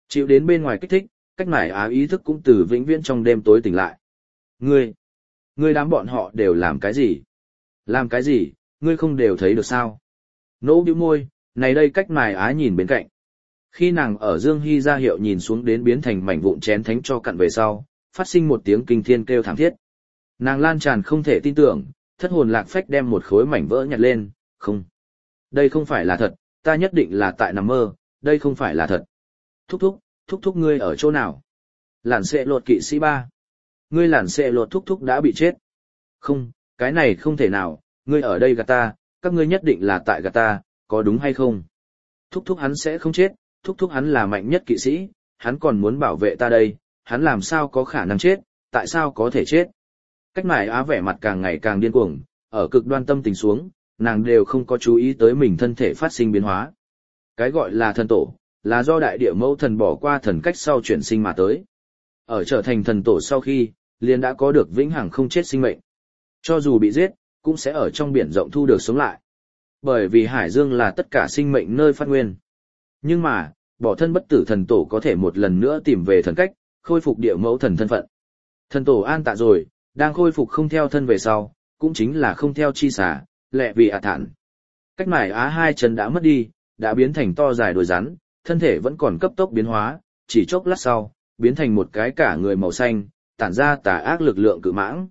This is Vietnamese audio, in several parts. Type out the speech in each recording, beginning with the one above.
Chịu đến bên ngoài kích thích, cách nải á ý thức cũng từ vĩnh viễn trong đêm tối tỉnh lại. Ngươi đám bọn họ đều làm cái gì? Làm cái gì, ngươi không đều thấy được sao? Nỗ bĩu môi, này đây cách nải á nhìn bên cạnh. Khi nàng ở Dương Hy ra hiệu nhìn xuống đến biến thành mảnh vụn chén thánh cho cặn về sau, phát sinh một tiếng kinh thiên kêu thảm thiết. Nàng lan tràn không thể tin tưởng, thất hồn lạc phách đem một khối mảnh vỡ nhặt lên, không. Đây không phải là thật, ta nhất định là tại nằm mơ, đây không phải là thật. Thúc thúc ngươi ở chỗ nào? Lản xệ lột kỵ sĩ ba. Ngươi lản xệ lột thúc đã bị chết. Không, cái này không thể nào, ngươi ở đây gạt ta, các ngươi nhất định là tại gạt ta, có đúng hay không? Thúc hắn sẽ không chết, thúc hắn là mạnh nhất kỵ sĩ, hắn còn muốn bảo vệ ta đây, hắn làm sao có khả năng chết, tại sao có thể chết? Cách mải á vẻ mặt càng ngày càng điên cuồng, ở cực đoan tâm tình xuống, nàng đều không có chú ý tới mình thân thể phát sinh biến hóa. Cái gọi là thần tổ, là do đại địa mẫu thần bỏ qua thần cách sau chuyển sinh mà tới. Ở trở thành thần tổ sau khi, liền đã có được vĩnh hằng không chết sinh mệnh. Cho dù bị giết, cũng sẽ ở trong biển rộng thu được sống lại. Bởi vì hải dương là tất cả sinh mệnh nơi phát nguyên. Nhưng mà, bỏ thân bất tử thần tổ có thể một lần nữa tìm về thần cách, khôi phục địa mẫu thần thân phận. Thần tổ an tạ rồi, đang khôi phục không theo thân về sau, cũng chính là không theo chi xả, lẹ vì thản. Cách mải á hai chân đã mất đi, đã biến thành to dài đuôi rắn, thân thể vẫn còn cấp tốc biến hóa, chỉ chốc lát sau, biến thành một cái cả người màu xanh, tản ra tà ác lực lượng cự mãng.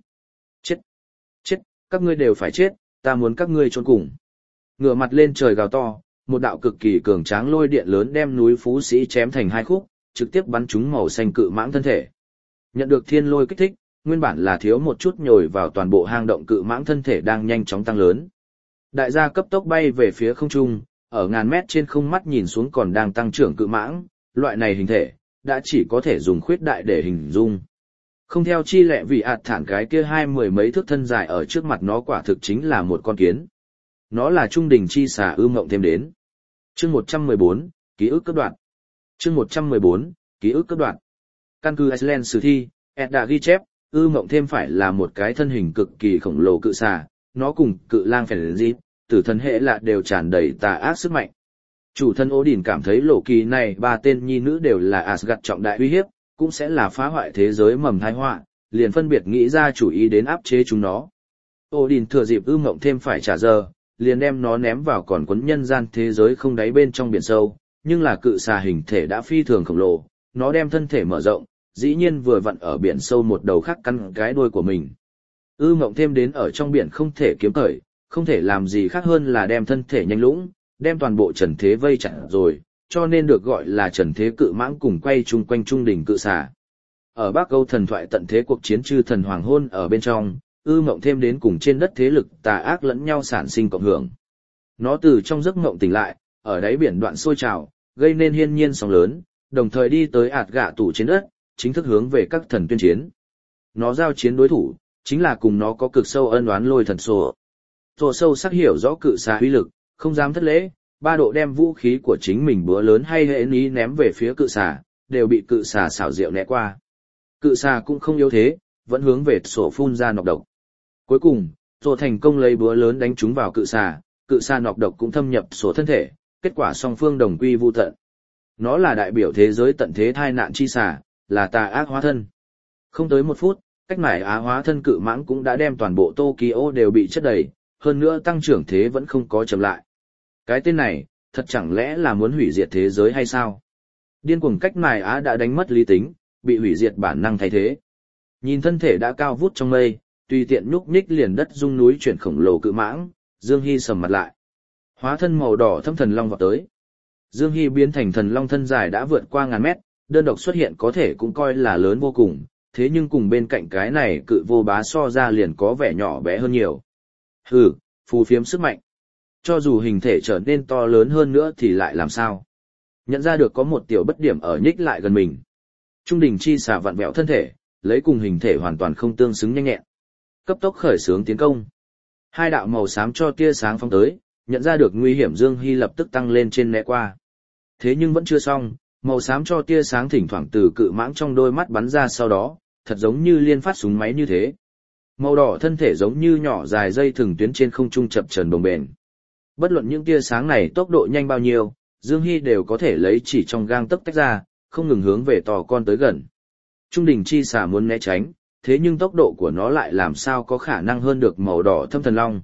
Chết, các ngươi đều phải chết, ta muốn các ngươi chôn cùng. Ngửa mặt lên trời gào to, một đạo cực kỳ cường tráng lôi điện lớn đem núi Phú Sĩ chém thành hai khúc, trực tiếp bắn trúng màu xanh cự mãng thân thể. Nhận được thiên lôi kích thích, nguyên bản là thiếu một chút nhồi vào toàn bộ hang động cự mãng thân thể đang nhanh chóng tăng lớn. Đại gia cấp tốc bay về phía không trung, ở ngàn mét trên không mắt nhìn xuống còn đang tăng trưởng cự mãng, loại này hình thể, đã chỉ có thể dùng khuyết đại để hình dung. Không theo chi lẹ vì thản cái kia 20 mấy thước thân dài ở trước mặt nó quả thực chính là một con kiến. Nó là trung đình chi xà ư mộng thêm đến. Chương 114, ký ức cấp đoạn. Chương 114, ký ức cấp đoạn. Căn cứ Iceland sử thi, Ed đã ghi chép, ư mộng thêm phải là một cái thân hình cực kỳ khổng lồ cự xà, nó cùng cự lang phèn dịp, tử thần hệ là đều tràn đầy tà ác sức mạnh. Chủ thân Odin cảm thấy lộ kỳ này ba tên nhi nữ đều là Asgard trọng đại uy hiếp, cũng sẽ là phá hoại thế giới mầm tai họa, liền phân biệt nghĩ ra chủ ý đến áp chế chúng nó. Odin thừa dịp ư mộng thêm phải trả giờ, liền đem nó ném vào còn quấn nhân gian thế giới không đáy bên trong biển sâu, nhưng là cự xà hình thể đã phi thường khổng lồ, nó đem thân thể mở rộng, dĩ nhiên vừa vặn ở biển sâu một đầu khác căn cái đuôi của mình. Ư mộng thêm đến ở trong biển không thể kiếm cởi, không thể làm gì khác hơn là đem thân thể nhanh lũng, đem toàn bộ trần thế vây chặt rồi, cho nên được gọi là trần thế cự mãng cùng quay chung quanh trung đỉnh cự xà. Ở Bắc Âu thần thoại tận thế cuộc chiến chư thần hoàng hôn ở bên trong, ư mộng thêm đến cùng trên đất thế lực tà ác lẫn nhau sản sinh cộng hưởng. Nó từ trong giấc mộng tỉnh lại, ở đáy biển đoạn sôi trào, gây nên hiên nhiên sóng lớn, đồng thời đi tới ạt gạ tủ trên đất, chính thức hướng về các thần tuyên chiến. Nó giao chiến đối thủ, chính là cùng nó có cực sâu ân oán lôi thần sổ. Sổ sâu sắc hiểu rõ cự xà uy lực, không dám thất lễ, ba độ đem vũ khí của chính mình búa lớn hay hệ ní ném về phía cự xà, đều bị cự xà xảo diệu né qua. Cự xà cũng không yếu thế, vẫn hướng về sổ phun ra nọc độc. Cuối cùng, sổ thành công lấy búa lớn đánh trúng vào cự xà nọc độc cũng thâm nhập sổ thân thể, kết quả song phương đồng quy vu tận. Nó là đại biểu thế giới tận thế thai nạn chi xà, là tà ác hóa thân. Không tới một phút, cách mải á hóa thân cự mãng cũng đã đem toàn bộ Tokyo đều bị chất đầy, hơn nữa tăng trưởng thế vẫn không có chậm lại. Cái tên này, thật chẳng lẽ là muốn hủy diệt thế giới hay sao? Điên cuồng cách mải á đã đánh mất lý tính, bị hủy diệt bản năng thay thế. Nhìn thân thể đã cao vút trong mây, tùy tiện nhúc nhích liền đất rung núi chuyển khổng lồ cự mãng, Dương Hy sầm mặt lại. Hóa thân màu đỏ thâm thần long vọt tới. Dương Hy biến thành thần long thân dài đã vượt qua ngàn mét, đơn độc xuất hiện có thể cũng coi là lớn vô cùng, thế nhưng cùng bên cạnh cái này cự vô bá so ra liền có vẻ nhỏ bé hơn nhiều. Hừ, phù phiếm sức mạnh. Cho dù hình thể trở nên to lớn hơn nữa thì lại làm sao? Nhận ra được có một tiểu bất điểm ở nhích lại gần mình. Trung đình chi xà vặn vẹo thân thể, lấy cùng hình thể hoàn toàn không tương xứng nhanh nhẹn. Cấp tốc khởi xướng tiến công. Hai đạo màu xám cho tia sáng phóng tới, nhận ra được nguy hiểm Dương Hy lập tức tăng lên trên né qua. Thế nhưng vẫn chưa xong, màu xám cho tia sáng thỉnh thoảng từ cự mãng trong đôi mắt bắn ra sau đó, thật giống như liên phát súng máy như thế. Màu đỏ thân thể giống như nhỏ dài dây thừng tuyến trên không trung chập chờn bồng bềnh. Bất luận những tia sáng này tốc độ nhanh bao nhiêu, Dương Hy đều có thể lấy chỉ trong gang tấc tách ra, không ngừng hướng về to con tới gần. Trung đỉnh chi xà muốn né tránh, thế nhưng tốc độ của nó lại làm sao có khả năng hơn được màu đỏ thâm thần long.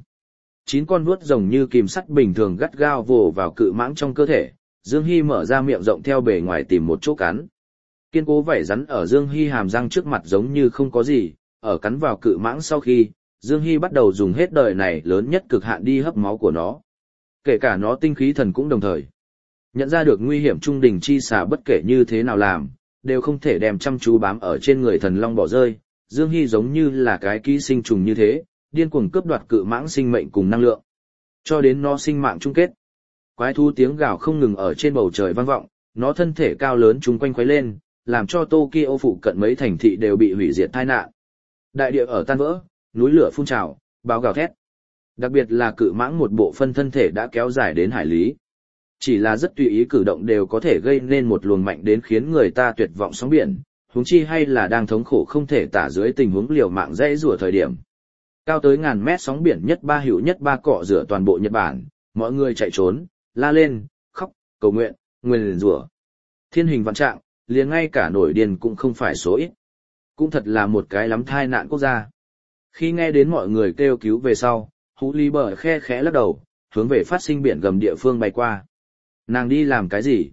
9 con vuốt rồng như kìm sắt bình thường gắt gao vồ vào cự mãng trong cơ thể, Dương Hy mở ra miệng rộng theo bề ngoài tìm một chỗ cắn. Kiên cố vảy rắn ở Dương Hy hàm răng trước mặt giống như không có gì, ở cắn vào cự mãng sau khi, Dương Hy bắt đầu dùng hết đời này lớn nhất cực hạn đi hấp máu của nó. Kể cả nó tinh khí thần cũng đồng thời. Nhận ra được nguy hiểm trung đỉnh chi xà bất kể như thế nào làm, đều không thể đem chăm chú bám ở trên người thần long bỏ rơi. Dương Hy giống như là cái ký sinh trùng như thế, điên cuồng cướp đoạt cự mãng sinh mệnh cùng năng lượng. Cho đến nó sinh mạng chung kết. Quái thú tiếng gào không ngừng ở trên bầu trời vang vọng, nó thân thể cao lớn chung quanh quấy lên, làm cho Tokyo phụ cận mấy thành thị đều bị hủy diệt tai nạn. Đại địa ở tan vỡ, núi lửa phun trào, báo gào thét. Đặc biệt là cự mãng một bộ phân thân thể đã kéo dài đến hải lý. Chỉ là rất tùy ý cử động đều có thể gây nên một luồng mạnh đến khiến người ta tuyệt vọng sóng biển, huống chi hay là đang thống khổ không thể tả dưới tình huống liều mạng dãy rủa thời điểm. Cao tới ngàn mét sóng biển nhất ba hữu nhất ba cọ rửa toàn bộ Nhật Bản, mọi người chạy trốn, la lên, khóc, cầu nguyện, nguyền rủa. Thiên hình vạn trạng, liền ngay cả nổi điên cũng không phải số ít. Cũng thật là một cái lắm thai nạn quốc gia. Khi nghe đến mọi người kêu cứu về sau, Hú Lý Bờ khe khẽ lắc đầu, hướng về phát sinh biển gầm địa phương bay qua. Nàng đi làm cái gì?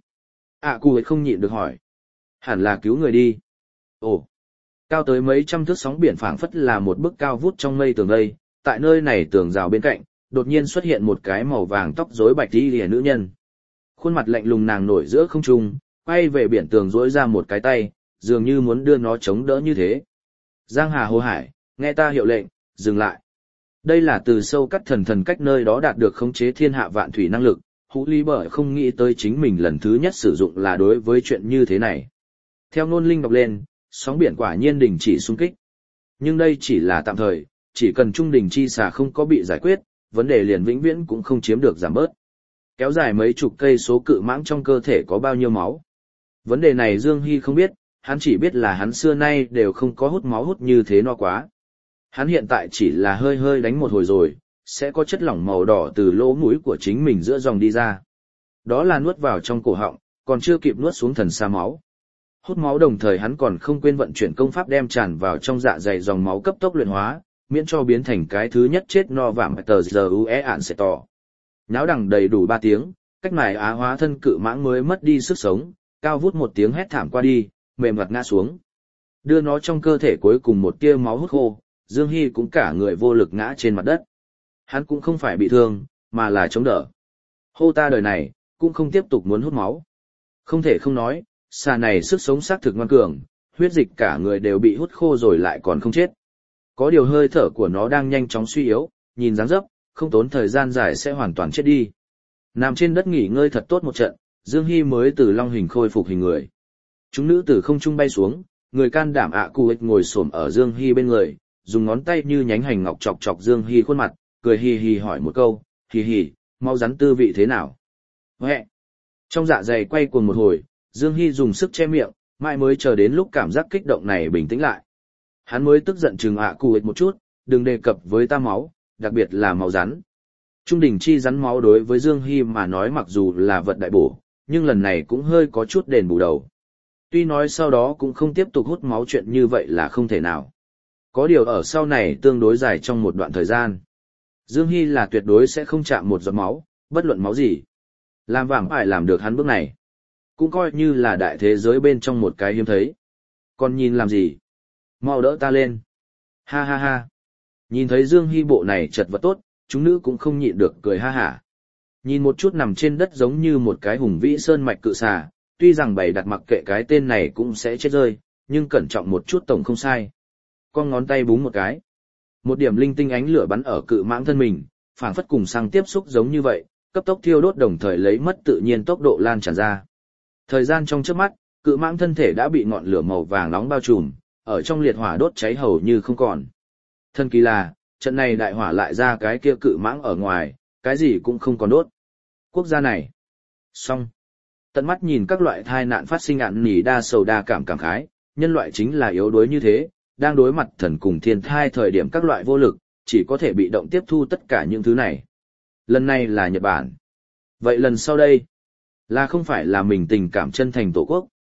Cụ ấy không nhịn được hỏi. Hẳn là cứu người đi. Ồ, cao tới mấy trăm thước sóng biển phảng phất là một bức cao vút trong mây tường đây. Tại nơi này tường rào bên cạnh, đột nhiên xuất hiện một cái màu vàng tóc rối bạch đi lìa nữ nhân. Khuôn mặt lạnh lùng nàng nổi giữa không trung, quay về biển tường rỗi ra một cái tay, dường như muốn đưa nó chống đỡ như thế. Giang Hà Hồ Hải, nghe ta hiệu lệnh, dừng lại. Đây là từ sâu cắt thần cách nơi đó đạt được khống chế thiên hạ vạn thủy năng lực. Hú Lý Bờ không nghĩ tới chính mình lần thứ nhất sử dụng là đối với chuyện như thế này. Theo ngôn linh đọc lên, sóng biển quả nhiên đình chỉ xung kích. Nhưng đây chỉ là tạm thời, chỉ cần trung đỉnh chi xà không có bị giải quyết, vấn đề liền vĩnh viễn cũng không chiếm được giảm bớt. Kéo dài mấy chục cây số cự mãng trong cơ thể có bao nhiêu máu. Vấn đề này Dương Hy không biết, hắn chỉ biết là hắn xưa nay đều không có hút máu hút như thế no quá. Hắn hiện tại chỉ là hơi hơi đánh một hồi rồi, sẽ có chất lỏng màu đỏ từ lỗ mũi của chính mình giữa dòng đi ra. Đó là nuốt vào trong cổ họng, còn chưa kịp nuốt xuống thần xa máu. Hút máu đồng thời hắn còn không quên vận chuyển công pháp đem tràn vào trong dạ dày dòng máu cấp tốc luyện hóa, miễn cho biến thành cái thứ nhất chết no vạm tờ giờ ue ạn sẽ tỏ. Náo đằng đầy đủ 3 tiếng, cách này á hóa thân cự mãng mới mất đi sức sống, cao vút một tiếng hét thảm qua đi, mềm mặt ngã xuống. Đưa nó trong cơ thể cuối cùng một tia máu hút khô, Dương Hy cũng cả người vô lực ngã trên mặt đất. Hắn cũng không phải bị thương, mà là chống đỡ. Hô ta đời này, cũng không tiếp tục muốn hút máu. Không thể không nói, xà này sức sống xác thực ngoan cường, huyết dịch cả người đều bị hút khô rồi lại còn không chết. Có điều hơi thở của nó đang nhanh chóng suy yếu, nhìn dáng dấp, không tốn thời gian dài sẽ hoàn toàn chết đi. Nằm trên đất nghỉ ngơi thật tốt một trận, Dương Hy mới từ long hình khôi phục hình người. Chúng nữ từ không trung bay xuống, người can đảm cụ ích ngồi xổm ở Dương Hy bên người, dùng ngón tay như nhánh hành ngọc chọc chọc Dương Hy khuôn mặt, cười hì hì hỏi một câu, hì hì, mau rắn tư vị thế nào? Huệ! Trong dạ dày quay cuồng một hồi, Dương Hy dùng sức che miệng, mãi mới chờ đến lúc cảm giác kích động này bình tĩnh lại. Hắn mới tức giận chừng cụ ích một chút, đừng đề cập với ta máu, đặc biệt là máu rắn. Trung đỉnh chi rắn máu đối với Dương Hy mà nói mặc dù là vật đại bổ, nhưng lần này cũng hơi có chút đền bù đầu. Tuy nói sau đó cũng không tiếp tục hút máu chuyện như vậy là không thể nào. Có điều ở sau này tương đối dài trong một đoạn thời gian. Dương Hy là tuyệt đối sẽ không chạm một giọt máu, bất luận máu gì. Làm vàng phải làm được hắn bước này. Cũng coi như là đại thế giới bên trong một cái hiếm thấy. Còn nhìn làm gì? Mau đỡ ta lên. Ha ha ha. Nhìn thấy Dương Hy bộ này chật vật tốt, chúng nữ cũng không nhịn được cười ha hả. Nhìn một chút nằm trên đất giống như một cái hùng vĩ sơn mạch cự xà, tuy rằng bày đặt mặc kệ cái tên này cũng sẽ chết rơi, nhưng cẩn trọng một chút tổng không sai. Con ngón tay búng một cái. Một điểm linh tinh ánh lửa bắn ở cự mãng thân mình, phảng phất cùng xăng tiếp xúc giống như vậy, cấp tốc thiêu đốt đồng thời lấy mất tự nhiên tốc độ lan tràn ra. Thời gian trong chớp mắt, cự mãng thân thể đã bị ngọn lửa màu vàng nóng bao trùm, ở trong liệt hỏa đốt cháy hầu như không còn. Thần kỳ là, trận này đại hỏa lại ra cái kia cự mãng ở ngoài, cái gì cũng không còn đốt. Quốc gia này. Xong. Tận mắt nhìn các loại tai nạn phát sinh ạn nỉ đa sầu đa cảm cảm khái, nhân loại chính là yếu đuối như thế, đang đối mặt thần cùng thiên thai thời điểm các loại vô lực, chỉ có thể bị động tiếp thu tất cả những thứ này. Lần này là Nhật Bản. Vậy lần sau đây, là không phải là mình tình cảm chân thành tổ quốc.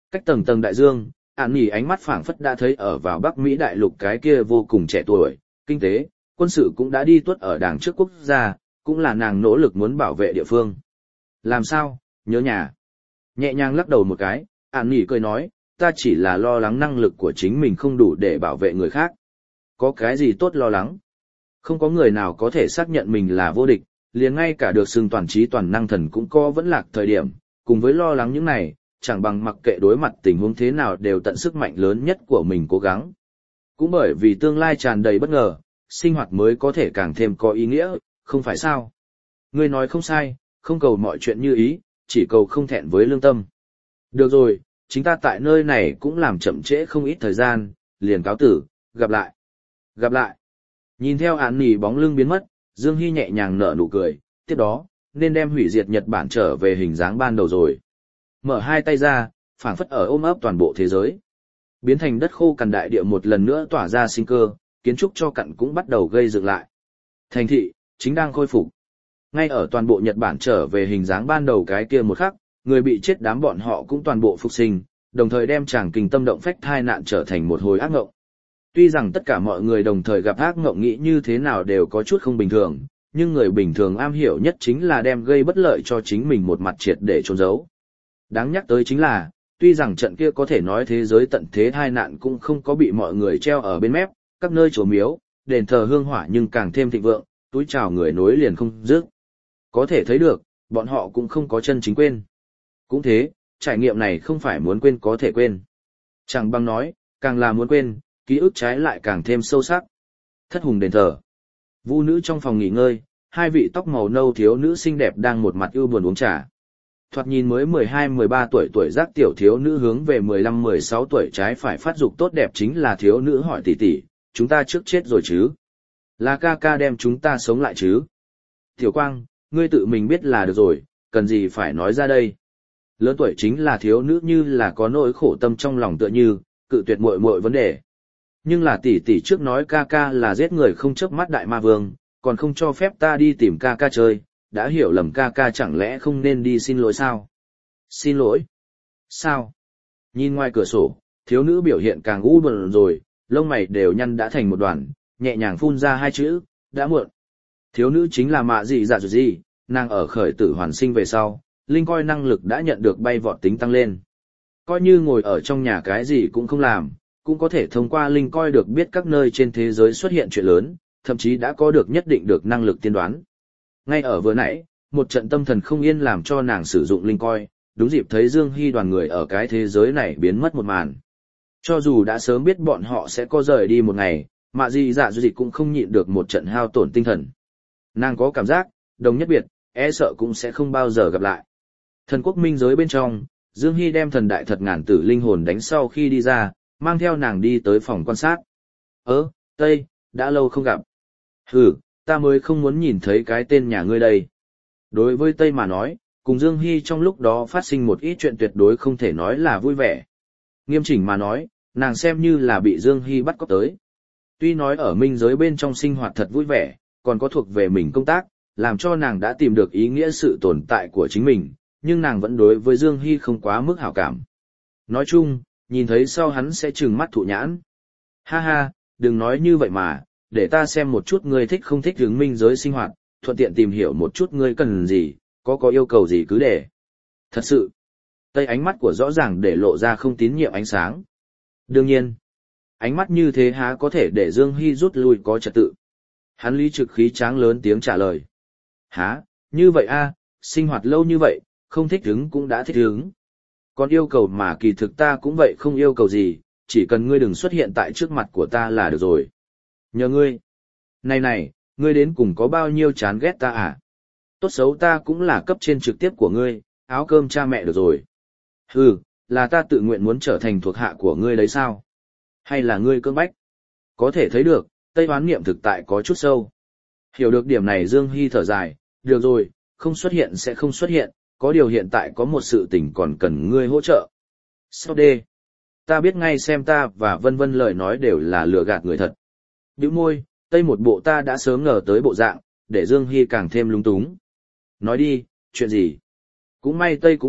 Cách tầng tầng đại dương, An Nhi ánh mắt phảng phất đã thấy ở vào Bắc Mỹ đại lục cái kia vô cùng trẻ tuổi, kinh tế, quân sự cũng đã đi tuốt ở đàng trước quốc gia, cũng là nàng nỗ lực muốn bảo vệ địa phương. Làm sao, nhớ nhà. Nhẹ nhàng lắc đầu một cái, An Nhi cười nói, ta chỉ là lo lắng năng lực của chính mình không đủ để bảo vệ người khác. Có cái gì tốt lo lắng? Không có người nào có thể xác nhận mình là vô địch, liền ngay cả được xưng toàn trí toàn năng thần cũng có vẫn lạc thời điểm, cùng với lo lắng những này, chẳng bằng mặc kệ đối mặt tình huống thế nào đều tận sức mạnh lớn nhất của mình cố gắng. Cũng bởi vì tương lai tràn đầy bất ngờ, sinh hoạt mới có thể càng thêm có ý nghĩa, không phải sao? Ngươi nói không sai, không cầu mọi chuyện như ý, chỉ cầu không thẹn với lương tâm. Được rồi, chính ta tại nơi này cũng làm chậm trễ không ít thời gian, liền cáo tử, gặp lại. Gặp lại. Nhìn theo Án Nỉ bóng lưng biến mất, Dương Hy nhẹ nhàng nở nụ cười, tiếp đó, nên đem hủy diệt Nhật Bản trở về hình dáng ban đầu rồi. Mở hai tay ra, phảng phất ở ôm ấp toàn bộ thế giới. Biến thành đất khô cằn đại địa một lần nữa tỏa ra sinh cơ, kiến trúc cho cặn cũng bắt đầu gây dựng lại. Thành thị, chính đang khôi phục. Ngay ở toàn bộ Nhật Bản trở về hình dáng ban đầu cái kia một khắc, người bị chết đám bọn họ cũng toàn bộ phục sinh, đồng thời đem chàng kinh tâm động phách thai nạn trở thành một hồi ác ngộng. Tuy rằng tất cả mọi người đồng thời gặp ác ngộng nghĩ như thế nào đều có chút không bình thường, nhưng người bình thường am hiểu nhất chính là đem gây bất lợi cho chính mình một mặt triệt để trốn giấu. Đáng nhắc tới chính là, tuy rằng trận kia có thể nói thế giới tận thế tai nạn cũng không có bị mọi người treo ở bên mép, các nơi chùa miếu, đền thờ hương hỏa nhưng càng thêm thịnh vượng, túi chào người nối liền không dứt. Có thể thấy được, bọn họ cũng không có chân chính quên. Cũng thế, trải nghiệm này không phải muốn quên có thể quên. Chẳng bằng nói, càng là muốn quên, ký ức trái lại càng thêm sâu sắc. Thất hùng đền thờ. Vu nữ trong phòng nghỉ ngơi, hai vị tóc màu nâu thiếu nữ xinh đẹp đang một mặt ưu buồn uống trà. Thoạt nhìn mới 12-13 tuổi giác tiểu thiếu nữ hướng về 15-16 tuổi trái phải phát dục tốt đẹp chính là thiếu nữ hỏi tỷ tỷ, chúng ta trước chết rồi chứ? Là ca ca đem chúng ta sống lại chứ? Tiểu Quang, ngươi tự mình biết là được rồi, cần gì phải nói ra đây? Lớn tuổi chính là thiếu nữ như là có nỗi khổ tâm trong lòng tựa như, cự tuyệt muội muội vấn đề. Nhưng là tỷ tỷ trước nói ca ca là giết người không chớp mắt đại ma vương, còn không cho phép ta đi tìm ca ca chơi, đã hiểu lầm ca ca chẳng lẽ không nên đi xin lỗi sao? Xin lỗi? Sao? Nhìn ngoài cửa sổ, thiếu nữ biểu hiện càng u buồn rồi, lông mày đều nhăn đã thành một đoàn, nhẹ nhàng phun ra hai chữ, đã muộn. Thiếu nữ chính là Mạ Dị Dạ Dù Gì, nàng ở khởi tử hoàn sinh về sau, linh coi năng lực đã nhận được bay vọt tính tăng lên. Coi như ngồi ở trong nhà cái gì cũng không làm, cũng có thể thông qua linh coi được biết các nơi trên thế giới xuất hiện chuyện lớn, thậm chí đã có được nhất định được năng lực tiên đoán. Ngay ở vừa nãy, một trận tâm thần không yên làm cho nàng sử dụng linh coi, đúng dịp thấy Dương Hy đoàn người ở cái thế giới này biến mất một màn. Cho dù đã sớm biết bọn họ sẽ có rời đi một ngày, Mạ Dị Dạ Dù Gì cũng không nhịn được một trận hao tổn tinh thần. Nàng có cảm giác, đồng nhất biệt, e sợ cũng sẽ không bao giờ gặp lại. Thần quốc minh giới bên trong, Dương Hy đem thần đại thật ngàn tử linh hồn đánh sau khi đi ra, mang theo nàng đi tới phòng quan sát. Tây, đã lâu không gặp. Hừ, ta mới không muốn nhìn thấy cái tên nhà ngươi đây. Đối với Tây mà nói, cùng Dương Hy trong lúc đó phát sinh một ít chuyện tuyệt đối không thể nói là vui vẻ. Nghiêm chỉnh mà nói, nàng xem như là bị Dương Hy bắt cóc tới. Tuy nói ở minh giới bên trong sinh hoạt thật vui vẻ, còn có thuộc về mình công tác, làm cho nàng đã tìm được ý nghĩa sự tồn tại của chính mình, nhưng nàng vẫn đối với Dương Hy không quá mức hảo cảm. Nói chung, nhìn thấy sau hắn sẽ trừng mắt thụ nhãn. Ha ha, đừng nói như vậy mà, để ta xem một chút ngươi thích không thích hướng minh giới sinh hoạt, thuận tiện tìm hiểu một chút ngươi cần gì, có yêu cầu gì cứ để. Thật sự, Tây ánh mắt của rõ ràng để lộ ra không tín nhiệm ánh sáng. Đương nhiên, ánh mắt như thế há có thể để Dương Hy rút lui có trật tự. Hắn lý trực khí tráng lớn tiếng trả lời. Hả, như vậy a, sinh hoạt lâu như vậy, không thích hứng cũng đã thích hứng. Còn yêu cầu mà kỳ thực ta cũng vậy không yêu cầu gì, chỉ cần ngươi đừng xuất hiện tại trước mặt của ta là được rồi. Nhờ ngươi. Này, ngươi đến cùng có bao nhiêu chán ghét ta à? Tốt xấu ta cũng là cấp trên trực tiếp của ngươi, áo cơm cha mẹ được rồi. Hừ, là ta tự nguyện muốn trở thành thuộc hạ của ngươi đấy sao? Hay là ngươi cưỡng bách? Có thể thấy được, Tây hoán niệm thực tại có chút sâu. Hiểu được điểm này Dương Hy thở dài, được rồi, không xuất hiện sẽ không xuất hiện, có điều hiện tại có một sự tình còn cần ngươi hỗ trợ. Sau đê, ta biết ngay xem ta và vân vân lời nói đều là lừa gạt người thật. Bĩu môi, Tây một bộ ta đã sớm ngờ tới bộ dạng, để Dương Hy càng thêm lung túng. Nói đi, chuyện gì? Cũng may Tây cũng biết,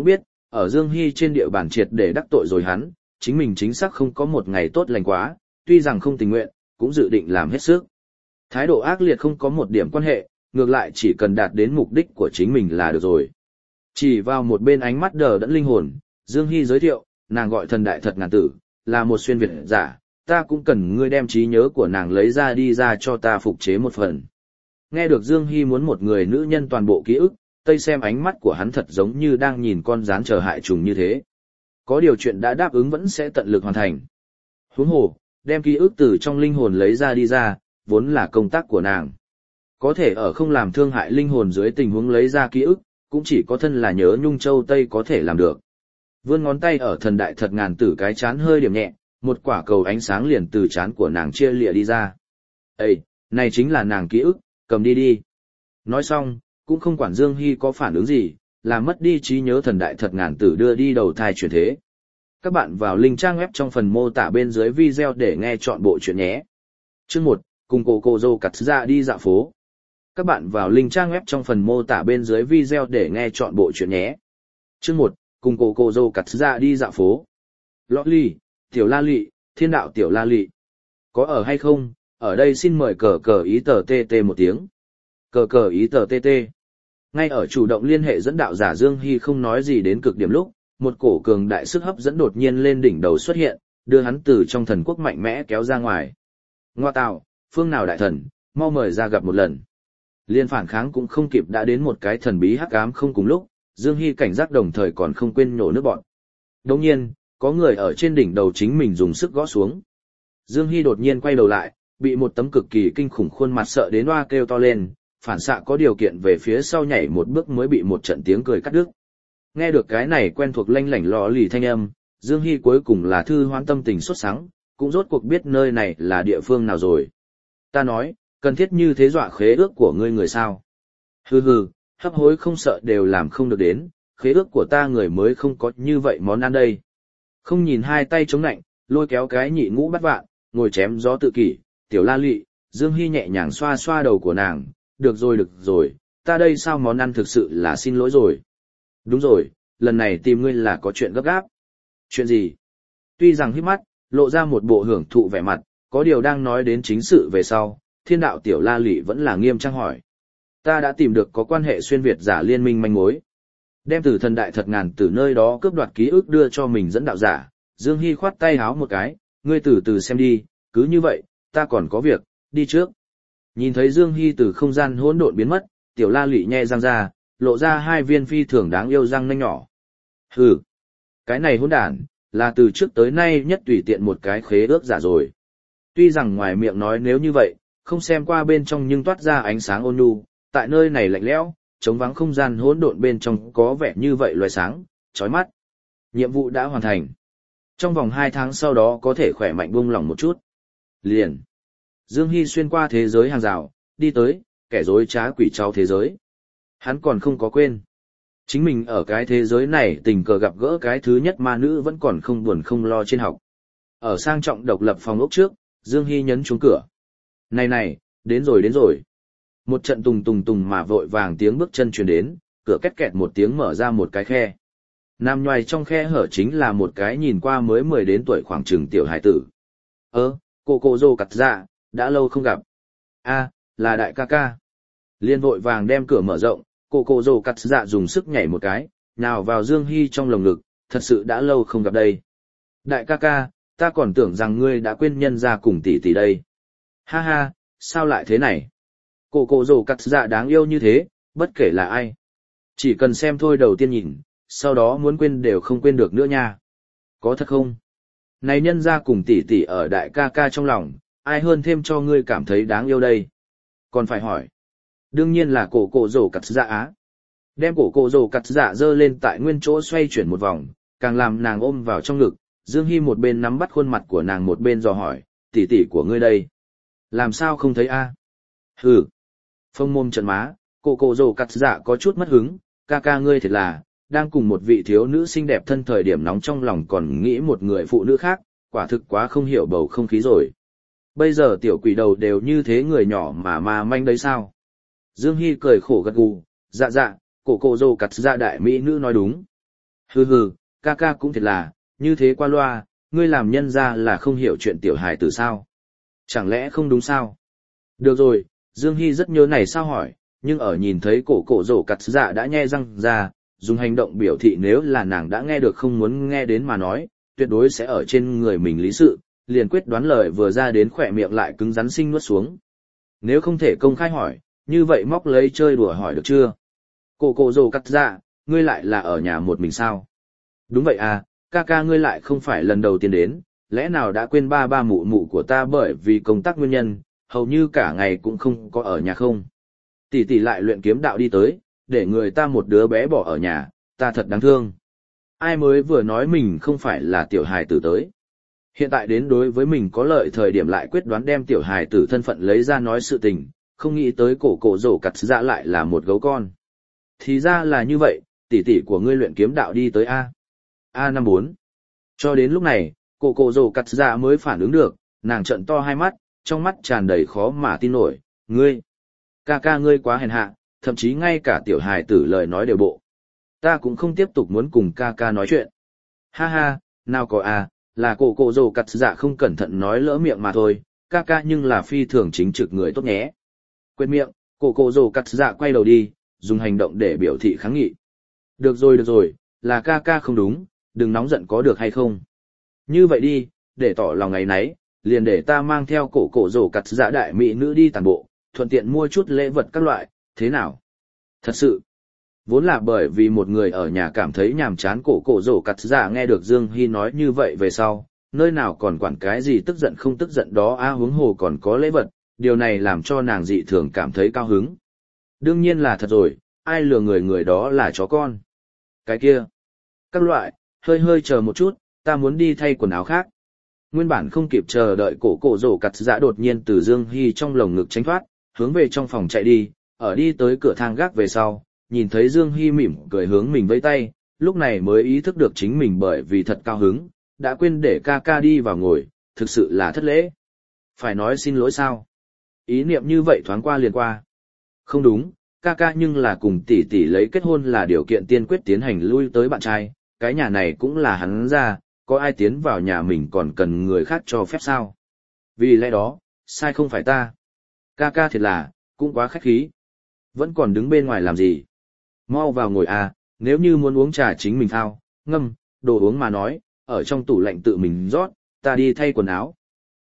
ở Dương Hy trên địa bàn triệt để đắc tội rồi hắn, chính mình chính xác không có một ngày tốt lành quá, tuy rằng không tình nguyện, cũng dự định làm hết sức. Thái độ ác liệt không có một điểm quan hệ, ngược lại chỉ cần đạt đến mục đích của chính mình là được rồi. Chỉ vào một bên ánh mắt đờ đẫn linh hồn, Dương Hy giới thiệu, nàng gọi thần đại thật ngàn tử, là một xuyên Việt giả, ta cũng cần ngươi đem trí nhớ của nàng lấy ra đi ra cho ta phục chế một phần. Nghe được Dương Hy muốn một người nữ nhân toàn bộ ký ức, Tây xem ánh mắt của hắn thật giống như đang nhìn con rán chờ hại trùng như thế. Có điều chuyện đã đáp ứng vẫn sẽ tận lực hoàn thành. Huống hồ, đem ký ức từ trong linh hồn lấy ra đi ra, vốn là công tác của nàng. Có thể ở không làm thương hại linh hồn dưới tình huống lấy ra ký ức, cũng chỉ có thân là Nhớ Nhung Châu Tây có thể làm được. Vươn ngón tay ở thần đại thật ngàn tử cái chán hơi điểm nhẹ, một quả cầu ánh sáng liền từ chán của nàng chia lịa đi ra. Ê, này chính là nàng ký ức, cầm đi đi. Nói xong, cũng không quản Dương Hy có phản ứng gì, làm mất đi trí nhớ thần đại thật ngàn tử đưa đi đầu thai chuyển thế. Các bạn vào link trang web trong phần mô tả bên dưới video để nghe chọn bộ chuyện nhé. Chương 1, cùng cô dâu cắt ra đi dạo phố. Các bạn vào link trang web trong phần mô tả bên dưới video để nghe chọn bộ chuyện nhé. Chương 1, cùng cô dâu cắt ra đi dạo phố. Lọ ly, tiểu la lị, thiên đạo tiểu la lị. Có ở hay không, ở đây xin mời cờ cờ ý tờ TT một tiếng. Cờ cờ ý tờ TT. Ngay ở chủ động liên hệ dẫn đạo giả Dương Hy không nói gì đến cực điểm lúc, một cổ cường đại sức hấp dẫn đột nhiên lên đỉnh đầu xuất hiện, đưa hắn từ trong thần quốc mạnh mẽ kéo ra ngoài. Ngoa tạo, phương nào đại thần, mau mời ra gặp một lần. Liên phản kháng cũng không kịp đã đến một cái thần bí hắc ám không cùng lúc, Dương Hy cảnh giác đồng thời còn không quên nhổ nước bọn. Đồng nhiên, có người ở trên đỉnh đầu chính mình dùng sức gõ xuống. Dương Hy đột nhiên quay đầu lại, bị một tấm cực kỳ kinh khủng khuôn mặt sợ đến oa kêu to lên, phản xạ có điều kiện về phía sau nhảy một bước mới bị một trận tiếng cười cắt đứt. Nghe được cái này quen thuộc lanh lảnh lò lì thanh âm, Dương Hy cuối cùng là thư hoán tâm tình sốt sắng, cũng rốt cuộc biết nơi này là địa phương nào rồi. Ta nói, cần thiết như thế dọa khế ước của ngươi người sao? Hừ hừ, hấp hối không sợ đều làm không được đến, khế ước của ta người mới không có như vậy món ăn đây. Không nhìn hai tay chống nạnh, lôi kéo cái nhị ngũ bắt vạn, ngồi chém gió tự kỷ, tiểu la lị, Dương Hy nhẹ nhàng xoa xoa đầu của nàng, được rồi, ta đây sao món ăn thực sự là xin lỗi rồi. Đúng rồi, lần này tìm ngươi là có chuyện gấp gáp. Chuyện gì? Tuy rằng hít mắt, lộ ra một bộ hưởng thụ vẻ mặt, có điều đang nói đến chính sự về sau, thiên đạo tiểu la lị vẫn là nghiêm trang hỏi. Ta đã tìm được có quan hệ xuyên Việt giả liên minh manh mối. Đem từ thần đại thật ngàn từ nơi đó cướp đoạt ký ức đưa cho mình dẫn đạo giả, Dương Hy khoát tay háo một cái, ngươi từ từ xem đi, cứ như vậy, ta còn có việc, đi trước. Nhìn thấy Dương Hy từ không gian hỗn độn biến mất, tiểu la lị nhe răng ra, lộ ra hai viên phi thường đáng yêu răng nanh nhỏ. Hừ, cái này hỗn đản, là từ trước tới nay nhất tùy tiện một cái khế ước giả rồi. Tuy rằng ngoài miệng nói nếu như vậy, không xem qua bên trong nhưng toát ra ánh sáng ôn nhu, tại nơi này lạnh lẽo, trống vắng không gian hỗn độn bên trong có vẻ như vậy loài sáng, chói mắt. Nhiệm vụ đã hoàn thành. Trong vòng 2 tháng sau đó có thể khỏe mạnh buông lỏng một chút. Liền. Dương Hy xuyên qua thế giới hàng rào, đi tới, kẻ dối trá quỷ trao thế giới. Hắn còn không có quên. Chính mình ở cái thế giới này tình cờ gặp gỡ cái thứ nhất ma nữ vẫn còn không buồn không lo trên học. Ở sang trọng độc lập phòng ốc trước, Dương Hy nhấn chuông cửa. Này, đến rồi. Một trận tùng tùng tùng mà vội vàng tiếng bước chân truyền đến, cửa két kẹt một tiếng mở ra một cái khe. Nằm nhoài trong khe hở chính là một cái nhìn qua mới 10 đến tuổi khoảng chừng tiểu hải tử. Cô dô cặt dạ, đã lâu không gặp. Là đại ca ca. Liên vội vàng đem cửa mở rộng, cô dô cặt dạ dùng sức nhảy một cái, nào vào Dương Hy trong lồng ngực, thật sự đã lâu không gặp đây. Đại ca ca, ta còn tưởng rằng ngươi đã quên nhân ra cùng tỷ tỷ đây. Ha ha, sao lại thế này? Cô dô cặt dạ đáng yêu như thế, bất kể là ai. Chỉ cần xem thôi đầu tiên nhìn, sau đó muốn quên đều không quên được nữa nha. Có thật không? Này nhân ra cùng tỷ tỷ ở đại ca ca trong lòng, ai hơn thêm cho ngươi cảm thấy đáng yêu đây? Còn phải hỏi. Đương nhiên là cổ rổ cặt dạ á. Đem cổ rổ cặt dạ dơ lên tại nguyên chỗ xoay chuyển một vòng, càng làm nàng ôm vào trong ngực. Dương Hy một bên nắm bắt khuôn mặt của nàng một bên dò hỏi, tỷ tỷ của ngươi đây. Làm sao không thấy a? Hừ. Phông mồm trận má, cổ rổ cặt dạ có chút mất hứng, ca ca ngươi thật là, đang cùng một vị thiếu nữ xinh đẹp thân thời điểm nóng trong lòng còn nghĩ một người phụ nữ khác, quả thực quá không hiểu bầu không khí rồi. Bây giờ tiểu quỷ đầu đều như thế người nhỏ mà manh đấy sao? Dương Hy cười khổ gật gù, dạ, cổ rồ cặt dạ đại mỹ nữ nói đúng. Hừ hừ, ca ca cũng thiệt là, như thế qua loa, ngươi làm nhân ra là không hiểu chuyện tiểu hài từ sao. Chẳng lẽ không đúng sao? Được rồi, Dương Hy rất nhớ này sao hỏi, nhưng ở nhìn thấy cổ cổ rổ cặt dạ đã nhe răng ra, dùng hành động biểu thị nếu là nàng đã nghe được không muốn nghe đến mà nói, tuyệt đối sẽ ở trên người mình lý sự, liền quyết đoán lời vừa ra đến khỏe miệng lại cứng rắn sinh nuốt xuống. Nếu không thể công khai hỏi, như vậy móc lấy chơi đùa hỏi được chưa? Cổ cổ rổ cặt dạ, ngươi lại là ở nhà một mình sao? Đúng vậy à, ca ca ngươi lại không phải lần đầu tiên đến, lẽ nào đã quên ba ba mụ mụ của ta bởi vì công tác nguyên nhân, hầu như cả ngày cũng không có ở nhà không? Tỷ tỷ lại luyện kiếm đạo đi tới, để người ta một đứa bé bỏ ở nhà, ta thật đáng thương. Ai mới vừa nói mình không phải là tiểu hài tử tới. Hiện tại đến đối với mình có lợi thời điểm lại quyết đoán đem tiểu hài tử thân phận lấy ra nói sự tình, không nghĩ tới cổ cổ rổ cặt dạ lại là một gấu con. Thì ra là như vậy, tỷ tỷ của ngươi luyện kiếm đạo đi tới A. A54. Cho đến lúc này, cổ cổ rổ cặt dạ mới phản ứng được, nàng trợn to hai mắt, trong mắt tràn đầy khó mà tin nổi, ngươi. Ca ca ngươi quá hèn hạ, thậm chí ngay cả tiểu hài tử lời nói đều bộ. Ta cũng không tiếp tục muốn cùng ca ca nói chuyện. Ha ha, nào có à, là cổ cổ rồ cặt dạ không cẩn thận nói lỡ miệng mà thôi, ca ca nhưng là phi thường chính trực người tốt nhé. Quên miệng, cổ cổ rồ cặt dạ quay đầu đi, dùng hành động để biểu thị kháng nghị. Được rồi, là ca ca không đúng, đừng nóng giận có được hay không. Như vậy đi, để tỏ lòng ngày nấy, liền để ta mang theo cổ cổ rồ cặt dạ đại mỹ nữ đi tàn bộ, thuận tiện mua chút lễ vật các loại, thế nào? Thật sự, vốn là bởi vì một người ở nhà cảm thấy nhàm chán cổ cổ rổ cặt dạ nghe được Dương Hy nói như vậy về sau, nơi nào còn quản cái gì tức giận không tức giận đó huống hồ còn có lễ vật, điều này làm cho nàng dị thường cảm thấy cao hứng. Đương nhiên là thật rồi, ai lừa người đó là chó con. Cái kia, các loại, hơi chờ một chút, ta muốn đi thay quần áo khác. Nguyên bản không kịp chờ đợi cổ cổ rổ cặt dạ đột nhiên từ Dương Hy trong lồng ngực tránh thoát, hướng về trong phòng chạy đi, ở đi tới cửa thang gác về sau, nhìn thấy Dương Hy mỉm cười hướng mình vẫy tay, lúc này mới ý thức được chính mình bởi vì thật cao hứng, đã quên để ca ca đi vào ngồi, thực sự là thất lễ. Phải nói xin lỗi sao? Ý niệm như vậy thoáng qua liền qua. Không đúng, ca ca nhưng là cùng tỷ tỷ lấy kết hôn là điều kiện tiên quyết tiến hành lui tới bạn trai, cái nhà này cũng là hắn ra, có ai tiến vào nhà mình còn cần người khác cho phép sao? Vì lẽ đó, sai không phải ta. Ca ca thiệt là, cũng quá khách khí. Vẫn còn đứng bên ngoài làm gì? Mau vào ngồi à, nếu như muốn uống trà chính mình thao, ngâm, đồ uống mà nói, ở trong tủ lạnh tự mình rót, ta đi thay quần áo.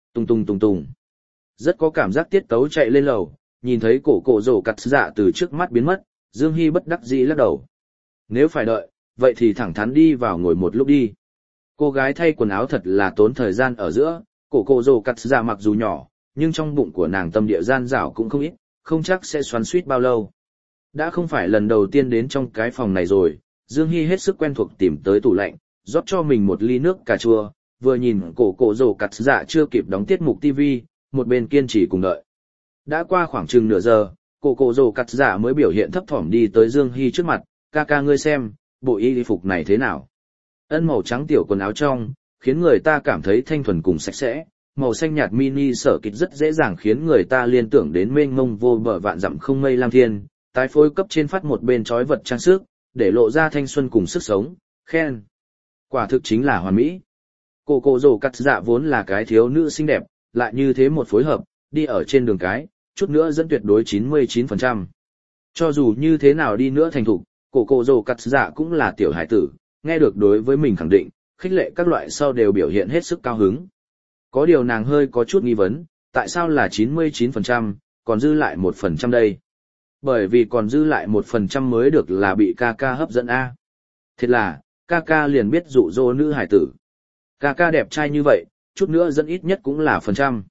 Tùng. Rất có cảm giác tiết tấu chạy lên lầu, nhìn thấy cổ cổ rổ cặt dạ từ trước mắt biến mất, Dương Hy bất đắc dĩ lắc đầu. Nếu phải đợi, vậy thì thẳng thắn đi vào ngồi một lúc đi. Cô gái thay quần áo thật là tốn thời gian ở giữa, cổ cổ rổ cặt dạ mặc dù nhỏ, nhưng trong bụng của nàng tâm địa gian dảo cũng không ít, không chắc sẽ xoắn suýt bao lâu. Đã không phải lần đầu tiên đến trong cái phòng này rồi, Dương Hy hết sức quen thuộc tìm tới tủ lạnh, rót cho mình một ly nước cà chua, vừa nhìn cổ cổ rổ cặt dạ chưa kịp đóng tiết mục TV, một bên kiên trì cùng đợi. Đã qua khoảng chừng nửa giờ, cổ cổ rổ cặt dạ mới biểu hiện thấp thỏm đi tới Dương Hy trước mặt, ca ca ngươi xem, bộ y phục này thế nào? Ân màu trắng tiểu quần áo trong, khiến người ta cảm thấy thanh thuần cùng sạch sẽ. Màu xanh nhạt mini sở kịch rất dễ dàng khiến người ta liên tưởng đến mênh mông vô bờ vạn dặm không mây lam thiên, tái phối cấp trên phát một bên trói vật trang sức, để lộ ra thanh xuân cùng sức sống, khen. Quả thực chính là hoàn mỹ. Cổ cổ rổ cặt dạ vốn là cái thiếu nữ xinh đẹp, lại như thế một phối hợp, đi ở trên đường cái, chút nữa dẫn tuyệt đối 99%. Cho dù như thế nào đi nữa thành thục, cổ cổ rổ cặt dạ cũng là tiểu hải tử, nghe được đối với mình khẳng định, khích lệ các loại sau đều biểu hiện hết sức cao hứng. Có điều nàng hơi có chút nghi vấn, tại sao là 99%, còn dư lại 1% đây? Bởi vì còn dư lại 1% mới được là bị ca ca hấp dẫn A. Thiệt là, ca ca liền biết dụ dỗ nữ hải tử. Ca ca đẹp trai như vậy, chút nữa dẫn ít nhất cũng là phần trăm.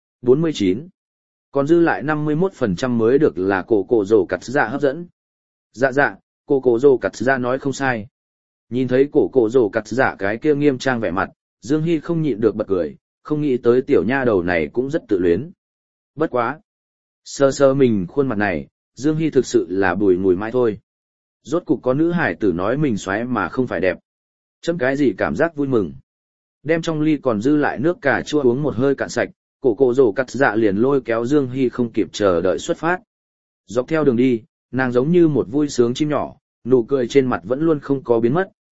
49. Còn dư lại 51% mới được là cổ cổ rổ cặt dạ hấp dẫn. Dạ, cổ cổ rổ cặt dạ nói không sai. Nhìn thấy cổ cổ rổ cặt dạ cái kia nghiêm trang vẻ mặt, Dương Hy không nhịn được bật cười, không nghĩ tới tiểu nha đầu này cũng rất tự luyến. Bất quá. Sơ mình khuôn mặt này, Dương Hy thực sự là bùi ngùi mãi thôi. Rốt cục có nữ hải tử nói mình xoáy mà không phải đẹp. Chấm cái gì cảm giác vui mừng. Đem trong ly còn dư lại nước cà chua uống một hơi cạn sạch, cổ cổ rổ cặt dạ liền lôi kéo Dương Hy không kịp chờ đợi xuất phát. Dọc theo đường đi, nàng giống như một vui sướng chim nhỏ, nụ cười trên mặt vẫn luôn không có biến mất,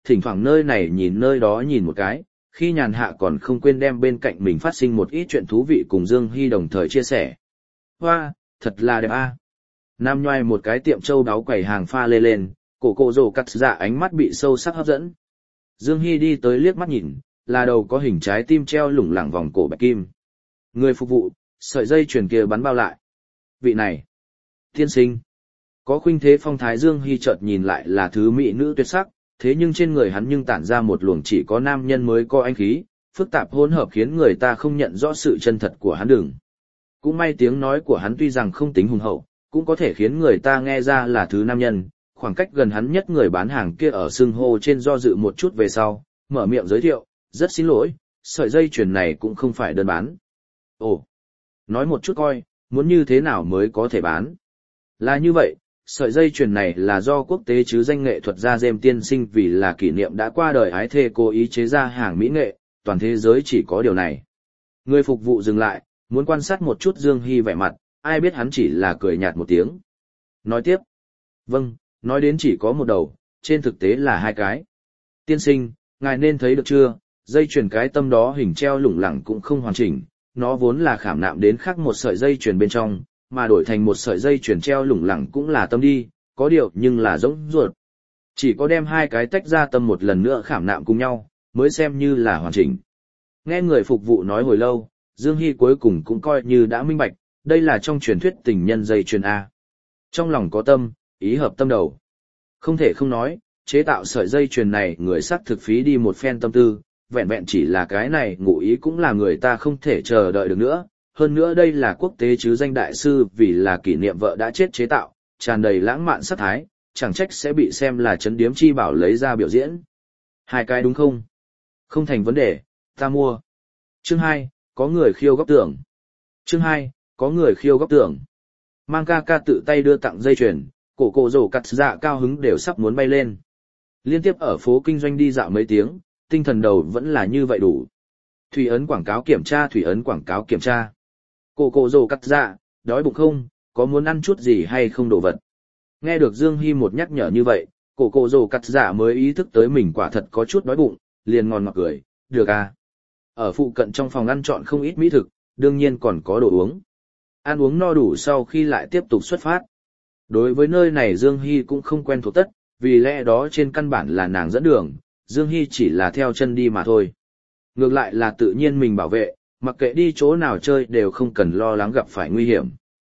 thỉnh thoảng nơi này nhìn nơi đó nhìn một cái, khi nhàn hạ còn không quên đem bên cạnh mình phát sinh một ít chuyện thú vị cùng Dương Hy đồng thời chia sẻ. Hoa, thật là đẹp a. Nam nhoai một cái tiệm châu đáo quầy hàng pha lê lên, cổ rồ cắt dạ ánh mắt bị sâu sắc hấp dẫn. Dương Hy đi tới liếc mắt nhìn, là đầu có hình trái tim treo lủng lẳng vòng cổ bạch kim. Người phục vụ, sợi dây chuyền kia bắn bao lại. Vị này, tiên sinh. Có khuynh thế phong thái Dương Hy chợt nhìn lại là thứ mỹ nữ tuyệt sắc, thế nhưng trên người hắn nhưng tản ra một luồng chỉ có nam nhân mới có anh khí, phức tạp hỗn hợp khiến người ta không nhận rõ sự chân thật của hắn đừng. Cũng may tiếng nói của hắn tuy rằng không tính hùng hậu, cũng có thể khiến người ta nghe ra là thứ nam nhân, khoảng cách gần hắn nhất người bán hàng kia ở xưng hô trên do dự một chút về sau, mở miệng giới thiệu, rất xin lỗi, sợi dây chuyền này cũng không phải đơn bán. Ồ, nói một chút coi, muốn như thế nào mới có thể bán. Là như vậy, sợi dây chuyền này là do quốc tế chứ danh nghệ thuật gia Gem tiên sinh vì là kỷ niệm đã qua đời ái thê cố ý chế ra hàng mỹ nghệ, toàn thế giới chỉ có điều này. Người phục vụ dừng lại, muốn quan sát một chút Dương Hy vẻ mặt, ai biết hắn chỉ là cười nhạt một tiếng. Nói tiếp. Vâng, nói đến chỉ có một đầu, trên thực tế là hai cái. Tiên sinh, ngài nên thấy được chưa, dây chuyền cái tâm đó hình treo lủng lẳng cũng không hoàn chỉnh, nó vốn là khảm nạm đến khác một sợi dây chuyền bên trong, mà đổi thành một sợi dây chuyền treo lủng lẳng cũng là tâm đi, có điều nhưng là giống ruột. Chỉ có đem hai cái tách ra tâm một lần nữa khảm nạm cùng nhau, mới xem như là hoàn chỉnh. Nghe người phục vụ nói hồi lâu, Dương Hy cuối cùng cũng coi như đã minh bạch, đây là trong truyền thuyết tình nhân dây chuyền A. Trong lòng có tâm, ý hợp tâm đầu. Không thể không nói, chế tạo sợi dây chuyền này người sắc thực phí đi một phen tâm tư, vẹn vẹn chỉ là cái này ngụ ý cũng là người ta không thể chờ đợi được nữa. Hơn nữa đây là quốc tế chứ danh đại sư vì là kỷ niệm vợ đã chết chế tạo, tràn đầy lãng mạn sắc thái, chẳng trách sẽ bị xem là trấn điếm chi bảo lấy ra biểu diễn. Hai cái đúng không? Không thành vấn đề, ta mua. Chương 2, có người khiêu góc tưởng. Chương 2, có người khiêu góc tưởng. Mang ca ca tự tay đưa tặng dây chuyền, cổ rổ cắt dạ cao hứng đều sắp muốn bay lên. Liên tiếp ở phố kinh doanh đi dạo mấy tiếng, tinh thần đầu vẫn là như vậy đủ. Thủy ấn quảng cáo kiểm tra, thủy ấn quảng cáo kiểm tra. Cổ rổ cắt dạ, đói bụng không, có muốn ăn chút gì hay không đồ vật. Nghe được Dương Hy một nhắc nhở như vậy, cổ rổ cắt dạ mới ý thức tới mình quả thật có chút đói bụng, liền ngon ngọt cười, được à. Ở phụ cận trong phòng ăn chọn không ít mỹ thực, đương nhiên còn có đồ uống. Ăn uống no đủ sau khi lại tiếp tục xuất phát. Đối với nơi này Dương Hy cũng không quen thuộc tất, vì lẽ đó trên căn bản là nàng dẫn đường, Dương Hy chỉ là theo chân đi mà thôi. Ngược lại là tự nhiên mình bảo vệ, mặc kệ đi chỗ nào chơi đều không cần lo lắng gặp phải nguy hiểm.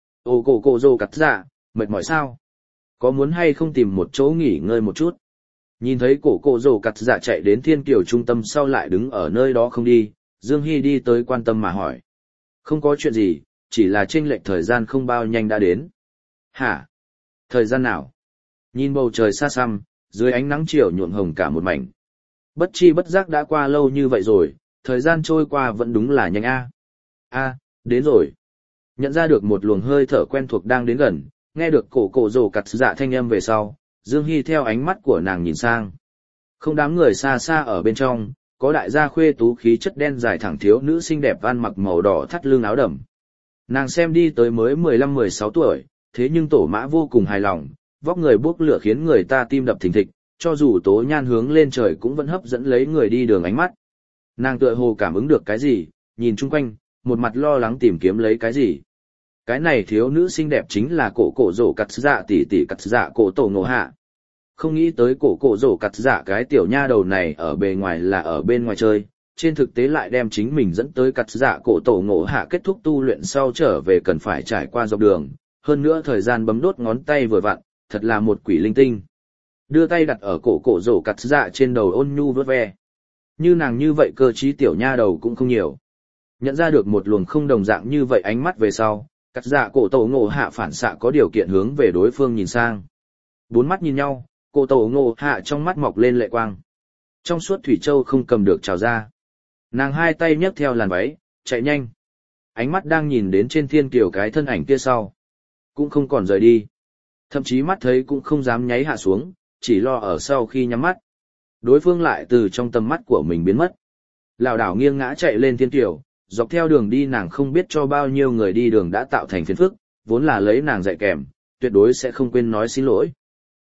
Ô cổ rồ cắt dạ, mệt mỏi sao? Có muốn hay không tìm một chỗ nghỉ ngơi một chút? Nhìn thấy cổ rồ cắt dạ chạy đến Thiên Kiều trung tâm sau lại đứng ở nơi đó không đi, Dương Hy đi tới quan tâm mà hỏi. Không có chuyện gì, chỉ là chênh lệch thời gian không bao nhanh đã đến. Hả? Thời gian nào? Nhìn bầu trời xa xăm, dưới ánh nắng chiều nhuộm hồng cả một mảnh. Bất chi bất giác đã qua lâu như vậy rồi, thời gian trôi qua vẫn đúng là nhanh a. A, đến rồi. Nhận ra được một luồng hơi thở quen thuộc đang đến gần, nghe được cổ rồ cắt dạ thanh âm về sau, Dương Hy theo ánh mắt của nàng nhìn sang. Không đám người xa xa ở bên trong, có đại gia khuê tú khí chất đen dài thẳng thiếu nữ xinh đẹp ăn mặc màu đỏ thắt lưng áo đầm. Nàng xem đi tới mới 15-16 tuổi, thế nhưng tổ mã vô cùng hài lòng, vóc người bốc lửa khiến người ta tim đập thình thịch, cho dù tố nhan hướng lên trời cũng vẫn hấp dẫn lấy người đi đường ánh mắt. Nàng tựa hồ cảm ứng được cái gì, nhìn chung quanh, một mặt lo lắng tìm kiếm lấy cái gì. Cái này thiếu nữ xinh đẹp chính là cổ rổ cắt dạ tỷ cắt dạ cổ tổ ngộ hạ. Không nghĩ tới cổ rổ cắt dạ cái tiểu nha đầu này ở bề ngoài là ở bên ngoài chơi, trên thực tế lại đem chính mình dẫn tới cắt dạ cổ tổ ngộ hạ kết thúc tu luyện sau trở về cần phải trải qua dọc đường, hơn nữa thời gian bấm đốt ngón tay vừa vặn, thật là một quỷ linh tinh. Đưa tay đặt ở cổ rổ cắt dạ trên đầu ôn nhu vớt ve. Như nàng như vậy cơ trí tiểu nha đầu cũng không nhiều. Nhận ra được một luồng không đồng dạng như vậy ánh mắt về sau, cắt dạ cổ tổ ngộ hạ phản xạ có điều kiện hướng về đối phương nhìn sang. Bốn mắt nhìn nhau, cổ tổ ngộ hạ trong mắt mọc lên lệ quang. Trong suốt thủy châu không cầm được trào ra. Nàng hai tay nhấc theo làn váy, chạy nhanh. Ánh mắt đang nhìn đến trên thiên kiều cái thân ảnh kia sau. Cũng không còn rời đi. Thậm chí mắt thấy cũng không dám nháy hạ xuống, chỉ lo ở sau khi nhắm mắt. Đối phương lại từ trong tầm mắt của mình biến mất. Lảo đảo nghiêng ngã chạy lên thiên kiều, dọc theo đường đi nàng không biết cho bao nhiêu người đi đường đã tạo thành phiền phức, vốn là lấy nàng dạy kèm, tuyệt đối sẽ không quên nói xin lỗi.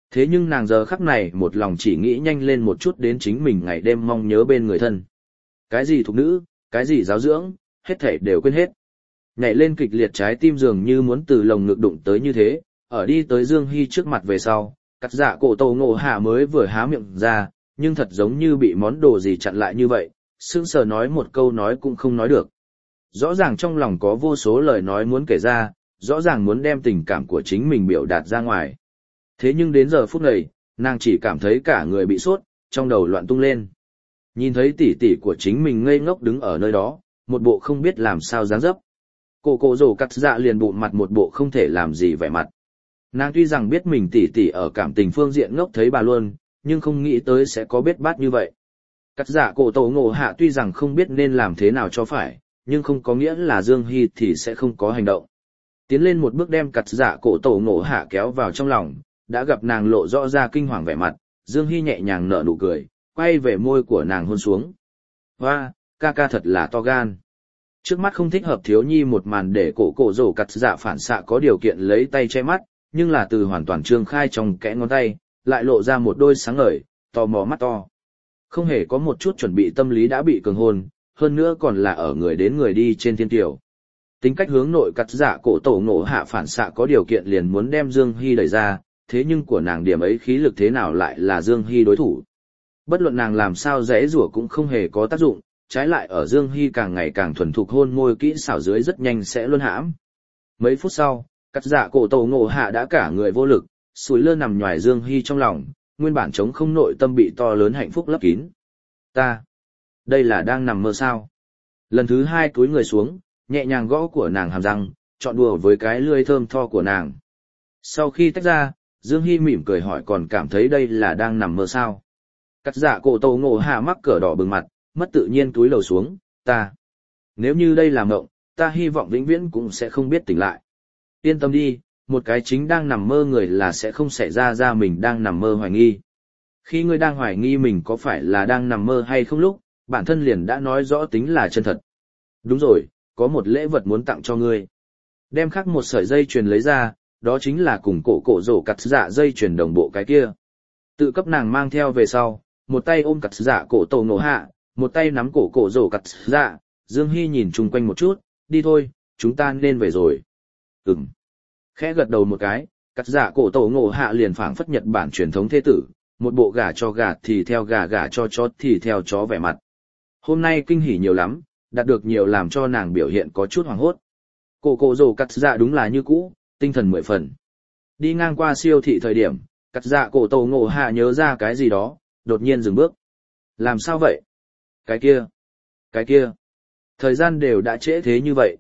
Thế nhưng nàng giờ khắc này một lòng chỉ nghĩ nhanh lên một chút đến chính mình ngày đêm mong nhớ bên người thân. Cái gì thục nữ, cái gì giáo dưỡng, hết thảy đều quên hết. Nhảy lên kịch liệt trái tim dường như muốn từ lồng ngực đụng tới như thế, ở đi tới Dương Hy trước mặt về sau, cắt dạ cổ Tô Ngộ Hạ mới vừa há miệng ra, nhưng thật giống như bị món đồ gì chặn lại như vậy, sững sờ nói một câu nói cũng không nói được. Rõ ràng trong lòng có vô số lời nói muốn kể ra, rõ ràng muốn đem tình cảm của chính mình biểu đạt ra ngoài. Thế nhưng đến giờ phút này, nàng chỉ cảm thấy cả người bị sốt, trong đầu loạn tung lên. Nhìn thấy tỷ tỷ của chính mình ngây ngốc đứng ở nơi đó, một bộ không biết làm sao dáng dấp. Cổ rồ cắt dạ liền bụng mặt một bộ không thể làm gì vẻ mặt. Nàng tuy rằng biết mình tỷ tỷ ở cảm tình phương diện ngốc thấy bà luôn, nhưng không nghĩ tới sẽ có bết bát như vậy. Cắt dạ cổ Tô Ngộ Hạ tuy rằng không biết nên làm thế nào cho phải, nhưng không có nghĩa là Dương Hy thì sẽ không có hành động. Tiến lên một bước đem cắt dạ cổ Tô Ngộ Hạ kéo vào trong lòng, đã gặp nàng lộ rõ ra kinh hoàng vẻ mặt, Dương Hy nhẹ nhàng nở nụ cười, quay về môi của nàng hôn xuống. Hoa, ca ca thật là to gan. Trước mắt không thích hợp thiếu nhi một màn để cổ rồ cắt dạ phản xạ có điều kiện lấy tay che mắt, nhưng là từ hoàn toàn trương khai trong kẽ ngón tay, lại lộ ra một đôi sáng ngời, tò mò mắt to. Không hề có một chút chuẩn bị tâm lý đã bị cường hôn, hơn nữa còn là ở người đến người đi trên thiên tiểu. Tính cách hướng nội cắt dạ cổ Tô Ngộ Hạ phản xạ có điều kiện liền muốn đem Dương Hy đẩy ra, thế nhưng của nàng điểm ấy khí lực thế nào lại là Dương Hy đối thủ. Bất luận nàng làm sao giãy giụa cũng không hề có tác dụng, trái lại ở Dương Hy càng ngày càng thuần thục hôn môi kỹ xảo dưới rất nhanh sẽ luân hãm. Mấy phút sau, cắt dạ cổ Tô Ngộ Hạ đã cả người vô lực, sủi lơ nằm nhoài Dương Hy trong lòng, nguyên bản trống không nội tâm bị to lớn hạnh phúc lấp kín. Đây là đang nằm mơ sao? Lần thứ hai cúi người xuống, nhẹ nhàng gõ của nàng hàm răng, chọn đùa với cái lưỡi thơm tho của nàng. Sau khi tách ra, Dương Hy mỉm cười hỏi còn cảm thấy đây là đang nằm mơ sao? Cắt dạ cổ Tô Ngộ Hạ mắc cỡ đỏ bừng mặt, mất tự nhiên cúi đầu xuống, Nếu như đây là mộng, ta hy vọng vĩnh viễn cũng sẽ không biết tỉnh lại. Yên tâm đi, một cái chính đang nằm mơ người là sẽ không xảy ra mình đang nằm mơ hoài nghi. Khi ngươi đang hoài nghi mình có phải là đang nằm mơ hay không lúc, bản thân liền đã nói rõ tính là chân thật. Đúng rồi, có một lễ vật muốn tặng cho ngươi. Đem khắc một sợi dây chuyền lấy ra, đó chính là cùng cổ rổ cắt dạ dây chuyền đồng bộ cái kia. Tự cấp nàng mang theo về sau, một tay ôm cắt dạ cổ Tô Ngộ Hạ, một tay nắm cổ rổ cắt dạ. Dương Hy nhìn chung quanh một chút, đi thôi, chúng ta nên về rồi. Khẽ gật đầu một cái, cắt dạ cổ Tô Ngộ Hạ liền phảng phất Nhật Bản truyền thống thế tử, một bộ gà cho gà thì theo gà, gà cho chó thì theo chó vẻ mặt. Hôm nay kinh hỉ nhiều lắm, đạt được nhiều làm cho nàng biểu hiện có chút hoảng hốt. Cổ rồ cắt dạ đúng là như cũ, tinh thần 10 phần. Đi ngang qua siêu thị thời điểm, cắt dạ cổ Tô Ngộ Hạ nhớ ra cái gì đó, đột nhiên dừng bước. Làm sao vậy? Cái kia. Thời gian đều đã trễ thế như vậy,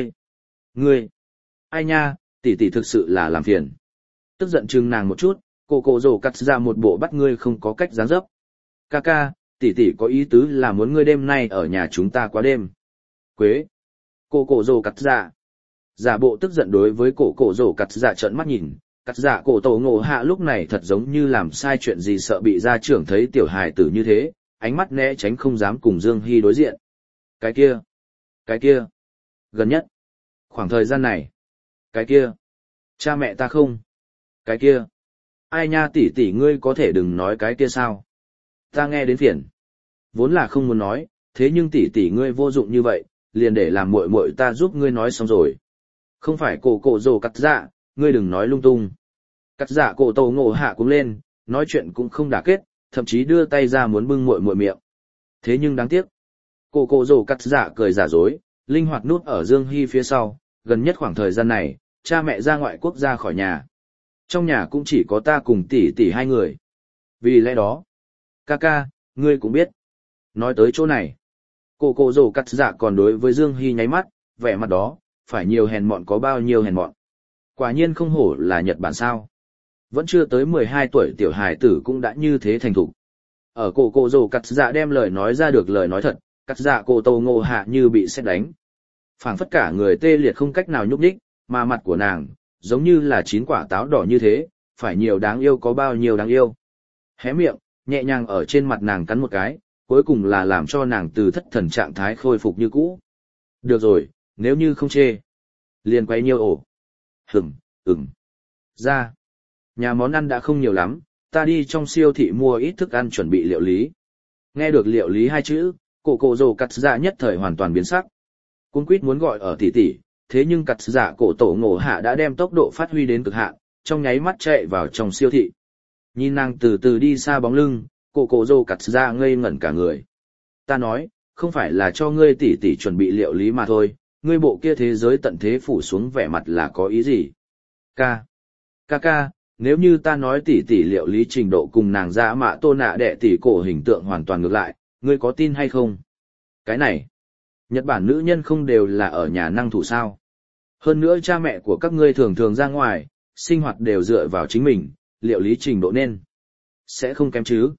ngươi. Ai nha, tỷ thực sự là làm phiền. Tức giận chừng nàng một chút, cổ rồ cắt ra một bộ bắt ngươi không có cách dáng dấp. Ca, tỷ có ý tứ là muốn ngươi đêm nay ở nhà chúng ta quá đêm. Quế. Cổ rồ cắt ra. Giả bộ tức giận đối với cổ rồ cắt ra trợn mắt nhìn, cắt dạ cổ Tô Ngộ Hạ lúc này thật giống như làm sai chuyện gì sợ bị gia trưởng thấy tiểu hài tử như thế, ánh mắt né tránh không dám cùng Dương Hy đối diện. Cái kia. Gần nhất. Khoảng thời gian này. Cái kia. Cha mẹ ta không. Cái kia. Ai nha tỷ ngươi có thể đừng nói cái kia sao. Ta nghe đến phiền. Vốn là không muốn nói, thế nhưng tỷ ngươi vô dụng như vậy, liền để làm muội muội ta giúp ngươi nói xong rồi. Không phải cổ rồ cắt dạ, ngươi đừng nói lung tung. Cắt dạ cổ Tô Ngộ Hạ cũng lên, nói chuyện cũng không đả kết, thậm chí đưa tay ra muốn bưng muội miệng. Thế nhưng đáng tiếc. Cổ rồ cắt dạ cười giả dối, linh hoạt nút ở Dương Hy phía sau, gần nhất khoảng thời gian này, cha mẹ ra ngoại quốc ra khỏi nhà. Trong nhà cũng chỉ có ta cùng tỷ hai người. Vì lẽ đó, ca, ngươi cũng biết. Nói tới chỗ này, cổ rồ cắt dạ còn đối với Dương Hy nháy mắt, vẻ mặt đó, phải nhiều hèn mọn có bao nhiêu hèn mọn. Quả nhiên không hổ là Nhật Bản sao. Vẫn chưa tới 12 tuổi tiểu hài tử cũng đã như thế thành thục. Ở cổ rồ cắt dạ đem lời nói ra được lời nói thật, cắt dạ cổ Tô Ngộ Hạ như bị sét đánh. Phảng phất cả người tê liệt không cách nào nhúc nhích, mà mặt của nàng, giống như là 9 quả táo đỏ như thế, phải nhiều đáng yêu có bao nhiêu đáng yêu. Hé miệng, nhẹ nhàng ở trên mặt nàng cắn một cái, cuối cùng là làm cho nàng từ thất thần trạng thái khôi phục như cũ. Được rồi, nếu như không chê, liền quay nhiêu ổ. Ra. Nhà món ăn đã không nhiều lắm, ta đi trong siêu thị mua ít thức ăn chuẩn bị liệu lý. Nghe được liệu lý hai chữ, cổ rồ cắt dạ nhất thời hoàn toàn biến sắc. Cuống quýt muốn gọi ở tỷ tỷ, thế nhưng cắt dạ cổ tổ ngộ hạ đã đem tốc độ phát huy đến cực hạn, trong nháy mắt chạy vào trong siêu thị. Nhìn nàng từ từ đi xa bóng lưng, cổ rồ cắt dạ ngây ngẩn cả người. Ta nói, không phải là cho ngươi tỷ tỷ chuẩn bị liệu lý mà thôi, ngươi bộ kia thế giới tận thế phủ xuống vẻ mặt là có ý gì? Ca, nếu như ta nói tỷ tỷ liệu lý trình độ cùng nàng dạ mạ tô nạ đệ tỷ cổ hình tượng hoàn toàn ngược lại, ngươi có tin hay không? Cái này, Nhật Bản nữ nhân không đều là ở nhà năng thủ sao? Hơn nữa cha mẹ của các ngươi thường thường ra ngoài, sinh hoạt đều dựa vào chính mình, liệu lý trình độ nên sẽ không kém chứ?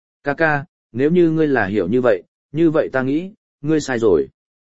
Ca, nếu như ngươi là hiểu như vậy ta nghĩ, ngươi sai rồi.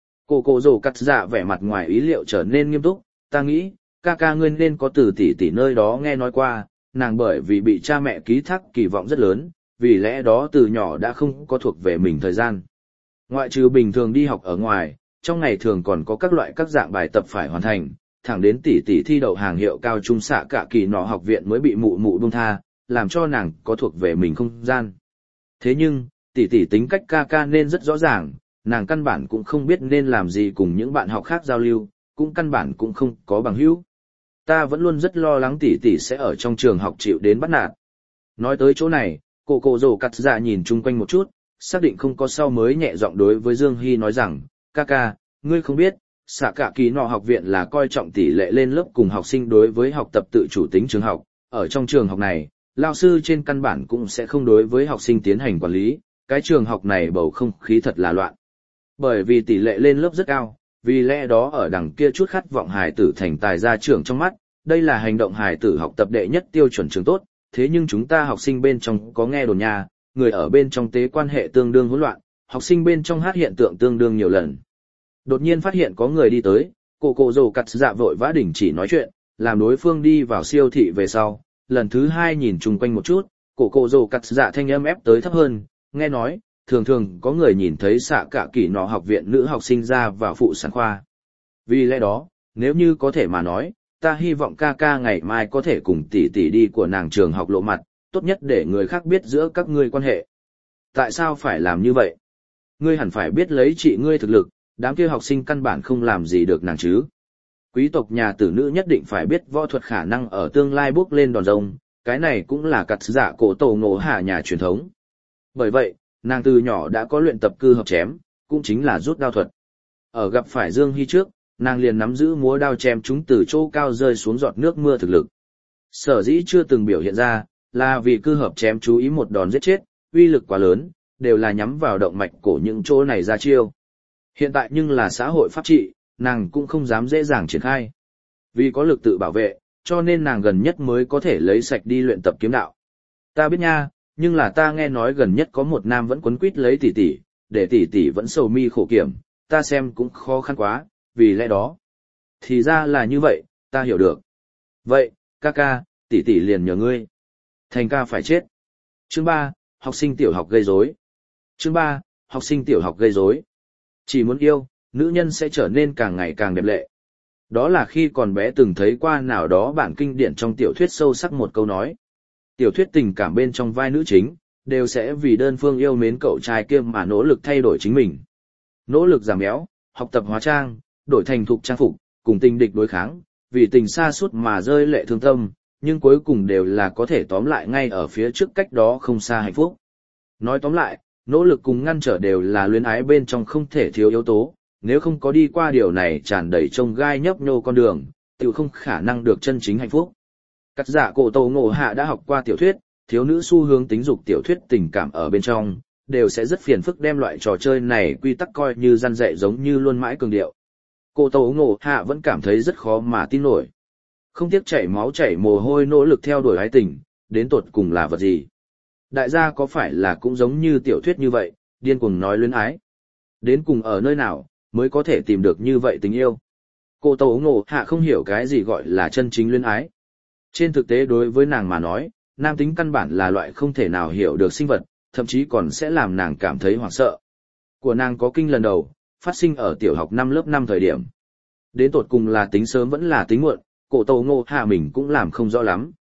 Cổ rồ cắt dạ vẻ mặt ngoài ý liệu trở nên nghiêm túc, ta nghĩ, ca ngươi nên có từ tỷ tỷ nơi đó nghe nói qua, nàng bởi vì bị cha mẹ ký thác kỳ vọng rất lớn, vì lẽ đó từ nhỏ đã không có thuộc về mình thời gian. Ngoại trừ bình thường đi học ở ngoài, trong ngày thường còn có các dạng bài tập phải hoàn thành, thẳng đến tỷ tỷ thi đậu hàng hiệu cao trung xạ cả kỳ nọ học viện mới bị mụ buông tha, làm cho nàng có thuộc về mình không gian. Thế nhưng, tỷ tỷ tính cách ca nên rất rõ ràng, nàng căn bản cũng không biết nên làm gì cùng những bạn học khác giao lưu, cũng căn bản cũng không có bằng hữu. Ta vẫn luôn rất lo lắng tỷ tỷ sẽ ở trong trường học chịu đến bắt nạt. Nói tới chỗ này, cổ rồ cắt dạ nhìn chung quanh một chút, xác định không có sau mới nhẹ giọng đối với Dương Hy nói rằng, ca, ngươi không biết, xạ cả kỳ nọ học viện là coi trọng tỷ lệ lên lớp cùng học sinh đối với học tập tự chủ tính trường học, ở trong trường học này, lao sư trên căn bản cũng sẽ không đối với học sinh tiến hành quản lý, cái trường học này bầu không khí thật là loạn. Bởi vì tỷ lệ lên lớp rất cao, vì lẽ đó ở đằng kia chút khát vọng hài tử thành tài gia trưởng trong mắt, đây là hành động hài tử học tập đệ nhất tiêu chuẩn trường tốt, thế nhưng chúng ta học sinh bên trong có nghe đồn nha, người ở bên trong tế quan hệ tương đương hỗn loạn, học sinh bên trong hát hiện tượng tương đương nhiều lần. Đột nhiên phát hiện có người đi tới, cổ rồ cắt dạ vội vã đình chỉ nói chuyện, làm đối phương đi vào siêu thị về sau, lần thứ hai nhìn chung quanh một chút, cổ rồ cắt dạ thanh âm ép tới thấp hơn, nghe nói, thường có người nhìn thấy xạ cả kỳ nọ học viện nữ học sinh ra vào phụ sản khoa. Vì lẽ đó, nếu như có thể mà nói, ta hy vọng ca ngày mai có thể cùng tỷ tỷ đi của nàng trường học lộ mặt, tốt nhất để người khác biết giữa các ngươi quan hệ. Tại sao phải làm như vậy? Ngươi hẳn phải biết lấy chị ngươi thực lực, đám kia học sinh căn bản không làm gì được nàng chứ. Quý tộc nhà tử nữ nhất định phải biết võ thuật khả năng ở tương lai bước lên đòn rông, cái này cũng là cặt dạ cổ tổ ngộ hạ nhà truyền thống. Bởi vậy, nàng từ nhỏ đã có luyện tập cư hợp chém, cũng chính là rút đao thuật. Ở gặp phải Dương Hy trước, nàng liền nắm giữ múa đao chém chúng từ chỗ cao rơi xuống giọt nước mưa thực lực. Sở dĩ chưa từng biểu hiện ra, là vì cư hợp chém chú ý một đòn giết chết, uy lực quá lớn, đều là nhắm vào động mạch cổ những chỗ này ra chiêu. Hiện tại nhưng là xã hội pháp trị, nàng cũng không dám dễ dàng triển khai. Vì có lực tự bảo vệ, cho nên nàng gần nhất mới có thể lấy sạch đi luyện tập kiếm đạo. Ta biết nha, nhưng là ta nghe nói gần nhất có một nam vẫn quấn quýt lấy tỷ tỷ, để tỷ tỷ vẫn sầu mi khổ kiểm, ta xem cũng khó khăn quá, vì lẽ đó. Thì ra là như vậy, ta hiểu được. Vậy, ca, tỷ tỷ liền nhờ ngươi. Thành ca phải chết. Chương 3, học sinh tiểu học gây rối. Chương 3, học sinh tiểu học gây rối. Chỉ muốn yêu, nữ nhân sẽ trở nên càng ngày càng đẹp lệ. Đó là khi còn bé từng thấy qua nào đó bản kinh điển trong tiểu thuyết sâu sắc một câu nói. Tiểu thuyết tình cảm bên trong vai nữ chính, đều sẽ vì đơn phương yêu mến cậu trai kia mà nỗ lực thay đổi chính mình. Nỗ lực giảm béo, học tập hóa trang, đổi thành thục trang phục, cùng tình địch đối kháng, vì tình xa suốt mà rơi lệ thương tâm, nhưng cuối cùng đều là có thể tóm lại ngay ở phía trước cách đó không xa hạnh phúc. Nói tóm lại, nỗ lực cùng ngăn trở đều là luyến ái bên trong không thể thiếu yếu tố, nếu không có đi qua điều này tràn đầy trông gai nhấp nhô con đường, tự không khả năng được chân chính hạnh phúc. Cắt giả cổ tổ ngộ hạ đã học qua tiểu thuyết, thiếu nữ xu hướng tính dục tiểu thuyết tình cảm ở bên trong, đều sẽ rất phiền phức đem loại trò chơi này quy tắc coi như răn dạy giống như luôn mãi cường điệu. Cổ tổ ngộ hạ vẫn cảm thấy rất khó mà tin nổi. Không tiếc chảy máu chảy mồ hôi nỗ lực theo đuổi ái tình, đến tột cùng là vật gì? Đại gia có phải là cũng giống như tiểu thuyết như vậy, điên cuồng nói luyến ái? Đến cùng ở nơi nào, mới có thể tìm được như vậy tình yêu? Cổ tổ ngộ hạ không hiểu cái gì gọi là chân chính luyến ái. Trên thực tế đối với nàng mà nói, nam tính căn bản là loại không thể nào hiểu được sinh vật, thậm chí còn sẽ làm nàng cảm thấy hoảng sợ. Của nàng có kinh lần đầu, phát sinh ở tiểu học năm lớp 5 thời điểm. Đến tột cùng là tính sớm vẫn là tính muộn, cổ tổ ngộ hạ mình cũng làm không rõ lắm.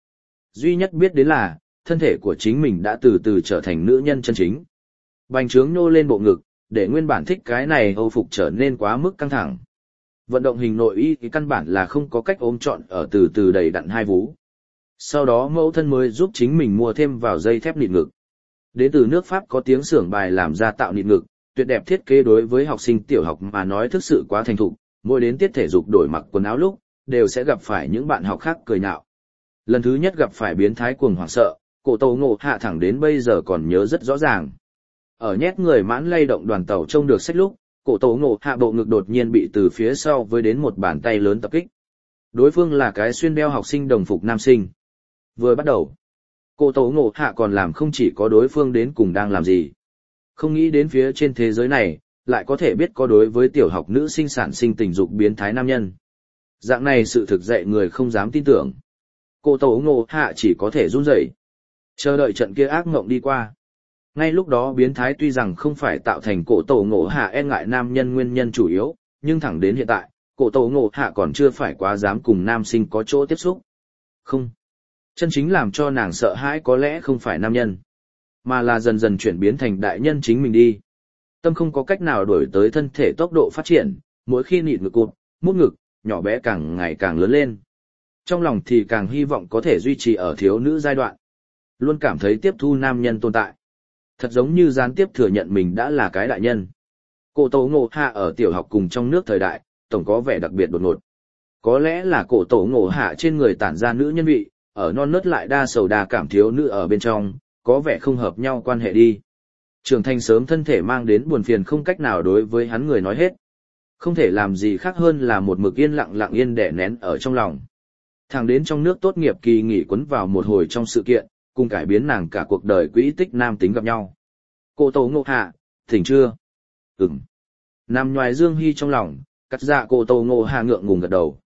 Duy nhất biết đến là, thân thể của chính mình đã từ từ trở thành nữ nhân chân chính. Bành trướng nhô lên bộ ngực, để nguyên bản thích cái này Âu phục trở nên quá mức căng thẳng. Vận động hình nội y thì căn bản là không có cách ôm trọn ở từ từ đầy đặn hai vú. Sau đó mẫu thân mới giúp chính mình mua thêm vào dây thép nịt ngực. Đến từ nước Pháp có tiếng xưởng bài làm ra tạo nịt ngực, tuyệt đẹp thiết kế đối với học sinh tiểu học mà nói thực sự quá thành thục, mỗi đến tiết thể dục đổi mặc quần áo lúc, đều sẽ gặp phải những bạn học khác cười nhạo. Lần thứ nhất gặp phải biến thái cuồng hoảng sợ, Cổ Tổ Ngộ Hạ thẳng đến bây giờ còn nhớ rất rõ ràng. Ở nhét người mãn lay động đoàn tàu trông được sách lúc, Cổ Tổ Ngộ Hạ bộ ngực đột nhiên bị từ phía sau với đến một bàn tay lớn tập kích. Đối phương là cái xuyên đeo học sinh đồng phục nam sinh. Vừa bắt đầu, Cổ Tổ Ngộ Hạ còn làm không chỉ có đối phương đến cùng đang làm gì. Không nghĩ đến phía trên thế giới này, lại có thể biết có đối với tiểu học nữ sinh sản sinh tình dục biến thái nam nhân. Dạng này sự thực dạy người không dám tin tưởng. Cổ Tổ Ngộ Hạ chỉ có thể run rẩy, chờ đợi trận kia ác mộng đi qua. Ngay lúc đó biến thái tuy rằng không phải tạo thành Cổ Tổ Ngộ Hạ e ngại nam nhân nguyên nhân chủ yếu, nhưng thẳng đến hiện tại, Cổ Tổ Ngộ Hạ còn chưa phải quá dám cùng nam sinh có chỗ tiếp xúc. Không. Chân chính làm cho nàng sợ hãi có lẽ không phải nam nhân, mà là dần dần chuyển biến thành đại nhân chính mình đi. Tâm không có cách nào đổi tới thân thể tốc độ phát triển, mỗi khi nịt ngực cụt, mút ngực, nhỏ bé càng ngày càng lớn lên. Trong lòng thì càng hy vọng có thể duy trì ở thiếu nữ giai đoạn. Luôn cảm thấy tiếp thu nam nhân tồn tại. Thật giống như gián tiếp thừa nhận mình đã là cái đại nhân. Cổ Tổ Ngộ Hạ ở tiểu học cùng trong nước thời đại, tổng có vẻ đặc biệt đột ngột. Có lẽ là Cổ Tổ Ngộ Hạ trên người tản ra nữ nhân vị, ở non nớt lại đa sầu đa cảm thiếu nữ ở bên trong, có vẻ không hợp nhau quan hệ đi. Trưởng thành sớm thân thể mang đến buồn phiền không cách nào đối với hắn người nói hết. Không thể làm gì khác hơn là một mực yên lặng yên đè nén ở trong lòng. Thẳng đến trong nước tốt nghiệp kỳ nghỉ quấn vào một hồi trong sự kiện, cùng cải biến nàng cả cuộc đời quỹ tích nam tính gặp nhau. Cổ Tổ Ngộ Hạ, thỉnh chưa? Ừm. Nằm ngoài Dương Hy trong lòng, cắt dạ Cổ Tổ Ngộ Hạ ngượng ngùng gật đầu.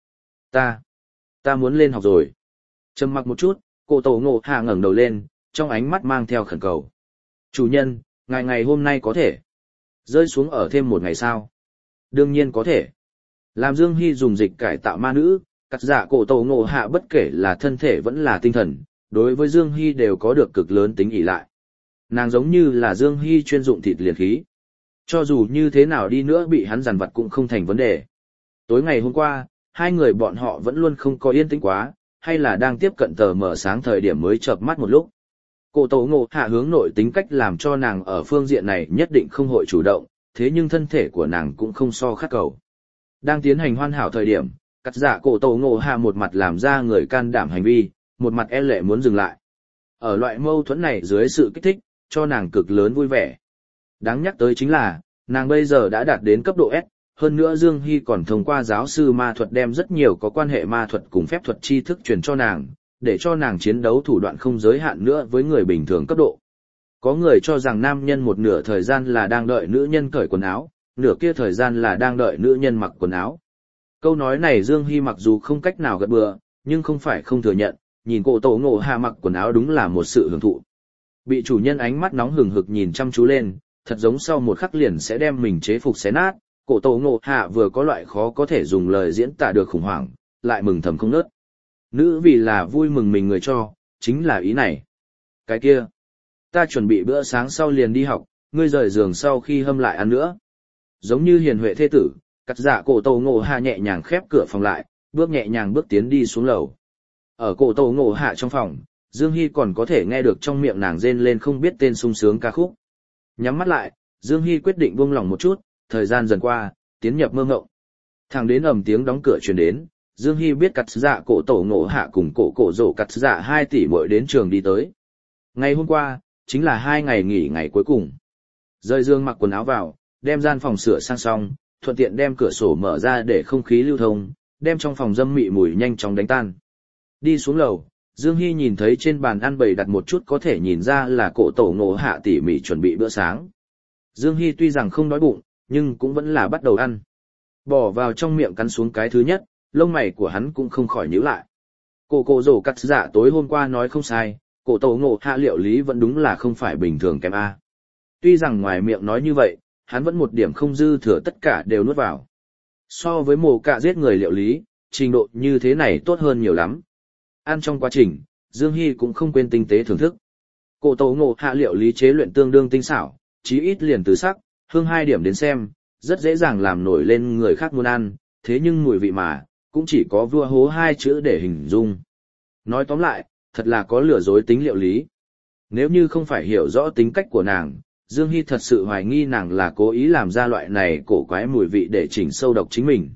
Ta muốn lên học rồi. Trầm mặc một chút, Cổ Tổ Ngộ Hạ ngẩng đầu lên, trong ánh mắt mang theo khẩn cầu. Chủ nhân, ngày hôm nay có thể rơi xuống ở thêm một ngày sao? Đương nhiên có thể. Làm Dương Hy dùng dịch cải tạo ma nữ, cắt dạ Cổ Tổ Ngộ Hạ bất kể là thân thể vẫn là tinh thần, đối với Dương Hy đều có được cực lớn tính ỷ lại. Nàng giống như là Dương Hy chuyên dụng thịt liền khí. Cho dù như thế nào đi nữa bị hắn giàn vặt cũng không thành vấn đề. Tối ngày hôm qua, hai người bọn họ vẫn luôn không có yên tĩnh quá, hay là đang tiếp cận tờ mở sáng thời điểm mới chợp mắt một lúc. Cổ Tổ Ngộ Hạ hướng nội tính cách làm cho nàng ở phương diện này nhất định không hội chủ động, thế nhưng thân thể của nàng cũng không so khát cầu. Đang tiến hành hoàn hảo thời điểm, cắt dạ Cổ Tổ Ngộ Hạ một mặt làm ra người can đảm hành vi, một mặt e lệ muốn dừng lại. Ở loại mâu thuẫn này dưới sự kích thích, cho nàng cực lớn vui vẻ. Đáng nhắc tới chính là, nàng bây giờ đã đạt đến cấp độ S, hơn nữa Dương Hy còn thông qua giáo sư ma thuật đem rất nhiều có quan hệ ma thuật cùng phép thuật tri thức truyền cho nàng, để cho nàng chiến đấu thủ đoạn không giới hạn nữa với người bình thường cấp độ. Có người cho rằng nam nhân một nửa thời gian là đang đợi nữ nhân cởi quần áo, nửa kia thời gian là đang đợi nữ nhân mặc quần áo. Câu nói này Dương Hy mặc dù không cách nào gật bừa, nhưng không phải không thừa nhận, nhìn Cổ Tổ Ngộ Hạ mặc quần áo đúng là một sự hưởng thụ. Bị chủ nhân ánh mắt nóng hừng hực nhìn chăm chú lên, thật giống sau một khắc liền sẽ đem mình chế phục xé nát, Cổ Tổ Ngộ Hạ vừa có loại khó có thể dùng lời diễn tả được khủng hoảng, lại mừng thầm không nớt. Nữ vì là vui mừng mình người cho, chính là ý này. Cái kia, ta chuẩn bị bữa sáng sau liền đi học, ngươi rời giường sau khi hâm lại ăn nữa. Giống như hiền huệ thê tử, cắt dạ Cổ Tổ Ngộ Hạ nhẹ nhàng khép cửa phòng lại, bước nhẹ nhàng bước tiến đi xuống lầu. Ở Cổ Tổ Ngộ Hạ trong phòng, Dương Hy còn có thể nghe được trong miệng nàng rên lên không biết tên sung sướng ca khúc. Nhắm mắt lại, Dương Hy quyết định buông lỏng một chút, thời gian dần qua, tiến nhập mơ ngộng. Thẳng đến ầm tiếng đóng cửa truyền đến, Dương Hy biết cắt dạ Cổ Tổ Ngộ Hạ cùng cổ rổ cắt dạ 2 tỷ muội đến trường đi tới. Ngày hôm qua, chính là 2 ngày nghỉ ngày cuối cùng. Rời giường mặc quần áo vào, đem gian phòng sửa sang xong, thuận tiện đem cửa sổ mở ra để không khí lưu thông, đem trong phòng dâm mị mùi nhanh chóng đánh tan. Đi xuống lầu, Dương Hy nhìn thấy trên bàn ăn bày đặt một chút có thể nhìn ra là Cổ Tổ Ngộ Hạ tỉ mỉ chuẩn bị bữa sáng. Dương Hy tuy rằng không đói bụng, nhưng cũng vẫn là bắt đầu ăn. Bỏ vào trong miệng cắn xuống cái thứ nhất, lông mày của hắn cũng không khỏi nhíu lại. Cổ rổ cắt dạ tối hôm qua nói không sai, Cổ Tổ Ngộ Hạ liệu lý vẫn đúng là không phải bình thường kém A. Tuy rằng ngoài miệng nói như vậy, hắn vẫn một điểm không dư thừa tất cả đều nuốt vào. So với mồ cạ giết người liệu lý, trình độ như thế này tốt hơn nhiều lắm. Ăn trong quá trình, Dương Hy cũng không quên tinh tế thưởng thức. Cổ tổ ngộ hạ liệu lý chế luyện tương đương tinh xảo, chí ít liền từ sắc, hương 2 điểm đến xem, rất dễ dàng làm nổi lên người khác muốn ăn, thế nhưng mùi vị mà, cũng chỉ có vua hố 2 chữ để hình dung. Nói tóm lại, thật là có lừa dối tính liệu lý. Nếu như không phải hiểu rõ tính cách của nàng, Dương Hy thật sự hoài nghi nàng là cố ý làm ra loại này cổ quái mùi vị để chỉnh sâu độc chính mình.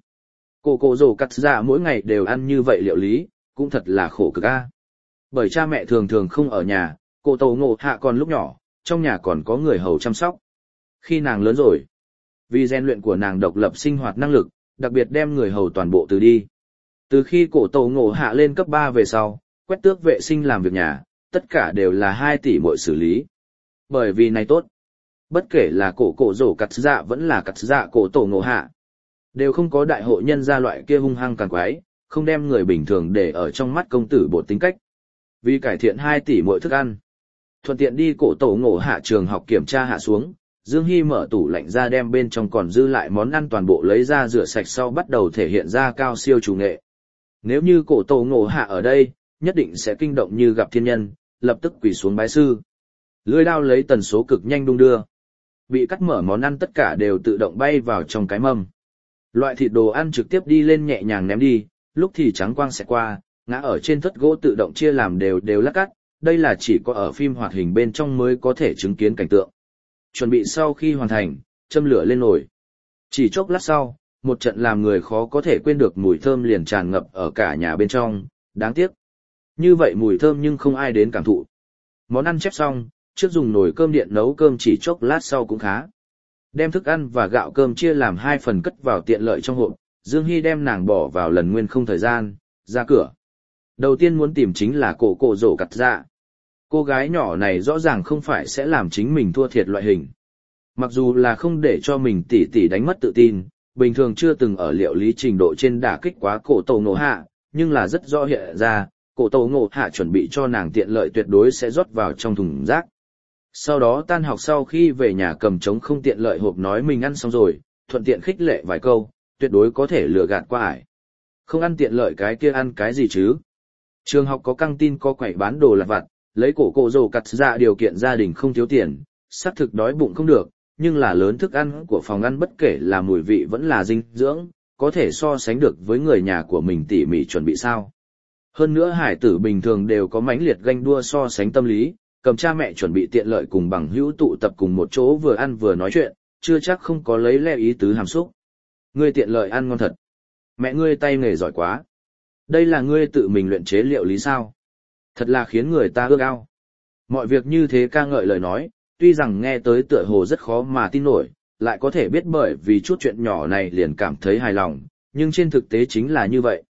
Cổ rổ cắt dạ mỗi ngày đều ăn như vậy liệu lý, cũng thật là khổ cực a. Bởi cha mẹ thường thường không ở nhà, cổ tổ ngộ hạ còn lúc nhỏ, trong nhà còn có người hầu chăm sóc. Khi nàng lớn rồi, vì rèn luyện của nàng độc lập sinh hoạt năng lực, đặc biệt đem người hầu toàn bộ từ đi. Từ khi cổ tổ ngộ hạ lên cấp 3 về sau, quét tước vệ sinh làm việc nhà, tất cả đều là 2 tỷ muội xử lý. Bởi vì này tốt, bất kể là cổ rổ cắt dạ vẫn là cắt dạ cổ tổ ngộ hạ, đều không có đại hộ nhân gia loại kia hung hăng càng quái, không đem người bình thường để ở trong mắt công tử bột tính cách. Vì cải thiện 2 tỷ muội thức ăn, thuận tiện đi cổ tổ ngộ hạ trường học kiểm tra hạ xuống, Dương Hy mở tủ lạnh ra đem bên trong còn dư lại món ăn toàn bộ lấy ra rửa sạch sau bắt đầu thể hiện ra cao siêu chủ nghệ. Nếu như cổ tổ ngộ hạ ở đây, nhất định sẽ kinh động như gặp thiên nhân, lập tức quỳ xuống bái sư. Lưỡi đao lấy tần số cực nhanh đung đưa. Bị cắt mở món ăn tất cả đều tự động bay vào trong cái mâm. Loại thịt đồ ăn trực tiếp đi lên nhẹ nhàng ném đi, lúc thì trắng quang sẽ qua, ngã ở trên thất gỗ tự động chia làm đều lát cắt, đây là chỉ có ở phim hoạt hình bên trong mới có thể chứng kiến cảnh tượng. Chuẩn bị sau khi hoàn thành, châm lửa lên nồi. Chỉ chốc lát sau, một trận làm người khó có thể quên được mùi thơm liền tràn ngập ở cả nhà bên trong, đáng tiếc. Như vậy mùi thơm nhưng không ai đến cảm thụ. Món ăn chép xong, trước dùng nồi cơm điện nấu cơm chỉ chốc lát sau cũng khá. Đem thức ăn và gạo cơm chia làm 2 phần cất vào tiện lợi trong hộp, Dương Hy đem nàng bỏ vào lần nguyên không thời gian, ra cửa. Đầu tiên muốn tìm chính là cổ rổ cắt dạ. Cô gái nhỏ này rõ ràng không phải sẽ làm chính mình thua thiệt loại hình. Mặc dù là không để cho mình tỉ đánh mất tự tin, bình thường chưa từng ở liệu lý trình độ trên đả kích quá cổ tổ ngộ hạ, nhưng là rất rõ hiện ra, cổ tổ ngộ hạ chuẩn bị cho nàng tiện lợi tuyệt đối sẽ rót vào trong thùng rác. Sau đó tan học sau khi về nhà cầm trống không tiện lợi hộp nói mình ăn xong rồi, thuận tiện khích lệ vài câu, tuyệt đối có thể lừa gạt qua ải. Không ăn tiện lợi cái kia ăn cái gì chứ? Trường học có căng tin có quẩy bán đồ lặt vặt, lấy cổ rổ cắt dạ điều kiện gia đình không thiếu tiền, xác thực đói bụng không được, nhưng là lớn thức ăn của phòng ăn bất kể là mùi vị vẫn là dinh dưỡng, có thể so sánh được với người nhà của mình tỉ mỉ chuẩn bị sao. Hơn nữa hải tử bình thường đều có mãnh liệt ganh đua so sánh tâm lý, cầm cha mẹ chuẩn bị tiện lợi cùng bằng hữu tụ tập cùng một chỗ vừa ăn vừa nói chuyện, chưa chắc không có lấy lẽ ý tứ hàm xúc. Ngươi tiện lợi ăn ngon thật. Mẹ ngươi tay nghề giỏi quá. Đây là ngươi tự mình luyện chế liệu lý sao? Thật là khiến người ta ước ao. Mọi việc như thế ca ngợi lời nói, tuy rằng nghe tới tựa hồ rất khó mà tin nổi, lại có thể biết bởi vì chút chuyện nhỏ này liền cảm thấy hài lòng, nhưng trên thực tế chính là như vậy.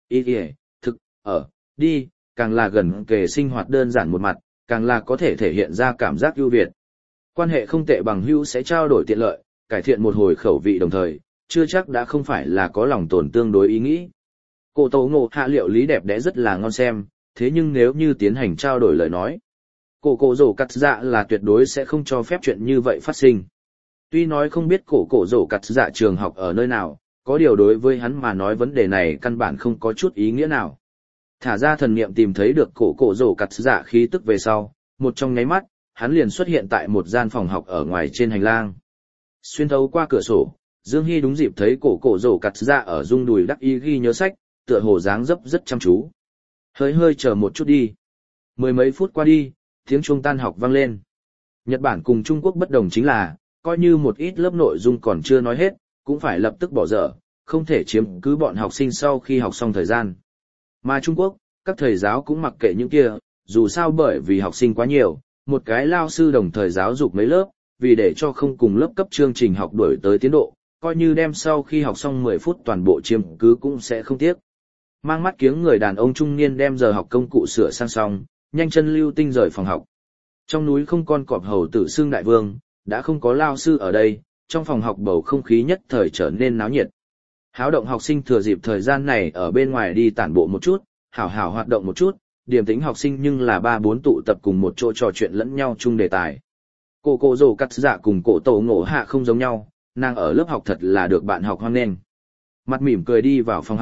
Đi, càng là gần kề sinh hoạt đơn giản một mặt, càng là có thể thể hiện ra cảm giác ưu việt. Quan hệ không tệ bằng hữu sẽ trao đổi tiện lợi, cải thiện một hồi khẩu vị đồng thời, chưa chắc đã không phải là có lòng tổn tương đối ý nghĩ. Cổ tổ ngộ hạ liệu lý đẹp đẽ rất là ngon xem, thế nhưng nếu như tiến hành trao đổi lời nói, cổ rổ cắt dạ là tuyệt đối sẽ không cho phép chuyện như vậy phát sinh. Tuy nói không biết cổ rổ cắt dạ trường học ở nơi nào, có điều đối với hắn mà nói vấn đề này căn bản không có chút ý nghĩa nào. Thả ra thần niệm tìm thấy được cổ rổ cắt dạ khí tức về sau, một trong nháy mắt, hắn liền xuất hiện tại một gian phòng học ở ngoài trên hành lang. Xuyên thấu qua cửa sổ, Dương Hy đúng dịp thấy cổ rổ cắt dạ ở rung đùi đắc y ghi nhớ sách, tựa hồ dáng dấp rất chăm chú. Hơi chờ một chút đi. 10 mấy phút qua đi, tiếng chuông tan học vang lên. Nhật Bản cùng Trung Quốc bất đồng chính là, coi như một ít lớp nội dung còn chưa nói hết, cũng phải lập tức bỏ dở, không thể chiếm cứ bọn học sinh sau khi học xong thời gian. Mà Trung Quốc, các thầy giáo cũng mặc kệ những kia, dù sao bởi vì học sinh quá nhiều, một cái lao sư đồng thời giáo dục mấy lớp, vì để cho không cùng lớp cấp chương trình học đuổi tới tiến độ, coi như đem sau khi học xong 10 phút toàn bộ chiếm cứ cũng sẽ không tiếc. Mang mắt kiếng người đàn ông trung niên đem giờ học công cụ sửa sang xong, nhanh chân lưu tinh rời phòng học. Trong núi không con cọp hầu tử xương đại vương, đã không có lao sư ở đây, trong phòng học bầu không khí nhất thời trở nên náo nhiệt. Háo động học sinh thừa dịp thời gian này ở bên ngoài đi tản bộ một chút, hảo hoạt động một chút, điềm tĩnh học sinh nhưng là 3-4 tụ tập cùng một chỗ trò chuyện lẫn nhau chung đề tài. Cổ rổ cắt dạ cùng cổ tổ ngộ hạ không giống nhau, nàng ở lớp học thật là được bạn học hoan nghênh. Mặt mỉm cười đi vào phòng học,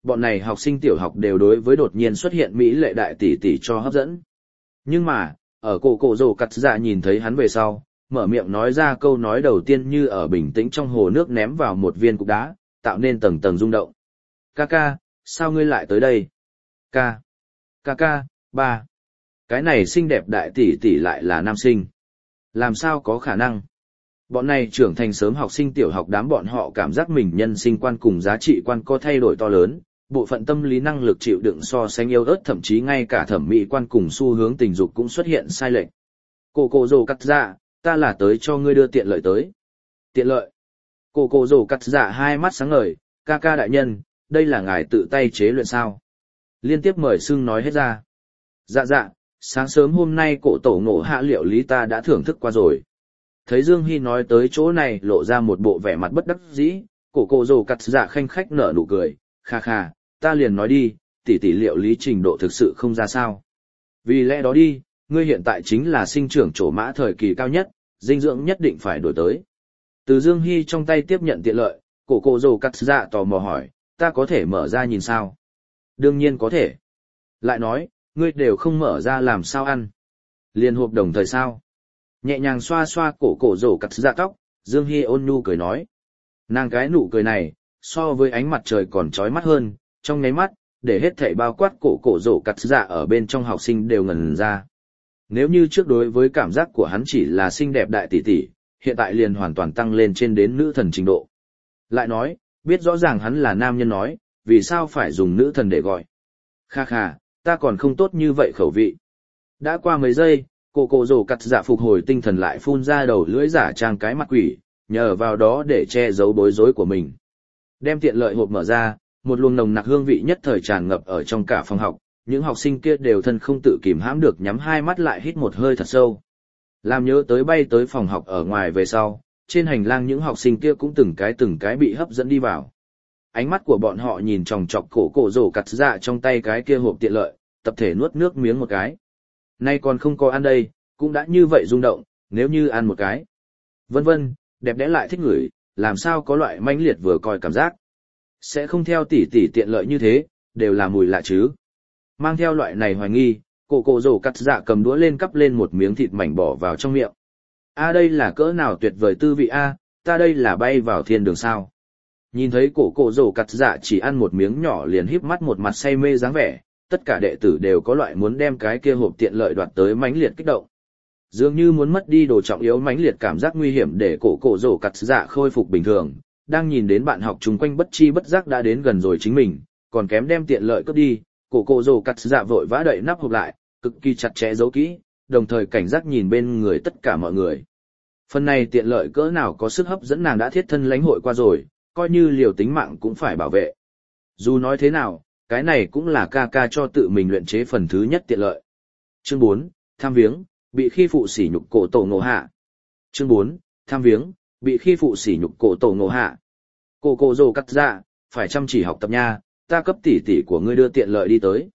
Bọn này học sinh tiểu học đều đối với đột nhiên xuất hiện Mỹ lệ đại tỷ tỷ cho hấp dẫn. Nhưng mà, ở cổ rồ cắt dạ nhìn thấy hắn về sau, mở miệng nói ra câu nói đầu tiên như ở bình tĩnh trong hồ nước ném vào một viên cục đá, tạo nên tầng tầng rung động. Ca, sao ngươi lại tới đây? Ca, ba. Cái này xinh đẹp đại tỷ tỷ lại là nam sinh. Làm sao có khả năng? Bọn này trưởng thành sớm học sinh tiểu học đám bọn họ cảm giác mình nhân sinh quan cùng giá trị quan có thay đổi to lớn, bộ phận tâm lý năng lực chịu đựng so sánh yếu ớt thậm chí ngay cả thẩm mỹ quan cùng xu hướng tình dục cũng xuất hiện sai lệch. Cổ rồ cắt dạ, ta là tới cho ngươi đưa tiện lợi tới. Tiện lợi? Cổ rồ cắt dạ hai mắt sáng ngời, ca đại nhân, đây là ngài tự tay chế luyện sao? Liên tiếp mời xưng nói hết ra. Dạ, sáng sớm hôm nay cổ tổ ngộ hạ liệu lý ta đã thưởng thức qua rồi. Thấy Dương Hy nói tới chỗ này lộ ra một bộ vẻ mặt bất đắc dĩ, cổ rồ cắt dạ khanh khách nở nụ cười, kha, ta liền nói đi, tỷ liệu lý trình độ thực sự không ra sao. Vì lẽ đó đi, ngươi hiện tại chính là sinh trưởng trổ mã thời kỳ cao nhất, dinh dưỡng nhất định phải đổi tới. Từ Dương Hy trong tay tiếp nhận tiện lợi, cổ rồ cắt dạ tò mò hỏi, ta có thể mở ra nhìn sao? Đương nhiên có thể. Lại nói, ngươi đều không mở ra làm sao ăn. Liền hộp đồng thời sao? Nhẹ nhàng xoa xoa cổ rồ cắt dạ tóc, Dương Hy ôn nhu cười nói. Nàng cái nụ cười này, so với ánh mặt trời còn chói mắt hơn, trong nháy mắt, để hết thảy bao quát cổ rồ cắt dạ ở bên trong học sinh đều ngẩn ra. Nếu như trước đối với cảm giác của hắn chỉ là xinh đẹp đại tỷ tỷ, hiện tại liền hoàn toàn tăng lên trên đến nữ thần trình độ. Lại nói, biết rõ ràng hắn là nam nhân nói, vì sao phải dùng nữ thần để gọi. Kha, ta còn không tốt như vậy khẩu vị. Đã qua mấy giây, cổ rồ cắt dạ phục hồi tinh thần lại phun ra đầu lưỡi giả trang cái mặt quỷ, nhờ vào đó để che giấu bối rối của mình. Đem tiện lợi hộp mở ra, một luồng nồng nặc hương vị nhất thời tràn ngập ở trong cả phòng học, những học sinh kia đều thân không tự kìm hãm được nhắm hai mắt lại hít một hơi thật sâu. Làm nhớ tới bay tới phòng học ở ngoài về sau, trên hành lang những học sinh kia cũng từng cái bị hấp dẫn đi vào. Ánh mắt của bọn họ nhìn chòng chọc cổ rồ cắt dạ trong tay cái kia hộp tiện lợi, tập thể nuốt nước miếng một cái. Nay còn không có ăn đây, cũng đã như vậy rung động, nếu như ăn một cái. Vân vân, đẹp đẽ lại thích ngửi, làm sao có loại mãnh liệt vừa coi cảm giác. Sẽ không theo tỷ tiện lợi như thế, đều là mùi lạ chứ. Mang theo loại này hoài nghi, cổ rồ cắt dạ cầm đũa lên cắp lên một miếng thịt mảnh bỏ vào trong miệng. Đây là cỡ nào tuyệt vời tư vị ta đây là bay vào thiên đường sao. Nhìn thấy cổ rồ cắt dạ chỉ ăn một miếng nhỏ liền híp mắt một mặt say mê dáng vẻ, tất cả đệ tử đều có loại muốn đem cái kia hộp tiện lợi đoạt tới mãnh liệt kích động. Dường như muốn mất đi đồ trọng yếu mãnh liệt cảm giác nguy hiểm để cổ rồ cắt dạ khôi phục bình thường, đang nhìn đến bạn học chung quanh bất chi bất giác đã đến gần rồi chính mình, còn kém đem tiện lợi cướp đi, cổ rồ cắt dạ vội vã đậy nắp hộp lại, cực kỳ chặt chẽ giấu kỹ, đồng thời cảnh giác nhìn bên người tất cả mọi người. Phần này tiện lợi cỡ nào có sức hấp dẫn nàng đã thiết thân lãnh hội qua rồi, coi như liều tính mạng cũng phải bảo vệ. Dù nói thế nào, cái này cũng là ca cho tự mình luyện chế phần thứ nhất tiện lợi. Chương 4, tham viếng, bị khi phụ sỉ nhục cổ tổ ngộ hạ. Chương 4, tham viếng, bị khi phụ sỉ nhục cổ tổ ngộ hạ. Cổ rồ cắt dạ, phải chăm chỉ học tập nha, ta cấp tỷ của ngươi đưa tiện lợi đi tới.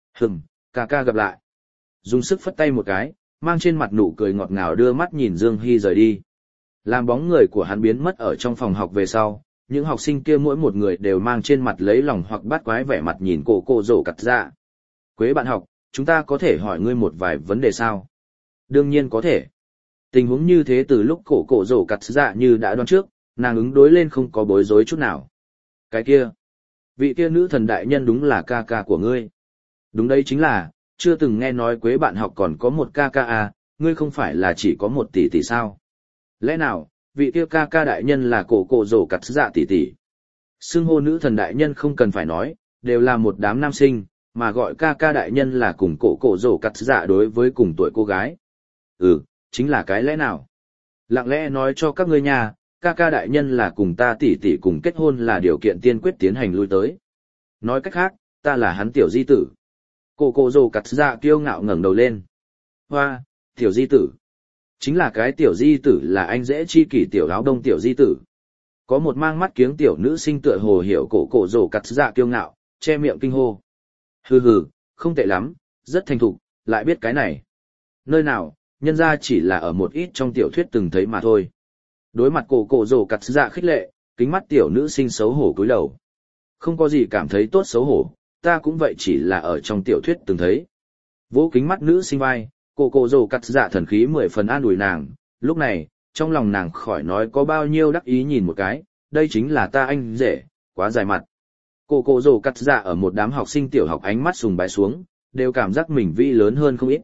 Ca gặp lại. Dùng sức phất tay một cái, mang trên mặt nụ cười ngọt ngào đưa mắt nhìn Dương Hy rời đi. Làm bóng người của hắn biến mất ở trong phòng học về sau, những học sinh kia mỗi một người đều mang trên mặt lấy lòng hoặc bắt quái vẻ mặt nhìn cổ rồ cắt dạ. Quế bạn học, chúng ta có thể hỏi ngươi một vài vấn đề sao? Đương nhiên có thể. Tình huống như thế từ lúc cổ rồ cắt dạ như đã đoán trước, nàng ứng đối lên không có bối rối chút nào. Cái kia, vị kia nữ thần đại nhân đúng là ca của ngươi. Đúng đây chính là, chưa từng nghe nói Quế bạn học còn có một ca ngươi không phải là chỉ có một tỷ sao? Lẽ nào, vị kia ca đại nhân là cổ rồ cắt dạ tỷ? Xưng hô nữ thần đại nhân không cần phải nói, đều là một đám nam sinh, mà gọi ca đại nhân là cùng cổ rồ cắt dạ đối với cùng tuổi cô gái. Chính là cái lẽ nào? Lặng lẽ nói cho các ngươi nhà, ca đại nhân là cùng ta tỷ cùng kết hôn là điều kiện tiên quyết tiến hành lui tới. Nói cách khác, ta là hắn tiểu di tử. Cổ rồ cắt dạ kiêu ngạo ngẩng đầu lên. Hoa, tiểu di tử. Chính là cái tiểu di tử là anh dễ chi kỷ tiểu áo đông tiểu di tử. Có một mang mắt kiếng tiểu nữ sinh tựa hồ hiểu cổ rồ cắt dạ kiêu ngạo, che miệng kinh hô. Không tệ lắm, rất thành thục, lại biết cái này. Nơi nào, nhân ra chỉ là ở một ít trong tiểu thuyết từng thấy mà thôi. Đối mặt cổ rồ cắt dạ khích lệ, kính mắt tiểu nữ sinh xấu hổ cúi đầu. Không có gì cảm thấy tốt xấu hổ, ta cũng vậy chỉ là ở trong tiểu thuyết từng thấy. Vỗ kính mắt nữ sinh vai, cô rồ cắt dạ thần khí 10 phần an ủi nàng, lúc này, trong lòng nàng khỏi nói có bao nhiêu đắc ý nhìn một cái, đây chính là ta anh rể, quá dài mặt. Cô rồ cắt dạ ở một đám học sinh tiểu học ánh mắt sùng bái xuống, đều cảm giác mình vĩ lớn hơn không ít.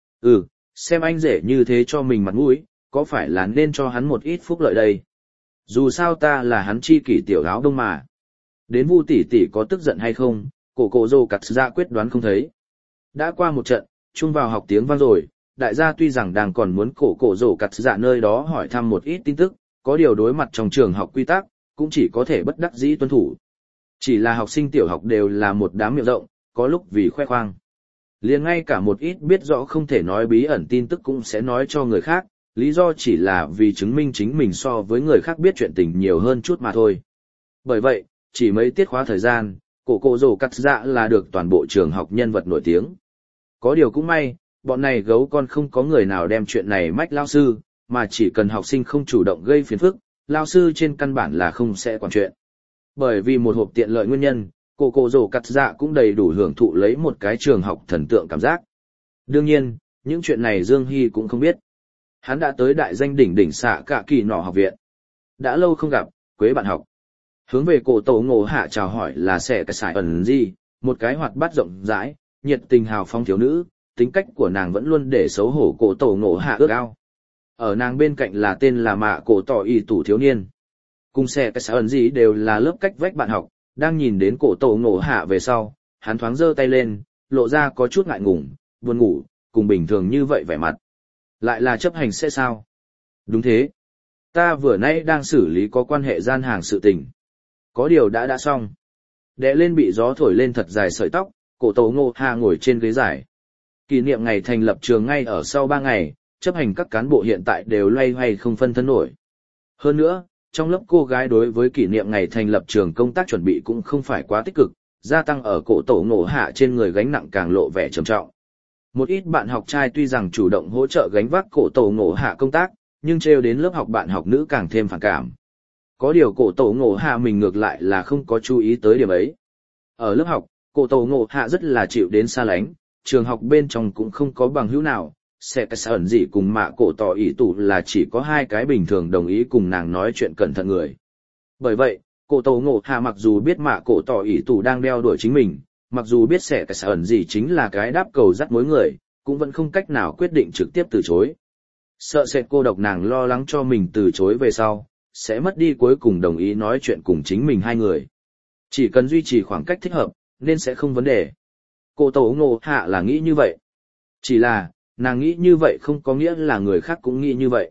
Xem anh rể như thế cho mình mặt mũi, có phải là nên cho hắn một ít phúc lợi đây? Dù sao ta là hắn chi kỷ tiểu áo đông mà. Đến Vu tỷ tỷ có tức giận hay không, cô rồ cắt dạ quyết đoán không thấy. Đã qua một trận, chung vào học tiếng vang rồi, đại gia tuy rằng đang còn muốn cổ rồ cắt dạ nơi đó hỏi thăm một ít tin tức, có điều đối mặt trong trường học quy tắc, cũng chỉ có thể bất đắc dĩ tuân thủ. Chỉ là học sinh tiểu học đều là một đám miệng rộng, có lúc vì khoe khoang. Liền ngay cả một ít biết rõ không thể nói bí ẩn tin tức cũng sẽ nói cho người khác, lý do chỉ là vì chứng minh chính mình so với người khác biết chuyện tình nhiều hơn chút mà thôi. Bởi vậy, chỉ mấy tiết khóa thời gian, cổ rồ cắt dạ là được toàn bộ trường học nhân vật nổi tiếng. Có điều cũng may, bọn này gấu con không có người nào đem chuyện này mách lao sư, mà chỉ cần học sinh không chủ động gây phiền phức, lao sư trên căn bản là không sẽ quản chuyện. Bởi vì một hộp tiện lợi nguyên nhân, cổ rồ cắt dạ cũng đầy đủ hưởng thụ lấy một cái trường học thần tượng cảm giác. Đương nhiên, những chuyện này Dương Hy cũng không biết. Hắn đã tới đại danh đỉnh xạ cả kỳ nọ học viện. Đã lâu không gặp, Quế bạn học. Hướng về cổ tổ ngộ hạ chào hỏi là sẽ cái sải ẩn gì, một cái hoạt bát rộng rãi, nhiệt tình hào phóng thiếu nữ, tính cách của nàng vẫn luôn để xấu hổ cổ tổ ngộ hạ ước ao. Ở nàng bên cạnh là tên là mạ cổ tỏ y tủ thiếu niên. Cùng sẽ cái sải ẩn gì đều là lớp cách vách bạn học, đang nhìn đến cổ tổ ngộ hạ về sau, hắn thoáng giơ tay lên, lộ ra có chút ngại ngùng, buồn ngủ, cùng bình thường như vậy vẻ mặt. Lại là chấp hành sẽ sao? Đúng thế. Ta vừa nãy đang xử lý có quan hệ gian hàng sự tình. Có điều đã xong. Đè lên bị gió thổi lên thật dài sợi tóc, cổ tổ ngộ hạ ngồi trên ghế dài. Kỷ niệm ngày thành lập trường ngay ở sau 3 ngày, chấp hành các cán bộ hiện tại đều loay hoay không phân thân nổi. Hơn nữa, trong lớp cô gái đối với kỷ niệm ngày thành lập trường công tác chuẩn bị cũng không phải quá tích cực, gia tăng ở cổ tổ ngộ hạ trên người gánh nặng càng lộ vẻ trầm trọng. Một ít bạn học trai tuy rằng chủ động hỗ trợ gánh vác cổ tổ ngộ hạ công tác, nhưng trêu đến lớp học bạn học nữ càng thêm phản cảm. Có điều cổ tổ ngộ hạ mình ngược lại là không có chú ý tới điểm ấy. Ở lớp học, cổ tổ ngộ hạ rất là chịu đến xa lánh, trường học bên trong cũng không có bằng hữu nào, sẽ cái ẩn gì cùng mạ cổ tỏ ý tủ là chỉ có 2 cái bình thường đồng ý cùng nàng nói chuyện cẩn thận người. Bởi vậy, cổ tổ ngộ hạ mặc dù biết mạ cổ tỏ ý tủ đang đeo đuổi chính mình, mặc dù biết sẽ cái ẩn gì chính là cái đáp cầu dắt mối người, cũng vẫn không cách nào quyết định trực tiếp từ chối. Sợ sệt cô độc nàng lo lắng cho mình từ chối về sau, sẽ mất đi cuối cùng đồng ý nói chuyện cùng chính mình 2 người. Chỉ cần duy trì khoảng cách thích hợp, nên sẽ không vấn đề. Cổ tổ ngộ hạ là nghĩ như vậy. Chỉ là, nàng nghĩ như vậy không có nghĩa là người khác cũng nghĩ như vậy.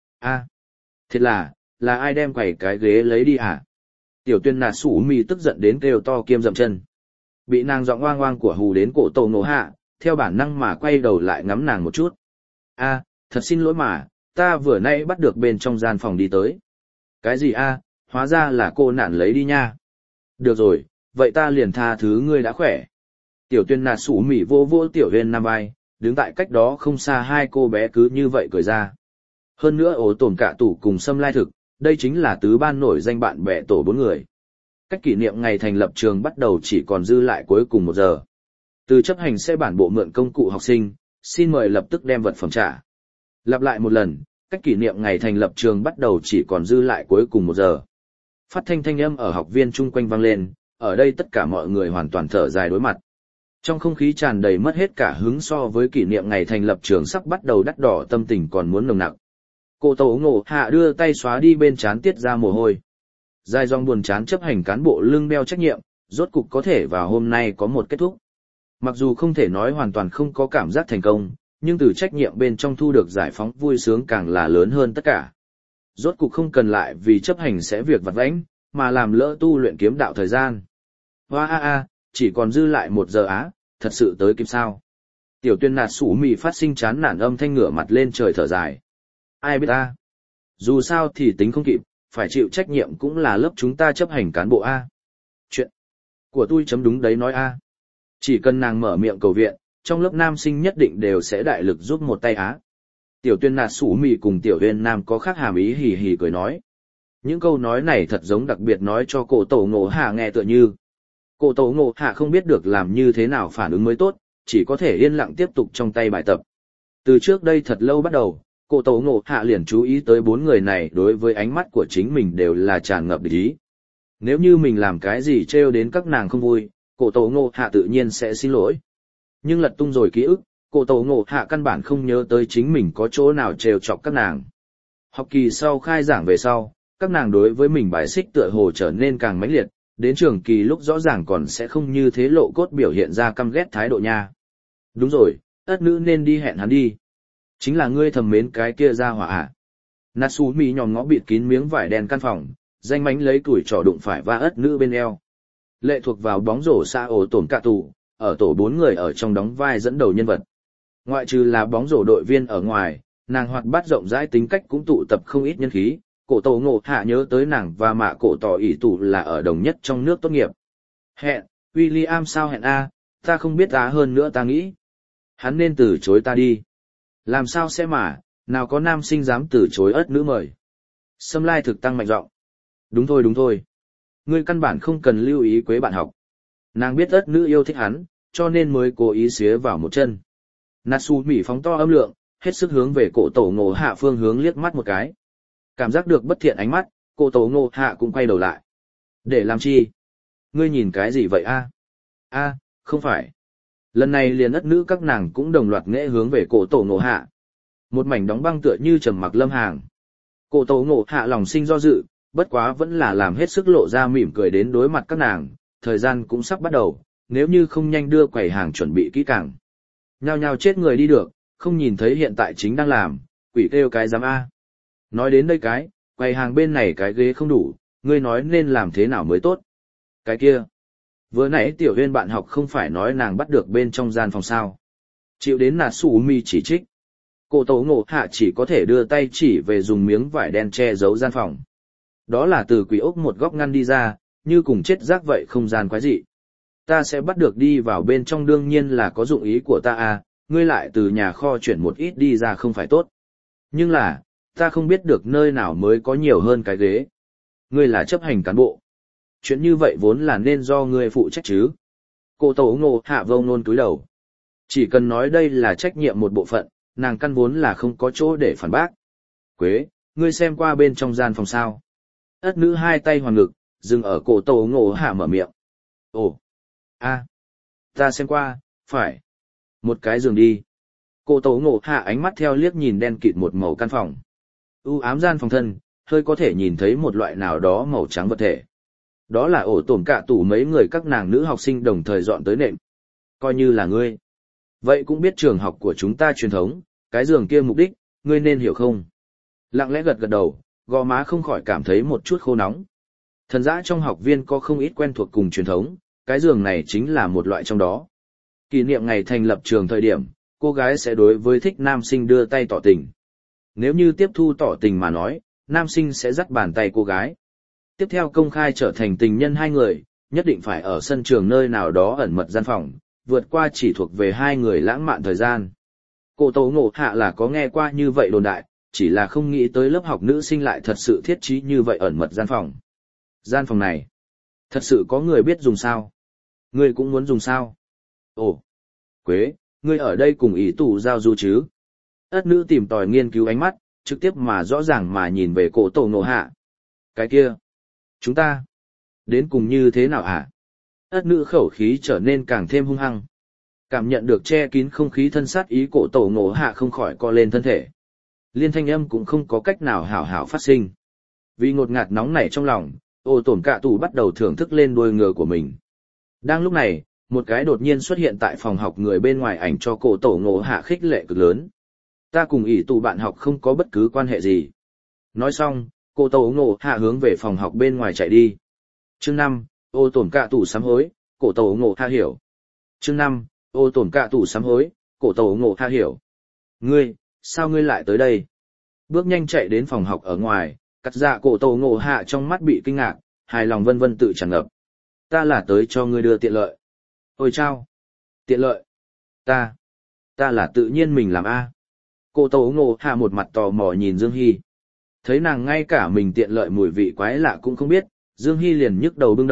Thiệt là ai đem quẩy cái ghế lấy đi hả? Tiểu Tuyên nà sủ mì tức giận đến kêu to kiêm dậm chân. Bị nàng giọng oang oang của hù đến cổ tổ ngộ hạ, theo bản năng mà quay đầu lại ngắm nàng một chút. Thật xin lỗi mà, ta vừa nãy bắt được bên trong gian phòng đi tới. Cái gì hóa ra là cô nạn lấy đi nha. Được rồi, vậy ta liền tha thứ ngươi đã khỏe. Tiểu Tuyên nà sủ mỉ vô vô Tiểu Huyên Nam vai, đứng tại cách đó không xa 2 cô bé cứ như vậy cười ra. Hơn nữa ổ tổn cả tủ cùng Sâm Lai Thực, đây chính là tứ ban nổi danh bạn bè tổ 4 người. Cách kỷ niệm ngày thành lập trường bắt đầu chỉ còn dư lại cuối cùng 1 giờ. Từ chấp hành sẽ bản bộ mượn công cụ học sinh, xin mời lập tức đem vật phẩm trả. Lặp lại một lần, cách kỷ niệm ngày thành lập trường bắt đầu chỉ còn dư lại cuối cùng 1 giờ. Phát thanh âm ở học viên chung quanh vang lên, ở đây tất cả mọi người hoàn toàn thở dài đối mặt. Trong không khí tràn đầy mất hết cả hứng so với kỷ niệm ngày thành lập trường sắp bắt đầu đắt đỏ, tâm tình còn muốn nồng nặc. Cổ tổ ngộ hạ đưa tay xóa đi bên trán tiết ra mồ hôi. Dài dòng buồn chán chấp hành cán bộ lưng đeo trách nhiệm, rốt cục có thể vào hôm nay có một kết thúc. Mặc dù không thể nói hoàn toàn không có cảm giác thành công, nhưng từ trách nhiệm bên trong thu được giải phóng vui sướng càng là lớn hơn tất cả. Rốt cục không cần lại vì chấp hành sẽ việc vặt vãnh, mà làm lỡ tu luyện kiếm đạo thời gian. Chỉ còn dư lại 1 giờ thật sự tới kịp sao? Tiểu Tuyên nạt sủ mì phát sinh chán nản âm thanh ngửa mặt lên trời thở dài. Ai biết ta? Dù sao thì tính không kịp, phải chịu trách nhiệm cũng là lớp chúng ta chấp hành cán bộ Chuyện của tôi chấm đúng đấy nói Chỉ cần nàng mở miệng cầu viện, trong lớp nam sinh nhất định đều sẽ đại lực giúp một tay Tiểu Tuyên nạt sủ mì cùng Tiểu Huyên Nam có khác hàm ý hì hì cười nói. Những câu nói này thật giống đặc biệt nói cho cổ tổ ngộ hạ nghe tựa như, Cổ tổ ngộ hạ không biết được làm như thế nào phản ứng mới tốt, chỉ có thể yên lặng tiếp tục trong tay bài tập. Từ trước đây thật lâu bắt đầu, cổ tổ ngộ hạ liền chú ý tới bốn người này đối với ánh mắt của chính mình đều là tràn ngập địch ý. Nếu như mình làm cái gì trêu đến các nàng không vui, cổ tổ ngộ hạ tự nhiên sẽ xin lỗi. Nhưng lật tung rồi ký ức, cổ tổ ngộ hạ căn bản không nhớ tới chính mình có chỗ nào trêu chọc các nàng. Học kỳ sau khai giảng về sau, các nàng đối với mình bài xích tựa hồ trở nên càng mãnh liệt, đến trường kỳ lúc rõ ràng còn sẽ không như thế lộ cốt biểu hiện ra căm ghét thái độ nha. Đúng rồi, ất nữ nên đi hẹn hắn đi. Chính là ngươi thầm mến cái kia ra hỏa à. Natsumi nhòm ngó bịt kín miếng vải đen căn phòng, danh mánh lấy tuổi trò đụng phải va ất nữ bên eo. Lệ thuộc vào bóng rổ xa ổ tổn cạ tù, ở tổ 4 người ở trong đóng vai dẫn đầu nhân vật. Ngoại trừ là bóng rổ đội viên ở ngoài, nàng hoạt bát rộng rãi tính cách cũng tụ tập không ít nhân khí. Cổ tổ ngộ hạ nhớ tới nàng và mạ cổ tỏ ỷ tụ là ở đồng nhất trong nước tốt nghiệp. Hẹn, William sao hẹn A, ta không biết á hơn nữa ta nghĩ. Hắn nên từ chối ta đi. Làm sao sẽ mà, nào có nam sinh dám từ chối ất nữ mời. Sâm lai thực tăng mạnh giọng. Đúng thôi. Ngươi căn bản không cần lưu ý quế bạn học. Nàng biết ất nữ yêu thích hắn, cho nên mới cố ý xía vào một chân. Natsumi phóng to âm lượng, hết sức hướng về cổ tổ ngộ hạ phương hướng liếc mắt một cái. Cảm giác được bất thiện ánh mắt, cổ tổ ngộ hạ cũng quay đầu lại. Để làm chi? Ngươi nhìn cái gì vậy a? A, không phải. Lần này liền ất nữ các nàng cũng đồng loạt nghệ hướng về cổ tổ ngộ hạ. Một mảnh đóng băng tựa như trầm mặc lâm hàng. Cổ tổ ngộ hạ lòng sinh do dự, bất quá vẫn là làm hết sức lộ ra mỉm cười đến đối mặt các nàng, thời gian cũng sắp bắt đầu, nếu như không nhanh đưa quầy hàng chuẩn bị kỹ càng. Nhao nhao chết người đi được, không nhìn thấy hiện tại chính đang làm, quỷ kêu cái giám A. Nói đến đây cái, quầy hàng bên này cái ghế không đủ, ngươi nói nên làm thế nào mới tốt. Cái kia, vừa nãy tiểu huyên bạn học không phải nói nàng bắt được bên trong gian phòng sao. Chịu đến Natsumi chỉ trích. Cổ tổ ngộ hạ chỉ có thể đưa tay chỉ về dùng miếng vải đen che giấu gian phòng. Đó là từ quỷ ốc một góc ngăn đi ra, như cùng chết rác vậy không gian quái dị. Ta sẽ bắt được đi vào bên trong đương nhiên là có dụng ý của ta à, ngươi lại từ nhà kho chuyển một ít đi ra không phải tốt. Nhưng là, ta không biết được nơi nào mới có nhiều hơn cái ghế. Ngươi là chấp hành cán bộ. Chuyện như vậy vốn là nên do ngươi phụ trách chứ. Cổ tổ ngộ hạ vông nôn túi đầu. Chỉ cần nói đây là trách nhiệm một bộ phận, nàng căn vốn là không có chỗ để phản bác. Quế, ngươi xem qua bên trong gian phòng sao. Ất nữ hai tay hoàn ngực, dừng ở cổ tổ ngộ hạ mở miệng. Ồ, a, ta xem qua, phải. Một cái giường đi. Cổ tổ ngộ hạ ánh mắt theo liếc nhìn đen kịt một màu căn phòng. Ám gian phòng thân, hơi có thể nhìn thấy một loại nào đó màu trắng vật thể. Đó là ổ tổn cạ tủ mấy người các nàng nữ học sinh đồng thời dọn tới nệm. Coi như là ngươi. Vậy cũng biết trường học của chúng ta truyền thống, cái giường kia mục đích, ngươi nên hiểu không? Lặng lẽ gật gật đầu, gò má không khỏi cảm thấy một chút khô nóng. Thần dã trong học viên có không ít quen thuộc cùng truyền thống, cái giường này chính là một loại trong đó. Kỷ niệm ngày thành lập trường thời điểm, cô gái sẽ đối với thích nam sinh đưa tay tỏ tình. Nếu như tiếp thu tỏ tình mà nói, nam sinh sẽ dắt bàn tay cô gái. Tiếp theo công khai trở thành tình nhân hai người, nhất định phải ở sân trường nơi nào đó ẩn mật gian phòng, vượt qua chỉ thuộc về hai người lãng mạn thời gian. Cổ tổ ngộ hạ là có nghe qua như vậy đồn đại, chỉ là không nghĩ tới lớp học nữ sinh lại thật sự thiết trí như vậy ẩn mật gian phòng. Gian phòng này, thật sự có người biết dùng sao? Ngươi cũng muốn dùng sao? Ồ, Quế, ngươi ở đây cùng ý tù giao du chứ? Ất nữ tìm tòi nghiên cứu ánh mắt, trực tiếp mà rõ ràng mà nhìn về cổ tổ ngộ hạ. Cái kia, chúng ta, đến cùng như thế nào hả? Ất nữ khẩu khí trở nên càng thêm hung hăng. Cảm nhận được che kín không khí thân sát ý cổ tổ ngộ hạ không khỏi co lên thân thể. Liên thanh âm cũng không có cách nào hảo hảo phát sinh. Vì ngột ngạt nóng nảy trong lòng, ô tổn cạ tù bắt đầu thưởng thức lên đuôi ngựa của mình. Đang lúc này, một cái đột nhiên xuất hiện tại phòng học người bên ngoài ảnh cho cổ tổ ngộ hạ khích lệ cực lớn. Ta cùng ỷ tù bạn học không có bất cứ quan hệ gì. Nói xong, cổ tổ ngộ hạ hướng về phòng học bên ngoài chạy đi. Chương 5, ô tổn cạ tù sám hối, cổ tổ ngộ hạ hiểu. Chương 5, ô tổn cạ tù sám hối, cổ tổ ngộ hạ hiểu. Ngươi, sao ngươi lại tới đây? Bước nhanh chạy đến phòng học ở ngoài, cắt dạ cổ tổ ngộ hạ trong mắt bị kinh ngạc, hài lòng vân vân tự tràn ngập. Ta là tới cho ngươi đưa tiện lợi. Ôi chao! Tiện lợi! Ta là tự nhiên mình làm A. Cổ tổ ngộ hạ một mặt tò mò nhìn Dương Hy. Thấy nàng ngay cả mình tiện lợi mùi vị quái lạ cũng không biết, Dương Hy liền nhức đầu bưng đầu,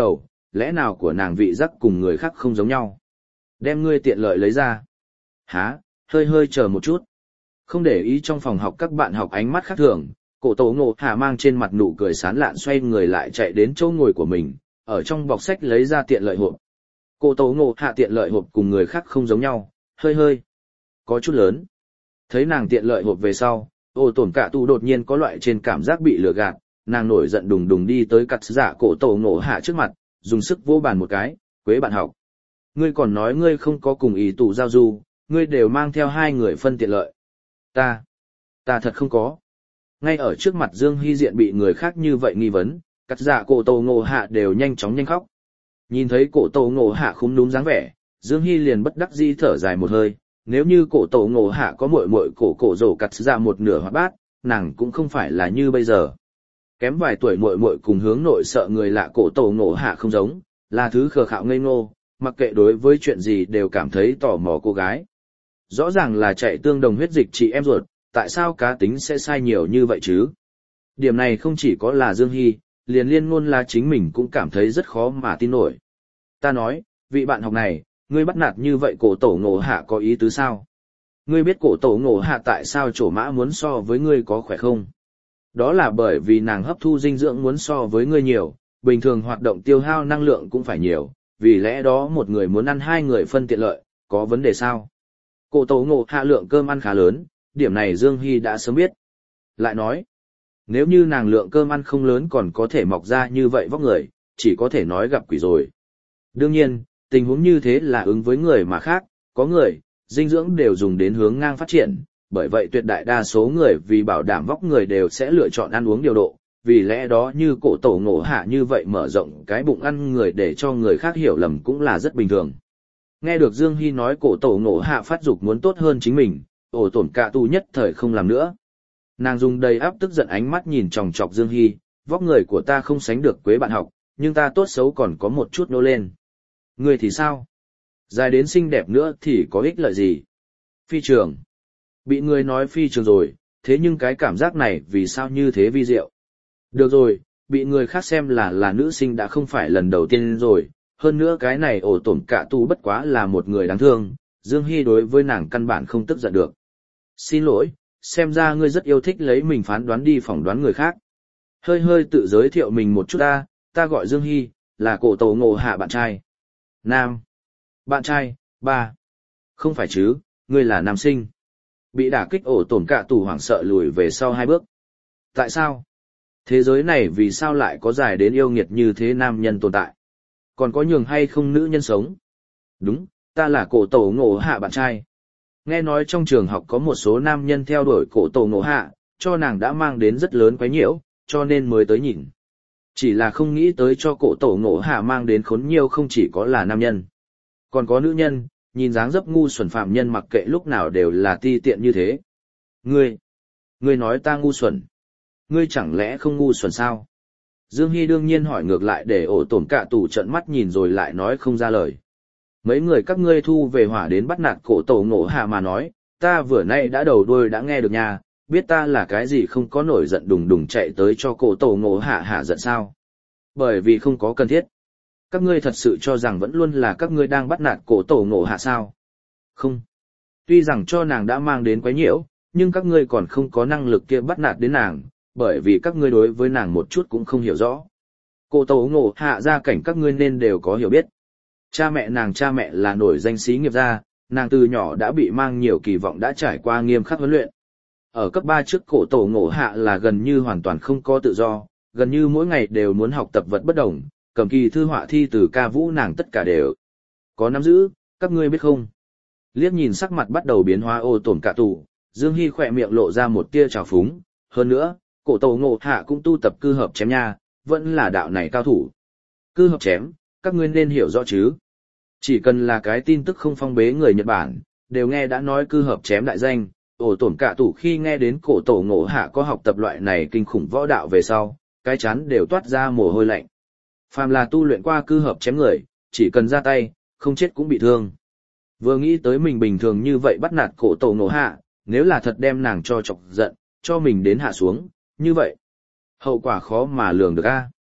lẽ nào của nàng vị giác cùng người khác không giống nhau. Đem ngươi tiện lợi lấy ra. Hả, hơi hơi chờ một chút. Không để ý trong phòng học các bạn học ánh mắt khác thường, cổ tổ ngộ hạ mang trên mặt nụ cười sán lạn xoay người lại chạy đến chỗ ngồi của mình, ở trong bọc sách lấy ra tiện lợi hộp. Cổ tổ ngộ hạ tiện lợi hộp cùng người khác không giống nhau, hơi hơi, có chút lớn. Thấy nàng tiện lợi hộp về sau, ô tổn cả tù đột nhiên có loại trên cảm giác bị lừa gạt, nàng nổi giận đùng đùng đi tới cắt giả cổ tổ ngộ hạ trước mặt, dùng sức vô bàn một cái, quế bạn học. Ngươi còn nói ngươi không có cùng ý tù giao du, ngươi đều mang theo hai người phân tiện lợi. Ta thật không có. Ngay ở trước mặt Dương Hy Diện bị người khác như vậy nghi vấn, cắt giả cổ tổ ngộ hạ đều nhanh chóng nhanh khóc. Nhìn thấy cổ tổ ngộ hạ khúm núm dáng vẻ, Dương Hy liền bất đắc dĩ thở dài một hơi, nếu như cổ tổ ngộ hạ có muội muội cổ rổ cắt ra một nửa hoạt bát, nàng cũng không phải là như bây giờ. Kém vài tuổi muội muội cùng hướng nội sợ người lạ cổ tổ ngộ hạ không giống, là thứ khờ khạo ngây ngô, mặc kệ đối với chuyện gì đều cảm thấy tò mò cô gái. Rõ ràng là chạy tương đồng huyết dịch chị em ruột, tại sao cá tính sẽ sai nhiều như vậy chứ? Điểm này không chỉ có là Dương Hy, liền liên ngôn là chính mình cũng cảm thấy rất khó mà tin nổi. Ta nói, vị bạn học này, ngươi bắt nạt như vậy cổ tổ ngộ hạ có ý tứ sao? Ngươi biết cổ tổ ngộ hạ tại sao trổ mã muốn so với ngươi có khỏe không? Đó là bởi vì nàng hấp thu dinh dưỡng muốn so với ngươi nhiều, bình thường hoạt động tiêu hao năng lượng cũng phải nhiều, vì lẽ đó một người muốn ăn hai người phân tiện lợi, có vấn đề sao? Cổ tổ ngộ hạ lượng cơm ăn khá lớn, điểm này Dương Hy đã sớm biết. Lại nói, nếu như nàng lượng cơm ăn không lớn còn có thể mọc ra như vậy vóc người, chỉ có thể nói gặp quỷ rồi. Đương nhiên, tình huống như thế là ứng với người mà khác, có người, dinh dưỡng đều dùng đến hướng ngang phát triển, bởi vậy tuyệt đại đa số người vì bảo đảm vóc người đều sẽ lựa chọn ăn uống điều độ, vì lẽ đó như cổ tổ ngộ hạ như vậy mở rộng cái bụng ăn người để cho người khác hiểu lầm cũng là rất bình thường. Nghe được Dương Hy nói cổ tổ ngộ hạ phát dục muốn tốt hơn chính mình, ổ tổn cả tu nhất thời không làm nữa. Nàng dùng đầy áp tức giận ánh mắt nhìn chòng chọc Dương Hy, vóc người của ta không sánh được quế bạn học, nhưng ta tốt xấu còn có một chút nô lên. Ngươi thì sao? Dài đến xinh đẹp nữa thì có ích lợi gì? Phi trường. Bị người nói phi trường rồi, thế nhưng cái cảm giác này vì sao như thế vi diệu? Được rồi, bị người khác xem là nữ sinh đã không phải lần đầu tiên rồi, hơn nữa cái này ổ tổn cả tu bất quá là một người đáng thương, Dương Hy đối với nàng căn bản không tức giận được. Xin lỗi, xem ra ngươi rất yêu thích lấy mình phán đoán đi phỏng đoán người khác. Hơi hơi tự giới thiệu mình một chút ta gọi Dương Hy, là cổ tổ ngộ hạ bạn trai. Nam. Bạn trai, 3. Không phải chứ, ngươi là nam sinh. Bị đả kích ổ tổn cả tù hoảng sợ lùi về sau 2 bước. Tại sao? Thế giới này vì sao lại có dài đến yêu nghiệt như thế nam nhân tồn tại? Còn có nhường hay không nữ nhân sống? Đúng, ta là cổ tổ ngộ hạ bạn trai. Nghe nói trong trường học có một số nam nhân theo đuổi cổ tổ ngộ hạ, cho nàng đã mang đến rất lớn quái nhiễu, cho nên mới tới nhìn. Chỉ là không nghĩ tới cho cổ tổ ngộ hạ mang đến khốn nhiều không chỉ có là nam nhân. Còn có nữ nhân, nhìn dáng dấp ngu xuẩn phạm nhân mặc kệ lúc nào đều là ti tiện như thế. Ngươi nói ta ngu xuẩn. Ngươi chẳng lẽ không ngu xuẩn sao? Dương Hy đương nhiên hỏi ngược lại để ổ tổn cả tù trận mắt nhìn rồi lại nói không ra lời. Mấy người các ngươi thu về hỏa đến bắt nạt cổ tổ ngộ hạ mà nói, ta vừa nay đã đầu đuôi đã nghe được nha, biết ta là cái gì không có nổi giận đùng đùng chạy tới cho cổ tổ ngộ hạ giận sao? Bởi vì không có cần thiết. Các ngươi thật sự cho rằng vẫn luôn là các ngươi đang bắt nạt cổ tổ ngộ hạ sao? Không. Tuy rằng cho nàng đã mang đến quái nhiễu, nhưng các ngươi còn không có năng lực kia bắt nạt đến nàng, bởi vì các ngươi đối với nàng một chút cũng không hiểu rõ. Cổ tổ ngộ hạ gia cảnh các ngươi nên đều có hiểu biết. Cha mẹ là nổi danh sĩ nghiệp gia, nàng từ nhỏ đã bị mang nhiều kỳ vọng đã trải qua nghiêm khắc huấn luyện. Ở cấp 3 trước cổ tổ ngộ hạ là gần như hoàn toàn không có tự do, gần như mỗi ngày đều muốn học tập vật bất đồng, cầm kỳ thư họa thi từ ca vũ nàng tất cả đều có nắm giữ, các ngươi biết không? Liếc nhìn sắc mặt bắt đầu biến hóa ô tổn cả tù, Dương Hy khỏe miệng lộ ra một tia trào phúng, hơn nữa, cổ tổ ngộ hạ cũng tu tập cư hợp chém nha, vẫn là đạo này cao thủ. Cư hợp chém, các ngươi nên hiểu rõ chứ. Chỉ cần là cái tin tức không phong bế người Nhật Bản, đều nghe đã nói cư hợp chém đại danh, ổ tổn cả tủ khi nghe đến cổ tổ ngộ hạ có học tập loại này kinh khủng võ đạo về sau, cái chán đều toát ra mồ hôi lạnh. Phàm là tu luyện qua cư hợp chém người, chỉ cần ra tay, không chết cũng bị thương. Vừa nghĩ tới mình bình thường như vậy bắt nạt cổ tổ ngộ hạ, nếu là thật đem nàng cho chọc giận, cho mình đến hạ xuống, như vậy. Hậu quả khó mà lường được a.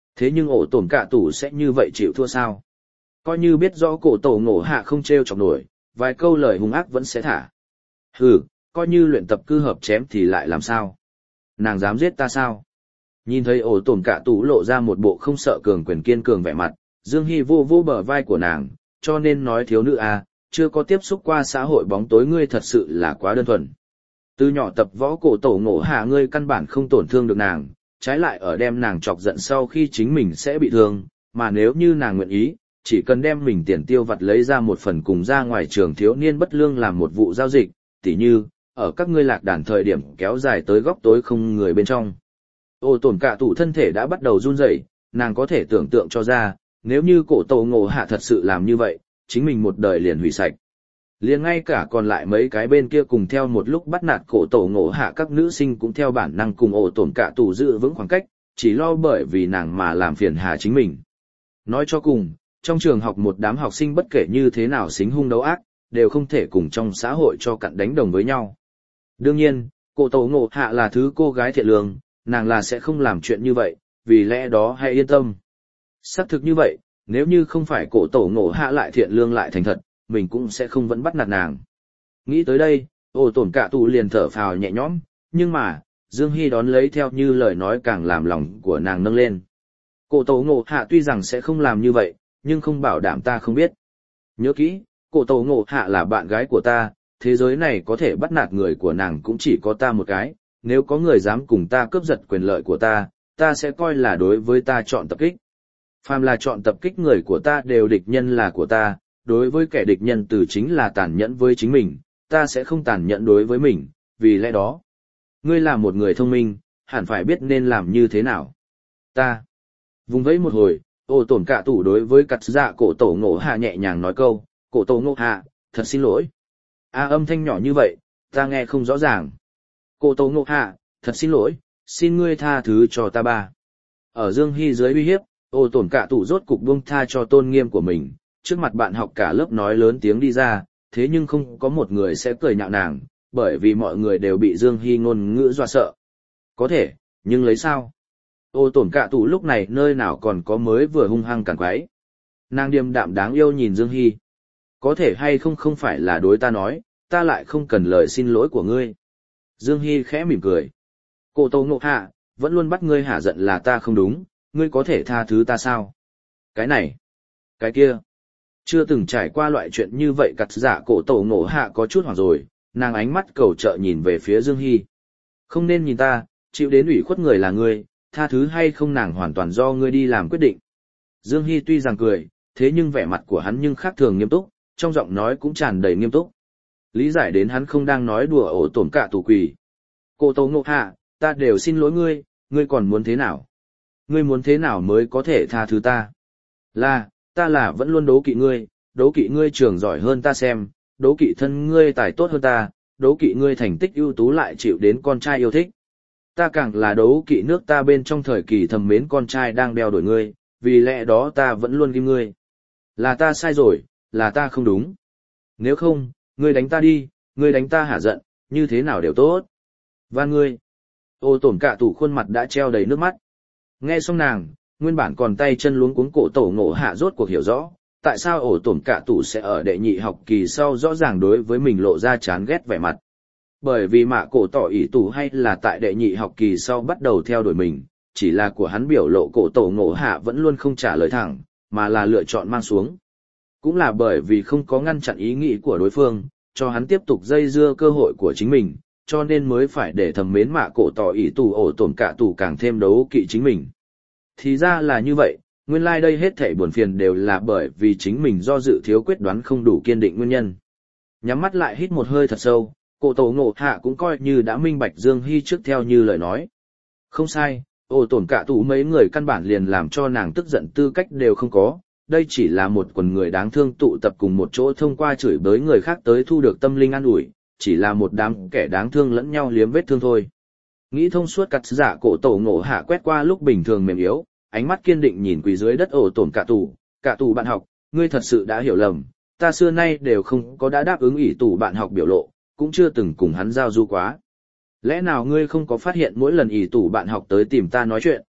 Thế nhưng ổ tổn cả tủ sẽ như vậy chịu thua sao? Coi như biết rõ cổ tổ ngộ hạ không treo chọc nổi, vài câu lời hung ác vẫn sẽ thả. Hừ, coi như luyện tập cư hợp chém thì lại làm sao? Nàng dám giết ta sao? Nhìn thấy ổ tổn cả tủ lộ ra một bộ không sợ cường quyền kiên cường vẻ mặt, Dương Hy vô vô bờ vai của nàng, cho nên nói thiếu nữ à, chưa có tiếp xúc qua xã hội bóng tối ngươi thật sự là quá đơn thuần. Từ nhỏ tập võ cổ tổ ngộ hạ ngươi căn bản không tổn thương được nàng, trái lại ở đem nàng chọc giận sau khi chính mình sẽ bị thương, mà nếu như nàng nguyện ý, chỉ cần đem mình tiền tiêu vặt lấy ra một phần cùng ra ngoài trường thiếu niên bất lương làm một vụ giao dịch, tỉ như, ở các ngươi lạc đàn thời điểm kéo dài tới góc tối không người bên trong. Ô tổn cả tủ thân thể đã bắt đầu run rẩy, nàng có thể tưởng tượng cho ra, nếu như cổ tổ ngộ hạ thật sự làm như vậy, chính mình một đời liền hủy sạch. Liền ngay cả còn lại mấy cái bên kia cùng theo một lúc bắt nạt cổ tổ ngộ hạ các nữ sinh cũng theo bản năng cùng ổ tổn cả tủ giữ vững khoảng cách, chỉ lo bởi vì nàng mà làm phiền hà chính mình. Nói cho cùng, trong trường học một đám học sinh bất kể như thế nào xính hung đấu ác, đều không thể cùng trong xã hội cho cặn đánh đồng với nhau. Đương nhiên, cổ tổ ngộ hạ là thứ cô gái thiện lương, nàng là sẽ không làm chuyện như vậy, vì lẽ đó hãy yên tâm. Xác thực như vậy, nếu như không phải cổ tổ ngộ hạ lại thiện lương lại thành thật, mình cũng sẽ không vẫn bắt nạt nàng. Nghĩ tới đây, ổ tổn cả tù liền thở phào nhẹ nhõm, nhưng mà, Dương Hy đón lấy theo như lời nói càng làm lòng của nàng nâng lên. Cổ tổ ngộ hạ tuy rằng sẽ không làm như vậy, nhưng không bảo đảm ta không biết. Nhớ kỹ, cổ tổ ngộ hạ là bạn gái của ta, thế giới này có thể bắt nạt người của nàng cũng chỉ có ta một cái, nếu có người dám cùng ta cướp giật quyền lợi của ta sẽ coi là đối với ta chọn tập kích. Phàm là chọn tập kích người của ta đều địch nhân là của ta, đối với kẻ địch nhân từ chính là tàn nhẫn với chính mình, ta sẽ không tàn nhẫn đối với mình, vì lẽ đó. Ngươi là một người thông minh, hẳn phải biết nên làm như thế nào. Ta. Vùng vẫy một hồi, ổ tổn cả tủ đối với cặt dạ cổ tổ ngộ hạ nhẹ nhàng nói câu, cổ tổ ngộ hạ, thật xin lỗi. Âm thanh nhỏ như vậy, ta nghe không rõ ràng. Cổ tổ ngộ hạ, thật xin lỗi, xin ngươi tha thứ cho ta ba. Ở Dương Hy dưới uy hiếp, ổ tổn cả tủ rốt cục buông tha cho tôn nghiêm của mình, trước mặt bạn học cả lớp nói lớn tiếng đi ra, thế nhưng không có một người sẽ cười nhạo nàng, bởi vì mọi người đều bị Dương Hy ngôn ngữ dọa sợ. Có thể, nhưng lấy sao? Ô tổn cả tủ lúc này nơi nào còn có mới vừa hung hăng cản quái. Nàng điềm đạm đáng yêu nhìn Dương Hy. Có thể hay không không phải là đối ta nói, ta lại không cần lời xin lỗi của ngươi. Dương Hy khẽ mỉm cười. Cổ tổ ngộ hạ, vẫn luôn bắt ngươi hả giận là ta không đúng, ngươi có thể tha thứ ta sao? Cái này, cái kia. Chưa từng trải qua loại chuyện như vậy cặt giả cổ tổ ngộ hạ có chút hoảng rồi, nàng ánh mắt cầu trợ nhìn về phía Dương Hy. Không nên nhìn ta, chịu đến ủy khuất người là ngươi, tha thứ hay không nàng hoàn toàn do ngươi đi làm quyết định. Dương Hy tuy rằng cười, thế nhưng vẻ mặt của hắn nhưng khác thường nghiêm túc, trong giọng nói cũng tràn đầy nghiêm túc. Lý giải đến hắn không đang nói đùa ổ tổn cả tù quỷ. Cổ tổ ngộ hạ, ta đều xin lỗi ngươi, ngươi còn muốn thế nào? Ngươi muốn thế nào mới có thể tha thứ ta? Ta là vẫn luôn đố kỵ ngươi trường giỏi hơn ta xem, đố kỵ thân ngươi tài tốt hơn ta, đố kỵ ngươi thành tích ưu tú lại chịu đến con trai yêu thích. Ta càng là đố kỵ nước ta bên trong thời kỳ thầm mến con trai đang đeo đuổi ngươi, vì lẽ đó ta vẫn luôn ghim ngươi. Là ta sai rồi, là ta không đúng. Nếu không, ngươi đánh ta đi, ngươi đánh ta hả giận, như thế nào đều tốt. Và ngươi, ô tổn cả tủ khuôn mặt đã treo đầy nước mắt. Nghe xong nàng, nguyên bản còn tay chân luống cuống cổ tổ ngộ hạ rốt cuộc hiểu rõ, tại sao ổ tổn cả tủ sẽ ở đệ nhị học kỳ sau rõ ràng đối với mình lộ ra chán ghét vẻ mặt. Bởi vì mạ cổ tỏ ỷ tủ hay là tại đệ nhị học kỳ sau bắt đầu theo đuổi mình, chỉ là của hắn biểu lộ cổ tổ ngộ hạ vẫn luôn không trả lời thẳng, mà là lựa chọn mang xuống. Cũng là bởi vì không có ngăn chặn ý nghĩ của đối phương, cho hắn tiếp tục dây dưa cơ hội của chính mình, cho nên mới phải để thầm mến mạ cổ tỏ ỷ tủ ổ tổn cả tủ càng thêm đấu kỵ chính mình. Thì ra là như vậy, nguyên lai đây hết thảy buồn phiền đều là bởi vì chính mình do dự thiếu quyết đoán không đủ kiên định nguyên nhân. Nhắm mắt lại hít một hơi thật sâu, cổ tổ ngộ hạ cũng coi như đã minh bạch Dương Hy trước theo như lời nói. Không sai, ổ tổn cả tủ mấy người căn bản liền làm cho nàng tức giận tư cách đều không có, đây chỉ là một quần người đáng thương tụ tập cùng một chỗ thông qua chửi bới người khác tới thu được tâm linh an ủi, chỉ là một đám kẻ đáng thương lẫn nhau liếm vết thương thôi. Nghĩ thông suốt cắt giả cổ tổ ngộ hạ quét qua lúc bình thường mềm yếu, ánh mắt kiên định nhìn quỳ dưới đất ổ tổn cả tù bạn học, ngươi thật sự đã hiểu lầm, ta xưa nay đều không có đã đáp ứng ỷ tù bạn học biểu lộ, cũng chưa từng cùng hắn giao du quá. Lẽ nào ngươi không có phát hiện mỗi lần ỷ tù bạn học tới tìm ta nói chuyện,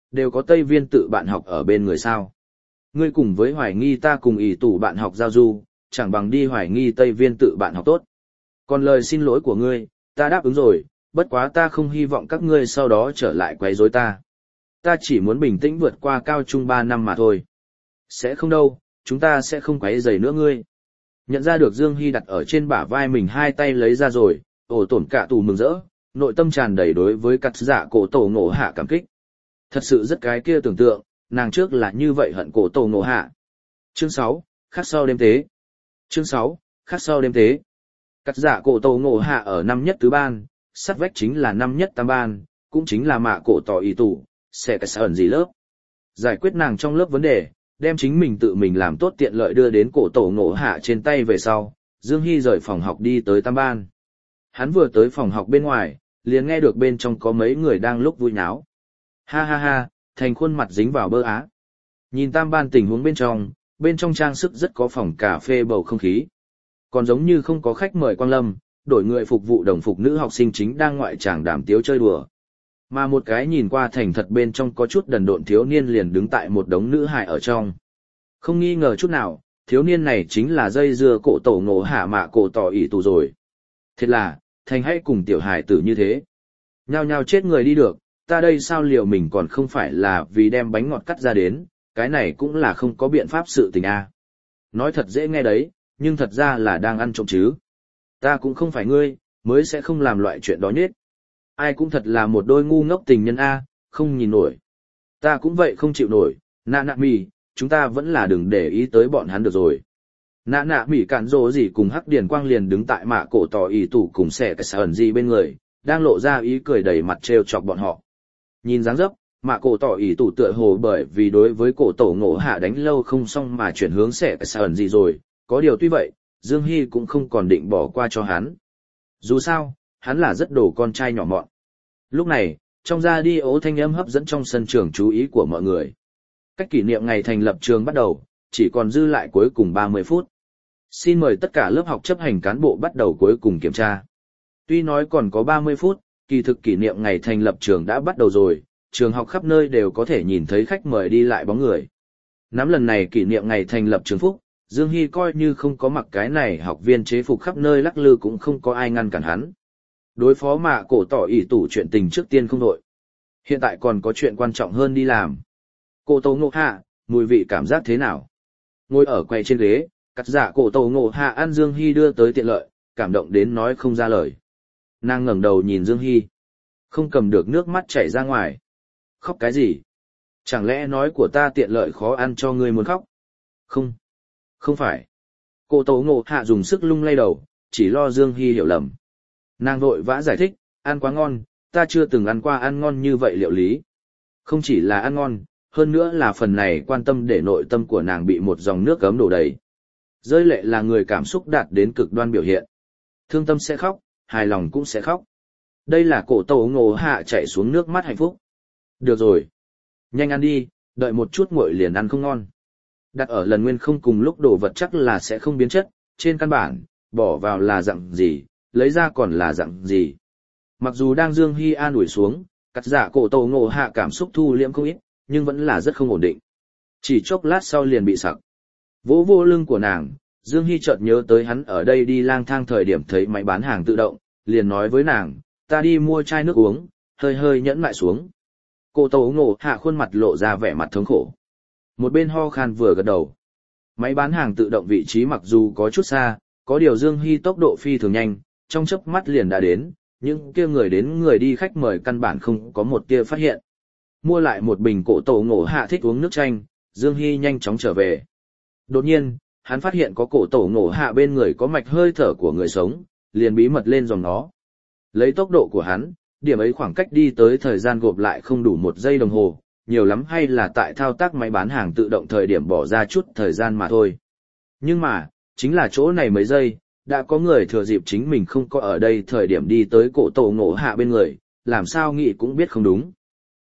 đều có Tây Viên tự bạn học ở bên người sao. Ngươi cùng với hoài nghi ta cùng ỷ tủ bạn học giao du, chẳng bằng đi hoài nghi Tây Viên tự bạn học tốt. Còn lời xin lỗi của ngươi, ta đáp ứng rồi, bất quá ta không hy vọng các ngươi sau đó trở lại quấy rối ta. Ta chỉ muốn bình tĩnh vượt qua cao trung 3 năm mà thôi. Sẽ không đâu, chúng ta sẽ không quấy rầy nữa ngươi. Nhận ra được Dương Hy đặt ở trên bả vai mình hai tay lấy ra rồi, ổ tổn cả tù mừng rỡ, nội tâm tràn đầy đối với cắt dạ cổ tổ ngộ hạ cảm kích. Thật sự rất cái kia tưởng tượng, nàng trước là như vậy hận cổ tổ ngộ hạ. Chương 6, khắc sau đêm tế. Chương 6, khắc sau đêm tế. Cắt dạ cổ tổ ngộ hạ ở năm nhất tứ ban, sát vách chính là năm nhất tam ban, cũng chính là mạ cổ tỏ ý tủ, sẽ cái ẩn gì lớp. Giải quyết nàng trong lớp vấn đề, đem chính mình tự mình làm tốt tiện lợi đưa đến cổ tổ ngộ hạ trên tay về sau, Dương Hy rời phòng học đi tới tam ban. Hắn vừa tới phòng học bên ngoài, liền nghe được bên trong có mấy người đang lúc vui náo. Ha ha ha, thành khuôn mặt dính vào bơ á. Nhìn tam ban tình huống bên trong trang sức rất có phòng cà phê bầu không khí. Còn giống như không có khách mời quang lâm, đổi người phục vụ đồng phục nữ học sinh chính đang ngoại tràng đàm tiếu chơi đùa. Mà một cái nhìn qua thành thật bên trong có chút đần độn thiếu niên liền đứng tại một đống nữ hài ở trong. Không nghi ngờ chút nào, thiếu niên này chính là dây dưa cổ tổ ngộ hạ mạ cổ tỏ ỷ tù rồi. Thật là, thành hãy cùng tiểu hài tử như thế. Nhao nhao chết người đi được, ta đây sao liệu mình còn không phải là vì đem bánh ngọt cắt ra đến, cái này cũng là không có biện pháp sự tình a. Nói thật dễ nghe đấy, nhưng thật ra là đang ăn trộm chứ. Ta cũng không phải ngươi, mới sẽ không làm loại chuyện đó nhết. Ai cũng thật là một đôi ngu ngốc tình nhân a, không nhìn nổi. Ta cũng vậy không chịu nổi, nạ nạ mì, chúng ta vẫn là đừng để ý tới bọn hắn được rồi. Nạ nạ mỉ cản rồ gì cùng hắc điền quang liền đứng tại mạ cổ tỏ ỷ tủ cùng xẻ cái sờn gì bên người, đang lộ ra ý cười đầy mặt trêu chọc bọn họ. Nhìn dáng dấp, mạ cổ tỏ ỷ tủ tựa hồ bởi vì đối với cổ tổ ngộ hạ đánh lâu không xong mà chuyển hướng xẻ cái sờn gì rồi, có điều tuy vậy, Dương Hy cũng không còn định bỏ qua cho hắn. Dù sao, hắn là rất đồ con trai nhỏ mọn. Lúc này, trong ra đi ố thanh âm hấp dẫn trong sân trường chú ý của mọi người. Cách kỷ niệm ngày thành lập trường bắt đầu, chỉ còn dư lại cuối cùng 30 phút. Xin mời tất cả lớp học chấp hành cán bộ bắt đầu cuối cùng kiểm tra. Tuy nói còn có 30 phút, kỳ thực kỷ niệm ngày thành lập trường đã bắt đầu rồi, trường học khắp nơi đều có thể nhìn thấy khách mời đi lại bóng người. Nắm lần này kỷ niệm ngày thành lập trường Phúc, Dương Hy coi như không có mặc cái này học viên chế phục khắp nơi lắc lư cũng không có ai ngăn cản hắn. Đối phó mạ cổ tỏ ỷ tủ chuyện tình trước tiên không đội. Hiện tại còn có chuyện quan trọng hơn đi làm. Cổ tổ ngộ hạ, mùi vị cảm giác thế nào? Ngồi ở quầy trên ghế, cắt dạ cổ tổ ngộ hạ ăn Dương Hy đưa tới tiện lợi, cảm động đến nói không ra lời. Nàng ngẩng đầu nhìn Dương Hy, không cầm được nước mắt chảy ra ngoài. Khóc cái gì? Chẳng lẽ nói của ta tiện lợi khó ăn cho ngươi muốn khóc? Không, không phải. Cổ tổ ngộ hạ dùng sức lung lay đầu, chỉ lo Dương Hy hiểu lầm. Nàng vội vã giải thích, ăn quá ngon, ta chưa từng ăn qua ăn ngon như vậy liệu lý. Không chỉ là ăn ngon, hơn nữa là phần này quan tâm để nội tâm của nàng bị một dòng nước gấm đổ đầy. Rơi lệ là người cảm xúc đạt đến cực đoan biểu hiện. Thương tâm sẽ khóc, hài lòng cũng sẽ khóc. Đây là cổ tổ ngộ hạ chảy xuống nước mắt hạnh phúc. Được rồi. Nhanh ăn đi, đợi một chút nguội liền ăn không ngon. Đặt ở lần nguyên không cùng lúc đồ vật chắc là sẽ không biến chất, trên căn bản, bỏ vào là dạng gì, lấy ra còn là dạng gì. Mặc dù đang Dương Hy an ủi xuống, cắt dạ cổ tổ ngộ hạ cảm xúc thu liễm không ít, nhưng vẫn là rất không ổn định. Chỉ chốc lát sau liền bị sặc. Vỗ vô lưng của nàng, Dương Hy chợt nhớ tới hắn ở đây đi lang thang thời điểm thấy máy bán hàng tự động, liền nói với nàng, ta đi mua chai nước uống, hơi hơi nhẫn lại xuống. Cổ tổ ngộ hạ khuôn mặt lộ ra vẻ mặt thống khổ. Một bên ho khan vừa gật đầu. Máy bán hàng tự động vị trí mặc dù có chút xa, có điều Dương Hy tốc độ phi thường nhanh, trong chớp mắt liền đã đến, những kia người đến người đi khách mời căn bản không có một tia phát hiện. Mua lại một bình cổ tổ ngộ hạ thích uống nước chanh, Dương Hy nhanh chóng trở về. Đột nhiên, hắn phát hiện có cổ tổ ngộ hạ bên người có mạch hơi thở của người sống, liền bí mật lên dòng nó. Lấy tốc độ của hắn, điểm ấy khoảng cách đi tới thời gian gộp lại không đủ 1 giây đồng hồ, nhiều lắm hay là tại thao tác máy bán hàng tự động thời điểm bỏ ra chút thời gian mà thôi. Nhưng mà, chính là chỗ này mấy giây, đã có người thừa dịp chính mình không có ở đây thời điểm đi tới cổ tổ ngộ hạ bên người, làm sao nghĩ cũng biết không đúng.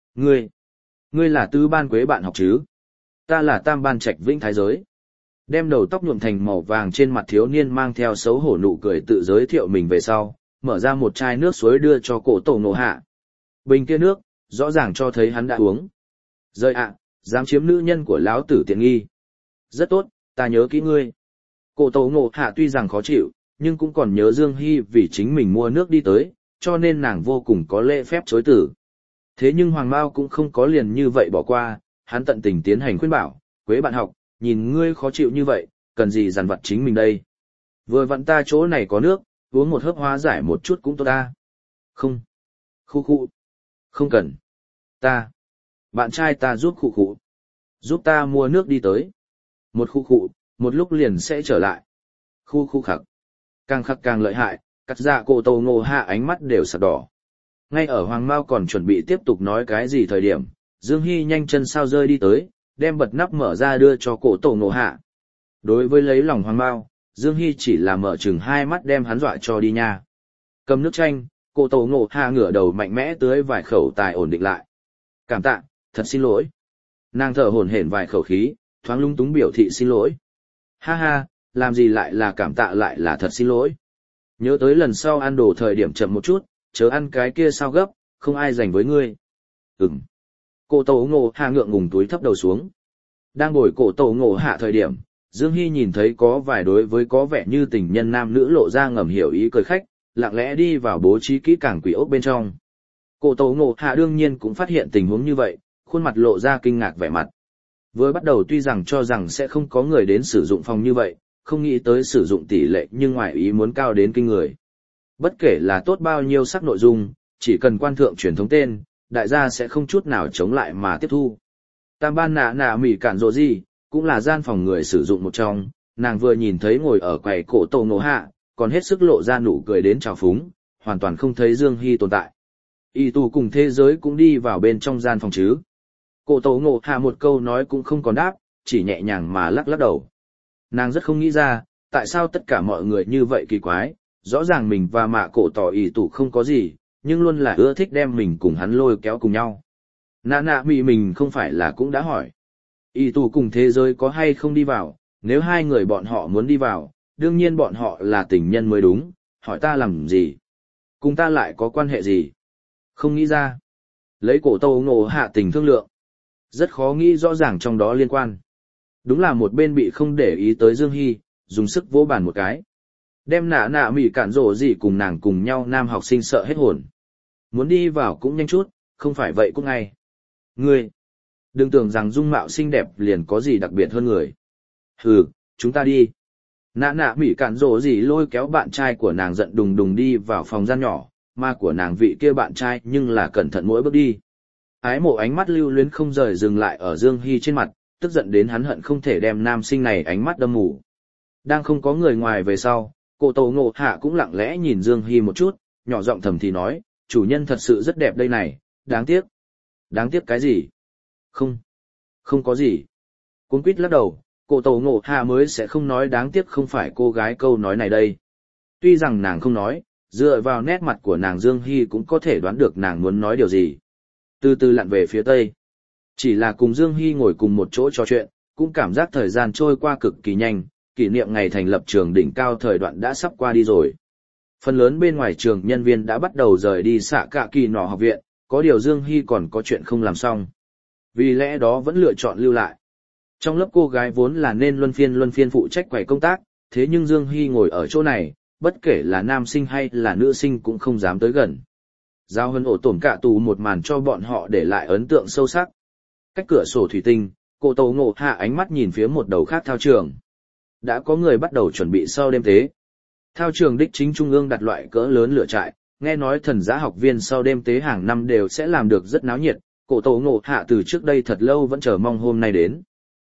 Ngươi là tứ ban quế bạn học chứ? Ta là tam ban trạch vĩnh thái giới. Đem đầu tóc nhuộm thành màu vàng trên mặt thiếu niên mang theo xấu hổ nụ cười tự giới thiệu mình về sau, mở ra một chai nước suối đưa cho cổ tổ ngộ hạ. Bình kia nước, rõ ràng cho thấy hắn đã uống. Rơi ạ, dám chiếm nữ nhân của lão tử tiện nghi. Rất tốt, ta nhớ kỹ ngươi. Cổ Tổ Ngộ Hạ tuy rằng khó chịu, nhưng cũng còn nhớ Dương Hy vì chính mình mua nước đi tới, cho nên nàng vô cùng có lễ phép chối từ. Thế nhưng Hoàng Mao cũng không có liền như vậy bỏ qua, hắn tận tình tiến hành khuyên bảo, Quế bạn học, nhìn ngươi khó chịu như vậy, cần gì dằn vặt chính mình đây. Vừa vặn ta chỗ này có nước, uống một hớp hóa giải một chút cũng tốt ta. Không. Khu khu. Không cần. Ta. Bạn trai ta giúp khu khu. Giúp ta mua nước đi tới. Một khu khu, một lúc liền sẽ trở lại. Khu khu khắc. Càng khắc càng lợi hại, cắt dạ Cổ Tổ Ngộ Hạ ánh mắt đều sặc đỏ. Ngay ở Hoàng Mao còn chuẩn bị tiếp tục nói cái gì thời điểm, Dương Hy nhanh chân sao rơi đi tới, đem bật nắp mở ra đưa cho Cổ Tổ Ngộ Hạ. Đối với lấy lòng Hoàng Mao, Dương Hy chỉ là mở chừng hai mắt đem hắn dọa cho đi nha. Cầm nước chanh, Cổ Tổ Ngộ Hạ ngửa đầu mạnh mẽ tưới vài khẩu tài ổn định lại. Cảm tạ, thật xin lỗi. Nàng thở hổn hển vài khẩu khí, thoáng lung túng biểu thị xin lỗi. Ha ha, làm gì lại là cảm tạ lại là thật xin lỗi. Nhớ tới lần sau ăn đồ thời điểm chậm một chút, chớ ăn cái kia sao gấp, không ai dành với ngươi. Cổ Tổ Ngộ Hạ ngượng ngùng túi thấp đầu xuống. Đang ngồi Cổ Tổ Ngộ Hạ thời điểm, Dương Hy nhìn thấy có vài đối với có vẻ như tình nhân nam nữ lộ ra ngầm hiểu ý cười khách, lặng lẽ đi vào bố trí kỹ càng quỷ ốc bên trong. Cổ Tổ Ngộ Hạ đương nhiên cũng phát hiện tình huống như vậy, khuôn mặt lộ ra kinh ngạc vẻ mặt. Vừa bắt đầu tuy rằng cho rằng sẽ không có người đến sử dụng phòng như vậy, không nghĩ tới sử dụng tỷ lệ nhưng ngoài ý muốn cao đến kinh người. Bất kể là tốt bao nhiêu sắc nội dung, chỉ cần quan thượng truyền thống tên, đại gia sẽ không chút nào chống lại mà tiếp thu. Tam ban nạ nạ mỉ cản rộ gì, cũng là gian phòng người sử dụng một trong, nàng vừa nhìn thấy ngồi ở quầy Cổ Tổ Ngộ Hạ, còn hết sức lộ ra nụ cười đến trào phúng, hoàn toàn không thấy Dương Hy tồn tại. Y tù cùng thế giới cũng đi vào bên trong gian phòng chứ. Cổ Tổ Ngộ Hạ một câu nói cũng không còn đáp, chỉ nhẹ nhàng mà lắc lắc đầu. Nàng rất không nghĩ ra, tại sao tất cả mọi người như vậy kỳ quái, rõ ràng mình và mạ cổ tỏ Y tù không có gì, nhưng luôn là ưa thích đem mình cùng hắn lôi kéo cùng nhau. Nạ nạ mị mình không phải là cũng đã hỏi. Y tù cùng thế giới có hay không đi vào, nếu hai người bọn họ muốn đi vào, đương nhiên bọn họ là tình nhân mới đúng, hỏi ta làm gì? Cùng ta lại có quan hệ gì? Không nghĩ ra. Lấy Cổ Tổ Ngộ Hạ tình thương lượng. Rất khó nghĩ rõ ràng trong đó liên quan. Đúng là một bên bị không để ý tới Dương Hy, dùng sức vỗ bàn một cái. Đem nạ nạ mỉ cản rổ gì cùng nàng cùng nhau nam học sinh sợ hết hồn. Muốn đi vào cũng nhanh chút, không phải vậy cũng ngay. Ngươi, đừng tưởng rằng dung mạo xinh đẹp liền có gì đặc biệt hơn người. Hừ, chúng ta đi. Nạ nạ mỉ cản rổ gì lôi kéo bạn trai của nàng giận đùng đùng đi vào phòng gian nhỏ, mà của nàng vị kia bạn trai nhưng là cẩn thận mỗi bước đi. Ái mộ ánh mắt lưu luyến không rời dừng lại ở Dương Hy trên mặt, tức giận đến hắn hận không thể đem nam sinh này ánh mắt đâm mù. Đang không có người ngoài về sau, Cổ Tổ Ngộ Hạ cũng lặng lẽ nhìn Dương Hy một chút, nhỏ giọng thầm thì nói, chủ nhân thật sự rất đẹp đây này, đáng tiếc. Đáng tiếc cái gì? Không có gì. Cuốn quýt lắc đầu, Cổ Tổ Ngộ Hạ mới sẽ không nói đáng tiếc không phải cô gái câu nói này đây. Tuy rằng nàng không nói, dựa vào nét mặt của nàng Dương Hy cũng có thể đoán được nàng muốn nói điều gì. Từ từ lặn về phía tây. Chỉ là cùng Dương Hy ngồi cùng một chỗ trò chuyện, cũng cảm giác thời gian trôi qua cực kỳ nhanh, kỷ niệm ngày thành lập trường đỉnh cao thời đoạn đã sắp qua đi rồi. Phần lớn bên ngoài trường nhân viên đã bắt đầu rời đi xạ cạ kỳ nọ học viện, có điều Dương Hy còn có chuyện không làm xong. Vì lẽ đó vẫn lựa chọn lưu lại. Trong lớp cô gái vốn là nên luân phiên phụ trách quầy công tác, thế nhưng Dương Hy ngồi ở chỗ này, bất kể là nam sinh hay là nữ sinh cũng không dám tới gần. Giao hân ổ tổn cả tù một màn cho bọn họ để lại ấn tượng sâu sắc. Cách cửa sổ thủy tinh, Cổ Tổ Ngộ Hạ ánh mắt nhìn phía một đầu khác thao trường. Đã có người bắt đầu chuẩn bị sau đêm tế. Thao trường đích chính trung ương đặt loại cỡ lớn lửa trại, nghe nói thần giã học viên sau đêm tế hàng năm đều sẽ làm được rất náo nhiệt, Cổ Tổ Ngộ Hạ từ trước đây thật lâu vẫn chờ mong hôm nay đến.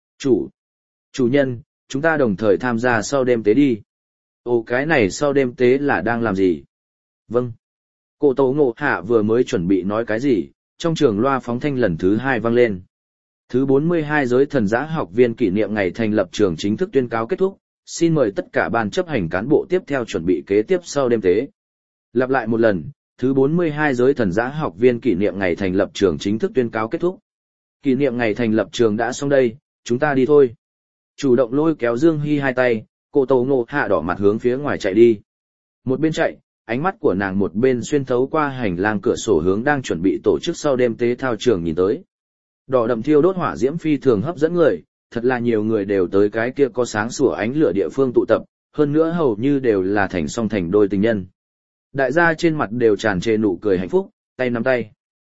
Chủ nhân, chúng ta đồng thời tham gia sau đêm tế đi. Ồ, cái này sau đêm tế là đang làm gì? Vâng. Cổ Tổ Ngộ Hạ vừa mới chuẩn bị nói cái gì, trong trường loa phóng thanh lần thứ 2 vang lên. Thứ 42 giới thần giã học viên kỷ niệm ngày thành lập trường chính thức tuyên cáo kết thúc, xin mời tất cả ban chấp hành cán bộ tiếp theo chuẩn bị kế tiếp sau đêm tế. Lặp lại một lần, thứ 42 giới thần giã học viên kỷ niệm ngày thành lập trường chính thức tuyên cáo kết thúc. Kỷ niệm ngày thành lập trường đã xong đây, chúng ta đi thôi. Chủ động lôi kéo Dương Hy hai tay, Cổ Tổ Ngộ Hạ đỏ mặt hướng phía ngoài chạy đi. Một bên chạy, ánh mắt của nàng một bên xuyên thấu qua hành lang cửa sổ hướng đang chuẩn bị tổ chức sau đêm tế thao trường nhìn tới. Đỏ đậm thiêu đốt hỏa diễm phi thường hấp dẫn người, thật là nhiều người đều tới cái kia có sáng sủa ánh lửa địa phương tụ tập, hơn nữa hầu như đều là thành song thành đôi tình nhân. Đại gia trên mặt đều tràn trề nụ cười hạnh phúc, tay nắm tay.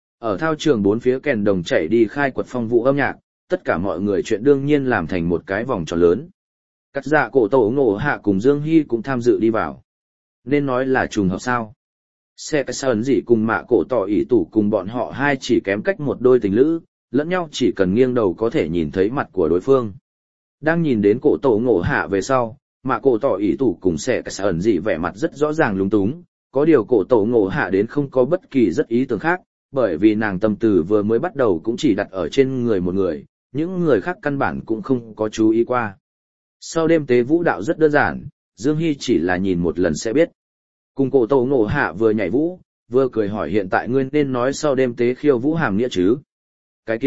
Ở thao trường bốn phía kèn đồng chạy đi khai quật phong vụ âm nhạc, tất cả mọi người chuyện đương nhiên làm thành một cái vòng tròn lớn. Cắt dạ cổ tổ ngộ hạ cùng Dương Hy cũng tham dự đi vào. Nên nói là trùng hợp sao. Xe cái sao ấn gì cùng mạ cổ tỏ ỷ tủ cùng bọn họ hai chỉ kém cách một đôi tình lữ, lẫn nhau chỉ cần nghiêng đầu có thể nhìn thấy mặt của đối phương. Đang nhìn đến cổ tổ ngộ hạ về sau, mạ cổ tỏ ỷ tủ cùng xe cái sao ấn gì vẻ mặt rất rõ ràng lúng túng, có điều cổ tổ ngộ hạ đến không có bất kỳ rất ý tưởng khác, bởi vì nàng tâm tư vừa mới bắt đầu cũng chỉ đặt ở trên người một người, những người khác căn bản cũng không có chú ý qua. Sau đêm tế vũ đạo rất đơn giản, Dương Hy chỉ là nhìn một lần sẽ biết. Cùng cổ tổ ngộ hạ vừa nhảy vũ, vừa cười hỏi hiện tại ngươi nên nói sau đêm tế khiêu vũ hàm nghĩa chứ? Cái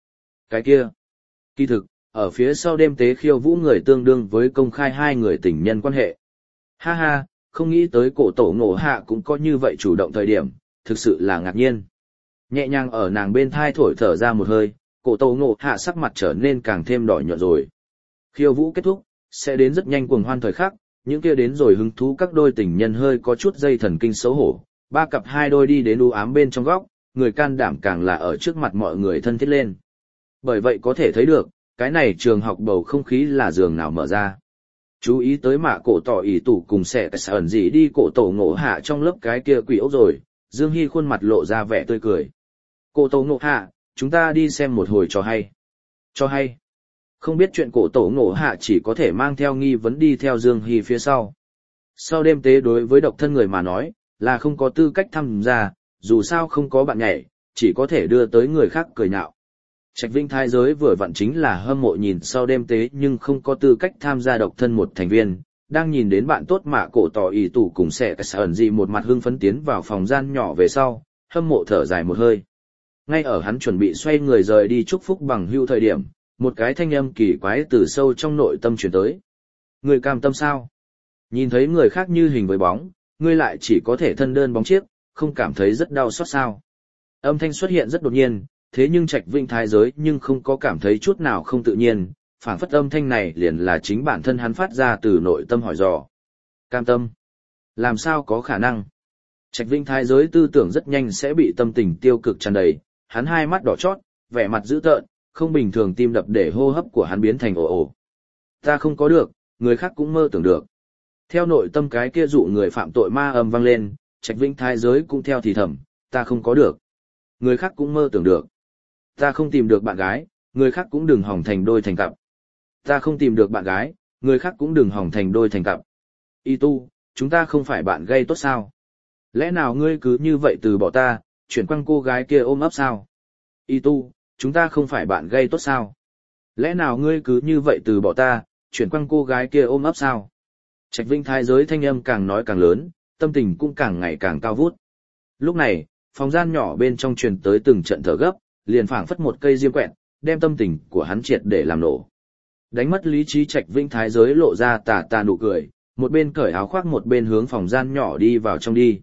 kia. Kỳ thực, ở phía sau đêm tế khiêu vũ người tương đương với công khai hai người tình nhân quan hệ. Ha ha, không nghĩ tới cổ tổ ngộ hạ cũng có như vậy chủ động thời điểm, thực sự là ngạc nhiên. Nhẹ nhàng ở nàng bên thai thổi thở ra một hơi, cổ tổ ngộ hạ sắc mặt trở nên càng thêm đỏ nhuận rồi. Khiêu vũ kết thúc, sẽ đến rất nhanh cuồng hoan thời khắc, những kia đến rồi hứng thú các đôi tình nhân hơi có chút dây thần kinh xấu hổ, ba cặp hai đôi đi đến u ám bên trong góc, người can đảm càng là ở trước mặt mọi người thân thiết lên. Bởi vậy có thể thấy được, cái này trường học bầu không khí là giường nào mở ra. Chú ý tới mạ cổ tỏ ỷ tủ cùng sẽ ẩn gì đi cổ tổ ngộ hạ trong lớp cái kia quỷ ốc rồi, Dương Hy khuôn mặt lộ ra vẻ tươi cười. Cổ tổ ngộ hạ, chúng ta đi xem một hồi cho hay. Cho hay. Không biết chuyện cổ tổ ngộ hạ chỉ có thể mang theo nghi vấn đi theo Dương Hy phía sau. Sau đêm tế đối với độc thân người mà nói, là không có tư cách tham gia, dù sao không có bạn nhảy, chỉ có thể đưa tới người khác cười nhạo. Trạch Vinh Thái Giới vừa vặn chính là hâm mộ nhìn sau đêm tế nhưng không có tư cách tham gia độc thân một thành viên, đang nhìn đến bạn tốt mạ cổ tỏ ỷ tủ cùng sẽ ẩn gì một mặt hưng phấn tiến vào phòng gian nhỏ về sau, hâm mộ thở dài một hơi. Ngay ở hắn chuẩn bị xoay người rời đi chúc phúc bằng hưu thời điểm, một cái thanh âm kỳ quái từ sâu trong nội tâm truyền tới. Người cam tâm sao? Nhìn thấy người khác như hình với bóng, ngươi lại chỉ có thể thân đơn bóng chiếc, không cảm thấy rất đau xót sao? Âm thanh xuất hiện rất đột nhiên, thế nhưng Trạch Vinh Thái Giới nhưng không có cảm thấy chút nào không tự nhiên, phảng phất âm thanh này liền là chính bản thân hắn phát ra từ nội tâm hỏi dò. Cam tâm? Làm sao có khả năng? Trạch Vinh Thái Giới tư tưởng rất nhanh sẽ bị tâm tình tiêu cực tràn đầy, hắn hai mắt đỏ chót, vẻ mặt dữ tợn, không bình thường tim đập để hô hấp của hắn biến thành ồ ồ. Ta không có được, người khác cũng mơ tưởng được. Theo nội tâm cái kia dụ người phạm tội ma âm vang lên, Trạch Vinh Thái Giới cũng theo thì thầm, ta không có được. Người khác cũng mơ tưởng được. Ta không tìm được bạn gái, người khác cũng đừng hỏng thành đôi thành cặp. Ta không tìm được bạn gái, người khác cũng đừng hỏng thành đôi thành cặp. Y tu, chúng ta không phải bạn gây tốt sao? Lẽ nào ngươi cứ như vậy từ bỏ ta, chuyển quăng cô gái kia ôm ấp sao? Y tu, chúng ta không phải bạn gây tốt sao? Lẽ nào ngươi cứ như vậy từ bỏ ta, chuyển quăng cô gái kia ôm ấp sao? Trạch Vinh Thái Giới thanh âm càng nói càng lớn, tâm tình cũng càng ngày càng cao vút. Lúc này, phòng gian nhỏ bên trong truyền tới từng trận thở gấp, liền phảng phất một cây diêm quẹt, đem tâm tình của hắn triệt để làm nổ. Đánh mất lý trí Trạch Vinh Thái Giới lộ ra tà tà nụ cười, một bên cởi áo khoác một bên hướng phòng gian nhỏ đi vào trong đi.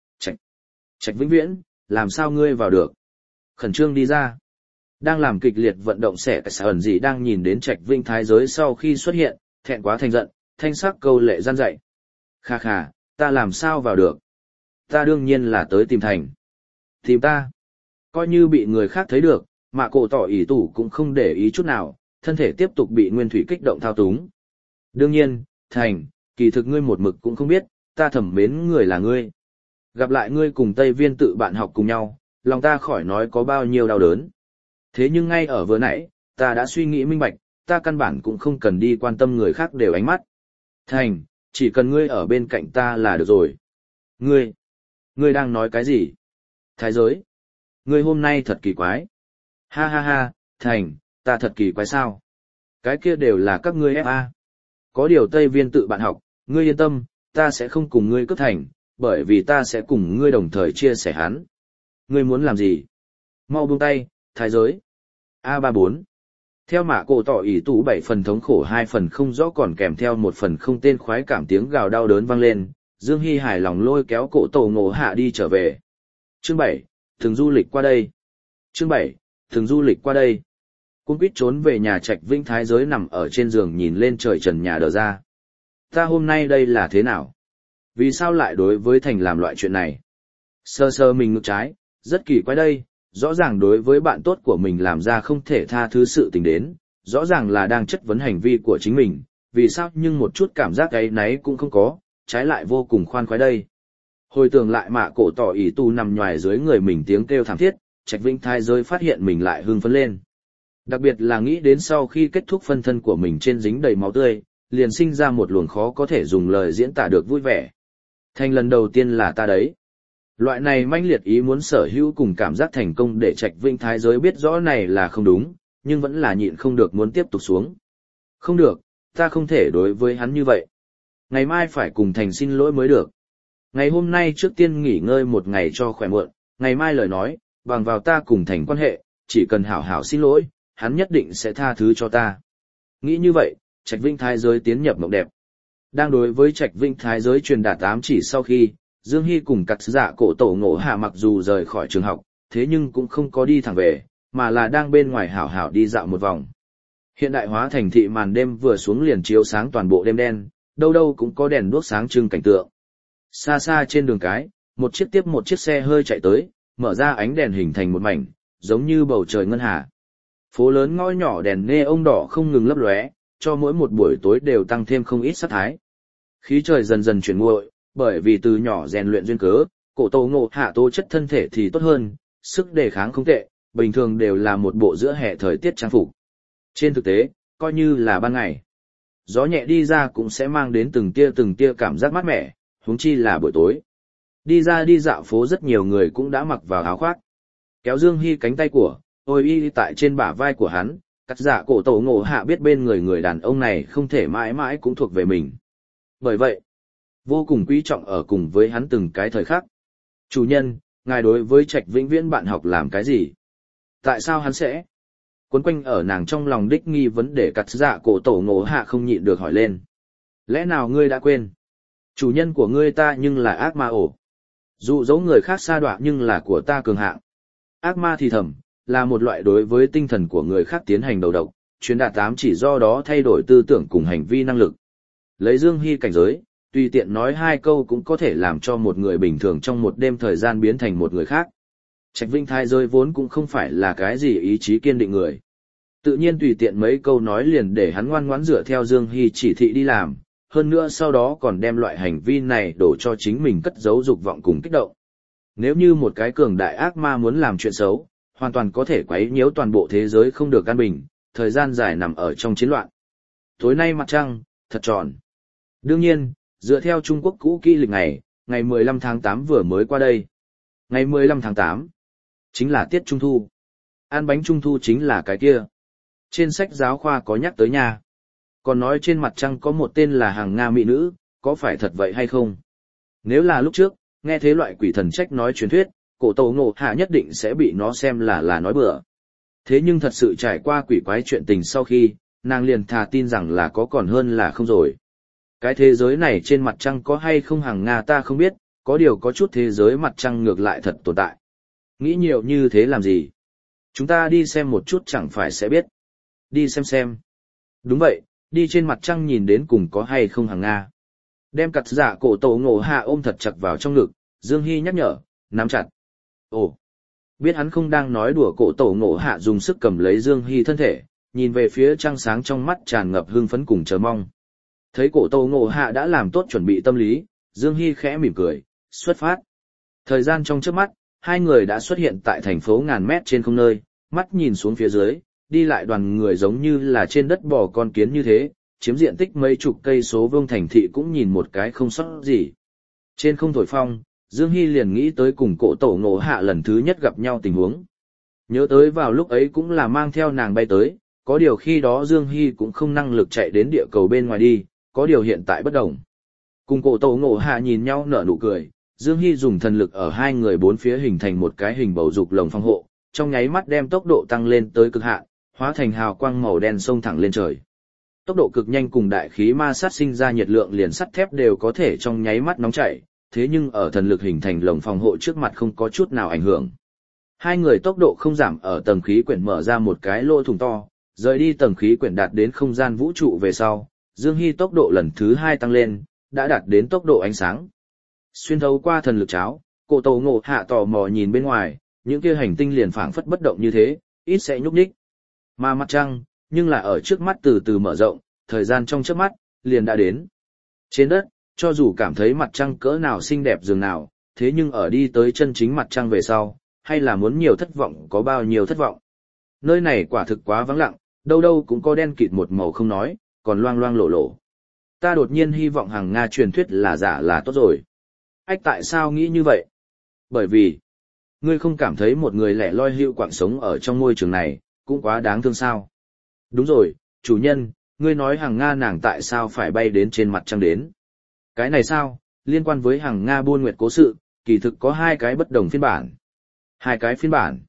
Trạch Vĩnh Viễn, làm sao ngươi vào được? Khẩn trương đi ra. Đang làm kịch liệt vận động sẽ ẩn gì đang nhìn đến Trạch Vinh Thái Giới sau khi xuất hiện, thẹn quá thành giận, thanh sắc câu lệ gian dạy. Kha kha, ta làm sao vào được? Ta đương nhiên là tới tìm thành. Tìm ta. Coi như bị người khác thấy được, mà cổ tỏ ỷ tủ cũng không để ý chút nào, thân thể tiếp tục bị nguyên thủy kích động thao túng. Đương nhiên, thành, kỳ thực ngươi một mực cũng không biết, ta thẩm mến người là ngươi. Gặp lại ngươi cùng Tây Viên tự bạn học cùng nhau, lòng ta khỏi nói có bao nhiêu đau đớn. Thế nhưng ngay ở vừa nãy, ta đã suy nghĩ minh bạch, ta căn bản cũng không cần đi quan tâm người khác đều ánh mắt. Thành, chỉ cần ngươi ở bên cạnh ta là được rồi. Ngươi đang nói cái gì? Thái Giới, ngươi hôm nay thật kỳ quái. Ha ha ha, Thành, ta thật kỳ quái sao? Cái kia đều là các ngươi FA. Có điều Tây Viên tự bạn học, ngươi yên tâm, ta sẽ không cùng ngươi cướp thành, bởi vì ta sẽ cùng ngươi đồng thời chia sẻ hắn. Ngươi muốn làm gì? Mau buông tay, Thái Giới. A34. Theo mạ cổ tỏ ỷ tủ 7 phần thống khổ 2 phần không rõ còn kèm theo 1 phần không tên khoái cảm tiếng gào đau đớn vang lên, Dương Hy hài lòng lôi kéo cổ tổ ngộ hạ đi trở về. Chương 7, thường du lịch qua đây. Chương 7, Thường du lịch qua đây. Cung quýt trốn về nhà Trạch Vĩnh Thái Giới nằm ở trên giường nhìn lên trời trần nhà đờ ra. Ta hôm nay đây là thế nào? Vì sao lại đối với Thành làm loại chuyện này? Sơ sơ mình ngược trái, rất kỳ quái đây, rõ ràng đối với bạn tốt của mình làm ra không thể tha thứ sự tình đến, rõ ràng là đang chất vấn hành vi của chính mình, vì sao nhưng một chút cảm giác ấy náy cũng không có, trái lại vô cùng khoan khoái đây. Hồi tưởng lại Mạ Cổ Tỏ ỷ tu nằm nhòi dưới người mình tiếng kêu thảm thiết, Trạch Vĩnh Thái Giới phát hiện mình lại hưng phấn lên. Đặc biệt là nghĩ đến sau khi kết thúc phân thân của mình trên dính đầy máu tươi, liền sinh ra một luồng khó có thể dùng lời diễn tả được vui vẻ. Thành lần đầu tiên là ta đấy. Loại này manh liệt ý muốn sở hữu cùng cảm giác thành công để Trạch Vĩnh Thái Giới biết rõ này là không đúng, nhưng vẫn là nhịn không được muốn tiếp tục xuống. Không được, ta không thể đối với hắn như vậy. Ngày mai phải cùng Thành xin lỗi mới được. Ngày hôm nay trước tiên nghỉ ngơi một ngày cho khỏe muộn, ngày mai lời nói, bằng vào ta cùng Thành quan hệ, chỉ cần hảo hảo xin lỗi, hắn nhất định sẽ tha thứ cho ta. Nghĩ như vậy, Trạch Vĩnh Thái Giới tiến nhập mộng đẹp. Đang đối với Trạch Vĩnh Thái Giới truyền đạt ám chỉ sau khi, Dương Hy cùng Cắt Dạ Cổ Tổ Ngộ Hạ mặc dù rời khỏi trường học, thế nhưng cũng không có đi thẳng về, mà là đang bên ngoài hảo hảo đi dạo một vòng. Hiện đại hóa thành thị màn đêm vừa xuống liền chiếu sáng toàn bộ đêm đen, đâu đâu cũng có đèn đuốc sáng trưng cảnh tượng. Xa xa trên đường cái, một chiếc tiếp một chiếc xe hơi chạy tới, mở ra ánh đèn hình thành một mảnh, giống như bầu trời ngân hà. Phố lớn ngõ nhỏ đèn neon đỏ không ngừng lấp lóe, cho mỗi một buổi tối đều tăng thêm không ít sát thái. Khí trời dần dần chuyển nguội, bởi vì từ nhỏ rèn luyện duyên cớ, Cổ Tổ Ngộ Hạ tố chất thân thể thì tốt hơn, sức đề kháng không tệ, bình thường đều là một bộ giữa hè thời tiết trang phục. Trên thực tế, coi như là ban ngày, gió nhẹ đi ra cũng sẽ mang đến từng tia cảm giác mát mẻ, huống chi là buổi tối. Đi ra đi dạo phố rất nhiều người cũng đã mặc vào áo khoác. Kéo Dương Hy cánh tay của, ôi y tại trên bả vai của hắn, Cắt Dạ Cổ Tổ Ngộ Hạ biết bên người đàn ông này không thể mãi mãi cũng thuộc về mình. Bởi vậy, vô cùng quý trọng ở cùng với hắn từng cái thời khắc. Chủ nhân, ngài đối với Trạch Vĩnh Viễn bạn học làm cái gì? Tại sao hắn sẽ? Quấn quanh ở nàng trong lòng đích nghi vấn để Cắt Dạ Cổ Tổ Ngộ Hạ không nhịn được hỏi lên. Lẽ nào ngươi đã quên? Chủ nhân của ngươi ta nhưng là ác ma ổ. Dụ dỗ người khác sa đọa nhưng là của ta cường hạng. Ác ma thì thầm, là một loại đối với tinh thần của người khác tiến hành đầu độc, truyền đạt ám chỉ do đó thay đổi tư tưởng cùng hành vi năng lực. Lấy Dương Hy cảnh giới, tùy tiện nói hai câu cũng có thể làm cho một người bình thường trong một đêm thời gian biến thành một người khác. Trạch Vĩnh Thái Giới vốn cũng không phải là cái gì ý chí kiên định người. Tự nhiên tùy tiện mấy câu nói liền để hắn ngoan ngoãn dựa theo Dương Hy chỉ thị đi làm, hơn nữa sau đó còn đem loại hành vi này đổ cho chính mình cất giấu dục vọng cùng kích động. Nếu như một cái cường đại ác ma muốn làm chuyện xấu, hoàn toàn có thể quấy nhiễu toàn bộ thế giới không được an bình, thời gian dài nằm ở trong chiến loạn. Tối nay mặt trăng, thật tròn. Đương nhiên, dựa theo Trung Quốc cũ kỹ lịch ngày 15 tháng 8 vừa mới qua đây. Ngày 15 tháng 8, chính là tiết Trung Thu. Ăn bánh Trung Thu chính là cái kia. Trên sách giáo khoa có nhắc tới nha. Còn nói trên mặt trăng có một tên là hàng Nga mỹ nữ, có phải thật vậy hay không? Nếu là lúc trước, nghe thế loại quỷ thần trách nói truyền thuyết, Cổ Tổ Ngộ Hạ nhất định sẽ bị nó xem là nói bừa. Thế nhưng thật sự trải qua quỷ quái chuyện tình sau khi, nàng liền thà tin rằng là có còn hơn là không rồi. Cái thế giới này trên mặt trăng có hay không hàng Nga ta không biết, có điều có chút thế giới mặt trăng ngược lại thật tồn tại. Nghĩ nhiều như thế làm gì? Chúng ta đi xem một chút chẳng phải sẽ biết. Đi xem. Đúng vậy, đi trên mặt trăng nhìn đến cùng có hay không hàng Nga. Đem Cắt Dạ Cổ Tổ Ngộ Hạ ôm thật chặt vào trong ngực, Dương Hy nhắc nhở, nắm chặt. Ồ, biết hắn không đang nói đùa, Cổ Tổ Ngộ Hạ dùng sức cầm lấy Dương Hy thân thể, nhìn về phía trăng sáng trong mắt tràn ngập hưng phấn cùng chờ mong. Thấy Cổ Tổ Ngộ Hạ đã làm tốt chuẩn bị tâm lý, Dương Hy khẽ mỉm cười, xuất phát. Thời gian trong chớp mắt, hai người đã xuất hiện tại thành phố ngàn mét trên không nơi, mắt nhìn xuống phía dưới, đi lại đoàn người giống như là trên đất bò con kiến như thế, chiếm diện tích mấy chục cây số vuông thành thị cũng nhìn một cái không sót gì. Trên không thổi phong, Dương Hy liền nghĩ tới cùng Cổ Tổ Ngộ Hạ lần thứ nhất gặp nhau tình huống. Nhớ tới vào lúc ấy cũng là mang theo nàng bay tới, có điều khi đó Dương Hy cũng không năng lực chạy đến địa cầu bên ngoài đi, có điều hiện tại bất đồng. Cùng Cổ Tổ Ngộ Hạ nhìn nhau nở nụ cười, Dương Hy dùng thần lực ở hai người bốn phía hình thành một cái hình bầu dục lồng phòng hộ, trong nháy mắt đem tốc độ tăng lên tới cực hạn, hóa thành hào quang màu đen xông thẳng lên trời. Tốc độ cực nhanh cùng đại khí ma sát sinh ra nhiệt lượng liền sắt thép đều có thể trong nháy mắt nóng chảy, thế nhưng ở thần lực hình thành lồng phòng hộ trước mặt không có chút nào ảnh hưởng. Hai người tốc độ không giảm ở tầng khí quyển mở ra một cái lỗ thủng to, rời đi tầng khí quyển đạt đến không gian vũ trụ về sau, Dương Hy tốc độ lần thứ 2 tăng lên, đã đạt đến tốc độ ánh sáng. Xuyên thấu qua thần lực cháo, Cổ Tổ Ngộ Hạ tò mò nhìn bên ngoài, những kia hành tinh liền phảng phất bất động như thế, ít sẽ nhúc nhích. Mà mặt trăng, nhưng là ở trước mắt từ từ mở rộng, thời gian trong chớp mắt liền đã đến. Trên đất, cho dù cảm thấy mặt trăng cỡ nào xinh đẹp dường nào, thế nhưng ở đi tới chân chính mặt trăng về sau, hay là muốn nhiều thất vọng có bao nhiêu thất vọng. Nơi này quả thực quá vắng lặng, đâu đâu cũng có đen kịt một màu không nói, còn loang loang lổ lổ. Ta đột nhiên hy vọng hàng Nga truyền thuyết là giả là tốt rồi. Ách tại sao nghĩ như vậy? Bởi vì, ngươi không cảm thấy một người lẻ loi hữu quạng sống ở trong môi trường này, cũng quá đáng thương sao? Đúng rồi, chủ nhân, ngươi nói hàng Nga nàng tại sao phải bay đến trên mặt trăng đến? Cái này sao, liên quan với hàng Nga buôn nguyệt cố sự, kỳ thực có hai cái bất đồng phiên bản. Hai cái phiên bản.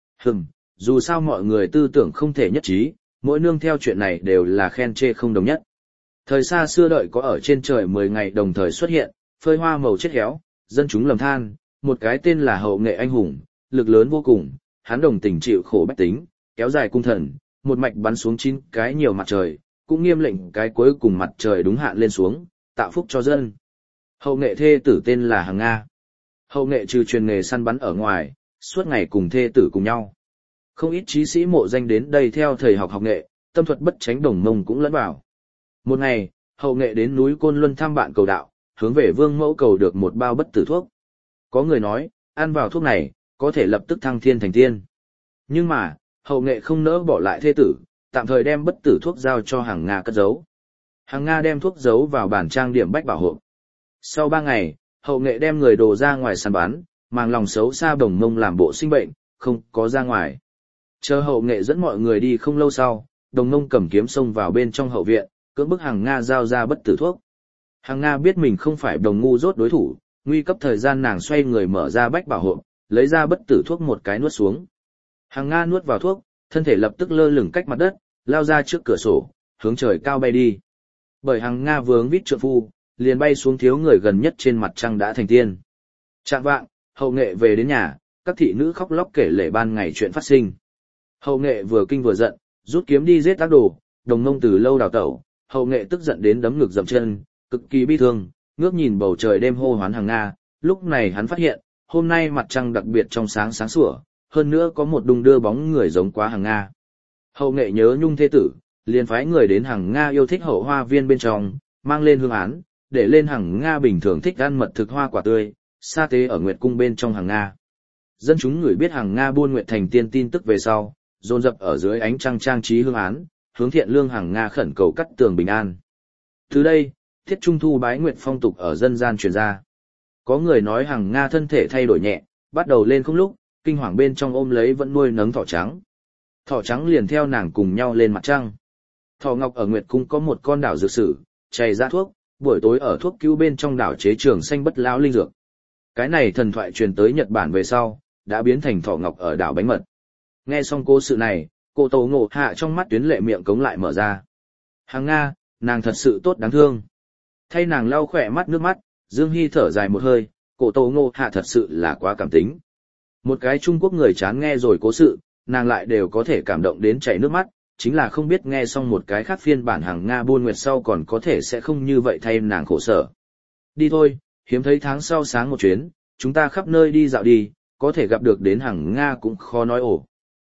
Dù sao mọi người tư tưởng không thể nhất trí, mỗi nương theo chuyện này đều là khen chê không đồng nhất. Thời xa xưa đợi có ở trên trời 10 ngày đồng thời xuất hiện, phơi hoa màu chết héo, dân chúng lầm than, một cái tên là Hậu Nghệ anh hùng, lực lớn vô cùng, hắn đồng tình chịu khổ bách tính, kéo dài cung thần, một mạch bắn xuống 9 cái nhiều mặt trời, cũng nghiêm lệnh cái cuối cùng mặt trời đúng hạn lên xuống, tạo phúc cho dân. Hậu Nghệ thê tử tên là Hàng Nga. Hậu Nghệ trừ truyền nghề săn bắn ở ngoài, suốt ngày cùng thê tử cùng nhau. Không ít trí sĩ mộ danh đến đây theo thầy học nghệ, tâm thuật bất tránh đồng mông cũng lẫn vào. Một ngày, Hậu Nghệ đến núi Côn Luân thăm bạn cầu đạo, hướng về Vương Mẫu cầu được một bao bất tử thuốc. Có người nói, ăn vào thuốc này, có thể lập tức thăng thiên thành tiên. Nhưng mà, Hậu Nghệ không nỡ bỏ lại thê tử, tạm thời đem bất tử thuốc giao cho Hàng Nga cất giấu. Hàng Nga đem thuốc giấu vào bàn trang điểm bách bảo hộp. Sau 3 ngày, Hậu Nghệ đem người đồ ra ngoài săn bắn, mang lòng xấu xa đồng mông làm bộ sinh bệnh, không có ra ngoài. Chờ Hậu Nghệ dẫn mọi người đi không lâu sau, đồng mông cầm kiếm xông vào bên trong hậu viện, cưỡng bức Hàng Nga giao ra bất tử thuốc. Hàng Nga biết mình không phải đồng ngu dốt đối thủ, nguy cấp thời gian nàng xoay người mở ra bách bảo hộp, lấy ra bất tử thuốc một cái nuốt xuống. Hàng Nga nuốt vào thuốc, thân thể lập tức lơ lửng cách mặt đất, lao ra trước cửa sổ, hướng trời cao bay đi. Bởi Hàng Nga vướng vít trượng phu, liền bay xuống thiếu người gần nhất trên mặt trăng đã thành tiên. Trạng vạng, Hậu Nghệ về đến nhà, các thị nữ khóc lóc kể lể ban ngày chuyện phát sinh. Hậu Nghệ vừa kinh vừa giận, rút kiếm đi giết ác đồ, đồng ngông từ lâu đào tẩu. Hậu Nghệ tức giận đến đấm ngực dậm chân, cực kỳ bi thương, ngước nhìn bầu trời đêm hô hoán Hàng Nga. Lúc này hắn phát hiện, hôm nay mặt trăng đặc biệt trong sáng sáng sủa, hơn nữa có một đung đưa bóng người giống quá Hàng Nga. Hậu Nghệ nhớ nhung thê tử, liền phái người đến Hàng Nga yêu thích hậu hoa viên bên trong, mang lên hương án, để lên Hàng Nga bình thường thích ăn mật thực hoa quả tươi, sa tế ở Nguyệt cung bên trong Hàng Nga. Dân chúng người biết Hàng Nga buôn nguyệt thành tiên tin tức về sau, dồn dập ở dưới ánh trăng trang trí hương án, hướng thiện lương Hàng Nga khẩn cầu cắt tường bình an. Từ đây, Tiết Trung Thu bái nguyệt phong tục ở dân gian truyền ra. Có người nói Hàng Nga thân thể thay đổi nhẹ, bắt đầu lên không lúc, kinh hoàng bên trong ôm lấy vẫn nuôi nấng thỏ trắng. Thỏ trắng liền theo nàng cùng nhau lên mặt trăng. Thỏ Ngọc ở Nguyệt cung có một con đảo dược sử, chày ra thuốc, buổi tối ở thuốc cứu bên trong đảo chế trường xanh bất lão linh dược. Cái này thần thoại truyền tới Nhật Bản về sau, đã biến thành Thỏ Ngọc ở đảo bánh mật. Nghe xong cố sự này, Cổ Tổ Ngộ Hạ trong mắt tuyến lệ miệng cống lại mở ra. Hàng Nga, nàng thật sự tốt đáng thương. Thay nàng lau khỏe mắt nước mắt, Dương Hy thở dài một hơi, Cổ Tổ Ngộ Hạ thật sự là quá cảm tính. Một cái Trung Quốc người chán nghe rồi cố sự, nàng lại đều có thể cảm động đến chảy nước mắt, chính là không biết nghe xong một cái khác phiên bản Hàng Nga buôn nguyệt sau còn có thể sẽ không như vậy thay nàng khổ sở. Đi thôi, hiếm thấy tháng sau sáng một chuyến, chúng ta khắp nơi đi dạo đi, có thể gặp được đến Hàng Nga cũng khó nói ổ.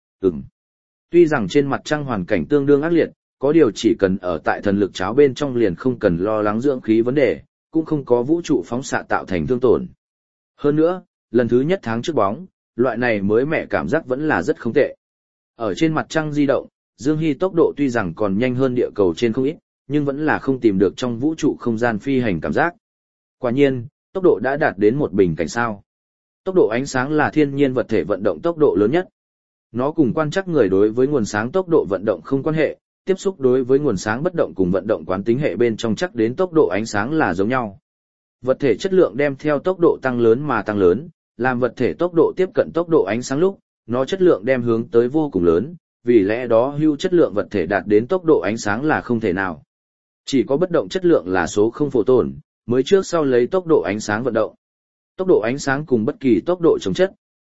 Tuy rằng trên mặt trăng hoàn cảnh tương đương ác liệt, có điều chỉ cần ở tại thần lực cháo bên trong liền không cần lo lắng dưỡng khí vấn đề, cũng không có vũ trụ phóng xạ tạo thành thương tổn. Hơn nữa, lần thứ nhất tháng trước bóng, loại này mới mẻ cảm giác vẫn là rất không tệ. Ở trên mặt trăng di động, Dương Hy tốc độ tuy rằng còn nhanh hơn địa cầu trên không ít, nhưng vẫn là không tìm được trong vũ trụ không gian phi hành cảm giác. Quả nhiên, tốc độ đã đạt đến một bình cảnh sao. Tốc độ ánh sáng là thiên nhiên vật thể vận động tốc độ lớn nhất. Nó cùng quan trắc người đối với nguồn sáng tốc độ vận động không quan hệ, tiếp xúc đối với nguồn sáng bất động cùng vận động quán tính hệ bên trong chắc đến tốc độ ánh sáng là giống nhau. Vật thể chất lượng đem theo tốc độ tăng lớn mà tăng lớn, làm vật thể tốc độ tiếp cận tốc độ ánh sáng lúc, nó chất lượng đem hướng tới vô cùng lớn, vì lẽ đó hưu chất lượng vật thể đạt đến tốc độ ánh sáng là không thể nào. Chỉ có bất động chất lượng là số không photon, mới trước sau lấy tốc độ ánh sáng vận động. Tốc độ ánh sáng cùng bất kỳ tốc độ chống chất,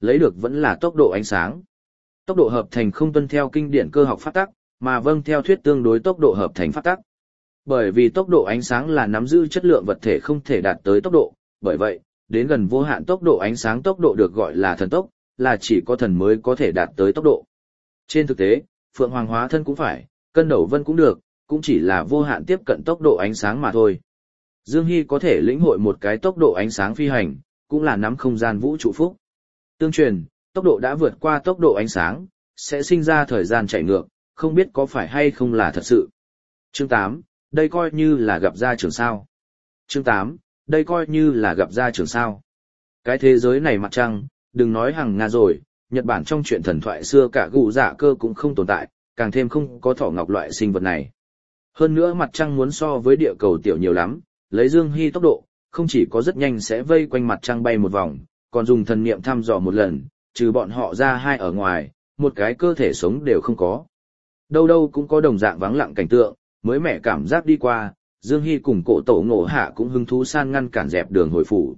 lấy được vẫn là tốc độ ánh sáng. Tốc độ hợp thành không tuân theo kinh điển cơ học pháp tắc, mà vâng theo thuyết tương đối tốc độ hợp thành pháp tắc. Bởi vì tốc độ ánh sáng là nắm giữ chất lượng vật thể không thể đạt tới tốc độ, bởi vậy, đến gần vô hạn tốc độ ánh sáng tốc độ được gọi là thần tốc, là chỉ có thần mới có thể đạt tới tốc độ. Trên thực tế, Phượng Hoàng hóa thân cũng phải, cân đầu vân cũng được, cũng chỉ là vô hạn tiếp cận tốc độ ánh sáng mà thôi. Dương Hy có thể lĩnh hội một cái tốc độ ánh sáng phi hành, cũng là nắm không gian vũ trụ phúc. Tương truyền, tốc độ đã vượt qua tốc độ ánh sáng, sẽ sinh ra thời gian chạy ngược, không biết có phải hay không là thật sự. Chương 8, đây coi như là gặp gia trưởng sao. Chương 8, đây coi như là gặp gia trưởng sao. Cái thế giới này mặt trăng, đừng nói hàng Nga rồi, Nhật Bản trong chuyện thần thoại xưa cả gù dạ cơ cũng không tồn tại, càng thêm không có thỏ ngọc loại sinh vật này. Hơn nữa mặt trăng muốn so với địa cầu tiểu nhiều lắm, lấy Dương Hy tốc độ, không chỉ có rất nhanh sẽ vây quanh mặt trăng bay một vòng, còn dùng thần niệm thăm dò một lần, trừ bọn họ ra hai ở ngoài, một cái cơ thể sống đều không có. Đâu đâu cũng có đồng dạng vắng lặng cảnh tượng, mới mẻ cảm giác đi qua, Dương Hy cùng cổ tổ ngộ hạ cũng hứng thú san ngăn cản dẹp đường hồi phủ.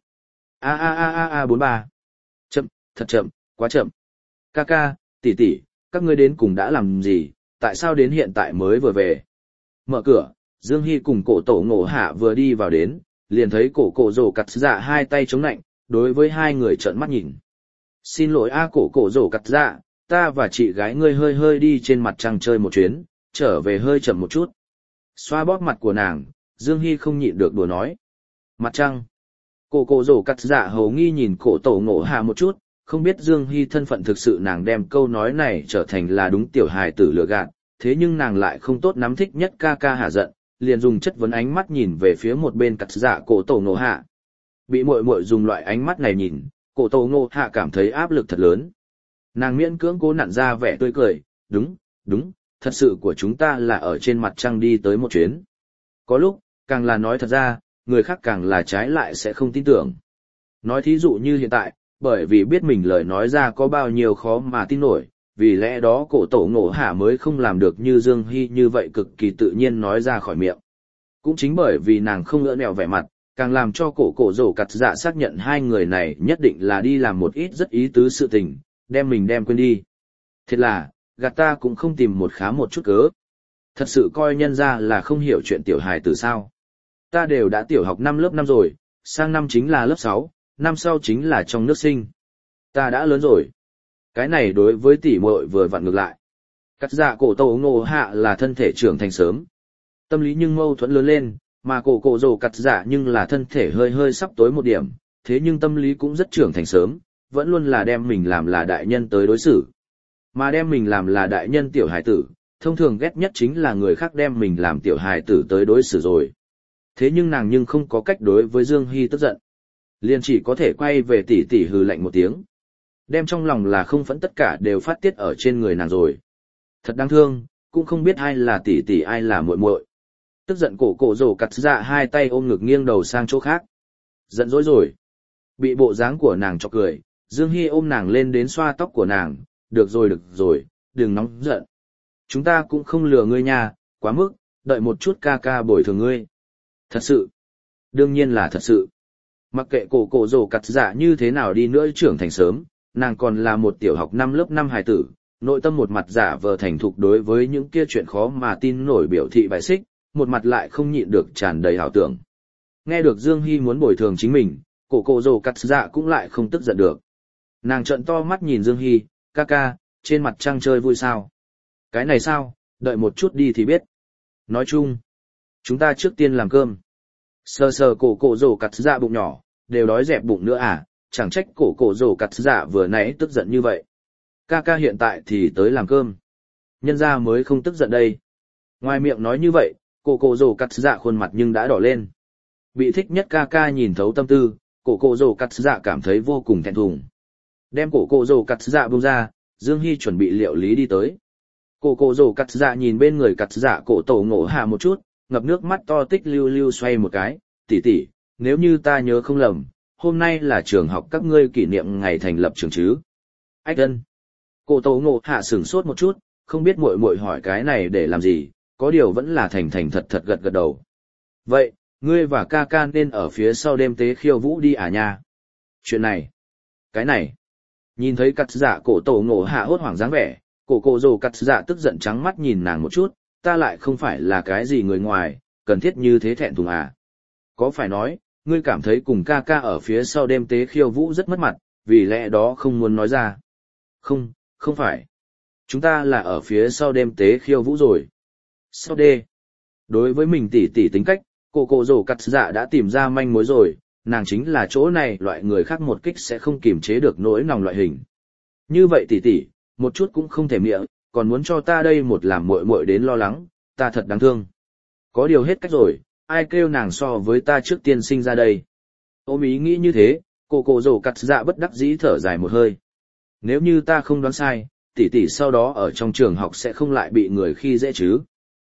A 43. Chậm, thật chậm, quá chậm. Ca, tỷ tỷ, các ngươi đến cùng đã làm gì, tại sao đến hiện tại mới vừa về? Mở cửa, Dương Hy cùng cổ tổ ngộ hạ vừa đi vào đến, liền thấy cổ rổ cặt dạ hai tay chống nạnh, đối với hai người trợn mắt nhìn. Xin lỗi cổ rổ cặt dạ, ta và chị gái ngươi hơi hơi đi trên mặt trăng chơi một chuyến, trở về hơi chậm một chút. Xoa bóp mặt của nàng, Dương Hy không nhịn được đùa nói. Mặt trăng. Cổ rổ cặt dạ hầu nghi nhìn cổ tổ ngộ hạ một chút, không biết Dương Hy thân phận thực sự nàng đem câu nói này trở thành là đúng tiểu hài tử lừa gạt, thế nhưng nàng lại không tốt nắm thích nhất ca hả giận, liền dùng chất vấn ánh mắt nhìn về phía một bên cặt dạ cổ tổ ngộ hạ. Bị muội muội dùng loại ánh mắt này nhìn, cổ tổ ngộ hạ cảm thấy áp lực thật lớn. Nàng miễn cưỡng cố nặn ra vẻ tươi cười, đúng, thật sự của chúng ta là ở trên mặt trăng đi tới một chuyến. Có lúc, càng là nói thật ra, người khác càng là trái lại sẽ không tin tưởng. Nói thí dụ như hiện tại, bởi vì biết mình lời nói ra có bao nhiêu khó mà tin nổi, vì lẽ đó cổ tổ ngộ hạ mới không làm được như Dương Hy như vậy cực kỳ tự nhiên nói ra khỏi miệng. Cũng chính bởi vì nàng không ưỡn nẹo vẻ mặt, càng làm cho cổ rổ cặt dạ xác nhận hai người này nhất định là đi làm một ít rất ý tứ sự tình, đem mình đem quên đi. Thiệt là, gạt ta cũng không tìm một khá một chút cớ. Thật sự coi nhân ra là không hiểu chuyện tiểu hài từ sao. Ta đều đã tiểu học lớp 5 rồi, sang năm chính là lớp 6, năm sau chính là trong nước sinh. Ta đã lớn rồi. Cái này đối với tỷ muội vừa vặn ngược lại. Cắt dạ cổ tổ ngộ hạ là thân thể trưởng thành sớm. Tâm lý nhưng mâu thuẫn lớn lên, mà cổ rổ cắt dạ nhưng là thân thể hơi sắp tối một điểm, thế nhưng tâm lý cũng rất trưởng thành sớm, vẫn luôn là đem mình làm là đại nhân tới đối xử. Mà đem mình làm là đại nhân tiểu hài tử, thông thường ghét nhất chính là người khác đem mình làm tiểu hài tử tới đối xử rồi. Thế nhưng nàng nhưng không có cách đối với Dương Hy tức giận. Liền chỉ có thể quay về tỷ hừ lạnh một tiếng. Đem trong lòng là không phẫn tất cả đều phát tiết ở trên người nàng rồi. Thật đáng thương, cũng không biết ai là tỷ ai là muội muội. Tức giận cổ rổ cặt dạ hai tay ôm ngực nghiêng đầu sang chỗ khác. Giận dỗi rồi. Bị bộ dáng của nàng chọc cười, Dương Hy ôm nàng lên đến xoa tóc của nàng. Được rồi, đừng nóng giận. Chúng ta cũng không lừa ngươi nha, quá mức, đợi một chút ca bồi thường ngươi. Thật sự. Đương nhiên là thật sự. Mặc kệ cổ rổ cặt dạ như thế nào đi nữa trưởng thành sớm, nàng còn là một tiểu học lớp 5 hài tử, nội tâm một mặt giả vờ thành thục đối với những kia chuyện khó mà tin nổi biểu thị bài xích, một mặt lại không nhịn được tràn đầy ảo tưởng. Nghe được Dương Hy muốn bồi thường chính mình, cổ rổ cặt dạ cũng lại không tức giận được. Nàng trợn to mắt nhìn Dương Hy, ca, trên mặt trăng chơi vui sao? Cái này sao, đợi một chút đi thì biết. Nói chung, chúng ta trước tiên làm cơm. Sờ cổ rổ cặt dạ bụng nhỏ, đều đói dẹp bụng nữa à, chẳng trách cổ rổ cặt dạ vừa nãy tức giận như vậy. Ca hiện tại thì tới làm cơm. Nhân ra mới không tức giận đây. Ngoài miệng nói như vậy, cổ rổ cặt dạ khuôn mặt nhưng đã đỏ lên. Bị thích nhất ca nhìn thấu tâm tư, cổ rổ cặt dạ cảm thấy vô cùng thẹn thùng. Đem cổ rổ cặt dạ buông ra, Dương Hy chuẩn bị liệu lý đi tới. Cổ rổ cặt dạ nhìn bên người cặt dạ cổ tổ ngộ hạ một chút, ngập nước mắt to tích lưu xoay một cái, tỷ, nếu như ta nhớ không lầm, hôm nay là trường học các ngươi kỷ niệm ngày thành lập trường chứ. Ách ân. Cổ tổ ngộ hạ sửng sốt một chút, không biết muội hỏi cái này để làm gì, có điều vẫn là thành thật gật đầu. Vậy, ngươi và ca nên ở phía sau đêm tế khiêu vũ đi à nha? Chuyện này. Cái này. Nhìn thấy cắt dạ cổ tổ ngộ hạ hốt hoảng dáng vẻ, cổ rồ cắt dạ tức giận trắng mắt nhìn nàng một chút, ta lại không phải là cái gì người ngoài, cần thiết như thế thẹn thùng à. Có phải nói, ngươi cảm thấy cùng ca ca ở phía sau đêm tế khiêu vũ rất mất mặt, vì lẽ đó không muốn nói ra. Không, không phải. Chúng ta là ở phía sau đêm tế khiêu vũ rồi. Sau đê. Đối với mình tỉ tỉ tính cách, cổ rồ cắt dạ đã tìm ra manh mối rồi, nàng chính là chỗ này loại người khác một kích sẽ không kiềm chế được nỗi lòng loại hình. Như vậy tỉ tỉ, một chút cũng không thể miệng, còn muốn cho ta đây một làm muội muội đến lo lắng, ta thật đáng thương. Có điều hết cách rồi, ai kêu nàng so với ta trước tiên sinh ra đây. Ôm ý nghĩ như thế, cổ rồ cắt dạ bất đắc dĩ thở dài một hơi. Nếu như ta không đoán sai, tỷ tỷ sau đó ở trong trường học sẽ không lại bị người khi dễ chứ.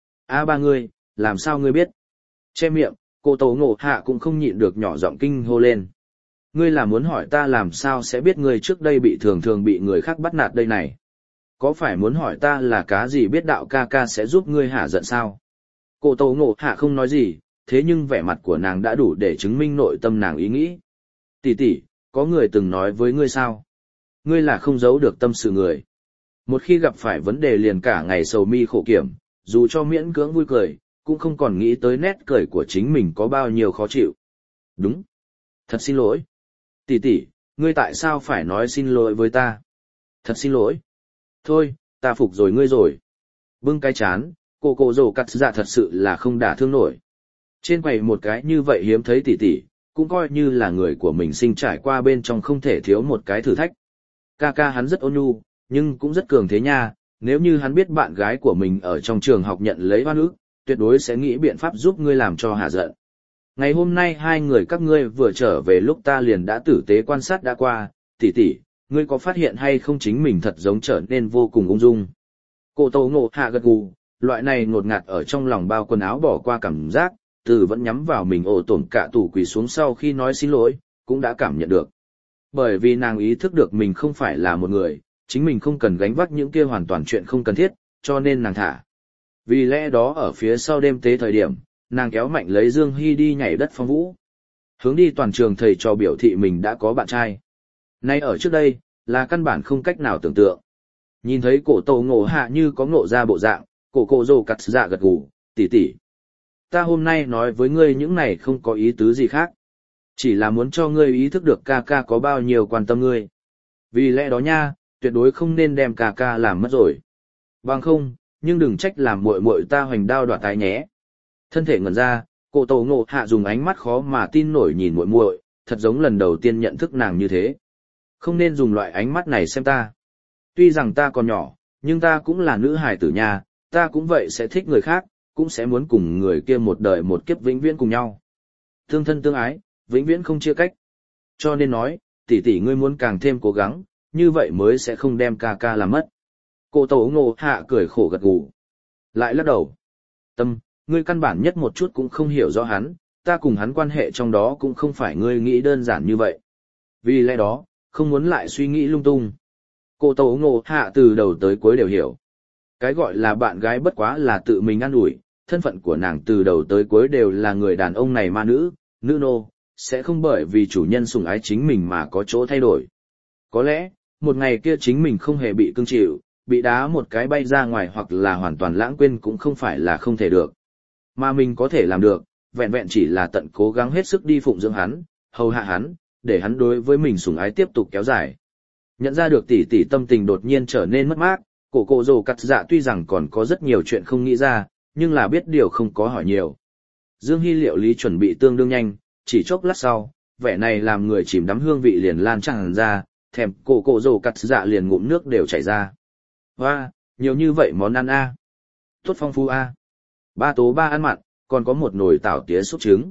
Ba ngươi, làm sao ngươi biết? Che miệng, cô tổ ngộ hạ cũng không nhịn được nhỏ giọng kinh hô lên. Ngươi là muốn hỏi ta làm sao sẽ biết ngươi trước đây bị thường bị người khác bắt nạt đây này? Có phải muốn hỏi ta là cá gì biết đạo ca ca sẽ giúp ngươi hả giận sao? Cô tổ ngộ hạ không nói gì, thế nhưng vẻ mặt của nàng đã đủ để chứng minh nội tâm nàng ý nghĩ. Tỷ tỷ, có người từng nói với ngươi sao? Ngươi là không giấu được tâm sự người. Một khi gặp phải vấn đề liền cả ngày sầu mi khổ kiểm, dù cho miễn cưỡng vui cười, cũng không còn nghĩ tới nét cười của chính mình có bao nhiêu khó chịu. Đúng. Thật xin lỗi. Tỷ tỷ, ngươi tại sao phải nói xin lỗi với ta? Thật xin lỗi. Thôi, ta phục rồi ngươi rồi. Bưng cái chán, cổ rồ cắt dạ thật sự là không đả thương nổi. Trên quầy một cái như vậy hiếm thấy tỷ tỷ, cũng coi như là người của mình sinh trải qua bên trong không thể thiếu một cái thử thách. Ca ca hắn rất ôn nhu, nhưng cũng rất cường thế nha, nếu như hắn biết bạn gái của mình ở trong trường học nhận lấy oan ức, tuyệt đối sẽ nghĩ biện pháp giúp ngươi làm cho hạ giận. Ngày hôm nay hai người các ngươi vừa trở về lúc ta liền đã tử tế quan sát đã qua, tỷ tỷ, ngươi có phát hiện hay không chính mình thật giống trở nên vô cùng ung dung. Cổ tổ ngộ hạ gật gù, loại này ngột ngạt ở trong lòng bao quần áo bỏ qua cảm giác, từ vẫn nhắm vào mình ổ tổn cả tủ quỳ xuống sau khi nói xin lỗi, cũng đã cảm nhận được. Bởi vì nàng ý thức được mình không phải là một người, chính mình không cần gánh vác những kia hoàn toàn chuyện không cần thiết, cho nên nàng thả. Vì lẽ đó ở phía sau đêm tế thời điểm, nàng kéo mạnh lấy Dương Hy đi nhảy đất phong vũ. Hướng đi toàn trường thầy trò biểu thị mình đã có bạn trai. Nay ở trước đây, là căn bản không cách nào tưởng tượng. Nhìn thấy cổ tổ ngộ hạ như có ngộ ra bộ dạng, cổ rồ cắt dạ gật gù, tỷ tỷ. Ta hôm nay nói với ngươi những này không có ý tứ gì khác. Chỉ là muốn cho ngươi ý thức được ca ca có bao nhiêu quan tâm ngươi. Vì lẽ đó nha, tuyệt đối không nên đem ca ca làm mất rồi. Bằng không, nhưng đừng trách làm muội muội ta hoành đao đoạt tái nhé. Thân thể ngẩn ra, cổ tổ ngộ hạ dùng ánh mắt khó mà tin nổi nhìn muội muội, thật giống lần đầu tiên nhận thức nàng như thế. Không nên dùng loại ánh mắt này xem ta. Tuy rằng ta còn nhỏ, nhưng ta cũng là nữ hài tử nha, ta cũng vậy sẽ thích người khác, cũng sẽ muốn cùng người kia một đời một kiếp vĩnh viễn cùng nhau. Tương thân tương ái, vĩnh viễn không chia cách. Cho nên nói, tỷ tỷ ngươi muốn càng thêm cố gắng, như vậy mới sẽ không đem ca ca làm mất. Cổ tổ ngộ hạ cười khổ gật gù. Lại lắc đầu. Tâm, ngươi căn bản nhất một chút cũng không hiểu rõ hắn, ta cùng hắn quan hệ trong đó cũng không phải ngươi nghĩ đơn giản như vậy. Vì lẽ đó, không muốn lại suy nghĩ lung tung. Cổ tổ ngộ hạ từ đầu tới cuối đều hiểu. Cái gọi là bạn gái bất quá là tự mình ăn ủi, thân phận của nàng từ đầu tới cuối đều là người đàn ông này ma nữ, nữ nô, sẽ không bởi vì chủ nhân sủng ái chính mình mà có chỗ thay đổi. Có lẽ, một ngày kia chính mình không hề bị cưng chịu, bị đá một cái bay ra ngoài hoặc là hoàn toàn lãng quên cũng không phải là không thể được. Mà mình có thể làm được, vẹn vẹn chỉ là tận cố gắng hết sức đi phụng dưỡng hắn, hầu hạ hắn, để hắn đối với mình sủng ái tiếp tục kéo dài. Nhận ra được tỷ tỷ tâm tình đột nhiên trở nên mất mát, cổ rồ cắt dạ tuy rằng còn có rất nhiều chuyện không nghĩ ra, nhưng là biết điều không có hỏi nhiều. Dương Hy liệu lý chuẩn bị tương đương nhanh, chỉ chốc lát sau, vẻ này làm người chìm đắm hương vị liền lan tràn ra, thèm cổ rồ cắt dạ liền ngụm nước đều chảy ra. Hoa, nhiều như vậy món ăn a, tốt phong phú a. Ba tố ba ăn mặn, còn có một nồi tảo tía sốt trứng.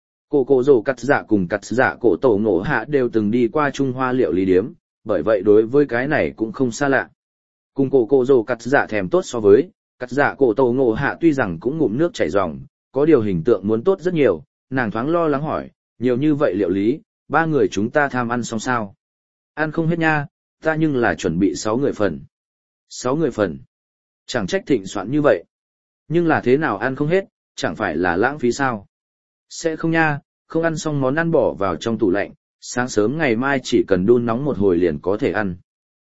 Cổ rồ cắt dạ cùng cắt dạ cổ tổ ngộ hạ đều từng đi qua Trung Hoa liệu lý điếm, bởi vậy đối với cái này cũng không xa lạ. Cùng cổ rồ cắt dạ thèm tốt so với, cắt dạ cổ tổ ngộ hạ tuy rằng cũng ngụm nước chảy ròng, có điều hình tượng muốn tốt rất nhiều, nàng thoáng lo lắng hỏi, nhiều như vậy liệu lý, ba người chúng ta tham ăn xong sao? Ăn không hết nha, ta nhưng là chuẩn bị 6 người phần. 6 người phần. Chẳng trách thịnh soạn như vậy. Nhưng là thế nào ăn không hết, chẳng phải là lãng phí sao? Sẽ không nha, không ăn xong món ăn bỏ vào trong tủ lạnh, sáng sớm ngày mai chỉ cần đun nóng một hồi liền có thể ăn.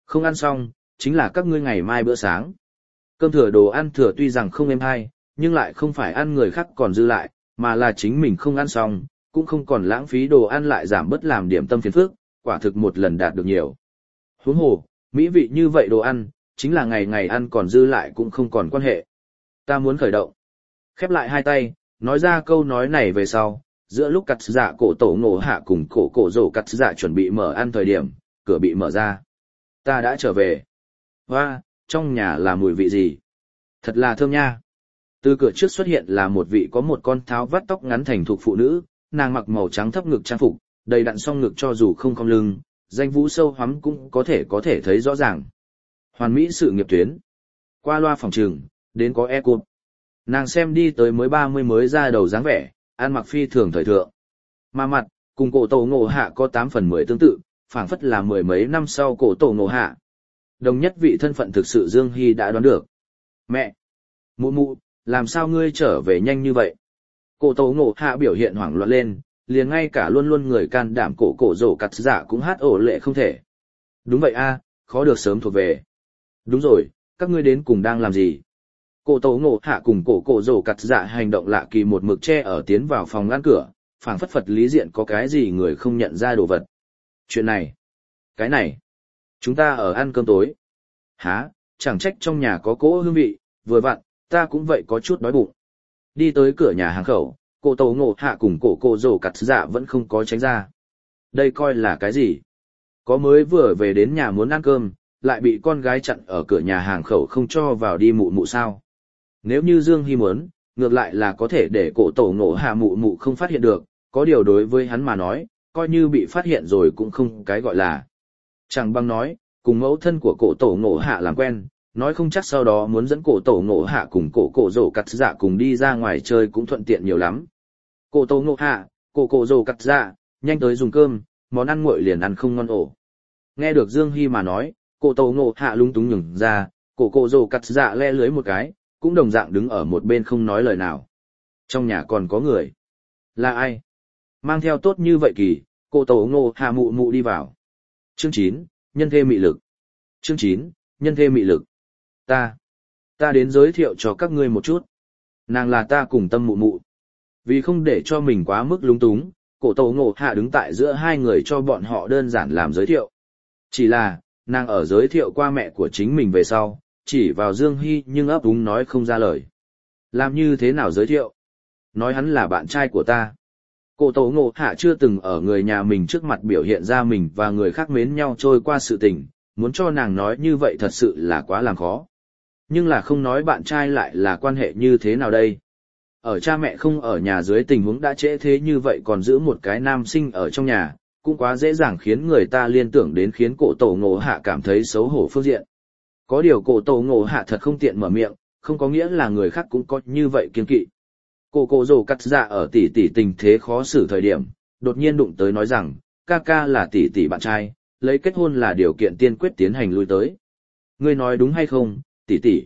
Không ăn xong, chính là các ngươi ngày mai bữa sáng. Cơm thừa đồ ăn thừa tuy rằng không êm hay, nhưng lại không phải ăn người khác còn dư lại, mà là chính mình không ăn xong, cũng không còn lãng phí đồ ăn lại giảm bớt làm điểm tâm phiền phức, quả thực một lần đạt được nhiều. Huống hồ, mỹ vị như vậy đồ ăn, chính là ngày ngày ăn còn dư lại cũng không còn quan hệ. Ta muốn khởi động. Khép lại hai tay, nói ra câu nói này về sau, giữa lúc cắt dạ cổ tổ ngộ hạ cùng cổ cổ rổ cắt dạ chuẩn bị mở ăn thời điểm, cửa bị mở ra. Ta đã trở về. Hoa, trong nhà là mùi vị gì? Thật là thơm nha. Từ cửa trước xuất hiện là một vị có một con tháo vắt tóc ngắn thành thục phụ nữ, nàng mặc màu trắng thấp ngực trang phục, đầy đặn song ngực cho dù không cong lưng, danh vũ sâu hoắm cũng có thể thấy rõ ràng. Hoàn mỹ sự nghiệp tuyến. Qua loa phòng trường, đến có e cụp. Nàng xem đi tới mới 30 mới ra đầu dáng vẻ, ăn mặc phi thường thời thượng. Mà mặt, cùng cổ tổ ngộ hạ có 8 phần 10 tương tự, phảng phất là mười mấy năm sau cổ tổ ngộ hạ. Đồng nhất vị thân phận thực sự Dương Hy đã đoán được. Mẹ! Mụ mụ, làm sao ngươi trở về nhanh như vậy? Cổ tổ ngộ hạ biểu hiện hoảng loạn lên, liền ngay cả luôn luôn người can đảm cổ cổ rổ cắt giả cũng hát ổ lệ không thể. Đúng vậy a, khó được sớm thuộc về. Đúng rồi, các ngươi đến cùng đang làm gì? Cổ tổ ngộ hạ cùng cổ cổ rổ cắt giả hành động lạ kỳ một mực che ở tiến vào phòng ngăn cửa, phảng phất phật lý diện có cái gì người không nhận ra đồ vật. Chuyện này, cái này, chúng ta ở ăn cơm tối. Hả, chẳng trách trong nhà có cỗ hương vị, vừa vặn, ta cũng vậy có chút đói bụng. Đi tới cửa nhà hàng khẩu, cổ tổ ngộ hạ cùng cổ cổ rổ cắt dạ vẫn không có tránh ra. Đây coi là cái gì? Có mới vừa về đến nhà muốn ăn cơm, lại bị con gái chặn ở cửa nhà hàng khẩu không cho vào đi mụ mụ sao? Nếu như Dương Hy muốn, ngược lại là có thể để cổ tổ ngộ hạ mụ mụ không phát hiện được, có điều đối với hắn mà nói, coi như bị phát hiện rồi cũng không cái gọi là. Chẳng bằng nói, cùng mẫu thân của cổ tổ ngộ hạ làm quen, nói không chắc sau đó muốn dẫn cổ tổ ngộ hạ cùng cổ cổ rổ cắt dạ cùng đi ra ngoài chơi cũng thuận tiện nhiều lắm. Cổ tổ ngộ hạ, cổ cổ rổ cắt dạ, nhanh tới dùng cơm, món ăn nguội liền ăn không ngon ổ. Nghe được Dương Hy mà nói, cổ tổ ngộ hạ lung túng nhường ra, cổ cổ rổ cắt dạ le lưới một cái, cũng đồng dạng đứng ở một bên không nói lời nào. Trong nhà còn có người. Là ai? Mang theo tốt như vậy kỳ, cổ tổ ngộ hạ mụ mụ đi vào. Chương 9, nhân thê mị lực. Chương 9, nhân thê mị lực. Ta đến giới thiệu cho các ngươi một chút. Nàng là ta cùng tâm mụ mụ. Vì không để cho mình quá mức lúng túng, cổ tổ ngộ hạ đứng tại giữa hai người cho bọn họ đơn giản làm giới thiệu. Chỉ là, nàng ở giới thiệu qua mẹ của chính mình về sau, chỉ vào Dương Hy nhưng ấp úng nói không ra lời. Làm như thế nào giới thiệu? Nói hắn là bạn trai của ta. Cổ tổ ngộ hạ chưa từng ở người nhà mình trước mặt biểu hiện ra mình và người khác mến nhau trôi qua sự tình, muốn cho nàng nói như vậy thật sự là quá làm khó. Nhưng là không nói bạn trai lại là quan hệ như thế nào đây? Ở cha mẹ không ở nhà dưới tình huống đã trễ thế như vậy còn giữ một cái nam sinh ở trong nhà, cũng quá dễ dàng khiến người ta liên tưởng đến khiến cổ tổ ngộ hạ cảm thấy xấu hổ phương diện. Có điều cổ tổ ngộ hạ thật không tiện mở miệng, không có nghĩa là người khác cũng có như vậy kiên kỵ. Cổ cổ rổ cắt dạ ở tỷ tỷ tình thế khó xử thời điểm, đột nhiên đụng tới nói rằng, ca ca là tỷ tỷ bạn trai, lấy kết hôn là điều kiện tiên quyết tiến hành lui tới. Ngươi nói đúng hay không, tỷ tỷ?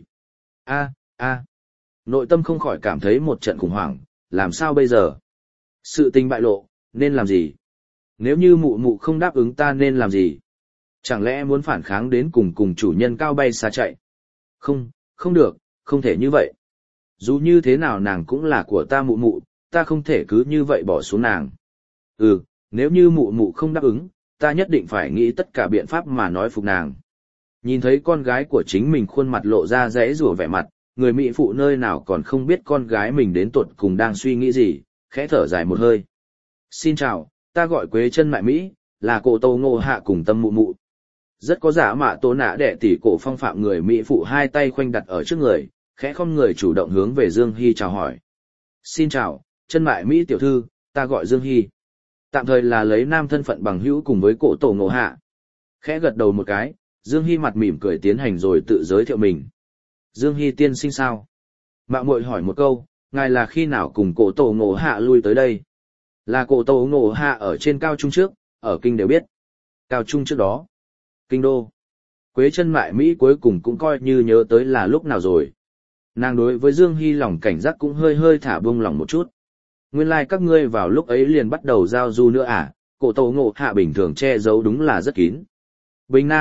A. Nội tâm không khỏi cảm thấy một trận khủng hoảng, làm sao bây giờ? Sự tình bại lộ, nên làm gì? Nếu như mụ mụ không đáp ứng ta nên làm gì? Chẳng lẽ muốn phản kháng đến cùng chủ nhân cao bay xa chạy? Không được, không thể như vậy. Dù như thế nào nàng cũng là của ta mụ mụ, ta không thể cứ như vậy bỏ xuống nàng. Nếu như mụ mụ không đáp ứng, ta nhất định phải nghĩ tất cả biện pháp mà nói phục nàng. Nhìn thấy con gái của chính mình khuôn mặt lộ ra rẽ rủa vẻ mặt, người mỹ phụ nơi nào còn không biết con gái mình đến tuột cùng đang suy nghĩ gì, khẽ thở dài một hơi. Xin chào, ta gọi Quế Chân Mại Mỹ, là cổ tổ ngộ hạ cùng tâm mụ mụ. Rất có giả mạ tố nạ đệ tỷ cổ phong phạm người mỹ phụ hai tay khoanh đặt ở trước người, khẽ không người chủ động hướng về Dương Hy chào hỏi. Xin chào, Chân Mại Mỹ tiểu thư, ta gọi Dương Hy. Tạm thời là lấy nam thân phận bằng hữu cùng với cổ tổ ngộ hạ. Khẽ gật đầu một cái, Dương Hy mặt mỉm cười tiến hành rồi tự giới thiệu mình. Dương Hy tiên sinh sao? Mạo muội hỏi một câu, ngài là khi nào cùng cổ tổ ngộ hạ lui tới đây? Là cổ tổ ngộ hạ ở trên cao trung trước, ở kinh đều biết. Cao trung trước đó. Kinh đô. Quế Chân Mại Mỹ cuối cùng cũng coi như nhớ tới là lúc nào rồi. Nàng đối với Dương Hy lòng cảnh giác cũng hơi thả buông lòng một chút. Nguyên lai các ngươi vào lúc ấy liền bắt đầu giao du nữa à, cổ tổ ngộ hạ bình thường che giấu đúng là rất kín. Bình Nam,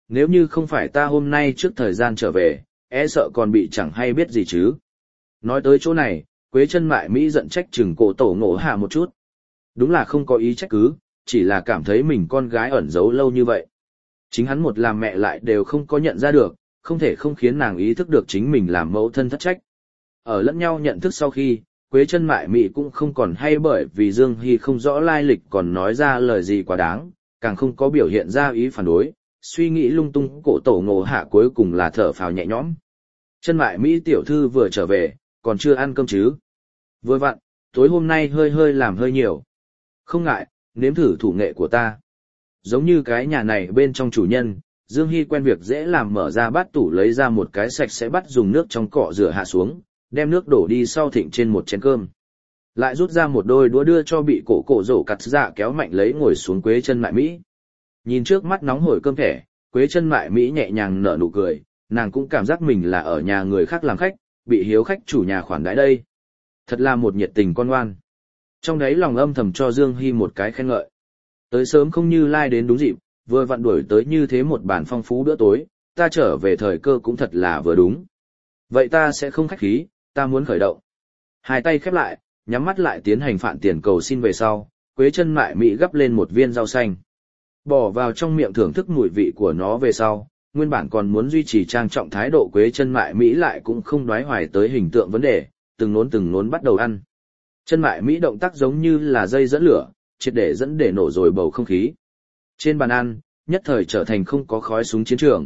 nếu như không phải ta hôm nay trước thời gian trở về, e sợ còn bị chẳng hay biết gì chứ. Nói tới chỗ này, Quế Chân Mại Mỹ giận trách chừng Cổ Tổ Ngộ Hạ một chút. Đúng là không có ý trách cứ, chỉ là cảm thấy mình con gái ẩn giấu lâu như vậy. Chính hắn một làm mẹ lại đều không có nhận ra được, không thể không khiến nàng ý thức được chính mình làm mẫu thân thất trách. Ở lẫn nhau nhận thức sau khi, Quế Chân Mại Mỹ cũng không còn hay bởi vì Dương Hy không rõ lai lịch còn nói ra lời gì quá đáng, càng không có biểu hiện ra ý phản đối, suy nghĩ lung tung. Cổ Tổ Ngộ Hạ cuối cùng là thở phào nhẹ nhõm. Chân Mại Mỹ tiểu thư vừa trở về, còn chưa ăn cơm chứ? Vừa vặn, tối hôm nay hơi làm hơi nhiều. Không ngại, nếm thử thủ nghệ của ta. Giống như cái nhà này bên trong chủ nhân, Dương Hy quen việc dễ làm, mở ra bát tủ lấy ra một cái sạch sẽ bắt dùng nước trong cọ rửa hạ xuống, đem nước đổ đi sau thịnh trên một chén cơm. Lại rút ra một đôi đũa đưa cho bị cổ rổ cặt dạ kéo mạnh lấy ngồi xuống Quế Chân Mại Mỹ. Nhìn trước mắt nóng hổi cơm thẻ, Quế Chân Mại Mỹ nhẹ nhàng nở nụ cười, nàng cũng cảm giác mình là ở nhà người khác làm khách, bị hiếu khách chủ nhà khoản đãi đây. Thật là một nhiệt tình con ngoan. Trong đấy lòng âm thầm cho Dương Hy một cái khen ngợi. Tới sớm không như lai đến đúng dịp, vừa vặn đuổi tới như thế một bàn phong phú bữa tối, ta trở về thời cơ cũng thật là vừa đúng. Vậy ta sẽ không khách khí, ta muốn khởi động. Hai tay khép lại, nhắm mắt lại tiến hành phạn tiền cầu xin về sau, Quế Chân Mại Mỹ gắp lên một viên rau xanh. Bỏ vào trong miệng thưởng thức mùi vị của nó về sau, nguyên bản còn muốn duy trì trang trọng thái độ Quế Chân Mại Mỹ lại cũng không đoái hoài tới hình tượng vấn đề, từng nốn bắt đầu ăn. Chân Mại Mỹ động tác giống như là dây dẫn lửa, triệt để dẫn để nổ rồi bầu không khí. Trên bàn ăn, nhất thời trở thành không có khói súng chiến trường.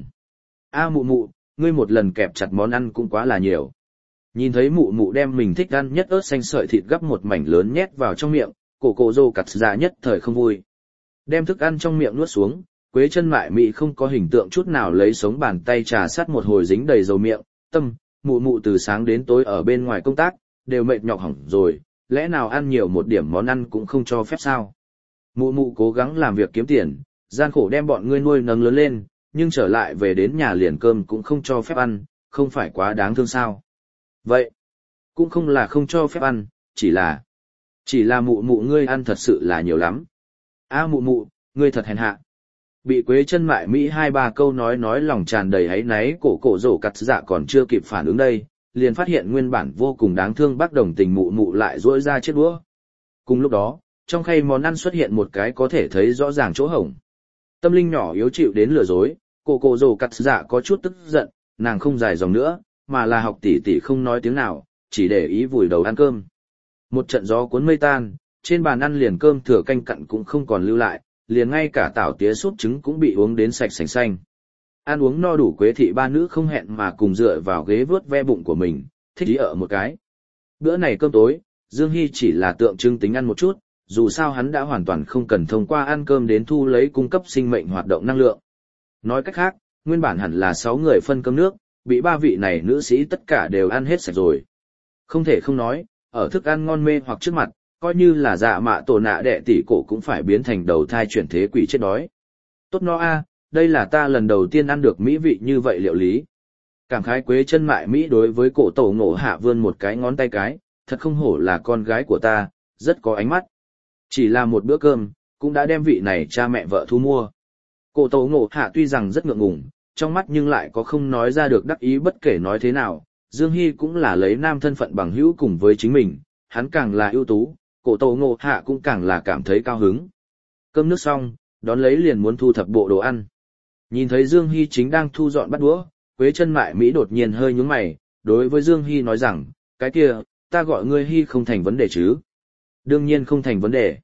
A mụ mụ, ngươi một lần kẹp chặt món ăn cũng quá là nhiều. Nhìn thấy mụ mụ đem mình thích ăn nhất ớt xanh sợi thịt gắp một mảnh lớn nhét vào trong miệng, cổ rồ cặt dạ nhất thời không vui. Đem thức ăn trong miệng nuốt xuống, Quế Chân Mại Mỹ không có hình tượng chút nào lấy sống bàn tay trà sát một hồi dính đầy dầu miệng, mụ mụ từ sáng đến tối ở bên ngoài công tác, đều mệt nhọc hỏng rồi, lẽ nào ăn nhiều một điểm món ăn cũng không cho phép sao? Mụ mụ cố gắng làm việc kiếm tiền, gian khổ đem bọn ngươi nuôi nấng lớn lên, nhưng trở lại về đến nhà liền cơm cũng không cho phép ăn, không phải quá đáng thương sao? Vậy, cũng không là không cho phép ăn, chỉ là mụ mụ ngươi ăn thật sự là nhiều lắm. A mụ mụ, ngươi thật hèn hạ. Bị Quế Chân Mại Mỹ 2-3 câu nói lòng tràn đầy áy náy, cổ rổ cặt dạ còn chưa kịp phản ứng đây, liền phát hiện nguyên bản vô cùng đáng thương bác đồng tình mụ mụ lại duỗi ra chiếc đũa. Cùng lúc đó, trong khay món ăn xuất hiện một cái có thể thấy rõ ràng chỗ hổng. Tâm linh nhỏ yếu chịu đến lừa dối, cổ rổ cặt dạ có chút tức giận, nàng không dài dòng nữa, mà là học tỉ không nói tiếng nào, chỉ để ý vùi đầu ăn cơm. Một trận gió cuốn mây tan, trên bàn ăn liền cơm thừa canh cặn cũng không còn lưu lại, liền ngay cả tảo tía súp trứng cũng bị uống đến sạch sành xanh. Ăn uống no đủ, Quế thị ba nữ không hẹn mà cùng dựa vào ghế vớt ve bụng của mình, thích ý ở một cái. Bữa này cơm tối, Dương Hy chỉ là tượng trưng tính ăn một chút, dù sao hắn đã hoàn toàn không cần thông qua ăn cơm đến thu lấy cung cấp sinh mệnh hoạt động năng lượng. Nói cách khác, nguyên bản hẳn là 6 người phân cơm nước, bị 3 vị này nữ sĩ tất cả đều ăn hết sạch rồi. Không thể không nói, ở thức ăn ngon mê hoặc trước mặt, coi như là dạ mạ tổ nạ đệ tỷ cổ cũng phải biến thành đầu thai chuyển thế quỷ chết đói. Tốt no a, đây là ta lần đầu tiên ăn được mỹ vị như vậy liệu lý. Cảm khái Quế Chân Mại Mỹ đối với Cổ Tổ Ngộ Hạ vươn một cái ngón tay cái, thật không hổ là con gái của ta, rất có ánh mắt. Chỉ là một bữa cơm, cũng đã đem vị này cha mẹ vợ thu mua. Cổ Tổ Ngộ Hạ tuy rằng rất ngượng ngùng, trong mắt nhưng lại có không nói ra được đắc ý. Bất kể nói thế nào, Dương Hy cũng là lấy nam thân phận bằng hữu cùng với chính mình, hắn càng là ưu tú, Cổ Tổ Ngộ Hạ cũng càng là cảm thấy cao hứng. Cơm nước xong, đón lấy liền muốn thu thập bộ đồ ăn. Nhìn thấy Dương Hy chính đang thu dọn bát đũa, Quế Chân Mại Mỹ đột nhiên hơi nhướng mày, đối với Dương Hy nói rằng, cái kia, ta gọi ngươi Hy không thành vấn đề chứ? Đương nhiên không thành vấn đề.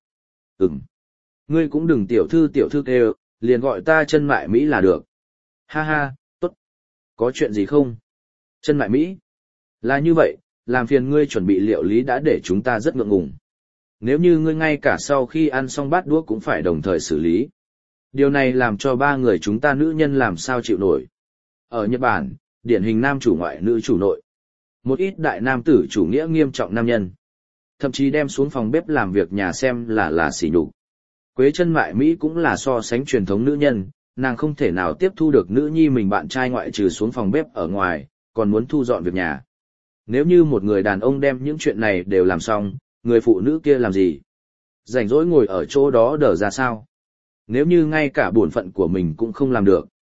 Ngươi cũng đừng tiểu thư kêu, liền gọi ta Chân Mại Mỹ là được. Ha ha, tốt. Có chuyện gì không? Chân Mại Mỹ. Là như vậy, làm phiền ngươi chuẩn bị liệu lý đã để chúng ta rất ngượng ngùng. Nếu như ngươi ngay cả sau khi ăn xong bát đũa cũng phải đồng thời xử lý. Điều này làm cho 3 người chúng ta nữ nhân làm sao chịu nổi. Ở Nhật Bản, điển hình nam chủ ngoại nữ chủ nội. Một ít đại nam tử chủ nghĩa nghiêm trọng nam nhân. Thậm chí đem xuống phòng bếp làm việc nhà xem là sỉ nhục. Quế Chân Mại Mỹ cũng là so sánh truyền thống nữ nhân, nàng không thể nào tiếp thu được nữ nhi mình bạn trai ngoại trừ xuống phòng bếp ở ngoài, còn muốn thu dọn việc nhà. Nếu như một người đàn ông đem những chuyện này đều làm xong, người phụ nữ kia làm gì? Rảnh rỗi ngồi ở chỗ đó đờ ra sao? Nếu như ngay cả bổn phận của mình cũng không làm được.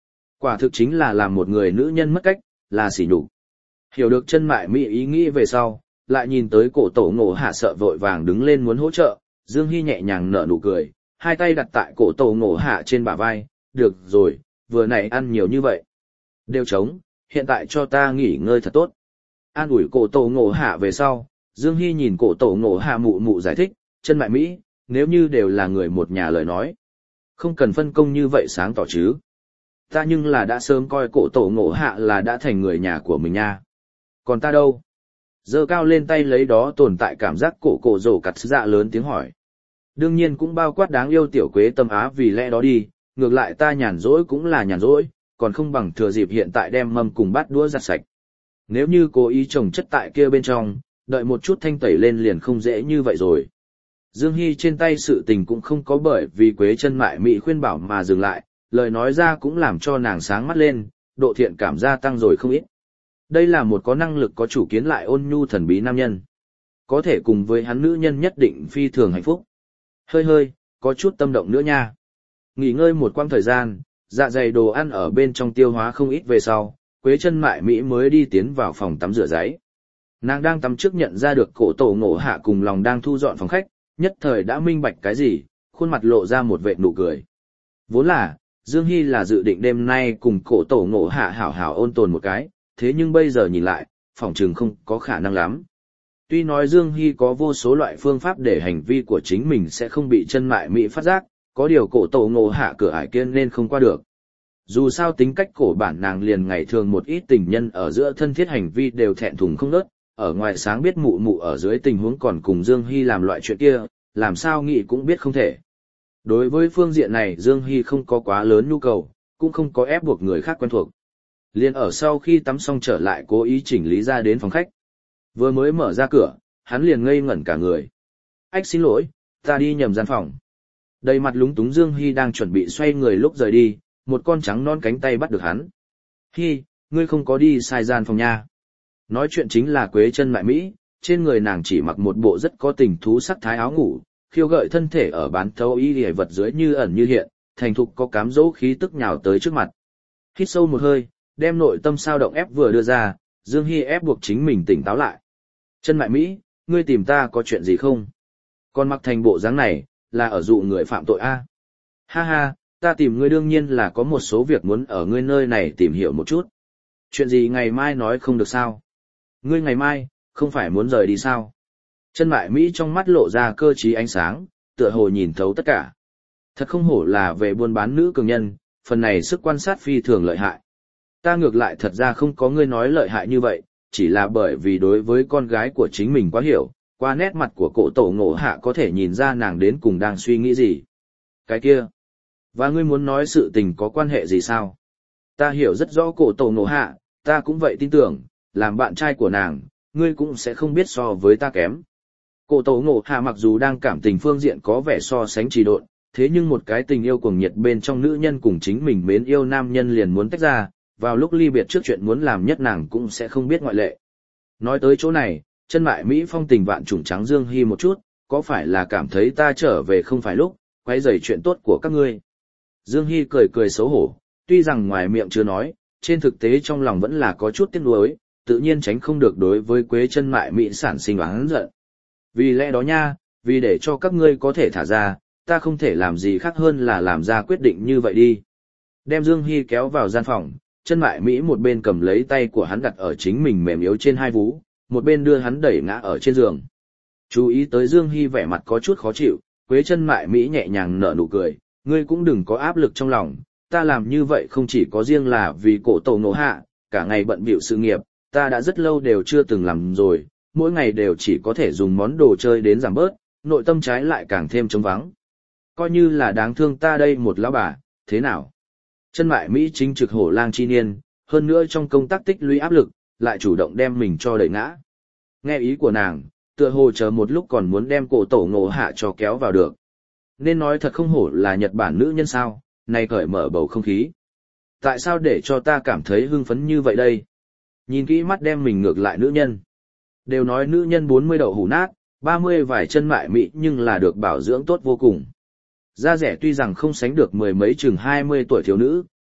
Quả thực chính là làm một người nữ nhân mất cách, là sỉ nhục. Hiểu được chân mại mỹ ý nghĩ về sau, lại nhìn tới cổ tổ ngộ hạ sợ vội vàng đứng lên muốn hỗ trợ, Dương Hy nhẹ nhàng nở nụ cười, hai tay đặt tại cổ tổ ngộ hạ trên bả vai, được rồi, vừa nãy ăn nhiều như vậy. Đều trống, hiện tại cho ta nghỉ ngơi thật tốt. An ủi cổ tổ ngộ hạ về sau, Dương Hy nhìn cổ tổ ngộ hạ mụ mụ giải thích, chân mại Mỹ, nếu như đều là người một nhà lời nói. Không cần phân công như vậy sáng tỏ chứ. Ta nhưng là đã sớm coi cổ tổ ngộ hạ là đã thành người nhà của mình nha. Còn ta đâu? Giơ cao lên tay lấy đó tồn tại cảm giác cổ cổ rổ cặt dạ lớn tiếng hỏi. Đương nhiên cũng bao quát đáng yêu tiểu quế tâm á vì lẽ đó đi, ngược lại ta nhàn rỗi cũng là nhàn rỗi, còn không bằng thừa dịp hiện tại đem mâm cùng bát đũa giặt sạch. Nếu như cố ý trồng chất tại kia bên trong, đợi một chút thanh tẩy lên liền không dễ như vậy rồi. Dương Hy trên tay sự tình cũng không có bởi vì quế chân mại mị khuyên bảo mà dừng lại, lời nói ra cũng làm cho nàng sáng mắt lên, độ thiện cảm gia tăng rồi không ít. Đây là một có năng lực có chủ kiến lại ôn nhu thần bí nam nhân. Có thể cùng với hắn nữ nhân nhất định phi thường hạnh phúc. Hơi hơi, có chút tâm động nữa nha. Nghỉ ngơi một quãng thời gian, dạ dày đồ ăn ở bên trong tiêu hóa không ít về sau, quế chân mại Mỹ mới đi tiến vào phòng tắm rửa giấy. Nàng đang tắm trước nhận ra được cổ tổ ngộ hạ cùng lòng đang thu dọn phòng khách, nhất thời đã minh bạch cái gì, khuôn mặt lộ ra một vệt nụ cười. Vốn là, Dương Hy là dự định đêm nay cùng cổ tổ ngộ hạ hảo hảo ôn tồn một cái, thế nhưng bây giờ nhìn lại, phỏng chừng không có khả năng lắm. Tuy nói Dương Hy có vô số loại phương pháp để hành vi của chính mình sẽ không bị chân mại Mỹ phát giác, có điều cổ tổ ngộ hạ cửa ải kia nên không qua được. Dù sao tính cách cổ bản nàng liền ngày thường một ít tình nhân ở giữa thân thiết hành vi đều thẹn thùng không nớt, ở ngoài sáng biết mụ mụ ở dưới tình huống còn cùng Dương Hy làm loại chuyện kia, làm sao nghĩ cũng biết không thể. Đối với phương diện này Dương Hy không có quá lớn nhu cầu, cũng không có ép buộc người khác quen thuộc. Liền ở sau khi tắm xong trở lại cố ý chỉnh lý ra đến phòng khách. Vừa mới mở ra cửa, hắn liền ngây ngẩn cả người. Ách xin lỗi, ta đi nhầm gian phòng. Đầy mặt lúng túng Dương Hy đang chuẩn bị xoay người lúc rời đi, một con trắng non cánh tay bắt được hắn. Hy, ngươi không có đi sai gian phòng nha. Nói chuyện chính là quế chân mại Mỹ, trên người nàng chỉ mặc một bộ rất có tình thú sắc thái áo ngủ, khiêu gợi thân thể ở bán thấu y lìa vật dưới như ẩn như hiện, thành thục có cám dỗ khí tức nhào tới trước mặt. Hít sâu một hơi, đem nội tâm sao động ép vừa đưa ra, Dương Hy ép buộc chính mình tỉnh táo lại. Chân mại Mỹ, ngươi tìm ta có chuyện gì không? Còn mặc thành bộ dáng này, là ở dụ người phạm tội a? Ha ha, ta tìm ngươi đương nhiên là có một số việc muốn ở ngươi nơi này tìm hiểu một chút. Chuyện gì ngày mai nói không được sao? Ngươi ngày mai, không phải muốn rời đi sao? Chân mại Mỹ trong mắt lộ ra cơ trí ánh sáng, tựa hồ nhìn thấu tất cả. Thật không hổ là về buôn bán nữ cường nhân, phần này sức quan sát phi thường lợi hại. Ta ngược lại thật ra không có ngươi nói lợi hại như vậy, chỉ là bởi vì đối với con gái của chính mình quá hiểu, qua nét mặt của cổ tổ ngộ hạ có thể nhìn ra nàng đến cùng đang suy nghĩ gì. Cái kia, và ngươi muốn nói sự tình có quan hệ gì sao? Ta hiểu rất rõ cổ tổ ngộ hạ, ta cũng vậy tin tưởng, làm bạn trai của nàng, ngươi cũng sẽ không biết so với ta kém. Cổ tổ ngộ hạ mặc dù đang cảm tình phương diện có vẻ so sánh trì độn, thế nhưng một cái tình yêu cuồng nhiệt bên trong nữ nhân cùng chính mình mến yêu nam nhân liền muốn tách ra, vào lúc ly biệt trước chuyện muốn làm nhất nàng cũng sẽ không biết ngoại lệ. Nói tới chỗ này, chân mại Mỹ phong tình vạn trùng trắng Dương Hy một chút, có phải là cảm thấy ta trở về không phải lúc, quấy rầy chuyện tốt của các ngươi. Dương Hy cười cười xấu hổ, tuy rằng ngoài miệng chưa nói, trên thực tế trong lòng vẫn là có chút tiếc nuối, tự nhiên tránh không được đối với quế chân mại Mỹ sản sinh oán giận. Vì lẽ đó nha, vì để cho các ngươi có thể thả ra, ta không thể làm gì khác hơn là làm ra quyết định như vậy đi. Đem Dương Hy kéo vào gian phòng, chân mại Mỹ một bên cầm lấy tay của hắn đặt ở chính mình mềm yếu trên hai vú, một bên đưa hắn đẩy ngã ở trên giường. Chú ý tới Dương Hy vẻ mặt có chút khó chịu, quế chân mại Mỹ nhẹ nhàng nở nụ cười, ngươi cũng đừng có áp lực trong lòng, ta làm như vậy không chỉ có riêng là vì cổ tổ ngộ hạ, cả ngày bận bịu sự nghiệp, ta đã rất lâu đều chưa từng làm rồi, mỗi ngày đều chỉ có thể dùng món đồ chơi đến giảm bớt, nội tâm trái lại càng thêm trống vắng. Coi như là đáng thương ta đây một lão bà, thế nào? Chân mại Mỹ chính trực hổ lang chi niên, hơn nữa trong công tác tích lũy áp lực, lại chủ động đem mình cho đẩy ngã. Nghe ý của nàng, tựa hồ chờ một lúc còn muốn đem cổ tổ ngộ hạ cho kéo vào được. Nên nói thật không hổ là Nhật Bản nữ nhân sao, này cởi mở bầu không khí. Tại sao để cho ta cảm thấy hưng phấn như vậy đây? Nhìn kỹ mắt đem mình ngược lại nữ nhân. Đều nói nữ nhân 40 đậu hủ nát, 30 vài chân mại Mỹ nhưng là được bảo dưỡng tốt vô cùng. Da rẻ tuy rằng không sánh được mười mấy chừng 20 tuổi thiếu nữ,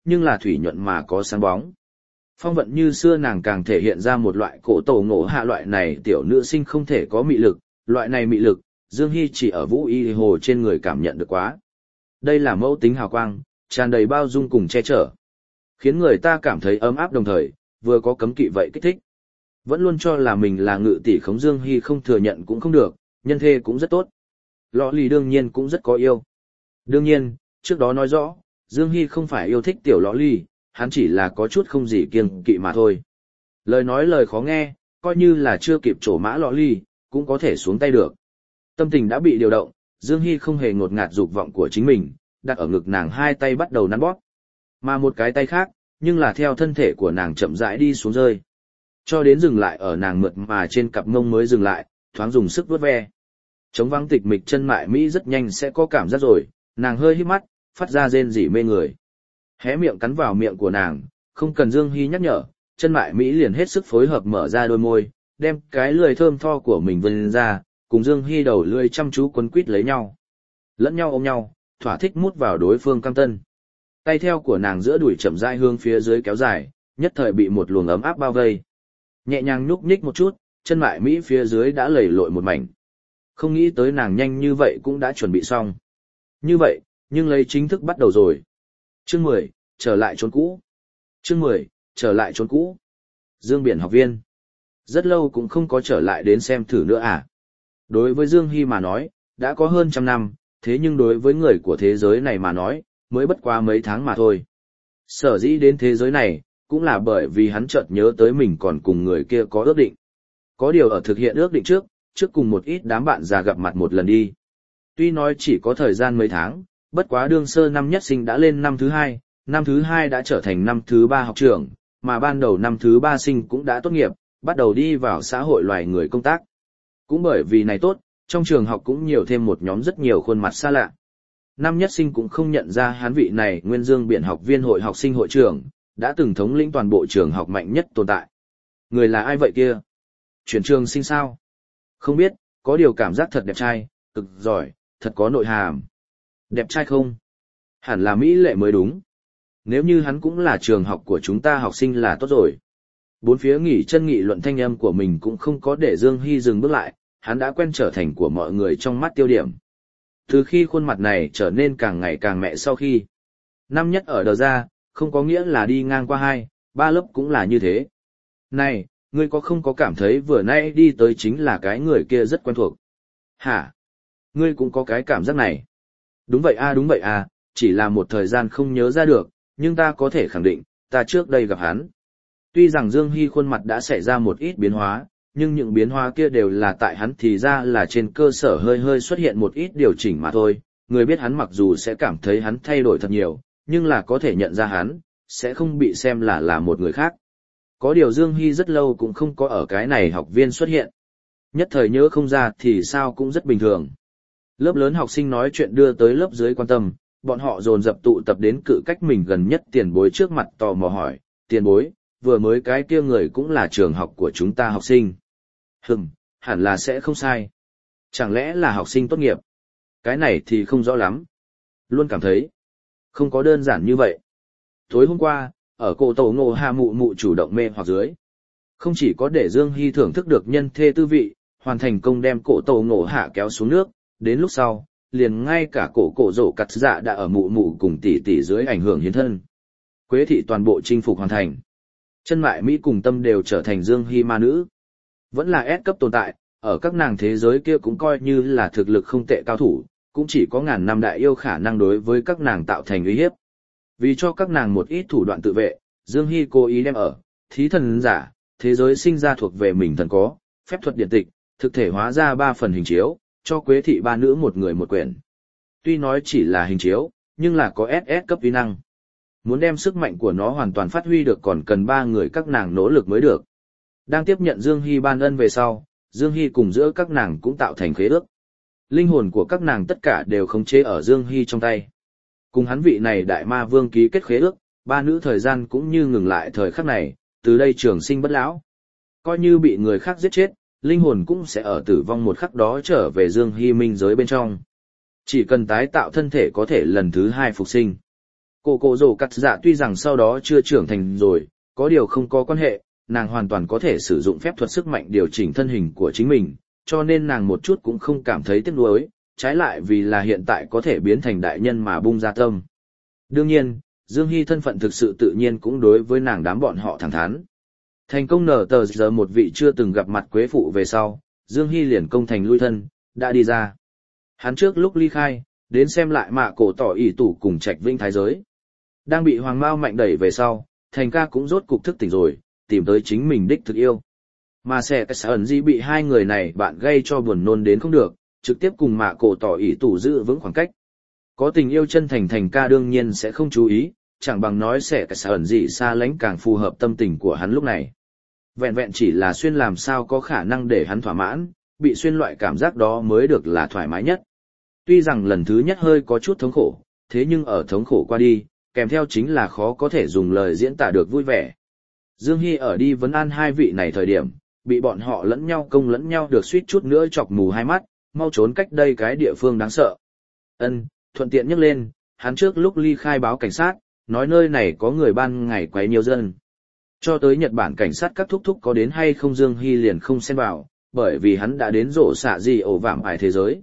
nhưng là thủy nhuận mà có sáng bóng. Phong vận như xưa nàng càng thể hiện ra một loại cổ tổ ngộ hạ loại này tiểu nữ sinh không thể có mị lực, loại này mị lực, Dương Hy chỉ ở Vũ Y Hồ trên người cảm nhận được quá. Đây là mẫu tính hào quang, tràn đầy bao dung cùng che chở, khiến người ta cảm thấy ấm áp đồng thời, vừa có cấm kỵ vậy kích thích. Vẫn luôn cho là mình là ngự tỷ khống Dương Hy không thừa nhận cũng không được, nhân thê cũng rất tốt. Lọ lì đương nhiên cũng rất có yêu. Đương nhiên, trước đó nói rõ, Dương Hy không phải yêu thích tiểu lọ lì, hắn chỉ là có chút không gì kiêng kỵ mà thôi. Lời nói lời khó nghe, coi như là chưa kịp trổ mã lọ lì, cũng có thể xuống tay được. Tâm tình đã bị điều động, Dương Hy không hề ngột ngạt dục vọng của chính mình, đặt ở ngực nàng hai tay bắt đầu nắn bóp. Mà một cái tay khác, nhưng là theo thân thể của nàng chậm rãi đi xuống rơi. Cho đến dừng lại ở nàng mượt mà trên cặp mông mới dừng lại, thoáng dùng sức vuốt ve. Chống vắng tịch mịch chân mại Mỹ rất nhanh sẽ có cảm giác rồi, nàng hơi híp mắt, phát ra rên rỉ mê người. Hé miệng cắn vào miệng của nàng, không cần Dương Hy nhắc nhở, chân mại Mỹ liền hết sức phối hợp mở ra đôi môi, đem cái lưỡi thơm tho của mình vươn ra, cùng Dương Hy đầu lưỡi chăm chú quấn quýt lấy nhau. Lẫn nhau ôm nhau, thỏa thích mút vào đối phương cam tân. Tay theo của nàng giữa đùi chậm rãi hướng phía dưới kéo dài, nhất thời bị một luồng ấm áp bao vây. Nhẹ nhàng nhúc nhích một chút, chân mại Mỹ phía dưới đã lầy lội một mảnh. Không nghĩ tới nàng nhanh như vậy cũng đã chuẩn bị xong. Như vậy, nhưng lấy chính thức bắt đầu rồi. Chương 10, trở lại chốn cũ. Chương 10, trở lại chốn cũ. Dương Biển học viên. Rất lâu cũng không có trở lại đến xem thử nữa à. Đối với Dương Hy mà nói, đã có hơn 100 năm, thế nhưng đối với người của thế giới này mà nói, mới bất quá mấy tháng mà thôi. Sở dĩ đến thế giới này, cũng là bởi vì hắn chợt nhớ tới mình còn cùng người kia có ước định. Có điều ở thực hiện ước định trước cùng một ít đám bạn già gặp mặt một lần đi. Tuy nói chỉ có thời gian mấy tháng, bất quá đương sơ năm nhất sinh đã lên năm thứ hai đã trở thành năm thứ 3 học trường, mà ban đầu năm thứ 3 sinh cũng đã tốt nghiệp, bắt đầu đi vào xã hội loài người công tác. Cũng bởi vì này tốt, trong trường học cũng nhiều thêm một nhóm rất nhiều khuôn mặt xa lạ. Năm nhất sinh cũng không nhận ra hắn vị này Nguyên Dương Biển học viên hội học sinh hội trưởng, đã từng thống lĩnh toàn bộ trường học mạnh nhất tồn tại. Người là ai vậy kia? Chuyển trường sinh sao? Không biết, có điều cảm giác thật đẹp trai, cực giỏi, thật có nội hàm. Đẹp trai không? Hẳn là mỹ lệ mới đúng. Nếu như hắn cũng là trường học của chúng ta học sinh là tốt rồi. Bốn phía nghỉ chân nghị luận thanh âm của mình cũng không có để Dương Hy dừng bước lại, hắn đã quen trở thành của mọi người trong mắt tiêu điểm. Từ khi khuôn mặt này trở nên càng ngày càng mẹ sau khi. Năm nhất ở đờ ra, không có nghĩa là đi ngang qua 2, 3 lớp cũng là như thế. Này, ngươi có không có cảm thấy vừa nãy đi tới chính là cái người kia rất quen thuộc? Hả? Ngươi cũng có cái cảm giác này? Đúng vậy à, chỉ là một thời gian không nhớ ra được, nhưng ta có thể khẳng định, ta trước đây gặp hắn. Tuy rằng Dương Hy khuôn mặt đã xảy ra một ít biến hóa, nhưng những biến hóa kia đều là tại hắn thì ra là trên cơ sở hơi xuất hiện một ít điều chỉnh mà thôi. Người biết hắn mặc dù sẽ cảm thấy hắn thay đổi thật nhiều, nhưng là có thể nhận ra hắn, sẽ không bị xem là một người khác. Có điều Dương Hy rất lâu cũng không có ở cái này học viên xuất hiện. Nhất thời nhớ không ra thì sao cũng rất bình thường. Lớp lớn học sinh nói chuyện đưa tới lớp dưới quan tâm, bọn họ dồn dập tụ tập đến cự cách mình gần nhất tiền bối trước mặt tò mò hỏi, tiền bối, vừa mới cái kia người cũng là trường học của chúng ta học sinh. Hẳn là sẽ không sai. Chẳng lẽ là học sinh tốt nghiệp? Cái này thì không rõ lắm. Luôn cảm thấy, không có đơn giản như vậy. Tối hôm qua, ở cổ tổ ngộ hạ mụ mụ chủ động mê hoặc dưới. Không chỉ có để Dương Hy thưởng thức được nhân thê tư vị, hoàn thành công đem cổ tổ ngộ hạ kéo xuống nước, đến lúc sau, liền ngay cả cổ rổ cắt dạ đã ở mụ mụ cùng tỷ tỷ dưới ảnh hưởng hiến thân. Quế thị toàn bộ chinh phục hoàn thành. Chân mại Mỹ cùng tâm đều trở thành Dương Hy ma nữ. Vẫn là S cấp tồn tại, ở các nàng thế giới kia cũng coi như là thực lực không tệ cao thủ, cũng chỉ có ngàn năm đại yêu khả năng đối với các nàng tạo thành uy hiếp. Vì cho các nàng một ít thủ đoạn tự vệ, Dương Hy cố ý đem ở thí thần giả, thế giới sinh ra thuộc về mình thần có, phép thuật điện tịch, thực thể hóa ra 3 phần hình chiếu, cho Quế thị ba nữ một người một quyển. Tuy nói chỉ là hình chiếu, nhưng là có SS cấp uy năng. Muốn đem sức mạnh của nó hoàn toàn phát huy được còn cần 3 người các nàng nỗ lực mới được. Đang tiếp nhận Dương Hy ban ân về sau, Dương Hy cùng giữa các nàng cũng tạo thành khế ước. Linh hồn của các nàng tất cả đều khống chế ở Dương Hy trong tay. Cùng hắn vị này đại ma vương ký kết khế ước, 3 nữ thời gian cũng như ngừng lại thời khắc này, từ đây trường sinh bất lão. Coi như bị người khác giết chết, linh hồn cũng sẽ ở tử vong một khắc đó trở về Dương Hy minh giới bên trong. Chỉ cần tái tạo thân thể có thể lần thứ 2 phục sinh. Cổ cổ rổ cắt dạ tuy rằng sau đó chưa trưởng thành rồi, có điều không có quan hệ, nàng hoàn toàn có thể sử dụng phép thuật sức mạnh điều chỉnh thân hình của chính mình, cho nên nàng một chút cũng không cảm thấy tiếc nuối, trái lại vì là hiện tại có thể biến thành đại nhân mà bung ra tâm. Đương nhiên, Dương Hy thân phận thực sự tự nhiên cũng đối với nàng đám bọn họ thẳng thắn. Thành công nở tờ giờ một vị chưa từng gặp mặt quế phụ về sau, Dương Hy liền công thành lui thân, đã đi ra. Hắn trước lúc ly khai, đến xem lại mạ cổ tỏ ỷ tủ cùng Trạch Vinh Thái Giới. Đang bị Hoàng Mao mạnh đẩy về sau, Thành ca cũng rốt cục thức tỉnh rồi, tìm tới chính mình đích thực yêu. Mà sẽ cái ẩn di bị hai người này bạn gây cho buồn nôn đến không được, trực tiếp cùng mạ cổ tỏ ỷ tủ giữ vững khoảng cách. Có tình yêu chân thành Thành ca đương nhiên sẽ không chú ý, chẳng bằng nói sẽ cái ẩn di xa lánh càng phù hợp tâm tình của hắn lúc này. Vẹn vẹn chỉ là xuyên làm sao có khả năng để hắn thỏa mãn, bị xuyên loại cảm giác đó mới được là thoải mái nhất. Tuy rằng lần thứ nhất hơi có chút thống khổ, thế nhưng ở thống khổ qua đi, kèm theo chính là khó có thể dùng lời diễn tả được vui vẻ. Dương Hy ở đi vấn an hai vị này thời điểm, bị bọn họ lẫn nhau công lẫn nhau được suýt chút nữa chọc mù hai mắt, mau trốn cách đây cái địa phương đáng sợ. Thuận tiện nhắc lên, hắn trước lúc ly khai báo cảnh sát, nói nơi này có người ban ngày quấy nhiều dân. Cho tới Nhật Bản cảnh sát các thúc thúc có đến hay không Dương Hy liền không xen vào, bởi vì hắn đã đến rổ xạ gì ổ vạm ải thế giới.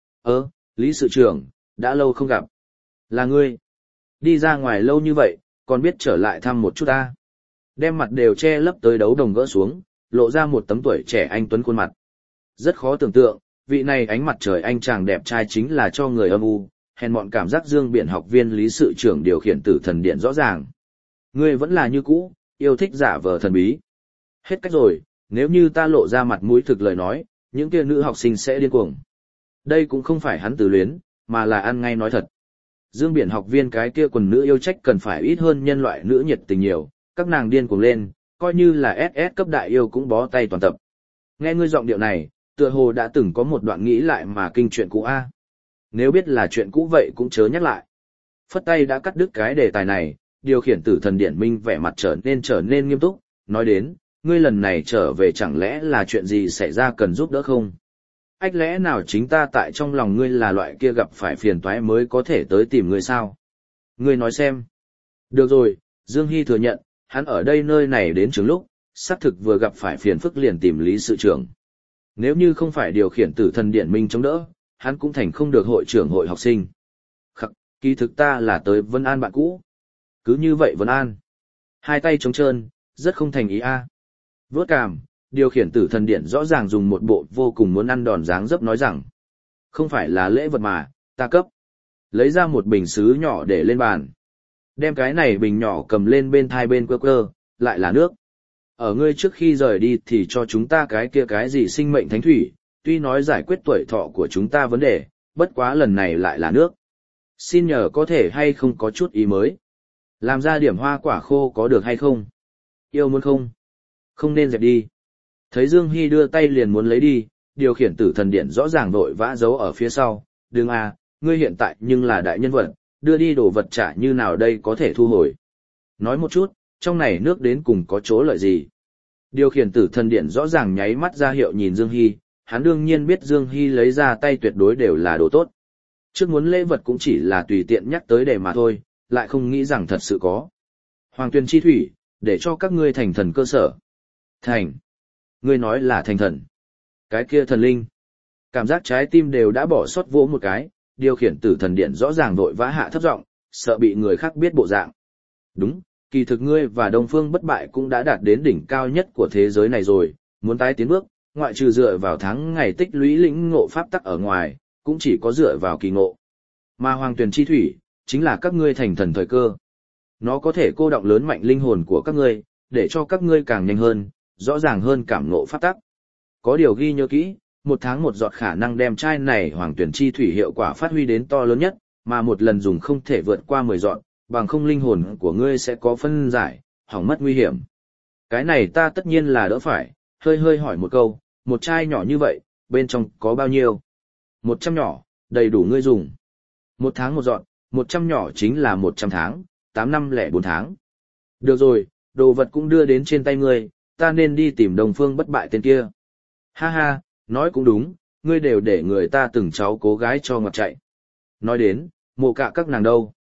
Lý sự trưởng, đã lâu không gặp. Là ngươi. Đi ra ngoài lâu như vậy, còn biết trở lại thăm một chút ta. Đem mặt đều che lấp tới đấu đồng gỡ xuống, lộ ra một tấm tuổi trẻ anh tuấn khuôn mặt. Rất khó tưởng tượng, vị này ánh mặt trời anh chàng đẹp trai chính là cho người âm u, hèn mọn cảm giác Dương Biển học viên lý sự trưởng điều khiển tử thần điện rõ ràng. Ngươi vẫn là như cũ, yêu thích giả vờ thần bí. Hết cách rồi, nếu như ta lộ ra mặt mũi thực lời nói, những kia nữ học sinh sẽ điên cuồng. Đây cũng không phải hắn từ luyến, mà là ăn ngay nói thật. Dương Biển học viên cái kia quần nữ yêu trách cần phải ít hơn nhân loại nữ nhiệt tình nhiều, các nàng điên cuồng lên, coi như là SS cấp đại yêu cũng bó tay toàn tập. Nghe ngươi giọng điệu này, tựa hồ đã từng có một đoạn nghĩ lại mà kinh chuyện cũ a. Nếu biết là chuyện cũ vậy cũng chớ nhắc lại. Phất tay đã cắt đứt cái đề tài này, điều khiển tử thần điển minh vẻ mặt trở nên nghiêm túc, nói đến, ngươi lần này trở về chẳng lẽ là chuyện gì xảy ra cần giúp đỡ không? Ách lẽ nào chính ta tại trong lòng ngươi là loại kia gặp phải phiền toái mới có thể tới tìm ngươi sao? Ngươi nói xem. Được rồi, Dương Hy thừa nhận, hắn ở đây nơi này đến trường lúc, xác thực vừa gặp phải phiền phức liền tìm lý sự trưởng. Nếu như không phải điều khiển tử thần điển minh chống đỡ, hắn cũng thành không được hội trưởng hội học sinh. Khắc, kỳ thực ta là tới Vân An bạn cũ. Cứ như vậy Vân An. Hai tay trống trơn, rất không thành ý a. Vốt cằm, điều khiển tử thần điện rõ ràng dùng một bộ vô cùng muốn ăn đòn dáng dấp nói rằng. Không phải là lễ vật mà, ta cấp. Lấy ra một bình sứ nhỏ để lên bàn. Đem cái này bình nhỏ cầm lên bên thai bên quơ, lại là nước. Ở ngươi trước khi rời đi thì cho chúng ta cái kia cái gì sinh mệnh thánh thủy, tuy nói giải quyết tuổi thọ của chúng ta vấn đề, bất quá lần này lại là nước. Xin nhờ có thể hay không có chút ý mới. Làm ra điểm hoa quả khô có được hay không? Yêu muốn không? Không nên dẹp đi. Thấy Dương Hy đưa tay liền muốn lấy đi, điều khiển tử thần điện rõ ràng vội vã giấu ở phía sau. Đừng à, ngươi hiện tại nhưng là đại nhân vật, đưa đi đồ vật trả như nào đây có thể thu hồi. Nói một chút, trong này nước đến cùng có chỗ lợi gì? Điều khiển tử thần điện rõ ràng nháy mắt ra hiệu nhìn Dương Hy, hắn đương nhiên biết Dương Hy lấy ra tay tuyệt đối đều là đồ tốt. Trước muốn lễ vật cũng chỉ là tùy tiện nhắc tới để mà thôi, lại không nghĩ rằng thật sự có. Hoàng Tuyền chi thủy, để cho các ngươi thành thần cơ sở. Thành. Ngươi nói là thành thần. Cái kia thần linh. Cảm giác trái tim đều đã bỏ sót vỗ một cái, điều khiển tử thần điện rõ ràng vội vã hạ thấp giọng, sợ bị người khác biết bộ dạng. Đúng, kỳ thực ngươi và Đông Phương Bất Bại cũng đã đạt đến đỉnh cao nhất của thế giới này rồi, muốn tái tiến bước, ngoại trừ dựa vào tháng ngày tích lũy lĩnh ngộ pháp tắc ở ngoài, cũng chỉ có dựa vào kỳ ngộ. Mà Hoàng Tuyền chi thủy, chính là các ngươi thành thần thời cơ. Nó có thể cô đọng lớn mạnh linh hồn của các ngươi, để cho các ngươi càng nhanh hơn, rõ ràng hơn cảm ngộ pháp tắc. Có điều ghi nhớ kỹ, một tháng một giọt khả năng đem chai này Hoàng Tuyền chi thủy hiệu quả phát huy đến to lớn nhất, mà một lần dùng không thể vượt qua 10 giọt, bằng không linh hồn của ngươi sẽ có phân giải, hỏng mất nguy hiểm. Cái này ta tất nhiên là đỡ phải, hơi hỏi một câu, một chai nhỏ như vậy, bên trong có bao nhiêu? 100 nhỏ, đầy đủ ngươi dùng. Một tháng một giọt, 100 nhỏ chính là 100 tháng, 8 năm lẻ 4 tháng. Được rồi, đồ vật cũng đưa đến trên tay ngươi, ta nên đi tìm Đông Phương Bất Bại tên kia. Ha ha, nói cũng đúng, ngươi đều để người ta từng cháu cố gái cho ngọt chạy. Nói đến, mộ cạ các nàng đâu?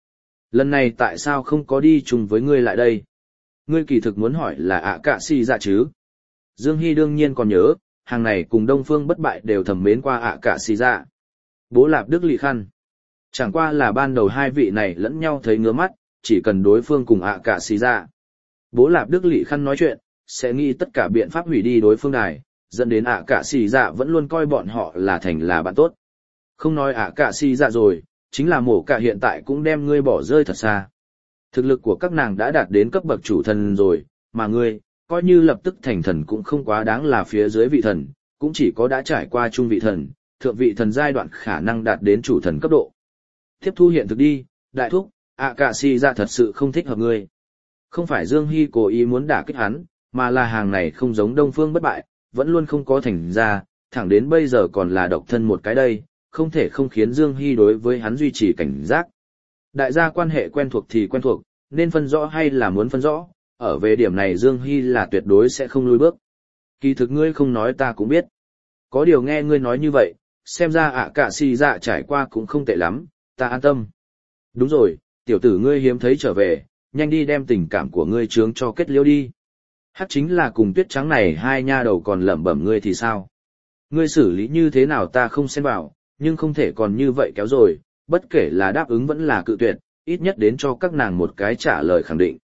Lần này tại sao không có đi chung với ngươi lại đây? Ngươi kỳ thực muốn hỏi là ạ cạ xì dạ chứ? Dương Hy đương nhiên còn nhớ, hàng này cùng Đông Phương Bất Bại đều thầm mến qua ạ cạ xì dạ. Bố Lạp Đức Lị Khăn. Chẳng qua là ban đầu hai vị này lẫn nhau thấy ngứa mắt, chỉ cần đối phương cùng ạ cạ xì dạ. Bố Lạp Đức Lị Khăn nói chuyện, sẽ nghĩ tất cả biện pháp hủy đi đối phương đài, dẫn đến ạ cạ xì dạ vẫn luôn coi bọn họ là thành là bạn tốt. Không nói ạ cạ xì dạ rồi, chính là mổ cả hiện tại cũng đem ngươi bỏ rơi thật xa. Thực lực của các nàng đã đạt đến cấp bậc chủ thần rồi, mà ngươi, coi như lập tức thành thần cũng không quá đáng là phía dưới vị thần, cũng chỉ có đã trải qua trung vị thần, thượng vị thần giai đoạn khả năng đạt đến chủ thần cấp độ. Tiếp thu hiện thực đi, đại thúc, ạ cạ xì dạ thật sự không thích hợp ngươi. Không phải Dương Hy cố ý muốn đả kích hắn, mà là hàng này không giống Đông Phương Bất Bại, vẫn luôn không có thành ra, thẳng đến bây giờ còn là độc thân một cái đây, không thể không khiến Dương Hy đối với hắn duy trì cảnh giác. Đại gia quan hệ quen thuộc thì quen thuộc, nên phân rõ hay là muốn phân rõ, ở về điểm này Dương Hy là tuyệt đối sẽ không lùi bước. Kỳ thực ngươi không nói ta cũng biết. Có điều nghe ngươi nói như vậy, xem ra ạ cạ xì dạ trải qua cũng không tệ lắm, ta an tâm. Đúng rồi, tiểu tử ngươi hiếm thấy trở về, nhanh đi đem tình cảm của ngươi chướng cho kết liễu đi. Hắc chính là cùng Tuyết Trắng này hai nha đầu còn lẩm bẩm ngươi thì sao? Ngươi xử lý như thế nào ta không xen vào, nhưng không thể còn như vậy kéo rồi, bất kể là đáp ứng vẫn là cự tuyệt, ít nhất đến cho các nàng một cái trả lời khẳng định.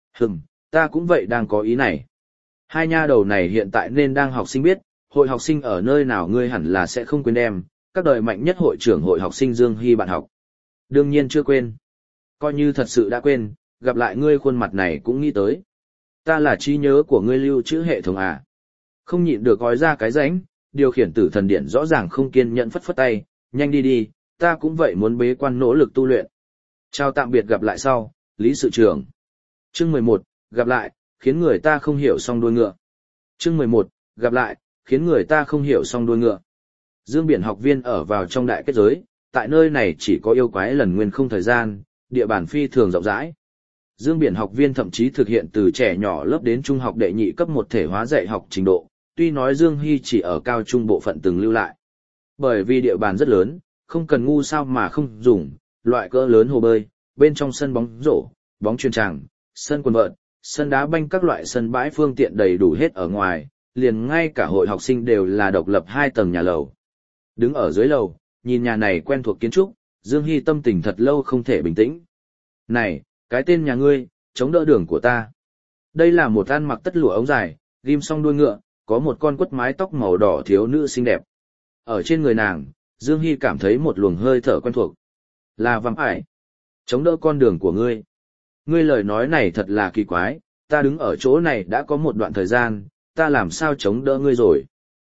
Ta cũng vậy đang có ý này. Hai nha đầu này hiện tại nên đang học sinh biết, hội học sinh ở nơi nào ngươi hẳn là sẽ không quên đem, các đời mạnh nhất hội trưởng hội học sinh Dương Hy bạn học. Đương nhiên chưa quên. Coi như thật sự đã quên, gặp lại ngươi khuôn mặt này cũng nghĩ tới. Ta là trí nhớ của ngươi lưu trữ hệ thống à. Không nhịn được gói ra cái rãnh, điều khiển tử thần điện rõ ràng không kiên nhẫn phất phất tay, nhanh đi đi, ta cũng vậy muốn bế quan nỗ lực tu luyện. Chào tạm biệt gặp lại sau, Lý Sự Trưởng. Chương 11, gặp lại, khiến người ta không hiểu song đuôi ngựa. Chương 11, gặp lại, khiến người ta không hiểu song đuôi ngựa. Dương Biển học viên ở vào trong đại kết giới, tại nơi này chỉ có yêu quái lần nguyên không thời gian, địa bàn phi thường rộng rãi. Dương Biển học viên thậm chí thực hiện từ trẻ nhỏ lớp đến trung học đệ nhị cấp một thể hóa dạy học trình độ, tuy nói Dương Hy chỉ ở cao trung bộ phận từng lưu lại. Bởi vì địa bàn rất lớn, không cần ngu sao mà không dùng, loại cỡ lớn hồ bơi, bên trong sân bóng rổ, bóng chuyền tràng, sân quần vợt, sân đá banh các loại sân bãi phương tiện đầy đủ hết ở ngoài, liền ngay cả hội học sinh đều là độc lập 2 tầng nhà lầu. Đứng ở dưới lầu, nhìn nhà này quen thuộc kiến trúc, Dương Hy tâm tình thật lâu không thể bình tĩnh. Này, cái tên nhà ngươi, chống đỡ đường của ta. Đây là một ăn mặc tất lụa ống dài, ghim song đuôi ngựa, có một con quất mái tóc màu đỏ thiếu nữ xinh đẹp. Ở trên người nàng, Dương Hy cảm thấy một luồng hơi thở quen thuộc. Là vằm ải. Chống đỡ con đường của ngươi. Ngươi lời nói này thật là kỳ quái, ta đứng ở chỗ này đã có một đoạn thời gian, ta làm sao chống đỡ ngươi rồi.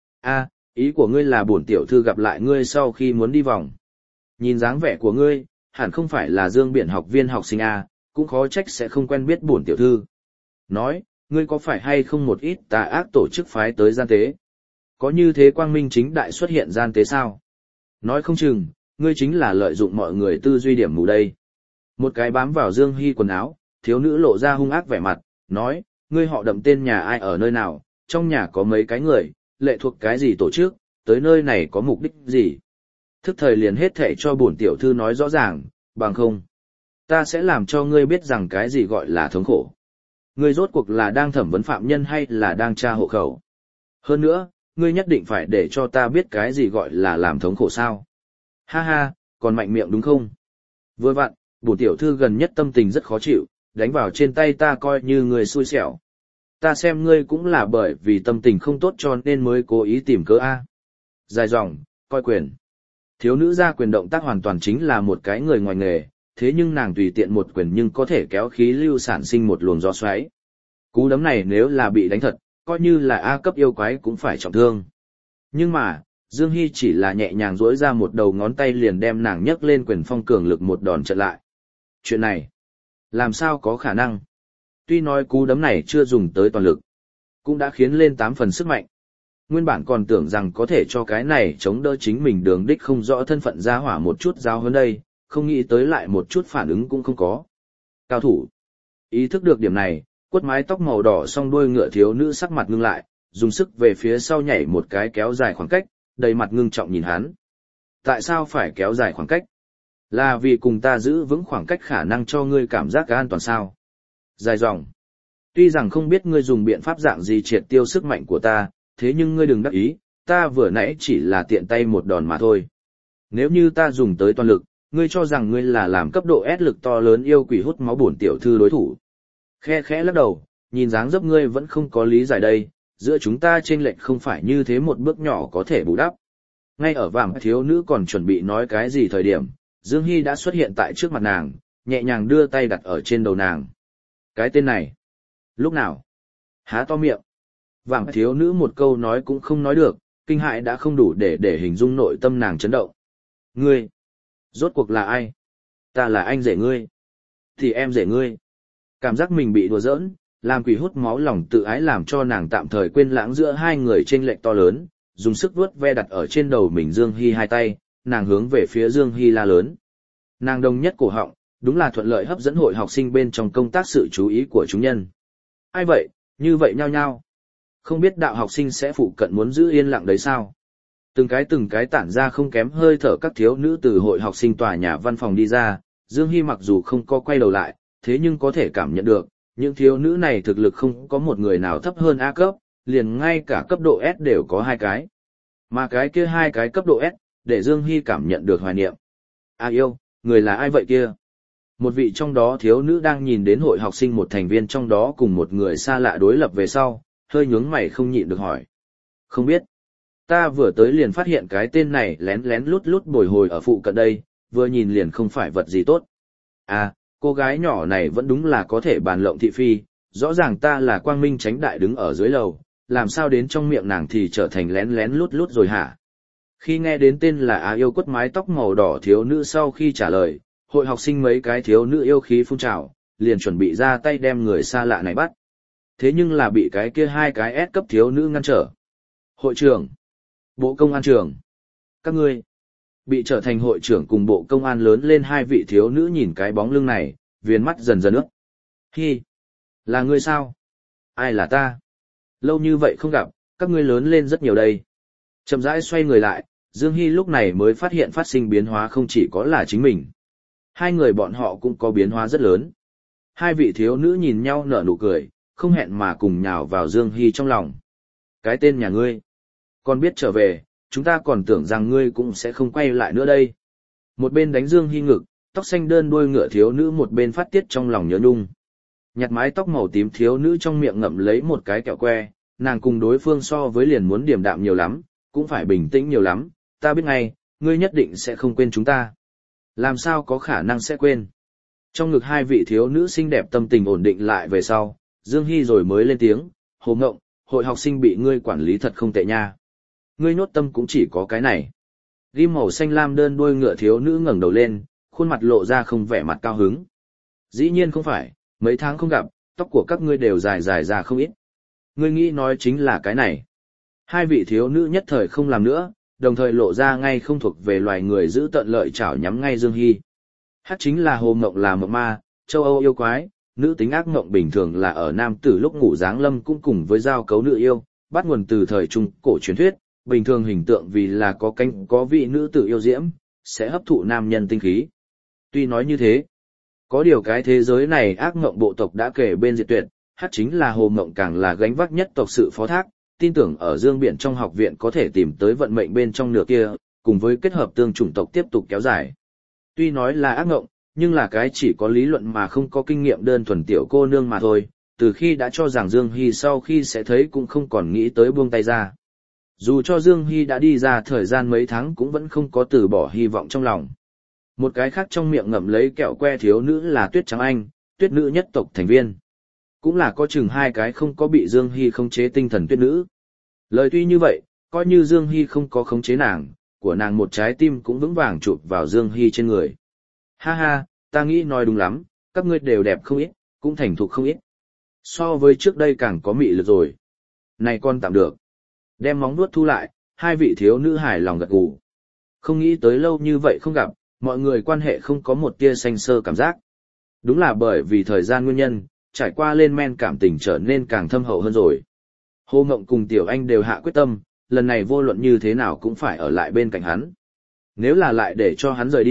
Ý của ngươi là bổn tiểu thư gặp lại ngươi sau khi muốn đi vòng. Nhìn dáng vẻ của ngươi, hẳn không phải là Dương Biển học viên học sinh cũng khó trách sẽ không quen biết bổn tiểu thư. Nói, ngươi có phải hay không một ít tà ác tổ chức phái tới gian tế? Có như thế quang minh chính đại xuất hiện gian tế sao? Nói không chừng, ngươi chính là lợi dụng mọi người tư duy điểm mù đây. Một cái bám vào Dương Hy quần áo, thiếu nữ lộ ra hung ác vẻ mặt, nói, ngươi họ đậm tên nhà ai ở nơi nào, trong nhà có mấy cái người, lệ thuộc cái gì tổ chức, tới nơi này có mục đích gì. Thức thời liền hết thảy cho bổn tiểu thư nói rõ ràng, bằng không. Ta sẽ làm cho ngươi biết rằng cái gì gọi là thống khổ. Ngươi rốt cuộc là đang thẩm vấn phạm nhân hay là đang tra hộ khẩu. Hơn nữa, ngươi nhất định phải để cho ta biết cái gì gọi là làm thống khổ sao. Ha ha, còn mạnh miệng đúng không? Vừa vặn, bổn tiểu thư gần nhất tâm tình rất khó chịu, đánh vào trên tay ta coi như người xui xẻo. Ta xem ngươi cũng là bởi vì tâm tình không tốt cho nên mới cố ý tìm cớ Dài dòng, coi quyền. Thiếu nữ ra quyền động tác hoàn toàn chính là một cái người ngoài nghề, thế nhưng nàng tùy tiện một quyền nhưng có thể kéo khí lưu sản sinh một luồng gió xoáy. Cú đấm này nếu là bị đánh thật, coi như là A cấp yêu quái cũng phải trọng thương. Nhưng mà, Dương Hy chỉ là nhẹ nhàng duỗi ra một đầu ngón tay liền đem nàng nhấc lên quyền phong cường lực một đòn trận lại. Chuyện này, làm sao có khả năng? Tuy nói cú đấm này chưa dùng tới toàn lực, cũng đã khiến lên 8 phần sức mạnh. Nguyên bản còn tưởng rằng có thể cho cái này chống đỡ chính mình đường đích không rõ thân phận ra hỏa một chút giáo hơn đây, không nghĩ tới lại một chút phản ứng cũng không có. Cao thủ. Ý thức được điểm này, quất mái tóc màu đỏ song đuôi ngựa thiếu nữ sắc mặt ngưng lại, dùng sức về phía sau nhảy một cái kéo dài khoảng cách, đầy mặt ngưng trọng nhìn hắn. Tại sao phải kéo dài khoảng cách? Là vì cùng ta giữ vững khoảng cách khả năng cho ngươi cảm giác an toàn sao? Dài dòng. Tuy rằng không biết ngươi dùng biện pháp dạng gì triệt tiêu sức mạnh của ta, thế nhưng ngươi đừng đắc ý, ta vừa nãy chỉ là tiện tay một đòn mà thôi. Nếu như ta dùng tới toàn lực, ngươi cho rằng ngươi là làm cấp độ S lực to lớn yêu quỷ hút máu bổn tiểu thư đối thủ. Khe khẽ lắc đầu, nhìn dáng dấp ngươi vẫn không có lý giải đây, giữa chúng ta chênh lệch không phải như thế một bước nhỏ có thể bù đắp. Ngay ở vàm thiếu nữ còn chuẩn bị nói cái gì thời điểm, Dương Hy đã xuất hiện tại trước mặt nàng, nhẹ nhàng đưa tay đặt ở trên đầu nàng. Cái tên này, lúc nào? Há to miệng. Vàng thiếu nữ một câu nói cũng không nói được, kinh hại đã không đủ để hình dung nội tâm nàng chấn động. Ngươi, rốt cuộc là ai? Ta là anh rể ngươi. Thì em rể ngươi. Cảm giác mình bị đùa giỡn, làm quỷ hút máu lòng tự ái làm cho nàng tạm thời quên lãng giữa hai người chênh lệch to lớn, dùng sức vuốt ve đặt ở trên đầu mình Dương Hy hai tay, nàng hướng về phía Dương Hy la lớn. Nàng đồng nhất cổ họng, đúng là thuận lợi hấp dẫn hội học sinh bên trong công tác sự chú ý của chúng nhân. Ai vậy, như vậy nhao nhao. Không biết đạo học sinh sẽ phụ cận muốn giữ yên lặng đấy sao? Từng cái tản ra không kém hơi thở các thiếu nữ từ hội học sinh tòa nhà văn phòng đi ra, Dương Hy mặc dù không có quay đầu lại, thế nhưng có thể cảm nhận được, những thiếu nữ này thực lực không có một người nào thấp hơn A cấp, liền ngay cả cấp độ S đều có hai cái. Mà cái kia hai cái cấp độ S, để Dương Hy cảm nhận được hoài niệm. A yêu, người là ai vậy kia? Một vị trong đó thiếu nữ đang nhìn đến hội học sinh một thành viên trong đó cùng một người xa lạ đối lập về sau, hơi nhướng mày không nhịn được hỏi. Không biết. Ta vừa tới liền phát hiện cái tên này lén lén lút lút bồi hồi ở phụ cận đây, vừa nhìn liền không phải vật gì tốt. À, cô gái nhỏ này vẫn đúng là có thể bàn lộng thị phi, rõ ràng ta là quang minh chánh đại đứng ở dưới lầu, làm sao đến trong miệng nàng thì trở thành lén lén lút lút rồi hả? Khi nghe đến tên là Á yêu quất mái tóc màu đỏ thiếu nữ sau khi trả lời, hội học sinh mấy cái thiếu nữ yêu khí phun trào, liền chuẩn bị ra tay đem người xa lạ này bắt. Thế nhưng là bị cái kia hai cái S cấp thiếu nữ ngăn trở. Hội trưởng, Bộ Công an trưởng, các ngươi, bị trở thành hội trưởng cùng Bộ Công an lớn lên hai vị thiếu nữ nhìn cái bóng lưng này, viền mắt dần dần ướt. Hi, là ngươi sao? Ai là ta? Lâu như vậy không gặp, các ngươi lớn lên rất nhiều đây. Chậm rãi xoay người lại, Dương Hy lúc này mới phát hiện phát sinh biến hóa không chỉ có là chính mình. Hai người bọn họ cũng có biến hóa rất lớn. Hai vị thiếu nữ nhìn nhau nở nụ cười, không hẹn mà cùng nhào vào Dương Hy trong lòng. Cái tên nhà ngươi, còn biết trở về, chúng ta còn tưởng rằng ngươi cũng sẽ không quay lại nữa đây. Một bên đánh Dương Hy ngực, tóc xanh đơn đuôi ngựa thiếu nữ một bên phát tiết trong lòng nhớ nhung. Nhặt mái tóc màu tím thiếu nữ trong miệng ngậm lấy một cái kẹo que, nàng cùng đối phương so với liền muốn điềm đạm nhiều lắm, cũng phải bình tĩnh nhiều lắm, ta biết ngay, ngươi nhất định sẽ không quên chúng ta. Làm sao có khả năng sẽ quên? Trong ngực hai vị thiếu nữ xinh đẹp tâm tình ổn định lại về sau, Dương Hy rồi mới lên tiếng, Hồ Ngộng, hội học sinh bị ngươi quản lý thật không tệ nha. Ngươi nhốt tâm cũng chỉ có cái này. Ghim màu xanh lam đơn đuôi ngựa thiếu nữ ngẩng đầu lên, khuôn mặt lộ ra không vẻ mặt cao hứng. Dĩ nhiên không phải, mấy tháng không gặp, tóc của các ngươi đều dài dài ra không ít. Ngươi nghĩ nói chính là cái này. Hai vị thiếu nữ nhất thời không làm nữa, đồng thời lộ ra ngay không thuộc về loài người giữ tận lợi chảo nhắm ngay Dương Hy. Hát chính là Hồ Ngộng là mộng ma, châu Âu yêu quái, nữ tính ác mộng bình thường là ở nam tử lúc ngủ giáng lâm cũng cùng với giao cấu nữ yêu, bắt nguồn từ thời trung cổ truyền thuyết, bình thường hình tượng vì là có cánh có vị nữ tử yêu diễm, sẽ hấp thụ nam nhân tinh khí. Tuy nói như thế, có điều cái thế giới này ác mộng bộ tộc đã kể bên diệt tuyệt, hát chính là Hồ Ngộng càng là gánh vác nhất tộc sự phó thác, tin tưởng ở Dương Biển trong học viện có thể tìm tới vận mệnh bên trong nửa kia, cùng với kết hợp tương chủng tộc tiếp tục kéo dài. Tuy nói là ác mộng, nhưng là cái chỉ có lý luận mà không có kinh nghiệm đơn thuần tiểu cô nương mà thôi, từ khi đã cho rằng Dương Hy sau khi sẽ thấy cũng không còn nghĩ tới buông tay ra. Dù cho Dương Hy đã đi ra thời gian mấy tháng cũng vẫn không có từ bỏ hy vọng trong lòng. Một cái khác trong miệng ngậm lấy kẹo que thiếu nữ là Tuyết Trắng Anh, tuyết nữ nhất tộc thành viên. Cũng là có chừng hai cái không có bị Dương Hy khống chế tinh thần tuyết nữ. Lời tuy như vậy, coi như Dương Hy không có khống chế nàng, của nàng một trái tim cũng vững vàng chụp vào Dương Hy trên người. Ha ha, ta nghĩ nói đúng lắm, các ngươi đều đẹp không ít, cũng thành thục không ít. So với trước đây càng có mị lực rồi. Này con tạm được. Đem móng vuốt thu lại, hai vị thiếu nữ hài lòng gật gù. Không nghĩ tới lâu như vậy không gặp, mọi người quan hệ không có một tia xanh sơ cảm giác. Đúng là bởi vì thời gian nguyên nhân, trải qua lên men cảm tình trở nên càng thâm hậu hơn rồi. Hồ Ngộng cùng Tiểu Anh đều hạ quyết tâm, lần này vô luận như thế nào cũng phải ở lại bên cạnh hắn. Nếu là lại để cho hắn rời đi,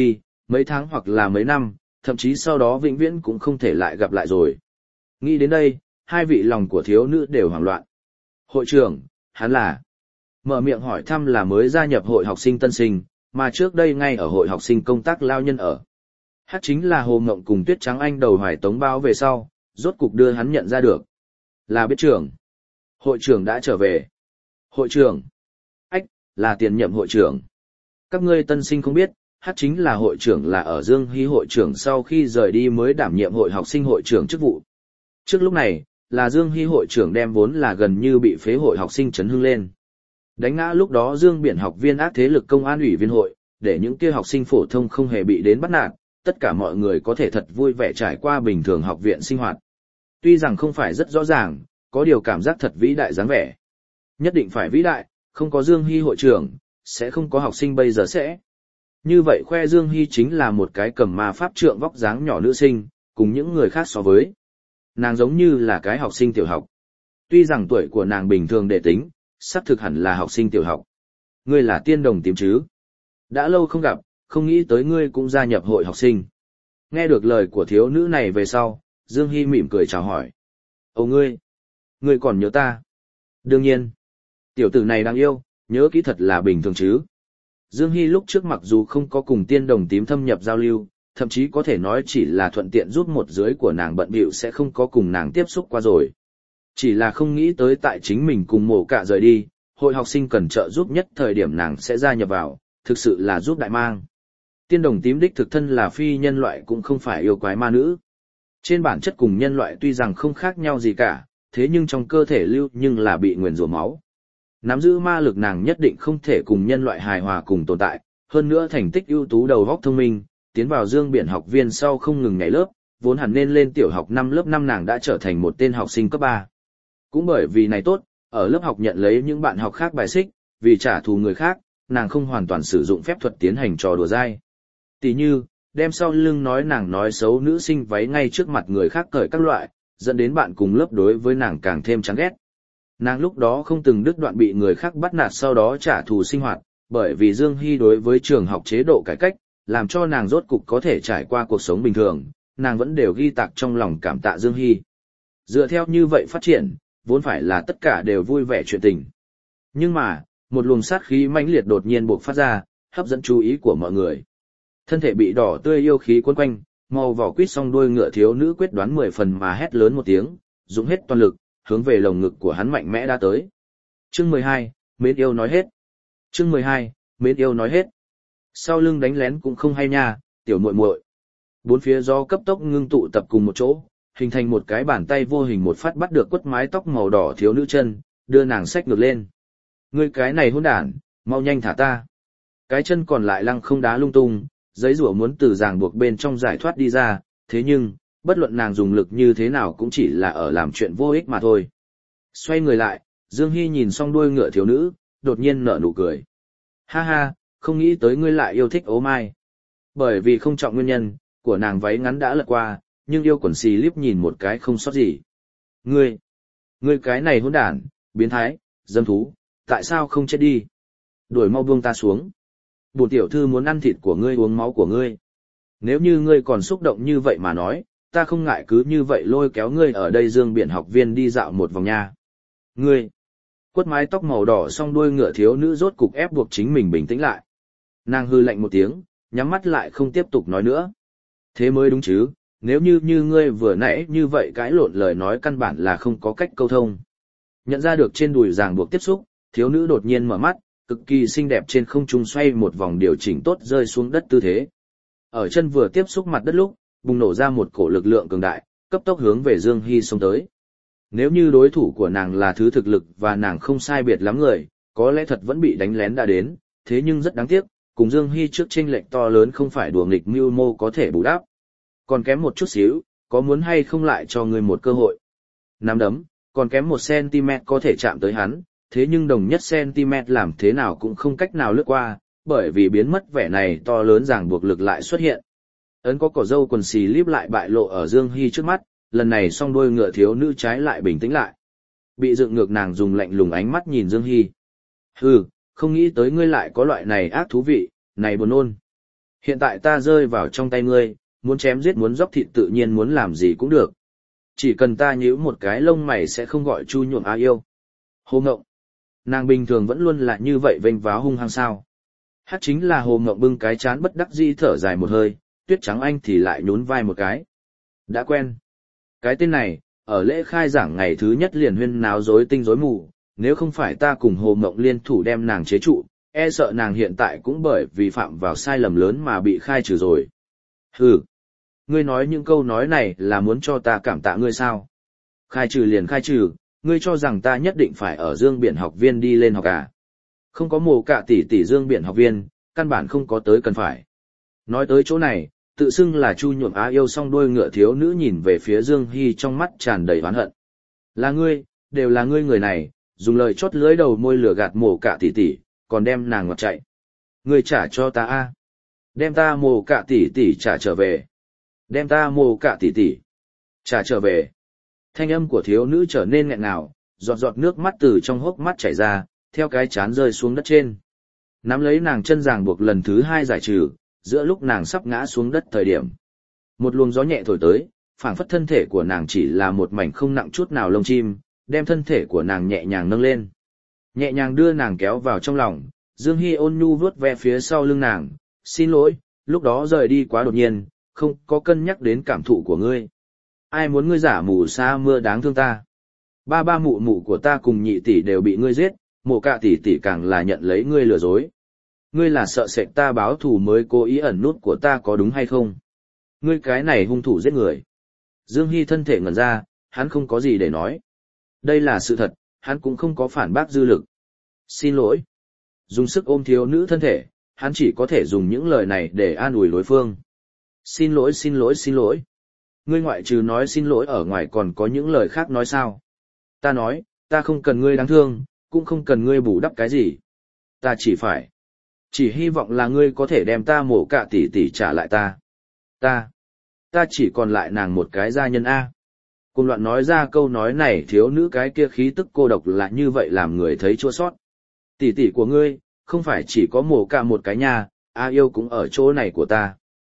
mấy tháng hoặc là mấy năm, thậm chí sau đó vĩnh viễn cũng không thể lại gặp lại rồi. Nghĩ đến đây, hai vị lòng của thiếu nữ đều hoảng loạn. Hội trưởng, hắn là... Mở miệng hỏi thăm là mới gia nhập hội học sinh tân sinh, mà trước đây ngay ở hội học sinh công tác lao nhân ở. Hát chính là Hồ Mộng cùng Tuyết Trắng Anh đầu hoài tống báo về sau, rốt cục đưa hắn nhận ra được. Là biết trưởng. Hội trưởng đã trở về. Hội trưởng. Ách, là tiền nhậm hội trưởng. Các ngươi tân sinh không biết, Hát chính là hội trưởng là ở Dương Hy hội trưởng sau khi rời đi mới đảm nhiệm hội học sinh hội trưởng chức vụ. Trước lúc này, là Dương Hy hội trưởng đem vốn là gần như bị phế hội học sinh chấn hưng lên. Đánh ngã lúc đó Dương Biển học viên ác thế lực công an ủy viên hội, để những kia học sinh phổ thông không hề bị đến bắt nạt, tất cả mọi người có thể thật vui vẻ trải qua bình thường học viện sinh hoạt. Tuy rằng không phải rất rõ ràng, có điều cảm giác thật vĩ đại dáng vẻ. Nhất định phải vĩ đại, không có Dương Hy hội trưởng, sẽ không có học sinh bây giờ sẽ. Như vậy khoe Dương Hy chính là một cái cầm ma pháp trượng vóc dáng nhỏ nữ sinh, cùng những người khác so với. Nàng giống như là cái học sinh tiểu học. Tuy rằng tuổi của nàng bình thường để tính, xác thực hẳn là học sinh tiểu học. Ngươi là Tiên Đồng Tím chứ? Đã lâu không gặp, không nghĩ tới ngươi cũng gia nhập hội học sinh. Nghe được lời của thiếu nữ này về sau, Dương Hy mỉm cười chào hỏi. Ồ ngươi còn nhớ ta? Đương nhiên. Tiểu tử này đáng yêu, nhớ kỹ thật là bình thường chứ. Dương Hy lúc trước mặc dù không có cùng Tiên Đồng Tím thâm nhập giao lưu, thậm chí có thể nói chỉ là thuận tiện giúp một dưới của nàng bận bịu sẽ không có cùng nàng tiếp xúc qua rồi. Chỉ là không nghĩ tới tại chính mình cùng Mộ Cả rời đi, hội học sinh cần trợ giúp nhất thời điểm nàng sẽ gia nhập vào, thực sự là giúp đại mang. Tiên Đồng Tím đích thực thân là phi nhân loại cũng không phải yêu quái ma nữ. Trên bản chất cùng nhân loại tuy rằng không khác nhau gì cả, thế nhưng trong cơ thể lưu nhưng là bị nguyền rủa máu. Nắm giữ ma lực nàng nhất định không thể cùng nhân loại hài hòa cùng tồn tại, hơn nữa thành tích ưu tú đầu óc thông minh, tiến vào Dương Biển học viên sau không ngừng nhảy lớp, vốn hẳn nên lên tiểu học năm lớp 5 nàng đã trở thành một tên học sinh cấp 3. Cũng bởi vì này tốt, ở lớp học nhận lấy những bạn học khác bài xích, vì trả thù người khác, nàng không hoàn toàn sử dụng phép thuật tiến hành trò đùa dai. Tỷ như, đem sau lưng nói nàng nói xấu nữ sinh váy ngay trước mặt người khác cởi các loại, dẫn đến bạn cùng lớp đối với nàng càng thêm chán ghét. Nàng lúc đó không từng đứt đoạn bị người khác bắt nạt sau đó trả thù sinh hoạt, bởi vì Dương Hy đối với trường học chế độ cải cách, làm cho nàng rốt cục có thể trải qua cuộc sống bình thường, nàng vẫn đều ghi tạc trong lòng cảm tạ Dương Hy. Dựa theo như vậy phát triển, vốn phải là tất cả đều vui vẻ chuyện tình. Nhưng mà, một luồng sát khí mãnh liệt đột nhiên bộc phát ra, hấp dẫn chú ý của mọi người. Thân thể bị đỏ tươi yêu khí quấn quanh, màu vỏ quýt song đuôi ngựa thiếu nữ quyết đoán 10 phần mà hét lớn một tiếng, dùng hết toàn lực, hướng về lồng ngực của hắn mạnh mẽ đã tới. Chương 12, mến yêu nói hết. Chương 12, mến yêu nói hết. Sau lưng đánh lén cũng không hay nha, tiểu muội muội. Bốn phía gió cấp tốc ngưng tụ tập cùng một chỗ, hình thành một cái bàn tay vô hình một phát bắt được quất mái tóc màu đỏ thiếu nữ chân, đưa nàng xách ngược lên. Ngươi cái này hỗn đản, mau nhanh thả ta. Cái chân còn lại lăng không đá lung tung, giấy rủa muốn từ ràng buộc bên trong giải thoát đi ra, thế nhưng, bất luận nàng dùng lực như thế nào cũng chỉ là ở làm chuyện vô ích mà thôi. Xoay người lại, Dương Hy nhìn xong đuôi ngựa thiếu nữ, đột nhiên nở nụ cười. Ha ha, không nghĩ tới ngươi lại yêu thích ố mai. Bởi vì không trọng nguyên nhân, của nàng váy ngắn đã lật qua, nhưng yêu quần xì líp nhìn một cái không sót gì. Ngươi cái này hỗn đản, biến thái, dâm thú, tại sao không chết đi? Đuổi mau buông ta xuống. Bổn tiểu thư muốn ăn thịt của ngươi uống máu của ngươi. Nếu như ngươi còn xúc động như vậy mà nói, ta không ngại cứ như vậy lôi kéo ngươi ở đây Dương Biển học viên đi dạo một vòng nha. Ngươi, quất mái tóc màu đỏ song đuôi ngựa thiếu nữ rốt cục ép buộc chính mình bình tĩnh lại. Nàng hư lạnh một tiếng, nhắm mắt lại không tiếp tục nói nữa. Thế mới đúng chứ, nếu như ngươi vừa nãy như vậy cãi lộn lời nói căn bản là không có cách câu thông. Nhận ra được trên đùi ràng buộc tiếp xúc, thiếu nữ đột nhiên mở mắt, cực kỳ xinh đẹp trên không trung xoay một vòng điều chỉnh tốt rơi xuống đất tư thế. Ở chân vừa tiếp xúc mặt đất lúc, bùng nổ ra một cổ lực lượng cường đại, cấp tốc hướng về Dương Hy xông tới. Nếu như đối thủ của nàng là thứ thực lực và nàng không sai biệt lắm người, có lẽ thật vẫn bị đánh lén đã đến, thế nhưng rất đáng tiếc, cùng Dương Hy trước chênh lệch to lớn không phải đùa nghịch mưu mô có thể bù đắp. Còn kém một chút xíu, có muốn hay không lại cho ngươi một cơ hội. Nắm đấm, còn kém 1 cm có thể chạm tới hắn, thế nhưng đồng nhất cm làm thế nào cũng không cách nào lướt qua, bởi vì biến mất vẻ này to lớn ràng buộc lực lại xuất hiện. Ấn có cỏ dâu quần xì líp lại bại lộ ở Dương Hy trước mắt, lần này song đuôi ngựa thiếu nữ trái lại bình tĩnh lại. Bị dựng ngược nàng dùng lạnh lùng ánh mắt nhìn Dương Hy. Hừ, không nghĩ tới ngươi lại có loại này ác thú vị, này buồn nôn. Hiện tại ta rơi vào trong tay ngươi, muốn chém giết muốn dóc thịt tự nhiên muốn làm gì cũng được. Chỉ cần ta nhíu một cái lông mày sẽ không gọi Chu Nhuộm á yêu. Hồ Ngộng. Nàng bình thường vẫn luôn là như vậy vênh váo hung hăng sao. Hát chính là Hồ Ngộng bưng cái chán bất đắc dĩ thở dài một hơi, Tuyết Trắng Anh thì lại nhún vai một cái. Đã quen. Cái tên này, ở lễ khai giảng ngày thứ nhất liền huyên náo rối tinh rối mù, nếu không phải ta cùng Hồ Ngộng liên thủ đem nàng chế trụ, e sợ nàng hiện tại cũng bởi vì phạm vào sai lầm lớn mà bị khai trừ rồi. Hừ. Ngươi nói những câu nói này là muốn cho ta cảm tạ ngươi sao? Khai trừ liền khai trừ, ngươi cho rằng ta nhất định phải ở Dương Biển học viên đi lên học à? Không có Mộ Cạ tỷ tỷ Dương Biển học viên, căn bản không có tới cần phải. Nói tới chỗ này, tự xưng là Chu Nhuộm á yêu song đuôi ngựa thiếu nữ nhìn về phía Dương Hy trong mắt tràn đầy oán hận. Là ngươi, đều là ngươi người này, dùng lời chót lưỡi đầu môi lửa gạt Mộ Cạ tỷ tỷ, còn đem nàng ngọt chạy. Ngươi trả cho ta a, đem ta Mộ Cạ tỷ tỷ trả trở về. Đem ta Mộ Cạ tỷ tỷ trả trở về. Thanh âm của thiếu nữ trở nên nghẹn ngào, giọt giọt nước mắt từ trong hốc mắt chảy ra, theo cái chán rơi xuống đất trên. Nắm lấy nàng chân ràng buộc lần thứ hai giải trừ, giữa lúc nàng sắp ngã xuống đất thời điểm. Một luồng gió nhẹ thổi tới, phảng phất thân thể của nàng chỉ là một mảnh không nặng chút nào lông chim, đem thân thể của nàng nhẹ nhàng nâng lên. Nhẹ nhàng đưa nàng kéo vào trong lòng, Dương Hy ôn nhu vuốt ve phía sau lưng nàng, xin lỗi, lúc đó rời đi quá đột nhiên, không có cân nhắc đến cảm thụ của ngươi. Ai muốn ngươi giả mù sa mưa đáng thương ta. Ba mụ mụ của ta cùng nhị tỷ đều bị ngươi giết, Mộ Cạ tỷ tỷ càng là nhận lấy ngươi lừa dối. Ngươi là sợ sệt ta báo thù mới cố ý ẩn nút của ta có đúng hay không? Ngươi cái này hung thủ giết người. Dương Hy thân thể ngẩn ra, hắn không có gì để nói. Đây là sự thật, hắn cũng không có phản bác dư lực. Xin lỗi. Dùng sức ôm thiếu nữ thân thể, hắn chỉ có thể dùng những lời này để an ủi đối phương. Xin lỗi xin lỗi xin lỗi. Ngươi ngoại trừ nói xin lỗi ở ngoài còn có những lời khác nói sao? Ta nói, ta không cần ngươi đáng thương, cũng không cần ngươi bù đắp cái gì. Ta chỉ hy vọng là ngươi có thể đem ta Mộ Cạ tỷ tỷ trả lại ta. Ta chỉ còn lại nàng một cái gia nhân A. Cùng loạn nói ra câu nói này thiếu nữ cái kia khí tức cô độc là như vậy làm người thấy chua sót. Tỷ tỷ của ngươi, không phải chỉ có Mộ Cạ một cái nhà, yêu cũng ở chỗ này của ta.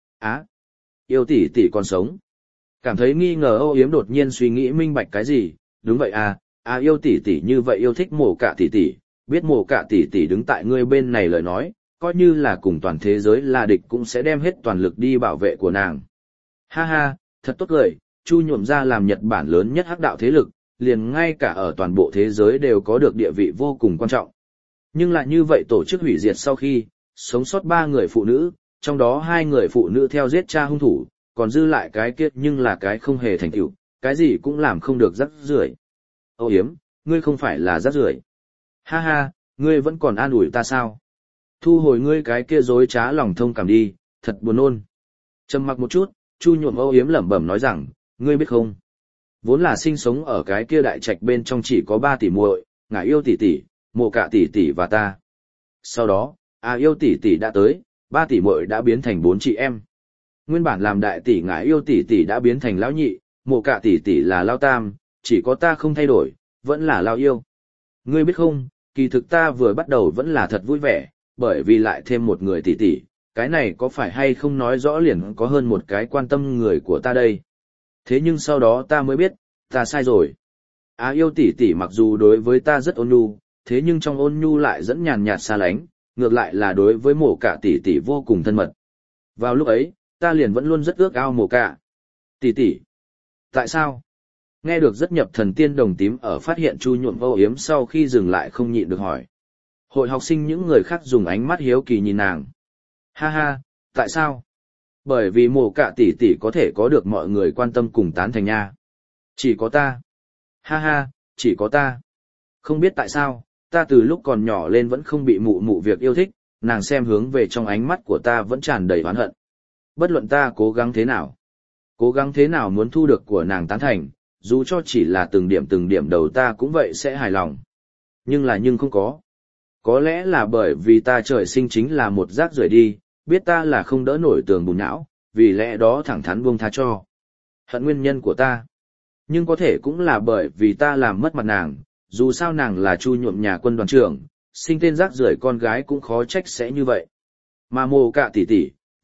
Yêu tỷ tỷ còn sống. Cảm thấy nghi ngờ Âu Yếm đột nhiên suy nghĩ minh bạch cái gì, đúng vậy yêu tỷ tỷ như vậy yêu thích Mộ Cạ tỷ tỷ, biết Mộ Cạ tỷ tỷ đứng tại ngươi bên này lời nói, coi như là cùng toàn thế giới là địch cũng sẽ đem hết toàn lực đi bảo vệ của nàng. Ha ha, thật tốt lời, Chu Nhuộm ra làm Nhật Bản lớn nhất hắc đạo thế lực, liền ngay cả ở toàn bộ thế giới đều có được địa vị vô cùng quan trọng. Nhưng lại như vậy tổ chức hủy diệt sau khi, sống sót 3 người phụ nữ, trong đó 2 người phụ nữ theo giết cha hung thủ, còn dư lại cái kiết nhưng là cái không hề thành tựu, cái gì cũng làm không được rắc rưởi. Âu Yếm, ngươi không phải là rắc rưởi. Ha ha, ngươi vẫn còn an ủi ta sao? Thu hồi ngươi cái kia dối trá lòng thông cảm đi, thật buồn nôn. Trầm mặc một chút, Chu Nhuộm Âu Yếm lẩm bẩm nói rằng, ngươi biết không? Vốn là sinh sống ở cái kia đại trạch bên trong chỉ có 3 tỷ muội, Ngải Yêu tỷ tỷ, Mộ Cạ tỷ tỷ và ta. Sau đó, Yêu tỷ tỷ đã tới, 3 tỷ muội đã biến thành 4 chị em. Nguyên bản làm đại tỷ Ngải Yêu tỷ tỷ đã biến thành lão nhị, Mộ Cạ tỷ tỷ là lão tam, chỉ có ta không thay đổi, vẫn là lão yêu. Ngươi biết không, kỳ thực ta vừa bắt đầu vẫn là thật vui vẻ, bởi vì lại thêm một người tỷ tỷ, cái này có phải hay không nói rõ liền có hơn một cái quan tâm người của ta đây. Thế nhưng sau đó ta mới biết, ta sai rồi. Yêu tỷ tỷ mặc dù đối với ta rất ôn nhu, thế nhưng trong ôn nhu lại dẫn nhàn nhạt xa lánh, ngược lại là đối với Mộ Cạ tỷ tỷ vô cùng thân mật. Vào lúc ấy, ta liền vẫn luôn rất ước ao Mộ Cạ tỷ tỷ. Tại sao? Nghe được rất nhập thần tiên đồng tím ở phát hiện Chu Nhuộm Âu Yếm sau khi dừng lại không nhịn được hỏi. Hội học sinh những người khác dùng ánh mắt hiếu kỳ nhìn nàng. Ha ha, tại sao? Bởi vì Mộ Cạ tỷ tỷ có thể có được mọi người quan tâm cùng tán thành nha. Chỉ có ta. Ha ha, chỉ có ta. Không biết tại sao, ta từ lúc còn nhỏ lên vẫn không bị mụ mụ việc yêu thích, nàng xem hướng về trong ánh mắt của ta vẫn tràn đầy oán hận. Bất luận ta cố gắng thế nào muốn thu được của nàng tán thành, dù cho chỉ là từng điểm đầu ta cũng vậy sẽ hài lòng. Nhưng không có. Có lẽ là bởi vì ta trời sinh chính là một rác rưởi đi, biết ta là không đỡ nổi tường bùn não, vì lẽ đó thẳng thắn buông tha cho. Hận nguyên nhân của ta. Nhưng có thể cũng là bởi vì ta làm mất mặt nàng, dù sao nàng là Chu Nhuộm nhà quân đoàn trưởng, sinh tên rác rưởi con gái cũng khó trách sẽ như vậy. Mà Mộ Cạ tỷ tỷ,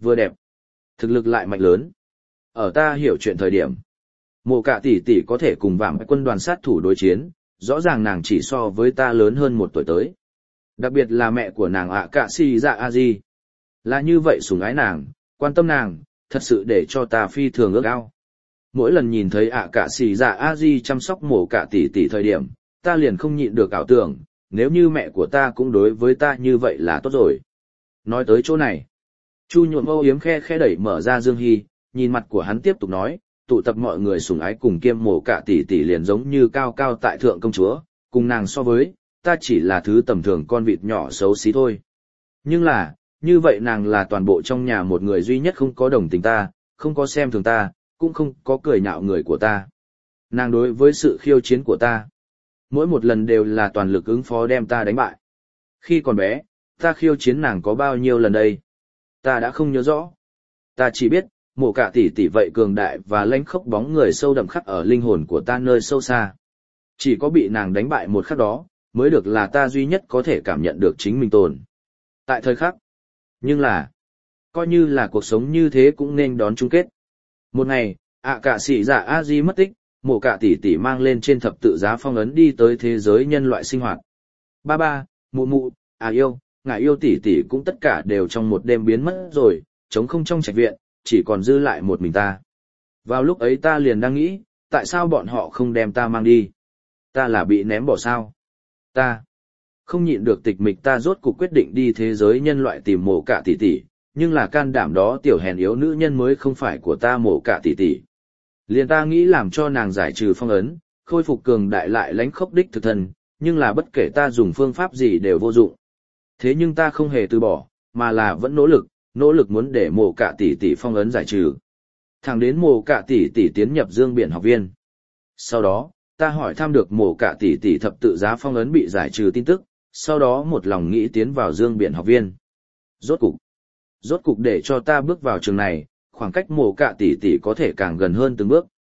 vừa đẹp, thực lực lại mạnh lớn. Ở ta hiểu chuyện thời điểm, mộ cả tỷ tỷ có thể cùng vạm quân đoàn sát thủ đối chiến, rõ ràng nàng chỉ so với ta lớn hơn 1 tuổi tới. Đặc biệt là mẹ của nàng ạ cạ xì dạ a di. Là như vậy sủng ái nàng, quan tâm nàng, thật sự để cho ta phi thường ước ao. Mỗi lần nhìn thấy ạ cạ xì dạ a di chăm sóc mộ cả tỷ tỷ thời điểm, ta liền không nhịn được ảo tưởng, nếu như mẹ của ta cũng đối với ta như vậy là tốt rồi. Nói tới chỗ này, Chu Nhuộm âu yếm khe khẽ đẩy mở ra Dương Hy, nhìn mặt của hắn tiếp tục nói, tụ tập mọi người sủng ái cùng kiêm mộ cả tỷ tỷ liền giống như cao cao tại thượng công chúa, cùng nàng so với, ta chỉ là thứ tầm thường con vịt nhỏ xấu xí thôi. Nhưng là, như vậy nàng là toàn bộ trong nhà một người duy nhất không có đồng tình ta, không có xem thường ta, cũng không có cười nhạo người của ta. Nàng đối với sự khiêu chiến của ta, mỗi một lần đều là toàn lực ứng phó đem ta đánh bại. Khi còn bé, ta khiêu chiến nàng có bao nhiêu lần đây? Ta đã không nhớ rõ. Ta chỉ biết, mộ cả tỷ tỷ vậy cường đại và lãnh khốc bóng người sâu đậm khắc ở linh hồn của ta nơi sâu xa. Chỉ có bị nàng đánh bại một khắc đó, mới được là ta duy nhất có thể cảm nhận được chính mình tồn tại thời khắc. Nhưng là, coi như là cuộc sống như thế cũng nên đón chung kết. Một ngày, ạ cạ sĩ dạ a di mất tích, mộ cả tỷ tỷ mang lên trên thập tự giá phong ấn đi tới thế giới nhân loại sinh hoạt. Ba ba, mụ mụ, yêu, ngài yêu tỷ tỷ cũng tất cả đều trong một đêm biến mất rồi, trống không trong trạch viện, chỉ còn dư lại một mình ta. Vào lúc ấy ta liền đang nghĩ, tại sao bọn họ không đem ta mang đi? Ta là bị ném bỏ sao? Ta không nhịn được tịch mịch, ta rốt cuộc quyết định đi thế giới nhân loại tìm mộ cả tỷ tỷ, nhưng là can đảm đó tiểu hèn yếu nữ nhân mới không phải của ta mộ cả tỷ tỷ. Liền ta nghĩ làm cho nàng giải trừ phong ấn, khôi phục cường đại lại lãnh khốc đích thực thân, nhưng là bất kể ta dùng phương pháp gì đều vô dụng. Thế nhưng ta không hề từ bỏ, mà là vẫn nỗ lực muốn để mộ cả tỷ tỷ phong ấn giải trừ. Thẳng đến mộ cả tỷ tỷ tiến nhập Dương Biển học viên. Sau đó, ta hỏi thăm được mộ cả tỷ tỷ thập tự giá phong ấn bị giải trừ tin tức, sau đó một lòng nghĩ tiến vào Dương Biển học viên. Rốt cục để cho ta bước vào trường này, khoảng cách mộ cả tỷ tỷ có thể càng gần hơn từng bước,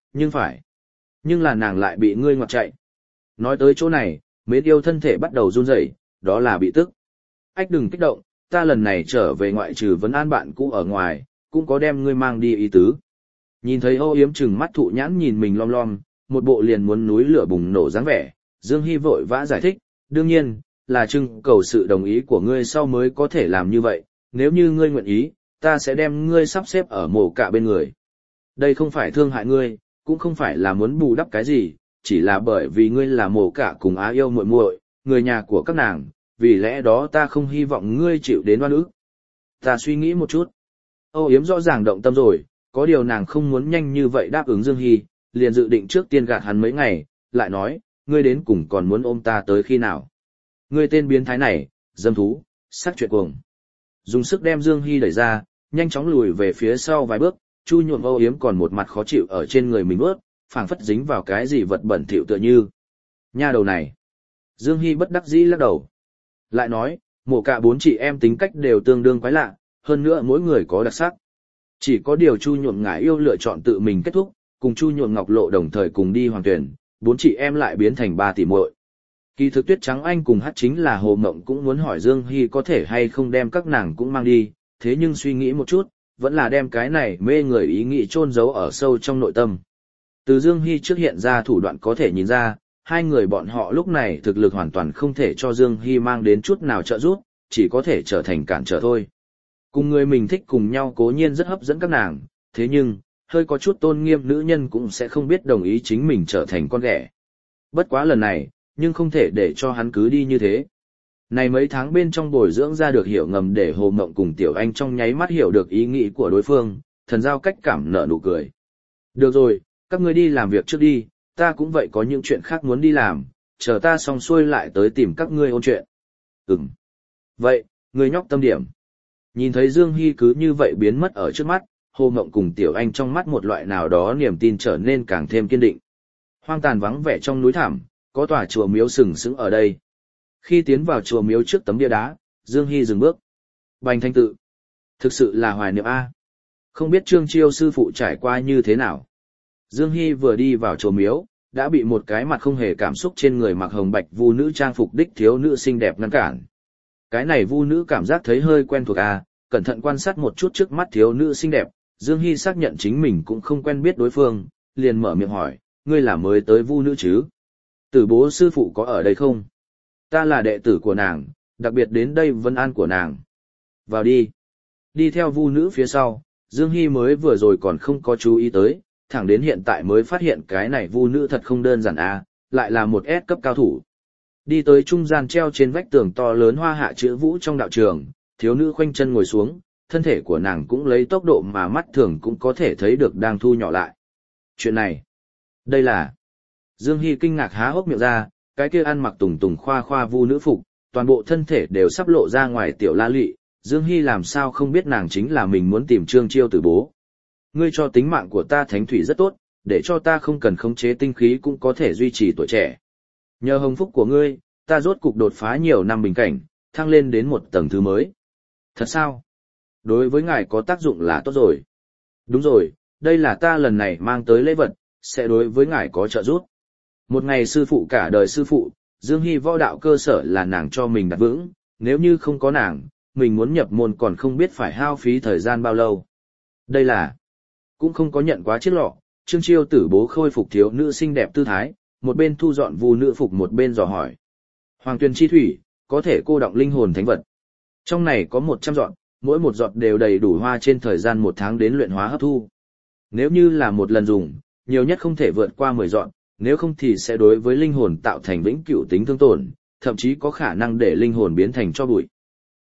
nhưng là nàng lại bị ngươi ngoặt chạy. Nói tới chỗ này, mến yêu thân thể bắt đầu run rẩy, đó là bị tức. Ách đừng kích động, ta lần này trở về ngoại trừ vấn an bạn cũ ở ngoài, cũng có đem ngươi mang đi ý tứ. Nhìn thấy âu yếm chừng mắt thụ nhãn nhìn mình lom lom, một bộ liền muốn núi lửa bùng nổ dáng vẻ, Dương Hy vội vã giải thích, đương nhiên, là trưng cầu sự đồng ý của ngươi sau mới có thể làm như vậy, nếu như ngươi nguyện ý, ta sẽ đem ngươi sắp xếp ở mộ cả bên người. Đây không phải thương hại ngươi, cũng không phải là muốn bù đắp cái gì, chỉ là bởi vì ngươi là mộ cả cùng á yêu muội muội, người nhà của các nàng, vì lẽ đó ta không hy vọng ngươi chịu đến oan ức. Ta suy nghĩ một chút. Âu yếm rõ ràng động tâm rồi, có điều nàng không muốn nhanh như vậy đáp ứng Dương Hy, liền dự định trước tiên gạt hắn mấy ngày, lại nói, ngươi đến cùng còn muốn ôm ta tới khi nào. Ngươi tên biến thái này, dâm thú, sắc chuyện cuồng. Dùng sức đem Dương Hy đẩy ra, nhanh chóng lùi về phía sau vài bước, Chu Nhuộm âu yếm còn một mặt khó chịu ở trên người mình ướt, phảng phất dính vào cái gì vật bẩn thỉu tựa như. Nha đầu này. Dương Hy bất đắc dĩ lắc đầu. Lại nói, mộ cả 4 chị em tính cách đều tương đương quái lạ, hơn nữa mỗi người có đặc sắc. Chỉ có điều Chu Nhuộm ngải yêu lựa chọn tự mình kết thúc, cùng Chu Nhuộm Ngọc Lộ đồng thời cùng đi hoàng tuyển, 4 chị em lại biến thành 3 tỷ muội. Kỳ thực Tuyết Trắng Anh cùng Hát chính là Hồ Mộng cũng muốn hỏi Dương Hy có thể hay không đem các nàng cũng mang đi, thế nhưng suy nghĩ một chút, vẫn là đem cái này mê người ý nghĩ chôn giấu ở sâu trong nội tâm. Từ Dương Hy trước hiện ra thủ đoạn có thể nhìn ra, hai người bọn họ lúc này thực lực hoàn toàn không thể cho Dương Hy mang đến chút nào trợ giúp, chỉ có thể trở thành cản trở thôi. Cùng người mình thích cùng nhau cố nhiên rất hấp dẫn các nàng, thế nhưng, hơi có chút tôn nghiêm nữ nhân cũng sẽ không biết đồng ý chính mình trở thành con ghẻ. Bất quá lần này, nhưng không thể để cho hắn cứ đi như thế. Này mấy tháng bên trong bồi dưỡng ra được hiểu ngầm để Hồ Mộng cùng Tiểu Anh trong nháy mắt hiểu được ý nghĩ của đối phương, thần giao cách cảm nở nụ cười. Được rồi, các ngươi đi làm việc trước đi, ta cũng vậy có những chuyện khác muốn đi làm, chờ ta xong xuôi lại tới tìm các ngươi ôn chuyện. Vậy, ngươi nhóc tâm điểm. Nhìn thấy Dương Hy cứ như vậy biến mất ở trước mắt, Hồ Mộng cùng Tiểu Anh trong mắt một loại nào đó niềm tin trở nên càng thêm kiên định. Hoang tàn vắng vẻ trong núi thảm, có tòa chùa miếu sừng sững ở đây. Khi tiến vào chùa miếu trước tấm bia đá, Dương Hy dừng bước. Bành Thanh Tự. Thực sự là hoài niệm A. Không biết Trương Chiêu sư phụ trải qua như thế nào. Dương Hy vừa đi vào chùa miếu, đã bị một cái mặt không hề cảm xúc trên người mặc hồng bạch vu nữ trang phục đích thiếu nữ xinh đẹp ngăn cản. Cái này vu nữ cảm giác thấy hơi quen thuộc A, cẩn thận quan sát một chút trước mắt thiếu nữ xinh đẹp, Dương Hy xác nhận chính mình cũng không quen biết đối phương, liền mở miệng hỏi, ngươi là mới tới Vu nữ chứ? Tử bố sư phụ có ở đây không? Ta là đệ tử của nàng, đặc biệt đến đây vân an của nàng. Vào đi. Đi theo Vu nữ phía sau, Dương Hy mới vừa rồi còn không có chú ý tới, thẳng đến hiện tại mới phát hiện cái này Vu nữ thật không đơn giản lại là một S cấp cao thủ. Đi tới trung gian treo trên vách tường to lớn hoa hạ chữ Vũ trong đạo trường, thiếu nữ khoanh chân ngồi xuống, thân thể của nàng cũng lấy tốc độ mà mắt thường cũng có thể thấy được đang thu nhỏ lại. Chuyện này, đây là... Dương Hy kinh ngạc há hốc miệng ra, cái kia ăn mặc tùng tùng khoa khoa Vu nữ phục, toàn bộ thân thể đều sắp lộ ra ngoài tiểu la lị, Dương Hy làm sao không biết nàng chính là mình muốn tìm Trương Chiêu Tử bố. Ngươi cho tính mạng của ta thánh thủy rất tốt, để cho ta không cần khống chế tinh khí cũng có thể duy trì tuổi trẻ. Nhờ hồng phúc của ngươi, ta rốt cục đột phá nhiều năm bình cảnh, thăng lên đến một tầng thứ mới. Thật sao? Đối với ngài có tác dụng là tốt rồi. Đúng rồi, đây là ta lần này mang tới lễ vật, sẽ đối với ngài có trợ giúp. Một ngày sư phụ cả đời sư phụ, Dương Hy võ đạo cơ sở là nàng cho mình đặt vững, nếu như không có nàng, mình muốn nhập môn còn không biết phải hao phí thời gian bao lâu. Đây là, cũng không có nhận quá chiếc lọ, Trương Chiêu Tử bố khôi phục thiếu nữ xinh đẹp tư thái, một bên thu dọn Vu nữ phục một bên dò hỏi. Hoàng tuyền chi thủy, có thể cô đọng linh hồn thánh vật. Trong này có 100 giọt, mỗi một giọt đều đầy đủ hoa trên thời gian 1 tháng đến luyện hóa hấp thu. Nếu như là một lần dùng, nhiều nhất không thể vượt qua 10 giọt, nếu không thì sẽ đối với linh hồn tạo thành vĩnh cửu tính thương tổn, thậm chí có khả năng để linh hồn biến thành tro bụi.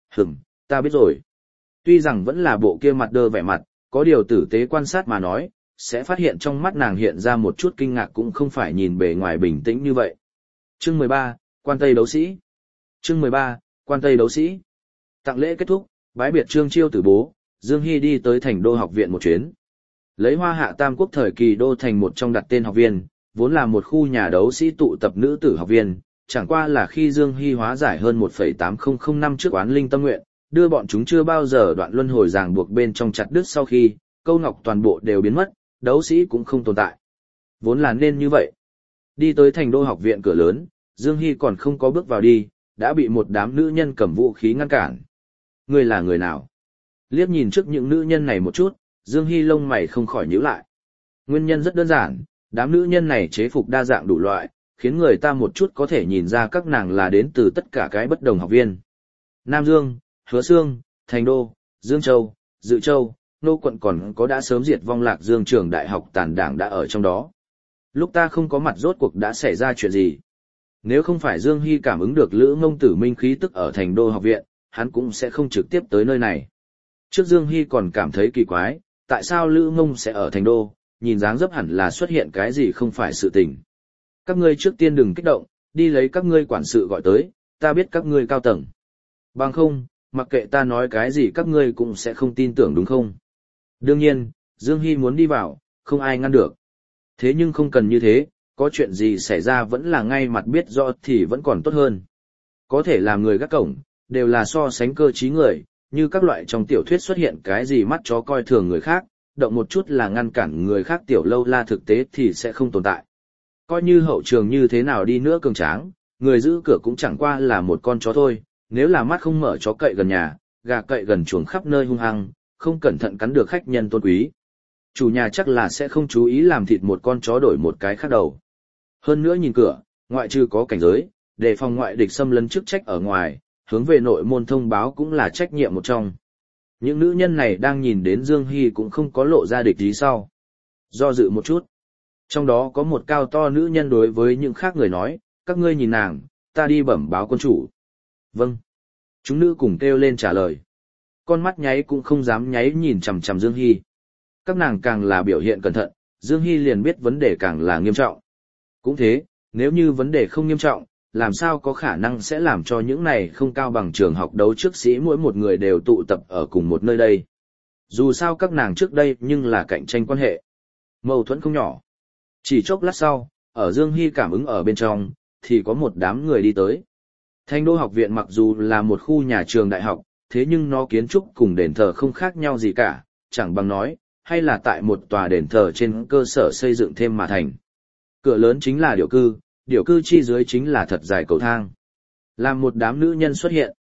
Ta biết rồi. Tuy rằng vẫn là bộ kia mặt đơ vẻ mặt, có điều tử tế quan sát mà nói, sẽ phát hiện trong mắt nàng hiện ra một chút kinh ngạc cũng không phải nhìn bề ngoài bình tĩnh như vậy. Chương 13, Quan Tây đấu sĩ. Chương 13, Quan Tây đấu sĩ. Tặng lễ kết thúc, bái biệt Trương Chiêu Tử bố, Dương Hy đi tới thành đô học viện một chuyến. Lấy Hoa Hạ Tam Quốc thời kỳ đô thành một trong đặt tên học viên, vốn là một khu nhà đấu sĩ tụ tập nữ tử học viên, chẳng qua là khi Dương Hy hóa giải hơn 1,8005 năm trước oán linh tâm nguyện, đưa bọn chúng chưa bao giờ đoạn luân hồi ràng buộc bên trong chặt đứt sau khi, câu ngọc toàn bộ đều biến mất, đấu sĩ cũng không tồn tại. Vốn là nên như vậy. Đi tới thành đô học viện cửa lớn, Dương Hy còn không có bước vào đi, đã bị một đám nữ nhân cầm vũ khí ngăn cản. Ngươi là người nào? Liếc nhìn trước những nữ nhân này một chút, Dương Hy lông mày không khỏi nhíu lại. Nguyên nhân rất đơn giản, đám nữ nhân này chế phục đa dạng đủ loại, khiến người ta một chút có thể nhìn ra các nàng là đến từ tất cả cái bất đồng học viên. Nam Dương, Hứa Xương, Thành Đô, Dương Châu, Dự Châu, Nô quận còn có đã sớm diệt vong Lạc Dương trường đại học tàn đảng đã ở trong đó. Lúc ta không có mặt rốt cuộc đã xảy ra chuyện gì? Nếu không phải Dương Hy cảm ứng được Lữ Ngông Tử Minh khí tức ở Thành Đô học viện, hắn cũng sẽ không trực tiếp tới nơi này. Trước Dương Hy còn cảm thấy kỳ quái, tại sao Lữ Ngông sẽ ở Thành Đô, nhìn dáng dấp hẳn là xuất hiện cái gì không phải sự tình. Các ngươi trước tiên đừng kích động, đi lấy các ngươi quản sự gọi tới, ta biết các ngươi cao tầng. Bằng không, mặc kệ ta nói cái gì các ngươi cũng sẽ không tin tưởng đúng không? Đương nhiên, Dương Hy muốn đi vào, không ai ngăn được. Thế nhưng không cần như thế, có chuyện gì xảy ra vẫn là ngay mặt biết rõ thì vẫn còn tốt hơn. Có thể làm người gác cổng, đều là so sánh cơ trí người, như các loại trong tiểu thuyết xuất hiện cái gì mắt chó coi thường người khác, động một chút là ngăn cản người khác tiểu lâu la thực tế thì sẽ không tồn tại. Coi như hậu trường như thế nào đi nữa cường tráng, người giữ cửa cũng chẳng qua là một con chó thôi, nếu là mắt không mở chó cậy gần nhà, gà cậy gần chuồng khắp nơi hung hăng, không cẩn thận cắn được khách nhân tôn quý. Chủ nhà chắc là sẽ không chú ý làm thịt một con chó đổi một cái khác đầu. Hơn nữa nhìn cửa, ngoại trừ có cảnh giới, để phòng ngoại địch xâm lấn chức trách ở ngoài, hướng về nội môn thông báo cũng là trách nhiệm một trong. Những nữ nhân này đang nhìn đến Dương Hy cũng không có lộ ra địch ý sau. Do dự một chút. Trong đó có một cao to nữ nhân đối với những khác người nói, các ngươi nhìn nàng, ta đi bẩm báo quân chủ. Vâng. Chúng nữ cùng kêu lên trả lời. Con mắt nháy cũng không dám nháy nhìn chằm chằm Dương Hy. Các nàng càng là biểu hiện cẩn thận, Dương Hy liền biết vấn đề càng là nghiêm trọng. Cũng thế, nếu như vấn đề không nghiêm trọng, làm sao có khả năng sẽ làm cho những này không cao bằng trường học đấu trước sĩ mỗi một người đều tụ tập ở cùng một nơi đây. Dù sao các nàng trước đây nhưng là cạnh tranh quan hệ. Mâu thuẫn không nhỏ. Chỉ chốc lát sau, ở Dương Hy cảm ứng ở bên trong, thì có một đám người đi tới. Thành Đô học viện mặc dù là một khu nhà trường đại học, thế nhưng nó kiến trúc cùng đền thờ không khác nhau gì cả, chẳng bằng nói, hay là tại một tòa đền thờ trên cơ sở xây dựng thêm mà thành. Cửa lớn chính là điểu cư chi dưới chính là thật dài cầu thang. Làm một đám nữ nhân xuất hiện.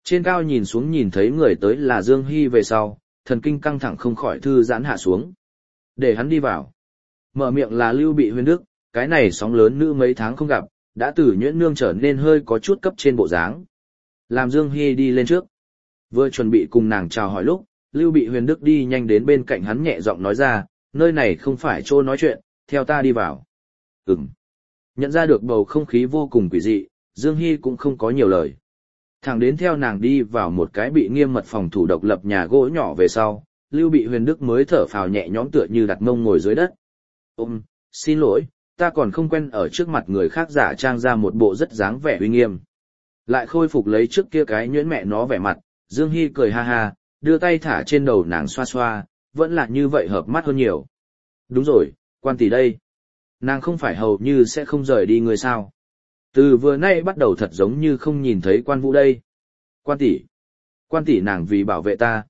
Trên cao nhìn xuống nhìn thấy người tới là Dương Hy về sau, thần kinh căng thẳng không khỏi thư giãn hạ xuống. Để hắn đi vào. Mở miệng là Lưu Bị Huyền Đức, cái này sóng lớn nữ mấy tháng không gặp, đã từ nhuyễn nương trở nên hơi có chút cấp trên bộ dáng. Làm Dương Hy đi lên trước. Vừa chuẩn bị cùng nàng chào hỏi lúc, Lưu Bị Huyền Đức đi nhanh đến bên cạnh hắn nhẹ giọng nói ra, nơi này không phải chỗ nói chuyện, theo ta đi vào. Nhận ra được bầu không khí vô cùng quỷ dị, Dương Hy cũng không có nhiều lời. Thẳng đến theo nàng đi vào một cái bị nghiêm mật phòng thủ độc lập nhà gỗ nhỏ về sau, Lưu Bị Huyền Đức mới thở phào nhẹ nhõm tựa như đặt mông ngồi dưới đất. Xin lỗi, ta còn không quen ở trước mặt người khác giả trang ra một bộ rất dáng vẻ uy nghiêm. Lại khôi phục lấy trước kia cái nhuyễn mẹ nó vẻ mặt, Dương Hy cười ha ha, đưa tay thả trên đầu nàng xoa xoa, vẫn là như vậy hợp mắt hơn nhiều. Đúng rồi, quan tỷ đây. Nàng không phải hầu như sẽ không rời đi người sao. Từ vừa nay bắt đầu thật giống như không nhìn thấy quan vũ đây. Quan tỷ nàng vì bảo vệ ta,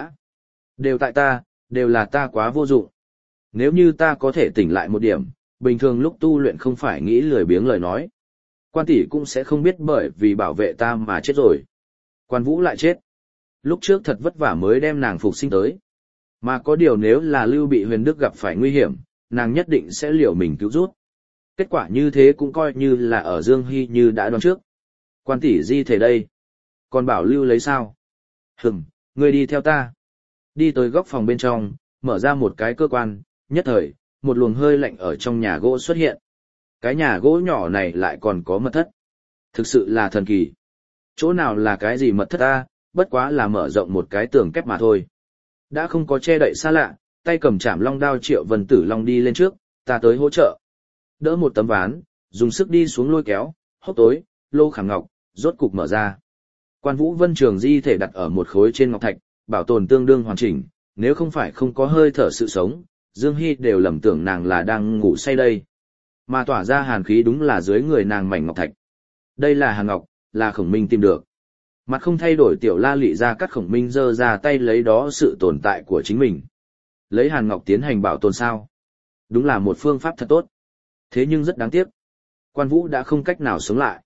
đều tại ta, đều là ta quá vô dụng. Nếu như ta có thể tỉnh lại một điểm, bình thường lúc tu luyện không phải nghĩ lười biếng lời nói. Quan tỷ cũng sẽ không biết bởi vì bảo vệ ta mà chết rồi. Quan vũ lại chết. Lúc trước thật vất vả mới đem nàng phục sinh tới. Mà có điều nếu là Lưu Bị Huyền Đức gặp phải nguy hiểm, nàng nhất định sẽ liều mình cứu rút. Kết quả như thế cũng coi như là ở Dương Hy như đã đoán trước. Quan tỷ di thể đây. Còn bảo lưu lấy sao? Ngươi đi theo ta. Đi tới góc phòng bên trong, mở ra một cái cơ quan, nhất thời, một luồng hơi lạnh ở trong nhà gỗ xuất hiện. Cái nhà gỗ nhỏ này lại còn có mật thất. Thực sự là thần kỳ. Chỗ nào là cái gì mật thất ta, bất quá là mở rộng một cái tường kép mà thôi. Đã không có che đậy xa lạ, tay cầm chảm long đao Triệu Vân Tử Long đi lên trước, ta tới hỗ trợ. Đỡ một tấm ván, dùng sức đi xuống lôi kéo, hốc tối, lô khảm ngọc, rốt cục mở ra. Quan Vũ Vân Trường di thể đặt ở một khối trên ngọc thạch, bảo tồn tương đương hoàn chỉnh, nếu không phải không có hơi thở sự sống, Dương Hy đều lầm tưởng nàng là đang ngủ say đây. Mà tỏa ra hàn khí đúng là dưới người nàng mảnh ngọc thạch. Đây là hàn ngọc, là Khổng Minh tìm được. Mặt không thay đổi Tiểu La Lị ra cắt Khổng Minh giơ ra tay lấy đó sự tồn tại của chính mình. Lấy hàn ngọc tiến hành bảo tồn sao? Đúng là một phương pháp thật tốt. Thế nhưng rất đáng tiếc. Quan Vũ đã không cách nào sống lại.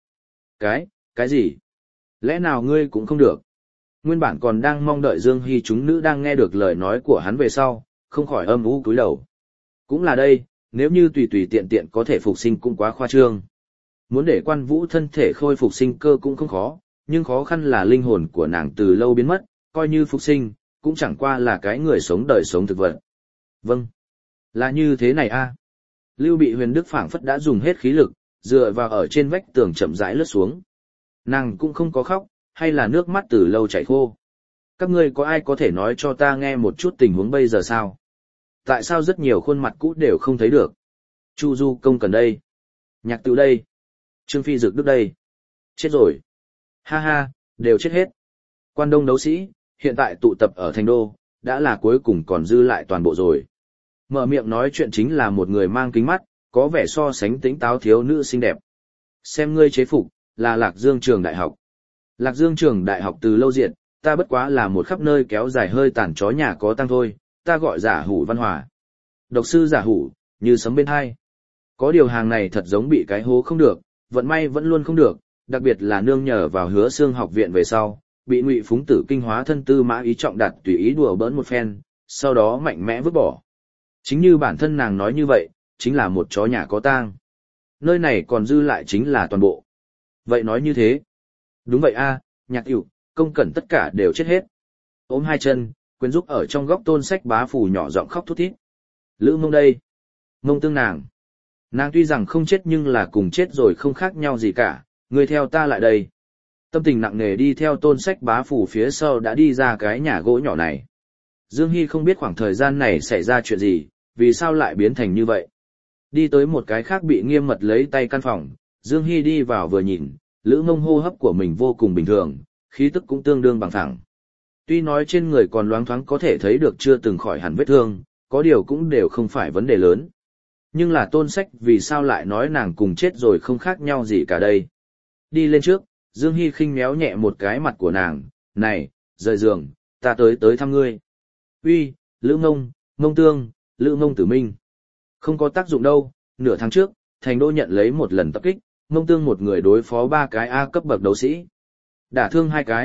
Cái gì? Lẽ nào ngươi cũng không được? Nguyên bản còn đang mong đợi Dương Hy chúng nữ đang nghe được lời nói của hắn về sau, không khỏi âm u cúi đầu. Cũng là đây, nếu như tùy tùy tiện tiện có thể phục sinh cũng quá khoa trương. Muốn để Quan Vũ thân thể khôi phục sinh cơ cũng không khó, nhưng khó khăn là linh hồn của nàng từ lâu biến mất, coi như phục sinh, cũng chẳng qua là cái người sống đời sống thực vật. Vâng, là như thế này a. Lưu Bị Huyền Đức phảng phất đã dùng hết khí lực, dựa vào ở trên vách tường chậm rãi lướt xuống. Nàng cũng không có khóc, hay là nước mắt từ lâu chảy khô. Các ngươi có ai có thể nói cho ta nghe một chút tình huống bây giờ sao? Tại sao rất nhiều khuôn mặt cũ đều không thấy được? Chu Du Công Cần đây. Nhạc Tự đây. Trương Phi Dực Đức đây. Chết rồi. Ha ha, đều chết hết. Quan Đông đấu sĩ, hiện tại tụ tập ở Thành Đô, đã là cuối cùng còn dư lại toàn bộ rồi. Mở miệng nói chuyện chính là một người mang kính mắt, có vẻ so sánh tính táo thiếu nữ xinh đẹp. Xem ngươi chế phục, là Lạc Dương Trường Đại học. Lạc Dương Trường Đại học từ lâu diệt, ta bất quá là một khắp nơi kéo dài hơi tàn chó nhà có tăng thôi, ta gọi Giả Hủ Văn Hòa. Độc sư Giả Hủ, như sấm bên hai. Có điều hàng này thật giống bị cái hố không được, vận may vẫn luôn không được, đặc biệt là nương nhờ vào Hứa Xương học viện về sau, bị Ngụy Phúng Tử kinh hóa thân tư mã ý trọng đặt tùy ý đùa bỡn một phen, sau đó mạnh mẽ vứt bỏ. Chính như bản thân nàng nói như vậy, chính là một chó nhà có tang. Nơi này còn dư lại chính là toàn bộ. Vậy nói như thế. Đúng vậy a, Nhạc Hữu, Công Cẩn tất cả đều chết hết. Ôm hai chân, Quyến Rúc ở trong góc tôn sách bá phủ nhỏ giọng khóc thút thít. Lữ Mông đây. Mông Tương nàng. Nàng tuy rằng không chết nhưng là cùng chết rồi không khác nhau gì cả, ngươi theo ta lại đây. Tâm tình nặng nề đi theo tôn sách bá phủ phía sau đã đi ra cái nhà gỗ nhỏ này. Dương Hy không biết khoảng thời gian này xảy ra chuyện gì, vì sao lại biến thành như vậy. Đi tới một cái khác bị nghiêm mật lấy tay căn phòng, Dương Hy đi vào vừa nhìn, Lữ Mông hô hấp của mình vô cùng bình thường, khí tức cũng tương đương bằng phẳng. Tuy nói trên người còn loáng thoáng có thể thấy được chưa từng khỏi hẳn vết thương, có điều cũng đều không phải vấn đề lớn. Nhưng là tôn sách vì sao lại nói nàng cùng chết rồi không khác nhau gì cả đây. Đi lên trước, Dương Hy khinh méo nhẹ một cái mặt của nàng, này, rời giường, ta tới thăm ngươi. Uy, Lữ Mông, Mông Tương, Lữ Mông Tử Minh. Không có tác dụng đâu, nửa tháng trước, Thành Đô nhận lấy một lần tập kích, Mông Tương một người đối phó 3 cái A cấp bậc đấu sĩ. Đả thương 2 cái,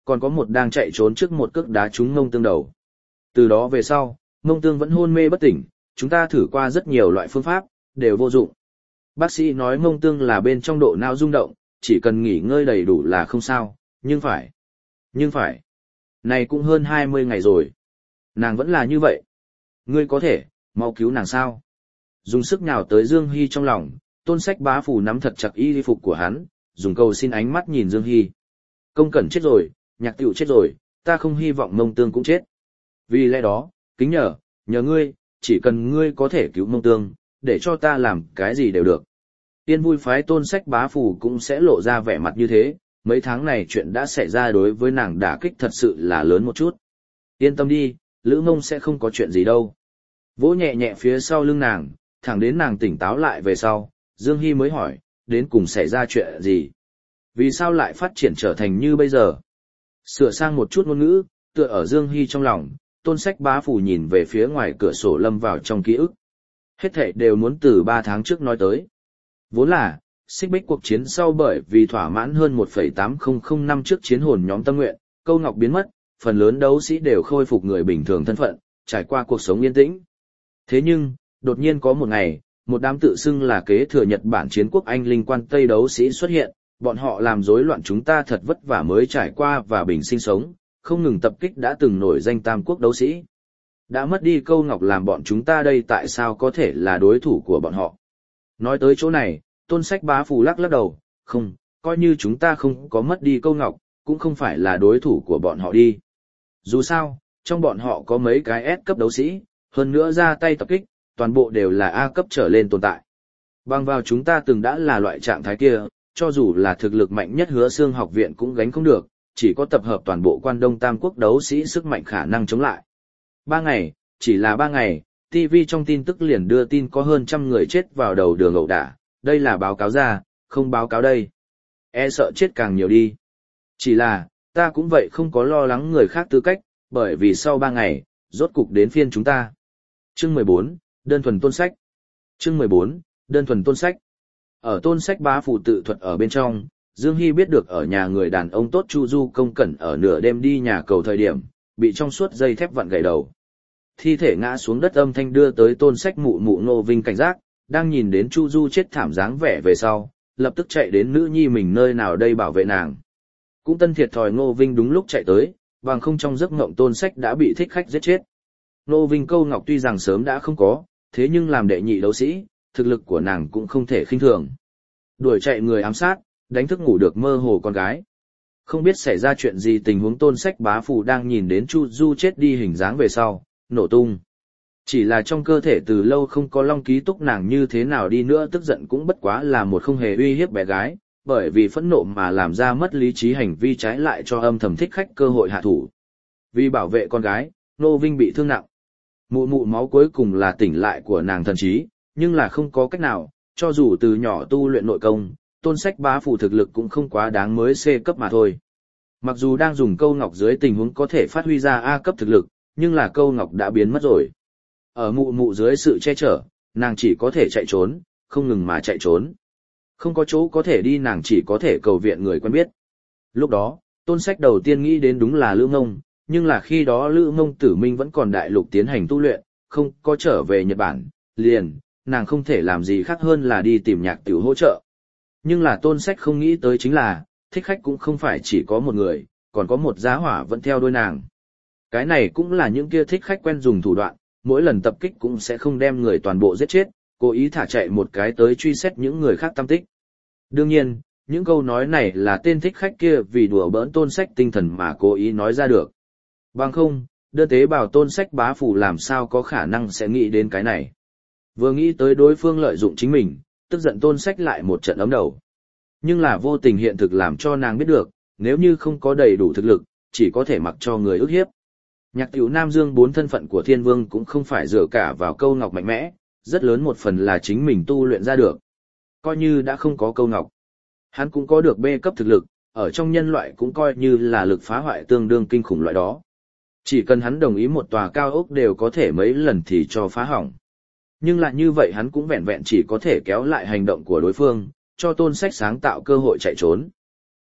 còn có một đang chạy trốn trước một cước đá trúng Mông Tương đầu. Từ đó về sau, Mông Tương vẫn hôn mê bất tỉnh, chúng ta thử qua rất nhiều loại phương pháp, đều vô dụng. Bác sĩ nói Mông Tương là bên trong độ não rung động, chỉ cần nghỉ ngơi đầy đủ là không sao, nhưng phải, này cũng hơn 20 ngày rồi. Nàng vẫn là như vậy. Ngươi có thể, mau cứu nàng sao? Dùng sức nhào tới Dương Hy trong lòng, Tôn Sách Bá Phủ nắm thật chặt y phục của hắn, dùng cầu xin ánh mắt nhìn Dương Hy. Công Cẩn chết rồi, Nhạc Tựu chết rồi, ta không hy vọng Mông Tương cũng chết. Vì lẽ đó, kính nhờ ngươi, chỉ cần ngươi có thể cứu Mông Tương, để cho ta làm cái gì đều được. Tiên vui phái Tôn Sách Bá Phủ cũng sẽ lộ ra vẻ mặt như thế, mấy tháng này chuyện đã xảy ra đối với nàng đả kích thật sự là lớn một chút. Yên tâm đi, Lữ Mông sẽ không có chuyện gì đâu. Vỗ nhẹ nhẹ phía sau lưng nàng, thẳng đến nàng tỉnh táo lại về sau, Dương Hy mới hỏi, đến cùng xảy ra chuyện gì? Vì sao lại phát triển trở thành như bây giờ? Sửa sang một chút ngôn ngữ, tựa ở Dương Hy trong lòng, Tôn Sách Bá Phủ nhìn về phía ngoài cửa sổ lâm vào trong ký ức. Hết thảy đều muốn từ 3 tháng trước nói tới. Vốn là, Xích Bích cuộc chiến sau bởi vì thỏa mãn hơn 1,8005 năm trước chiến hồn nhóm tâm nguyện, Câu Ngọc biến mất, phần lớn đấu sĩ đều khôi phục người bình thường thân phận, trải qua cuộc sống yên tĩnh. Thế nhưng, đột nhiên có một ngày, một đám tự xưng là kế thừa Nhật Bản chiến quốc Anh linh quan Tây đấu sĩ xuất hiện, bọn họ làm rối loạn chúng ta thật vất vả mới trải qua và bình sinh sống, không ngừng tập kích đã từng nổi danh tam quốc đấu sĩ. Đã mất đi Câu Ngọc làm bọn chúng ta đây tại sao có thể là đối thủ của bọn họ? Nói tới chỗ này, Tôn Sách Bá Phủ lắc lắc đầu, không, coi như chúng ta không có mất đi Câu Ngọc, cũng không phải là đối thủ của bọn họ đi. Dù sao, trong bọn họ có mấy cái S cấp đấu sĩ, hơn nữa ra tay tập kích, toàn bộ đều là A cấp trở lên tồn tại. Bằng vào chúng ta từng đã là loại trạng thái kia, cho dù là thực lực mạnh nhất Hứa Xương học viện cũng gánh không được, chỉ có tập hợp toàn bộ Quan Đông Tam quốc đấu sĩ sức mạnh khả năng chống lại. 3 ngày, chỉ là 3 ngày, TV trong tin tức liền đưa tin có hơn 100 người chết vào đầu đường ẩu đả, đây là báo cáo ra, không báo cáo đây. E sợ chết càng nhiều đi. Chỉ là, ta cũng vậy không có lo lắng người khác tư cách, bởi vì sau 3 ngày, rốt cục đến phiên chúng ta. Chương 14, đơn thuần Tôn Sách. Chương 14, đơn thuần Tôn Sách. Ở Tôn Sách Bá Phủ tự thuật ở bên trong, Dương Hy biết được ở nhà người đàn ông tốt Chu Du Công Cẩn ở nửa đêm đi nhà cầu thời điểm, bị trong suốt dây thép vặn gãy đầu. Thi thể ngã xuống đất âm thanh đưa tới Tôn Sách mụ mụ Ngô Vinh cảnh giác, đang nhìn đến Chu Du chết thảm dáng vẻ về sau, lập tức chạy đến nữ nhi mình nơi nào đây bảo vệ nàng. Cũng tân thiệt thòi Ngô Vinh đúng lúc chạy tới, bằng không trong giấc mộng Tôn Sách đã bị thích khách giết chết. Ngô Vinh Câu Ngọc tuy rằng sớm đã không có, thế nhưng làm đệ nhị đấu sĩ, thực lực của nàng cũng không thể khinh thường. Đuổi chạy người ám sát, đánh thức ngủ được mơ hồ con gái. Không biết xảy ra chuyện gì tình huống Tôn Sách Bá Phủ đang nhìn đến Chu Du chết đi hình dáng về sau, nổ tung. Chỉ là trong cơ thể từ lâu không có long ký túc nàng như thế nào đi nữa tức giận cũng bất quá là một không hề uy hiếp bé gái, bởi vì phẫn nộ mà làm ra mất lý trí hành vi trái lại cho âm thầm thích khách cơ hội hạ thủ. Vì bảo vệ con gái, Nô Vinh bị thương nặng. Mụ mụ máu cuối cùng là tỉnh lại của nàng thần trí, nhưng là không có cách nào, cho dù từ nhỏ tu luyện nội công, Tôn Sách Bá Phủ thực lực cũng không quá đáng mới C cấp mà thôi. Mặc dù đang dùng Câu Ngọc dưới tình huống có thể phát huy ra A cấp thực lực, nhưng là Câu Ngọc đã biến mất rồi. Ở mụ mụ dưới sự che chở, nàng chỉ có thể chạy trốn, không ngừng mà chạy trốn. Không có chỗ có thể đi nàng chỉ có thể cầu viện người quen biết. Lúc đó, Tôn Sách đầu tiên nghĩ đến đúng là Lữ Mông, nhưng là khi đó Lữ Mông Tử Minh vẫn còn đại lục tiến hành tu luyện, không có trở về Nhật Bản, liền, nàng không thể làm gì khác hơn là đi tìm Nhạc Tựu hỗ trợ. Nhưng là Tôn Sách không nghĩ tới chính là, thích khách cũng không phải chỉ có một người, còn có một giá hỏa vẫn theo đuôi nàng. Cái này cũng là những kia thích khách quen dùng thủ đoạn, mỗi lần tập kích cũng sẽ không đem người toàn bộ giết chết, cố ý thả chạy một cái tới truy xét những người khác tâm tích. Đương nhiên, những câu nói này là tên thích khách kia vì đùa bỡn Tôn Sách tinh thần mà cố ý nói ra được. Bằng không, đơn tế bào Tôn Sách Bá Phủ làm sao có khả năng sẽ nghĩ đến cái này. Vừa nghĩ tới đối phương lợi dụng chính mình, tức giận Tôn Sách lại một trận ấm đầu. Nhưng là vô tình hiện thực làm cho nàng biết được, nếu như không có đầy đủ thực lực, chỉ có thể mặc cho người ức hiếp. Nhạc Tựu Nam Dương 4 thân phận của Thiên Vương cũng không phải dựa cả vào Câu Ngọc mạnh mẽ, rất lớn một phần là chính mình tu luyện ra được. Coi như đã không có Câu Ngọc, hắn cũng có được B cấp thực lực, ở trong nhân loại cũng coi như là lực phá hoại tương đương kinh khủng loại đó. Chỉ cần hắn đồng ý một tòa cao ốc đều có thể mấy lần thì cho phá hỏng. Nhưng lại như vậy hắn cũng vẹn vẹn chỉ có thể kéo lại hành động của đối phương, cho Tôn Sách sáng tạo cơ hội chạy trốn.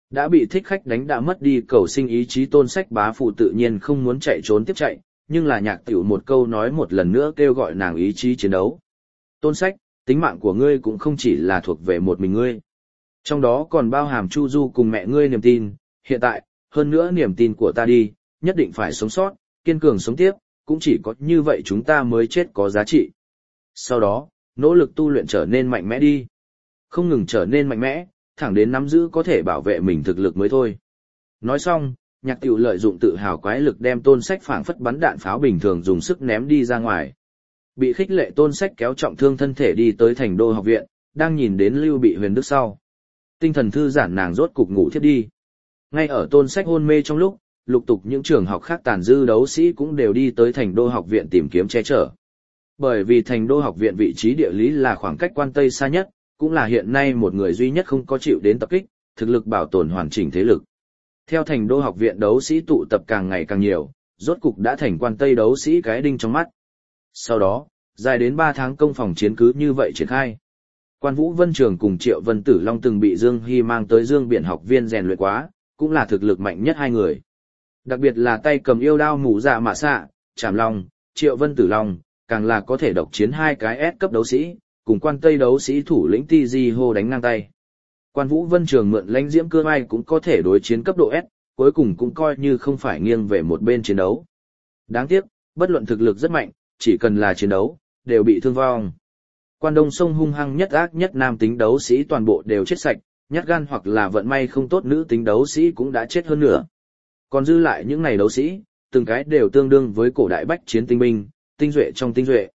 Đã bị thích khách đánh đã mất đi cầu sinh ý chí Tôn Sách Bá Phụ tự nhiên không muốn chạy trốn tiếp chạy, nhưng là Nhạc Tiểu một câu nói một lần nữa kêu gọi nàng ý chí chiến đấu. Tôn Sách, tính mạng của ngươi cũng không chỉ là thuộc về một mình ngươi. Trong đó còn bao hàm Chu Du cùng mẹ ngươi niềm tin, hiện tại, hơn nữa niềm tin của ta đi, nhất định phải sống sót, kiên cường sống tiếp, cũng chỉ có như vậy chúng ta mới chết có giá trị. Sau đó, nỗ lực tu luyện trở nên mạnh mẽ đi. Không ngừng trở nên mạnh mẽ, thẳng đến nắm giữ có thể bảo vệ mình thực lực mới thôi. Nói xong, Nhạc Tiểu lợi dụng tự hào quái lực đem Tôn Sách phảng phất bắn đạn pháo bình thường dùng sức ném đi ra ngoài. Bị khích lệ Tôn Sách kéo trọng thương thân thể đi tới Thành Đô học viện, đang nhìn đến Lưu Bị Huyền Đức sau. Tinh thần thư giãn nàng rốt cục ngủ thiếp đi. Ngay ở Tôn Sách hôn mê trong lúc, lục tục những trường học khác tàn dư đấu sĩ cũng đều đi tới Thành Đô học viện tìm kiếm che chở. Bởi vì Thành Đô học viện vị trí địa lý là khoảng cách quan Tây xa nhất, cũng là hiện nay một người duy nhất không có chịu đến tập kích, thực lực bảo tồn hoàn chỉnh thế lực. Theo Thành Đô học viện đấu sĩ tụ tập càng ngày càng nhiều, rốt cục đã thành quan Tây đấu sĩ cái đinh trong mắt. Sau đó, dài đến 3 tháng công phòng chiến cứ như vậy triển khai. Quan Vũ Vân Trường cùng Triệu Vân Tử Long từng bị Dương Hy mang tới Dương Biển học viên rèn luyện quá, cũng là thực lực mạnh nhất hai người. Đặc biệt là tay cầm yêu đao mũ dạ mạ xạ, Trảm Long, Triệu Vân Tử Long, càng là có thể độc chiến hai cái S cấp đấu sĩ, cùng quan Tây đấu sĩ thủ lĩnh Ti Di hô đánh ngang tay. Quan Vũ Vân Trường mượn lãnh diễm cơ mai cũng có thể đối chiến cấp độ S, cuối cùng cũng coi như không phải nghiêng về một bên chiến đấu. Đáng tiếc, bất luận thực lực rất mạnh, chỉ cần là chiến đấu, đều bị thương vong. Quan Đông Sông hung hăng nhất ác nhất nam tính đấu sĩ toàn bộ đều chết sạch, nhát gan hoặc là vận may không tốt nữ tính đấu sĩ cũng đã chết hơn nữa. Còn dư lại những này đấu sĩ, từng cái đều tương đương với cổ đại bách chiến tinh binh, tinh duệ trong tinh duệ.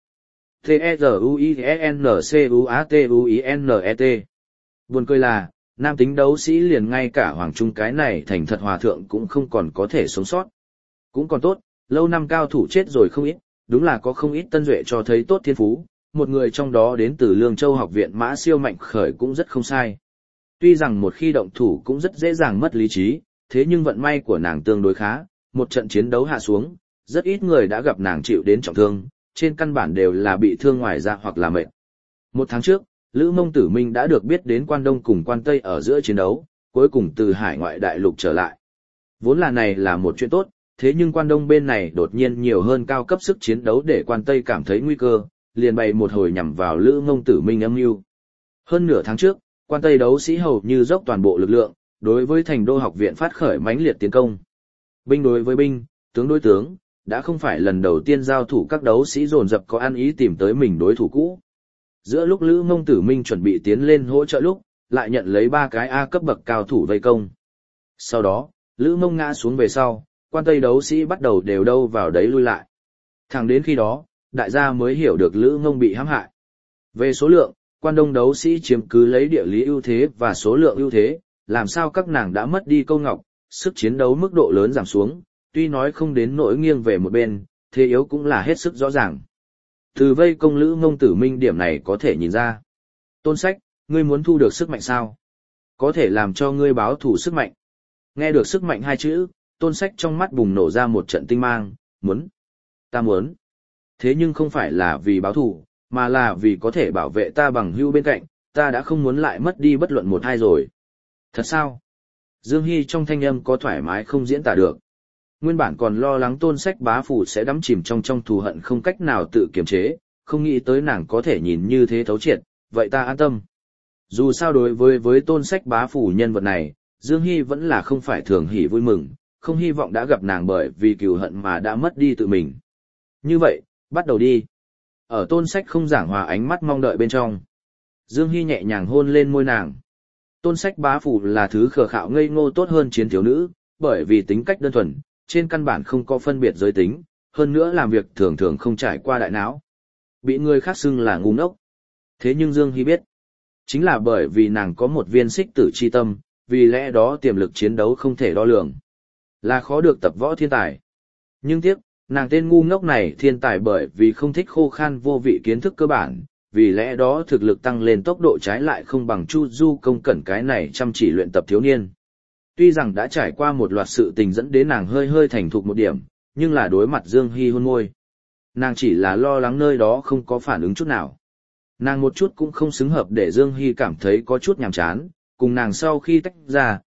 T-E-Z-U-I-N-C-U-A-T-U-I-N-E-T. Buồn cười là, nam tính đấu sĩ liền ngay cả hoàng trung cái này thành thật hòa thượng cũng không còn có thể sống sót. Cũng còn tốt, lâu năm cao thủ chết rồi không ít, đúng là có không ít tân duệ cho thấy tốt thiên phú, một người trong đó đến từ Lương Châu học viện Mã Siêu Mạnh Khởi cũng rất không sai. Tuy rằng một khi động thủ cũng rất dễ dàng mất lý trí, thế nhưng vận may của nàng tương đối khá, một trận chiến đấu hạ xuống, rất ít người đã gặp nàng chịu đến trọng thương, trên căn bản đều là bị thương ngoài da hoặc là mệt. Một tháng trước, Lữ Mông Tử Minh đã được biết đến quan Đông cùng quan Tây ở giữa chiến đấu, cuối cùng từ hải ngoại đại lục trở lại. Vốn là này là một chuyện tốt, thế nhưng quan Đông bên này đột nhiên nhiều hơn cao cấp sức chiến đấu để quan Tây cảm thấy nguy cơ, liền bày một hồi nhằm vào Lữ Mông Tử Minh âm mưu. Hơn nửa tháng trước, quan Tây đấu sĩ hầu như dốc toàn bộ lực lượng, đối với Thành Đô học viện phát khởi mãnh liệt tiến công. Binh đối với binh, tướng đối tướng, đã không phải lần đầu tiên giao thủ các đấu sĩ dồn dập có ăn ý tìm tới mình đối thủ cũ. Giữa lúc Lữ Mông Tử Minh chuẩn bị tiến lên hỗ trợ lúc, lại nhận lấy 3 cái A cấp bậc cao thủ vây công. Sau đó, Lữ Mông ngã xuống về sau, quan Tây đấu sĩ bắt đầu đều đâu vào đấy lui lại. Thẳng đến khi đó, đại gia mới hiểu được Lữ Mông bị hãm hại. Về số lượng, quan Đông đấu sĩ chiếm cứ lấy địa lý ưu thế và số lượng ưu thế, làm sao các nàng đã mất đi câu ngọc, sức chiến đấu mức độ lớn giảm xuống, tuy nói không đến nỗi nghiêng về một bên, thế yếu cũng là hết sức rõ ràng. Từ vây công Lữ Mông Tử Minh điểm này có thể nhìn ra. Tôn Sách, ngươi muốn thu được sức mạnh sao? Có thể làm cho ngươi báo thủ sức mạnh. Nghe được sức mạnh hai chữ, Tôn Sách trong mắt bùng nổ ra một trận tinh mang, muốn. Ta muốn. Thế nhưng không phải là vì báo thủ, mà là vì có thể bảo vệ ta bằng hữu bên cạnh, ta đã không muốn lại mất đi bất luận một hai rồi. Thật sao? Dương Hy trong thanh âm có thoải mái không diễn tả được. Nguyên bản còn lo lắng Tôn Sách bá phủ sẽ đắm chìm trong thù hận không cách nào tự kiềm chế, không nghĩ tới nàng có thể nhìn như thế thấu triệt, vậy ta an tâm. Dù sao đối với Tôn Sách bá phủ nhân vật này, Dương Hy vẫn là không phải thường hỉ vui mừng, không hy vọng đã gặp nàng bởi vì cừu hận mà đã mất đi tự mình. Như vậy, bắt đầu đi. Ở Tôn Sách không giảng hòa ánh mắt mong đợi bên trong. Dương Hy nhẹ nhàng hôn lên môi nàng. Tôn Sách bá phủ là thứ khờ khạo ngây ngô tốt hơn chiến thiếu nữ, bởi vì tính cách đơn thuần, trên căn bản không có phân biệt giới tính, hơn nữa làm việc thường thường không trải qua đại não. Bị người khác xưng là ngu ngốc. Thế nhưng Dương Hy biết, chính là bởi vì nàng có một viên xích tử chi tâm, vì lẽ đó tiềm lực chiến đấu không thể đo lường. Là khó được tập võ thiên tài. Nhưng tiếc, nàng tên ngu ngốc này thiên tài bởi vì không thích khô khan vô vị kiến thức cơ bản, vì lẽ đó thực lực tăng lên tốc độ trái lại không bằng Chu Du Công Cẩn cái này chăm chỉ luyện tập thiếu niên. Tuy rằng đã trải qua một loạt sự tình dẫn đến nàng hơi hơi thành thục một điểm, nhưng là đối mặt Dương Hy hôn môi. Nàng chỉ là lo lắng nơi đó không có phản ứng chút nào. Nàng một chút cũng không xứng hợp để Dương Hy cảm thấy có chút nhàm chán, cùng nàng sau khi tách ra,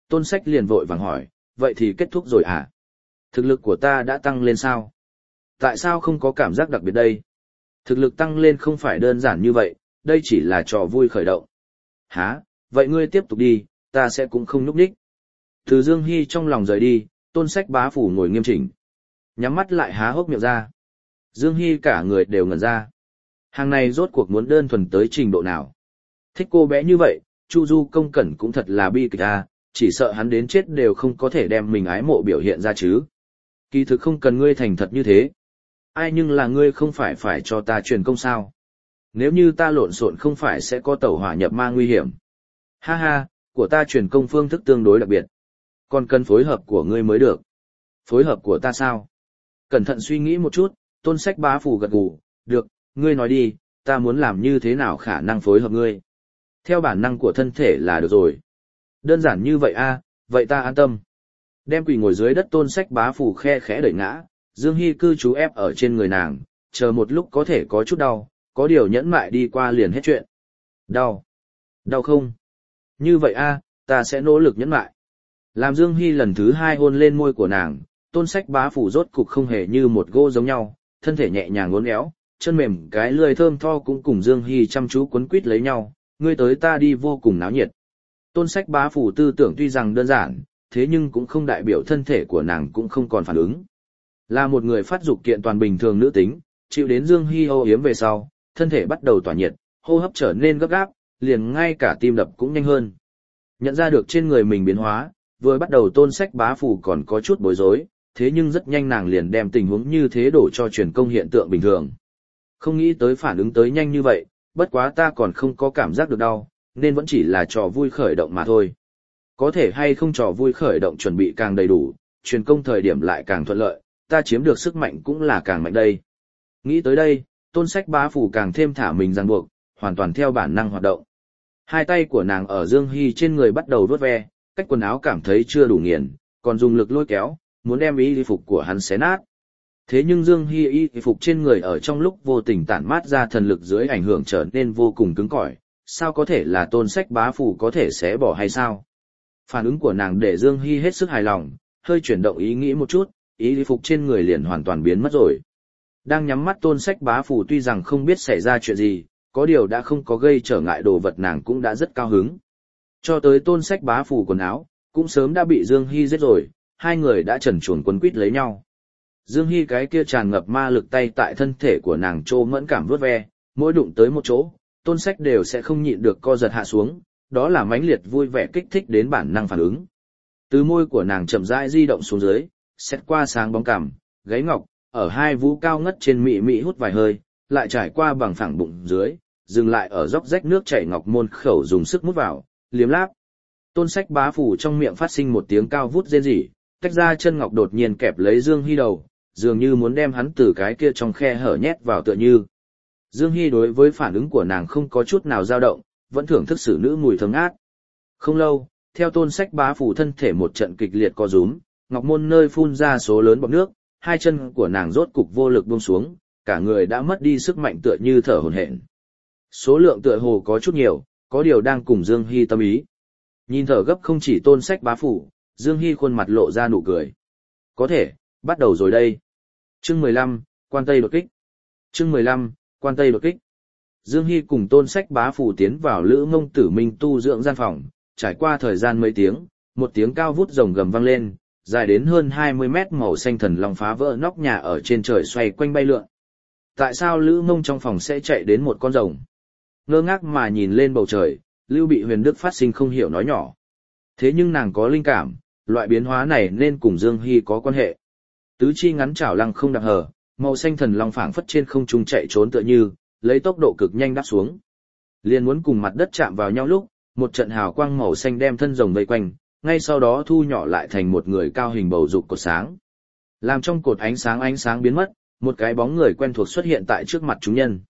Tôn Sách liền vội vàng hỏi, vậy thì kết thúc rồi à? Thực lực của ta đã tăng lên sao? Tại sao không có cảm giác đặc biệt đây? Thực lực tăng lên không phải đơn giản như vậy, đây chỉ là trò vui khởi động. Hả, vậy ngươi tiếp tục đi, ta sẽ cũng không núp đích. Từ Dương Hy trong lòng rời đi, Tôn Sách bá phủ ngồi nghiêm chỉnh. Nhắm mắt lại há hốc miệng ra. Dương Hy cả người đều ngẩn ra. Hàng này rốt cuộc muốn đơn thuần tới trình độ nào? Thích cô bé như vậy, Chu Du Công Cẩn cũng thật là bi kịch à, chỉ sợ hắn đến chết đều không có thể đem mình ái mộ biểu hiện ra chứ. Kỳ thực không cần ngươi thành thật như thế. Ai nhưng là ngươi không phải cho ta truyền công sao? Nếu như ta lộn xộn không phải sẽ có tẩu hỏa nhập ma nguy hiểm. Ha ha, của ta truyền công phương thức tương đối đặc biệt. Còn cần phối hợp của ngươi mới được. Phối hợp của ta sao? Cẩn thận suy nghĩ một chút, Tôn Sách bá phủ gật gù, được, ngươi nói đi, ta muốn làm như thế nào khả năng phối hợp ngươi. Theo bản năng của thân thể là được rồi. Đơn giản như vậy a, vậy ta an tâm. Đem quỳ ngồi dưới đất Tôn Sách bá phủ khe khẽ đẩy ngã, Dương Hy cư trú ép ở trên người nàng, chờ một lúc có thể có chút đau, có điều nhẫn mại đi qua liền hết chuyện. Đau? Đau không? Như vậy a, ta sẽ nỗ lực nhẫn mại. Làm Dương Hy lần thứ 2 hôn lên môi của nàng, Tôn Sách bá phủ rốt cục không hề như một gỗ giống nhau, thân thể nhẹ nhàng uốn éo, chân mềm cái lười thơm tho cũng cùng Dương Hy chăm chú quấn quýt lấy nhau, ngươi tới ta đi vô cùng náo nhiệt. Tôn Sách bá phủ tư tưởng tuy rằng đơn giản, thế nhưng cũng không đại biểu thân thể của nàng cũng không còn phản ứng. Là một người phát dục kiện toàn bình thường nữ tính, chịu đến Dương Hy âu yếm về sau, thân thể bắt đầu tỏa nhiệt, hô hấp trở nên gấp gáp, liền ngay cả tim đập cũng nhanh hơn. Nhận ra được trên người mình biến hóa, vừa bắt đầu Tôn Sách bá phủ còn có chút bối rối, thế nhưng rất nhanh nàng liền đem tình huống như thế đổ cho truyền công hiện tượng bình thường. Không nghĩ tới phản ứng tới nhanh như vậy, bất quá ta còn không có cảm giác được đau, nên vẫn chỉ là trò vui khởi động mà thôi. Có thể hay không trò vui khởi động chuẩn bị càng đầy đủ, truyền công thời điểm lại càng thuận lợi, ta chiếm được sức mạnh cũng là càng mạnh đây. Nghĩ tới đây, Tôn Sách bá phủ càng thêm thả mình ràng buộc, hoàn toàn theo bản năng hoạt động. Hai tay của nàng ở Dương Hy trên người bắt đầu vuốt ve, cách quần áo cảm thấy chưa đủ nghiền, còn dùng lực lôi kéo, muốn đem y phục của hắn xé nát. Thế nhưng Dương Hy y phục trên người ở trong lúc vô tình tản mát ra thần lực dưới ảnh hưởng trở nên vô cùng cứng cỏi, sao có thể là Tôn Sách bá phủ có thể xé bỏ hay sao? Phản ứng của nàng để Dương Hy hết sức hài lòng, hơi chuyển động ý nghĩ một chút, y phục trên người liền hoàn toàn biến mất rồi. Đang nhắm mắt Tôn Sách bá phủ tuy rằng không biết xảy ra chuyện gì, có điều đã không có gây trở ngại đồ vật nàng cũng đã rất cao hứng. Cho tới Tôn Sách bá phủ quần áo, cũng sớm đã bị Dương Hy giết rồi, hai người đã trần truồng quấn quýt lấy nhau. Dương Hy cái kia tràn ngập ma lực tay tại thân thể của nàng trô mẫn cảm vuốt ve, mỗi đụng tới một chỗ, Tôn Sách đều sẽ không nhịn được co giật hạ xuống, đó là mãnh liệt vui vẻ kích thích đến bản năng phản ứng. Từ môi của nàng chậm rãi di động xuống dưới, xét qua sáng bóng cằm, gáy ngọc, ở hai vú cao ngất trên mị mị hút vài hơi, lại trải qua bằng phẳng bụng dưới, dừng lại ở dốc rách nước chảy ngọc môn khẩu dùng sức mút vào, liếm láp. Tôn Sách bá phủ trong miệng phát sinh một tiếng cao vút rên rỉ, tách ra chân ngọc đột nhiên kẹp lấy Dương Hy đầu, dường như muốn đem hắn từ cái kia trong khe hở nhét vào tựa như. Dương Hy đối với phản ứng của nàng không có chút nào dao động, vẫn thưởng thức xử nữ mùi thơm ngát. Không lâu, theo Tôn Sách bá phủ thân thể một trận kịch liệt co rúm, ngọc môn nơi phun ra số lớn bọt nước, hai chân của nàng rốt cục vô lực buông xuống, cả người đã mất đi sức mạnh tựa như thở hổn hển. Số lượng tựa hồ có chút nhiều, có điều đang cùng Dương Hy tâm ý. Nhìn thở gấp không chỉ Tôn Sách bá phủ, Dương Hy khuôn mặt lộ ra nụ cười. Có thể, bắt đầu rồi đây. Chương 15, Quan Tây đột kích. Chương 15, Quan Tây đột kích. Dương Hy cùng Tôn Sách bá phủ tiến vào Lữ Mông Tử Minh tu dưỡng gian phòng, trải qua thời gian mấy tiếng, một tiếng cao vút rồng gầm vang lên, dài đến hơn 20 mét màu xanh thần long phá vỡ nóc nhà ở trên trời xoay quanh bay lượn. Tại sao Lữ Mông trong phòng sẽ chạy đến một con rồng? Ngơ ngác mà nhìn lên bầu trời, Lưu Bị Huyền Đức phát sinh không hiểu nói nhỏ. Thế nhưng nàng có linh cảm, loại biến hóa này nên cùng Dương Hy có quan hệ. Tứ chi ngắn chảo lăng không đặc hờ, màu xanh thần long phảng phất trên không trung chạy trốn tựa như, lấy tốc độ cực nhanh đáp xuống. Liền muốn cùng mặt đất chạm vào nhau lúc, một trận hào quang màu xanh đem thân rồng vây quanh, ngay sau đó thu nhỏ lại thành một người cao hình bầu dục cột sáng. Làm trong cột ánh sáng biến mất, một cái bóng người quen thuộc xuất hiện tại trước mặt chúng nhân.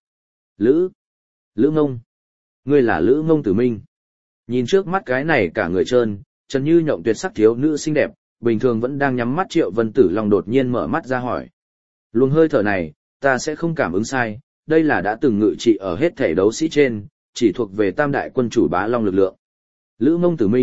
Lữ Ngông. Ngươi là Lữ Ngông Tử Minh. Nhìn trước mắt cái này cả người trơn, trần như nhộng tuyệt sắc thiếu nữ xinh đẹp, bình thường vẫn đang nhắm mắt Triệu Vân Tử Long đột nhiên mở mắt ra hỏi. Luồng hơi thở này, ta sẽ không cảm ứng sai, đây là đã từng ngự trị ở hết thể đấu sĩ trên, chỉ thuộc về tam đại quân chủ Bá Long lực lượng. Lữ Ngông Tử Minh,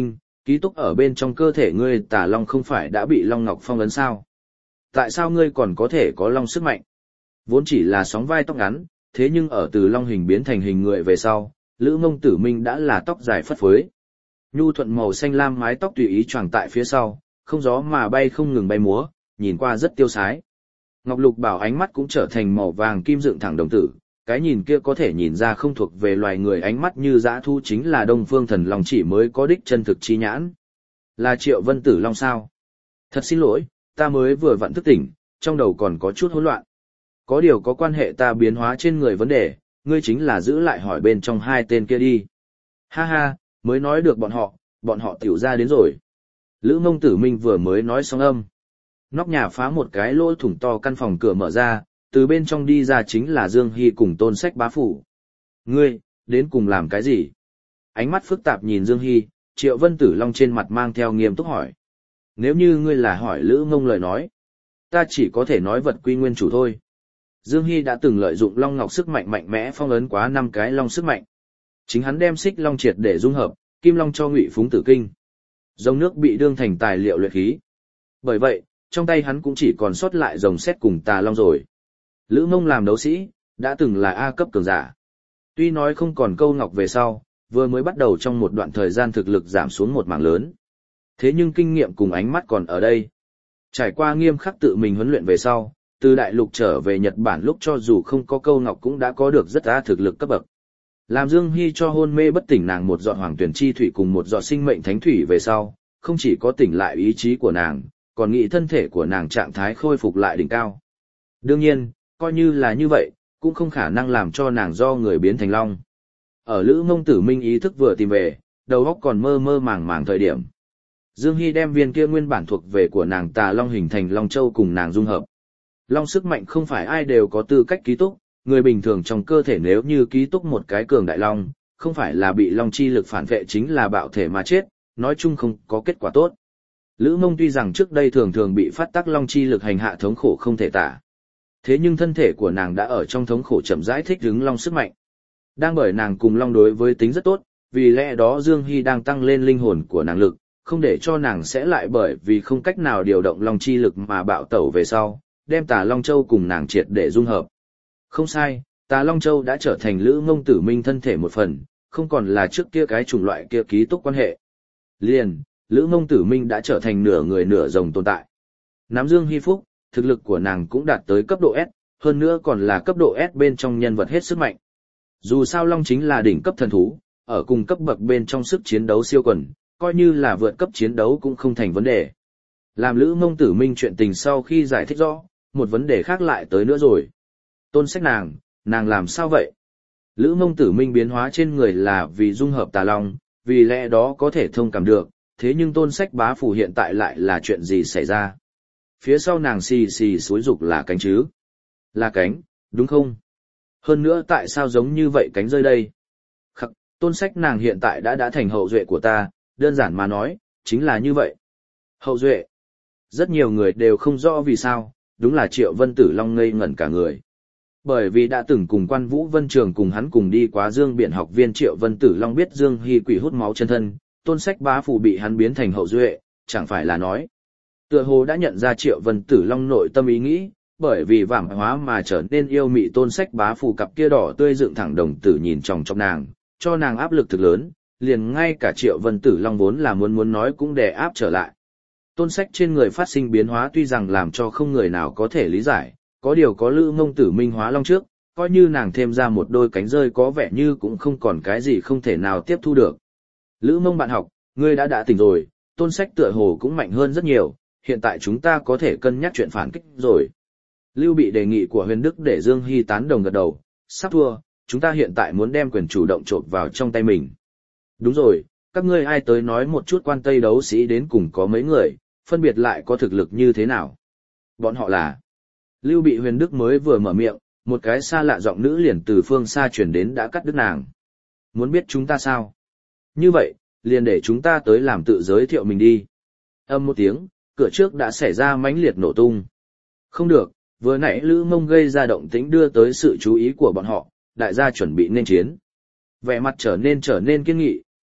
Ký túc ở bên trong cơ thể ngươi Tà Long không phải đã bị Long Ngọc phong ấn sao? Tại sao ngươi còn có thể có Long sức mạnh? Vốn chỉ là sóng vai tóc ngắn, thế nhưng ở từ Long hình biến thành hình người về sau, Lữ Mông Tử Minh đã là tóc dài phất phới. Nhu thuận màu xanh lam mái tóc tùy ý choàng tại phía sau, không gió mà bay không ngừng bay múa, nhìn qua rất tiêu sái. Ngọc Lục Bảo ánh mắt cũng trở thành màu vàng kim dựng thẳng đồng tử, cái nhìn kia có thể nhìn ra không thuộc về loài người, ánh mắt như dã thu, chính là Đông Phương Thần Long chỉ mới có đích chân thực chi nhãn. Là Triệu Vân Tử Long sao? Thật xin lỗi, ta mới vừa vặn thức tỉnh, trong đầu còn có chút hỗn loạn. Có điều có quan hệ ta biến hóa trên người vấn đề, ngươi chính là giữ lại hỏi bên trong hai tên kia đi. Ha ha, mới nói được bọn họ tiểu ra đến rồi. Lữ Mông Tử Minh vừa mới nói xong âm. Nóc nhà phá một cái lỗ thủng to, căn phòng cửa mở ra, từ bên trong đi ra chính là Dương Hy cùng Tôn Sách bá phủ. Ngươi, đến cùng làm cái gì? Ánh mắt phức tạp nhìn Dương Hy, Triệu Vân Tử Long trên mặt mang theo nghiêm túc hỏi. Nếu như ngươi là hỏi Lữ Mông lời nói, ta chỉ có thể nói vật quy nguyên chủ thôi. Dương Hy đã từng lợi dụng Long Ngọc sức mạnh mạnh mẽ phong ấn quá 5 cái Long sức mạnh. Chính hắn đem Xích Long triệt để dung hợp, Kim Long cho Ngụy Phúng Tử Kinh. Rồng nước bị đương thành tài liệu luyện khí. Bởi vậy, trong tay hắn cũng chỉ còn sót lại rồng sét cùng Tà Long rồi. Lữ Mông làm đấu sĩ, đã từng là A cấp cường giả. Tuy nói không còn câu ngọc về sau, vừa mới bắt đầu trong một đoạn thời gian thực lực giảm xuống một mảng lớn. Thế nhưng kinh nghiệm cùng ánh mắt còn ở đây. Trải qua nghiêm khắc tự mình huấn luyện về sau, từ đại lục trở về Nhật Bản lúc cho dù không có câu ngọc cũng đã có được rất đa thực lực cấp bậc. Làm Dương Hy cho hôn mê bất tỉnh nàng một giọt hoàng tuyển chi thủy cùng một giọt sinh mệnh thánh thủy về sau, không chỉ có tỉnh lại ý chí của nàng, còn nghĩ thân thể của nàng trạng thái khôi phục lại đỉnh cao. Đương nhiên, coi như là như vậy, cũng không khả năng làm cho nàng do người biến thành long. Ở Lữ Mông Tử Minh ý thức vừa tìm về, đầu óc còn mơ mơ màng màng thời điểm. Dương Hy đem viên kia nguyên bản thuộc về của nàng Tà Long hình thành Long Châu cùng nàng dung hợp. Long sức mạnh không phải ai đều có tư cách ký túc, người bình thường trong cơ thể nếu như ký túc một cái cường đại long, không phải là bị long chi lực phản vệ chính là bạo thể mà chết, nói chung không có kết quả tốt. Lữ Mông tuy rằng trước đây thường thường bị phát tác long chi lực hành hạ thống khổ không thể tả. Thế nhưng thân thể của nàng đã ở trong thống khổ chậm rãi thích ứng long sức mạnh. Đang bởi nàng cùng long đối với tính rất tốt, vì lẽ đó Dương Hy đang tăng lên linh hồn của nàng lực, không để cho nàng sẽ lại bởi vì không cách nào điều động long chi lực mà bạo tẩu về sau, đem Tà Long Châu cùng nàng triệt để dung hợp. Không sai, Tà Long Châu đã trở thành Lữ Mông Tử Minh thân thể một phần, không còn là trước kia cái chủng loại kia ký túc quan hệ. Liền, Lữ Mông Tử Minh đã trở thành nửa người nửa rồng tồn tại. Nắm Dương Hy phúc, thực lực của nàng cũng đạt tới cấp độ S, hơn nữa còn là cấp độ S bên trong nhân vật hết sức mạnh. Dù sao long chính là đỉnh cấp thần thú, ở cùng cấp bậc bên trong sức chiến đấu siêu quần, coi như là vượt cấp chiến đấu cũng không thành vấn đề. Làm Lữ Mông Tử Minh chuyện tình sau khi giải thích rõ, một vấn đề khác lại tới nữa rồi. Tôn Sách nàng làm sao vậy? Lữ Mông Tử Minh biến hóa trên người là vì dung hợp Tà Long, vì lẽ đó có thể thông cảm được, thế nhưng Tôn Sách bá phủ hiện tại lại là chuyện gì xảy ra? Phía sau nàng xì xì xối rục là cánh chứ? Là cánh, đúng không? Hơn nữa tại sao giống như vậy cánh rơi đây? Khắc, Tôn Sách nàng hiện tại đã thành hậu duệ của ta, đơn giản mà nói, chính là như vậy. Hậu duệ. Rất nhiều người đều không rõ vì sao, đúng là Triệu Vân Tử Long ngây ngẩn cả người. Bởi vì đã từng cùng Quan Vũ Vân Trường cùng hắn cùng đi quá Dương Biển học viên Triệu Vân Tử Long biết Dương Hy quỷ hút máu chân thân, Tôn Sách bá phủ bị hắn biến thành hậu duệ, chẳng phải là nói. Tựa hồ đã nhận ra Triệu Vân Tử Long nội tâm ý nghĩ, bởi vì vảm hóa mà trở nên yêu mị Tôn Sách bá phủ cặp kia đỏ tươi dựng thẳng đồng tử nhìn chòng chọc nàng, cho nàng áp lực thực lớn, liền ngay cả Triệu Vân Tử Long vốn là muốn nói cũng đè áp trở lại. Tôn Sách trên người phát sinh biến hóa tuy rằng làm cho không người nào có thể lý giải, có điều có Lữ Mông Tử Minh hóa long trước, coi như nàng thêm ra một đôi cánh rơi có vẻ như cũng không còn cái gì không thể nào tiếp thu được. Lữ Mông bạn học, ngươi đã tỉnh rồi, Tôn Sách tựa hồ cũng mạnh hơn rất nhiều, hiện tại chúng ta có thể cân nhắc chuyện phản kích rồi. Lưu Bị đề nghị của Huyền Đức để Dương Hy tán đồng gật đầu, sắp thua, chúng ta hiện tại muốn đem quyền chủ động trộn vào trong tay mình. Đúng rồi, các ngươi ai tới nói một chút quan Tây đấu sĩ đến cùng có mấy người, phân biệt lại có thực lực như thế nào. Bọn họ là... Lưu Bị Huyền Đức mới vừa mở miệng, một cái xa lạ giọng nữ liền từ phương xa chuyển đến đã cắt đứt nàng. Muốn biết chúng ta sao? Như vậy, liền để chúng ta tới làm tự giới thiệu mình đi. Âm một tiếng, cửa trước đã xảy ra mãnh liệt nổ tung. Không được, vừa nãy Lữ Mông gây ra động tĩnh đưa tới sự chú ý của bọn họ, đại gia chuẩn bị nên chiến. Vẻ mặt trở nên kiên nghị,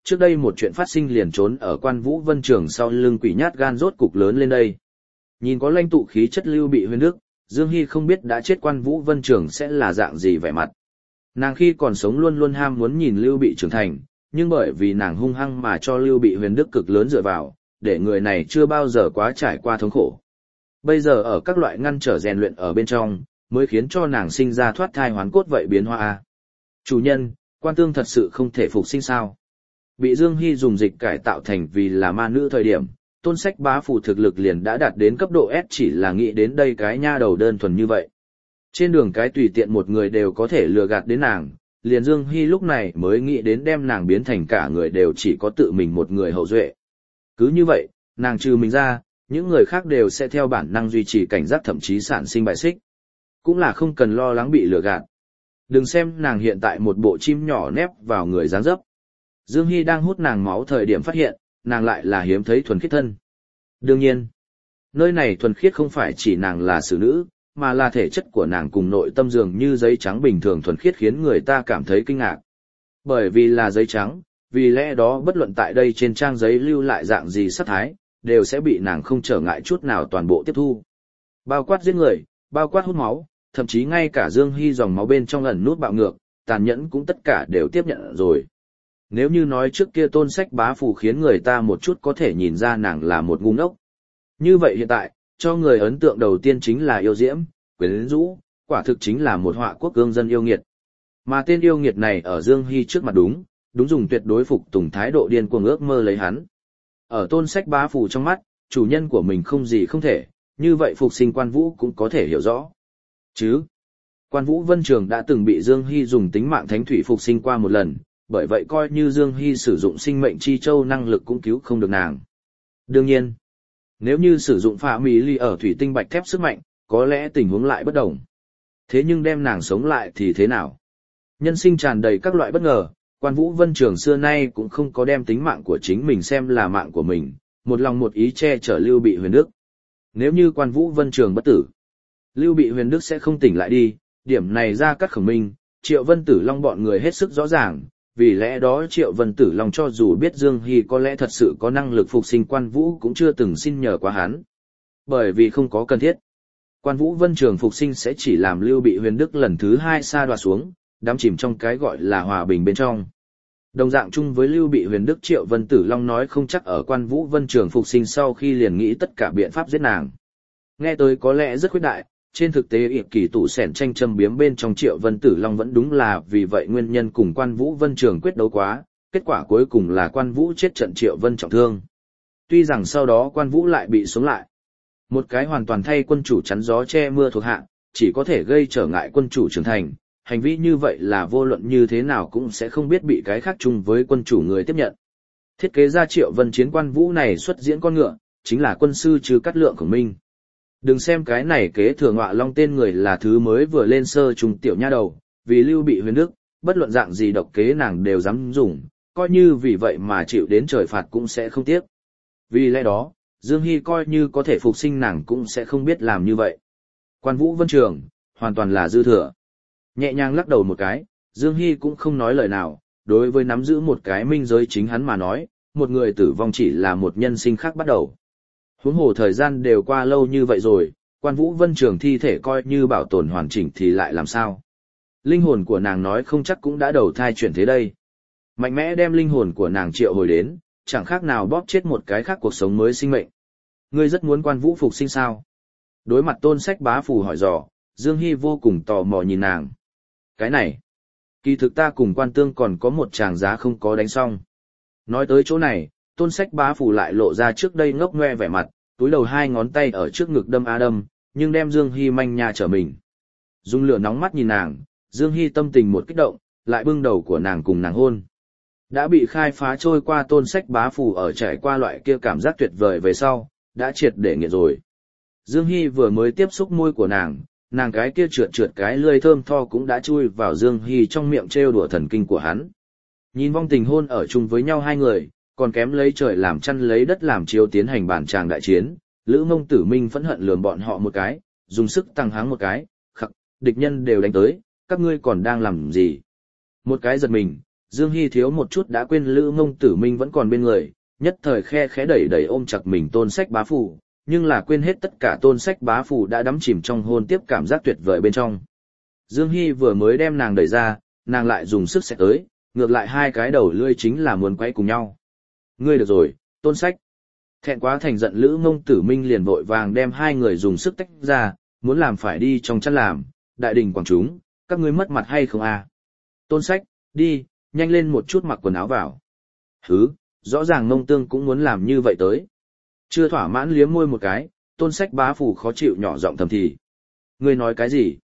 trước đây một chuyện phát sinh liền trốn ở Quan Vũ Vân Trường sau lưng quỷ nhát gan rốt cục lớn lên đây. Nhìn có lãnh tụ khí chất Lưu Bị Huyền Đức, Dương Hy không biết đã chết Quan Vũ Vân Trường sẽ là dạng gì vẻ mặt. Nàng khi còn sống luôn luôn ham muốn nhìn Lưu Bị trưởng thành, nhưng bởi vì nàng hung hăng mà cho Lưu Bị Huyền Đức cực lớn dựa vào, để người này chưa bao giờ quá trải qua thống khổ. Bây giờ ở các loại ngăn trở rèn luyện ở bên trong, mới khiến cho nàng sinh ra thoát thai hoán cốt vậy biến hóa. Chủ nhân, Quan Tương thật sự không thể phục sinh sao? Bị Dương Hy dùng dịch cải tạo thành vì là ma nữ thời điểm, Tôn Sách Bá Phủ thực lực liền đã đạt đến cấp độ S, chỉ là nghĩ đến đây cái nha đầu đơn thuần như vậy. Trên đường cái tùy tiện một người đều có thể lừa gạt đến nàng, liền Dương Hy lúc này mới nghĩ đến đem nàng biến thành cả người đều chỉ có tự mình một người hậu duệ. Cứ như vậy, nàng trừ mình ra, những người khác đều sẽ theo bản năng duy trì cảnh giác, thậm chí sản sinh bại xích. Cũng là không cần lo lắng bị lừa gạt. Đừng xem nàng hiện tại một bộ chim nhỏ nép vào người dáng dấp. Dương Hy đang hút nàng máu thời điểm phát hiện, nàng lại là hiếm thấy thuần khiết thân. Đương nhiên, nơi này thuần khiết không phải chỉ nàng là xử nữ, mà là thể chất của nàng cùng nội tâm dường như giấy trắng bình thường thuần khiết khiến người ta cảm thấy kinh ngạc. Bởi vì là giấy trắng, vì lẽ đó bất luận tại đây trên trang giấy lưu lại dạng gì sắc thái, đều sẽ bị nàng không trở ngại chút nào toàn bộ tiếp thu. Bao quát giết người, bao quát hút máu, thậm chí ngay cả Dương Hy dòng máu bên trong ẩn nút bạo ngược, tàn nhẫn cũng tất cả đều tiếp nhận rồi. Nếu như nói trước kia Tôn Sách Bá Phủ khiến người ta một chút có thể nhìn ra nàng là một ngu ngốc. Như vậy hiện tại, cho người ấn tượng đầu tiên chính là yêu diễm, quyến rũ, quả thực chính là một họa quốc cương dân yêu nghiệt. Mà tên yêu nghiệt này ở Dương Hy trước mặt đúng dùng tuyệt đối phục tùng thái độ điên cuồng ước mơ lấy hắn. Ở Tôn Sách Bá Phủ trong mắt, chủ nhân của mình không gì không thể, như vậy phục sinh Quan Vũ cũng có thể hiểu rõ. Chứ, Quan Vũ Vân Trường đã từng bị Dương Hy dùng tính mạng thánh thủy phục sinh qua một lần, bởi vậy coi như Dương Hy sử dụng sinh mệnh chi châu năng lực cũng cứu không được nàng. Đương nhiên, nếu như sử dụng phá mỹ ly ở thủy tinh bạch thép sức mạnh, có lẽ tình huống lại bất đồng. Thế nhưng đem nàng sống lại thì thế nào? Nhân sinh tràn đầy các loại bất ngờ, Quan Vũ Vân Trường xưa nay cũng không có đem tính mạng của chính mình xem là mạng của mình, một lòng một ý che chở Lưu Bị Huyền Đức. Nếu như Quan Vũ Vân Trường bất tử, Lưu Bị Huyền Đức sẽ không tỉnh lại đi, điểm này ra Cát Khổng Minh, Triệu Vân Tử Long bọn người hết sức rõ ràng, vì lẽ đó Triệu Vân Tử Long cho dù biết Dương Hy có lẽ thật sự có năng lực phục sinh Quan Vũ cũng chưa từng xin nhờ qua hắn. Bởi vì không có cần thiết. Quan Vũ Vân Trường phục sinh sẽ chỉ làm Lưu Bị Huyền Đức lần thứ hai sa đọa xuống, đắm chìm trong cái gọi là hòa bình bên trong. Đồng dạng chung với Lưu Bị Huyền Đức, Triệu Vân Tử Long nói không chắc ở Quan Vũ Vân Trường phục sinh sau khi liền nghĩ tất cả biện pháp giết nàng. Nghe tới có lẽ rất khuyết đại, trên thực tế ịp kỳ tủ sẻn tranh châm biếm bên trong Triệu Vân Tử Long vẫn đúng là vì vậy nguyên nhân cùng Quan Vũ Vân Trường quyết đấu quá, kết quả cuối cùng là Quan Vũ chết trận Triệu Vân trọng thương. Tuy rằng sau đó Quan Vũ lại bị sống lại. Một cái hoàn toàn thay quân chủ chắn gió che mưa thuộc hạ, chỉ có thể gây trở ngại quân chủ trưởng thành, hành vi như vậy là vô luận như thế nào cũng sẽ không biết bị cái khác chung với quân chủ người tiếp nhận. Thiết kế ra Triệu Vân chiến Quan Vũ này xuất diễn con ngựa, chính là quân sư Trư Cát Lượng Khổng Minh. Đừng xem cái này kế thừa Ngọa Long tên người là thứ mới vừa lên sơ trung tiểu nha đầu, vì Lưu Bị Huyền Đức, bất luận dạng gì độc kế nàng đều dám dùng, coi như vì vậy mà chịu đến trời phạt cũng sẽ không tiếc. Vì lẽ đó, Dương Hy coi như có thể phục sinh nàng cũng sẽ không biết làm như vậy. Quan Vũ Vân Trường, hoàn toàn là dư thừa. Nhẹ nhàng lắc đầu một cái, Dương Hy cũng không nói lời nào, đối với nắm giữ một cái minh giới chính hắn mà nói, một người tử vong chỉ là một nhân sinh khác bắt đầu. Huống hồ thời gian đều qua lâu như vậy rồi, Quan Vũ Vân Trường thi thể coi như bảo tồn hoàn chỉnh thì lại làm sao? Linh hồn của nàng nói không chắc cũng đã đầu thai chuyển thế đây. Mạnh mẽ đem linh hồn của nàng triệu hồi đến, chẳng khác nào bóp chết một cái khác cuộc sống mới sinh mệnh. Ngươi rất muốn Quan Vũ phục sinh sao? Đối mặt Tôn Sách Bá Phủ hỏi dò, Dương Hy vô cùng tò mò nhìn nàng. Cái này, kỳ thực ta cùng Quan Tương còn có một tràng giá không có đánh xong. Nói tới chỗ này, Tôn Sách Bá Phủ lại lộ ra trước đây ngốc ngoe vẻ mặt, túi đầu hai ngón tay ở trước ngực đâm đâm, nhưng đem Dương Hy manh nha trở mình. Dung lửa nóng mắt nhìn nàng, Dương Hy tâm tình một kích động, lại bưng đầu của nàng cùng nàng hôn. Đã bị khai phá trôi qua Tôn Sách Bá Phủ ở trải qua loại kia cảm giác tuyệt vời về sau, đã triệt để nghiện rồi. Dương Hy vừa mới tiếp xúc môi của nàng cái kia trượt cái lưỡi thơm tho cũng đã chui vào Dương Hy trong miệng trêu đùa thần kinh của hắn. Nhìn vong tình hôn ở chung với nhau hai người, còn kém lấy trời làm chăn lấy đất làm chiếu tiến hành bản tràng đại chiến, Lữ Mông Tử Minh phẫn hận lườm bọn họ một cái, dùng sức tăng háng một cái, khắc, địch nhân đều đánh tới, các ngươi còn đang làm gì? Một cái giật mình, Dương Hy thiếu một chút đã quên Lữ Ngông Tử Minh vẫn còn bên người, nhất thời khe khẽ đẩy đẩy ôm chặt mình Tôn Sách Bá Phủ, nhưng là quên hết tất cả Tôn Sách Bá Phủ đã đắm chìm trong hôn tiếp cảm giác tuyệt vời bên trong. Dương Hy vừa mới đem nàng đẩy ra, nàng lại dùng sức xẹt tới, ngược lại hai cái đầu lưỡi chính là muốn quay cùng nhau. Ngươi được rồi, Tôn Sách. Thẹn quá thành giận Lữ Ngông Tử Minh liền vội vàng đem hai người dùng sức tách ra, muốn làm phải đi trong chăn làm, đại đình quảng chúng, các ngươi mất mặt hay không à? Tôn Sách, đi, nhanh lên một chút mặc quần áo vào. Hứ, rõ ràng Ngông Tương cũng muốn làm như vậy tới. Chưa thỏa mãn liếm môi một cái, Tôn Sách Bá Phủ khó chịu nhỏ giọng thầm thì. Ngươi nói cái gì?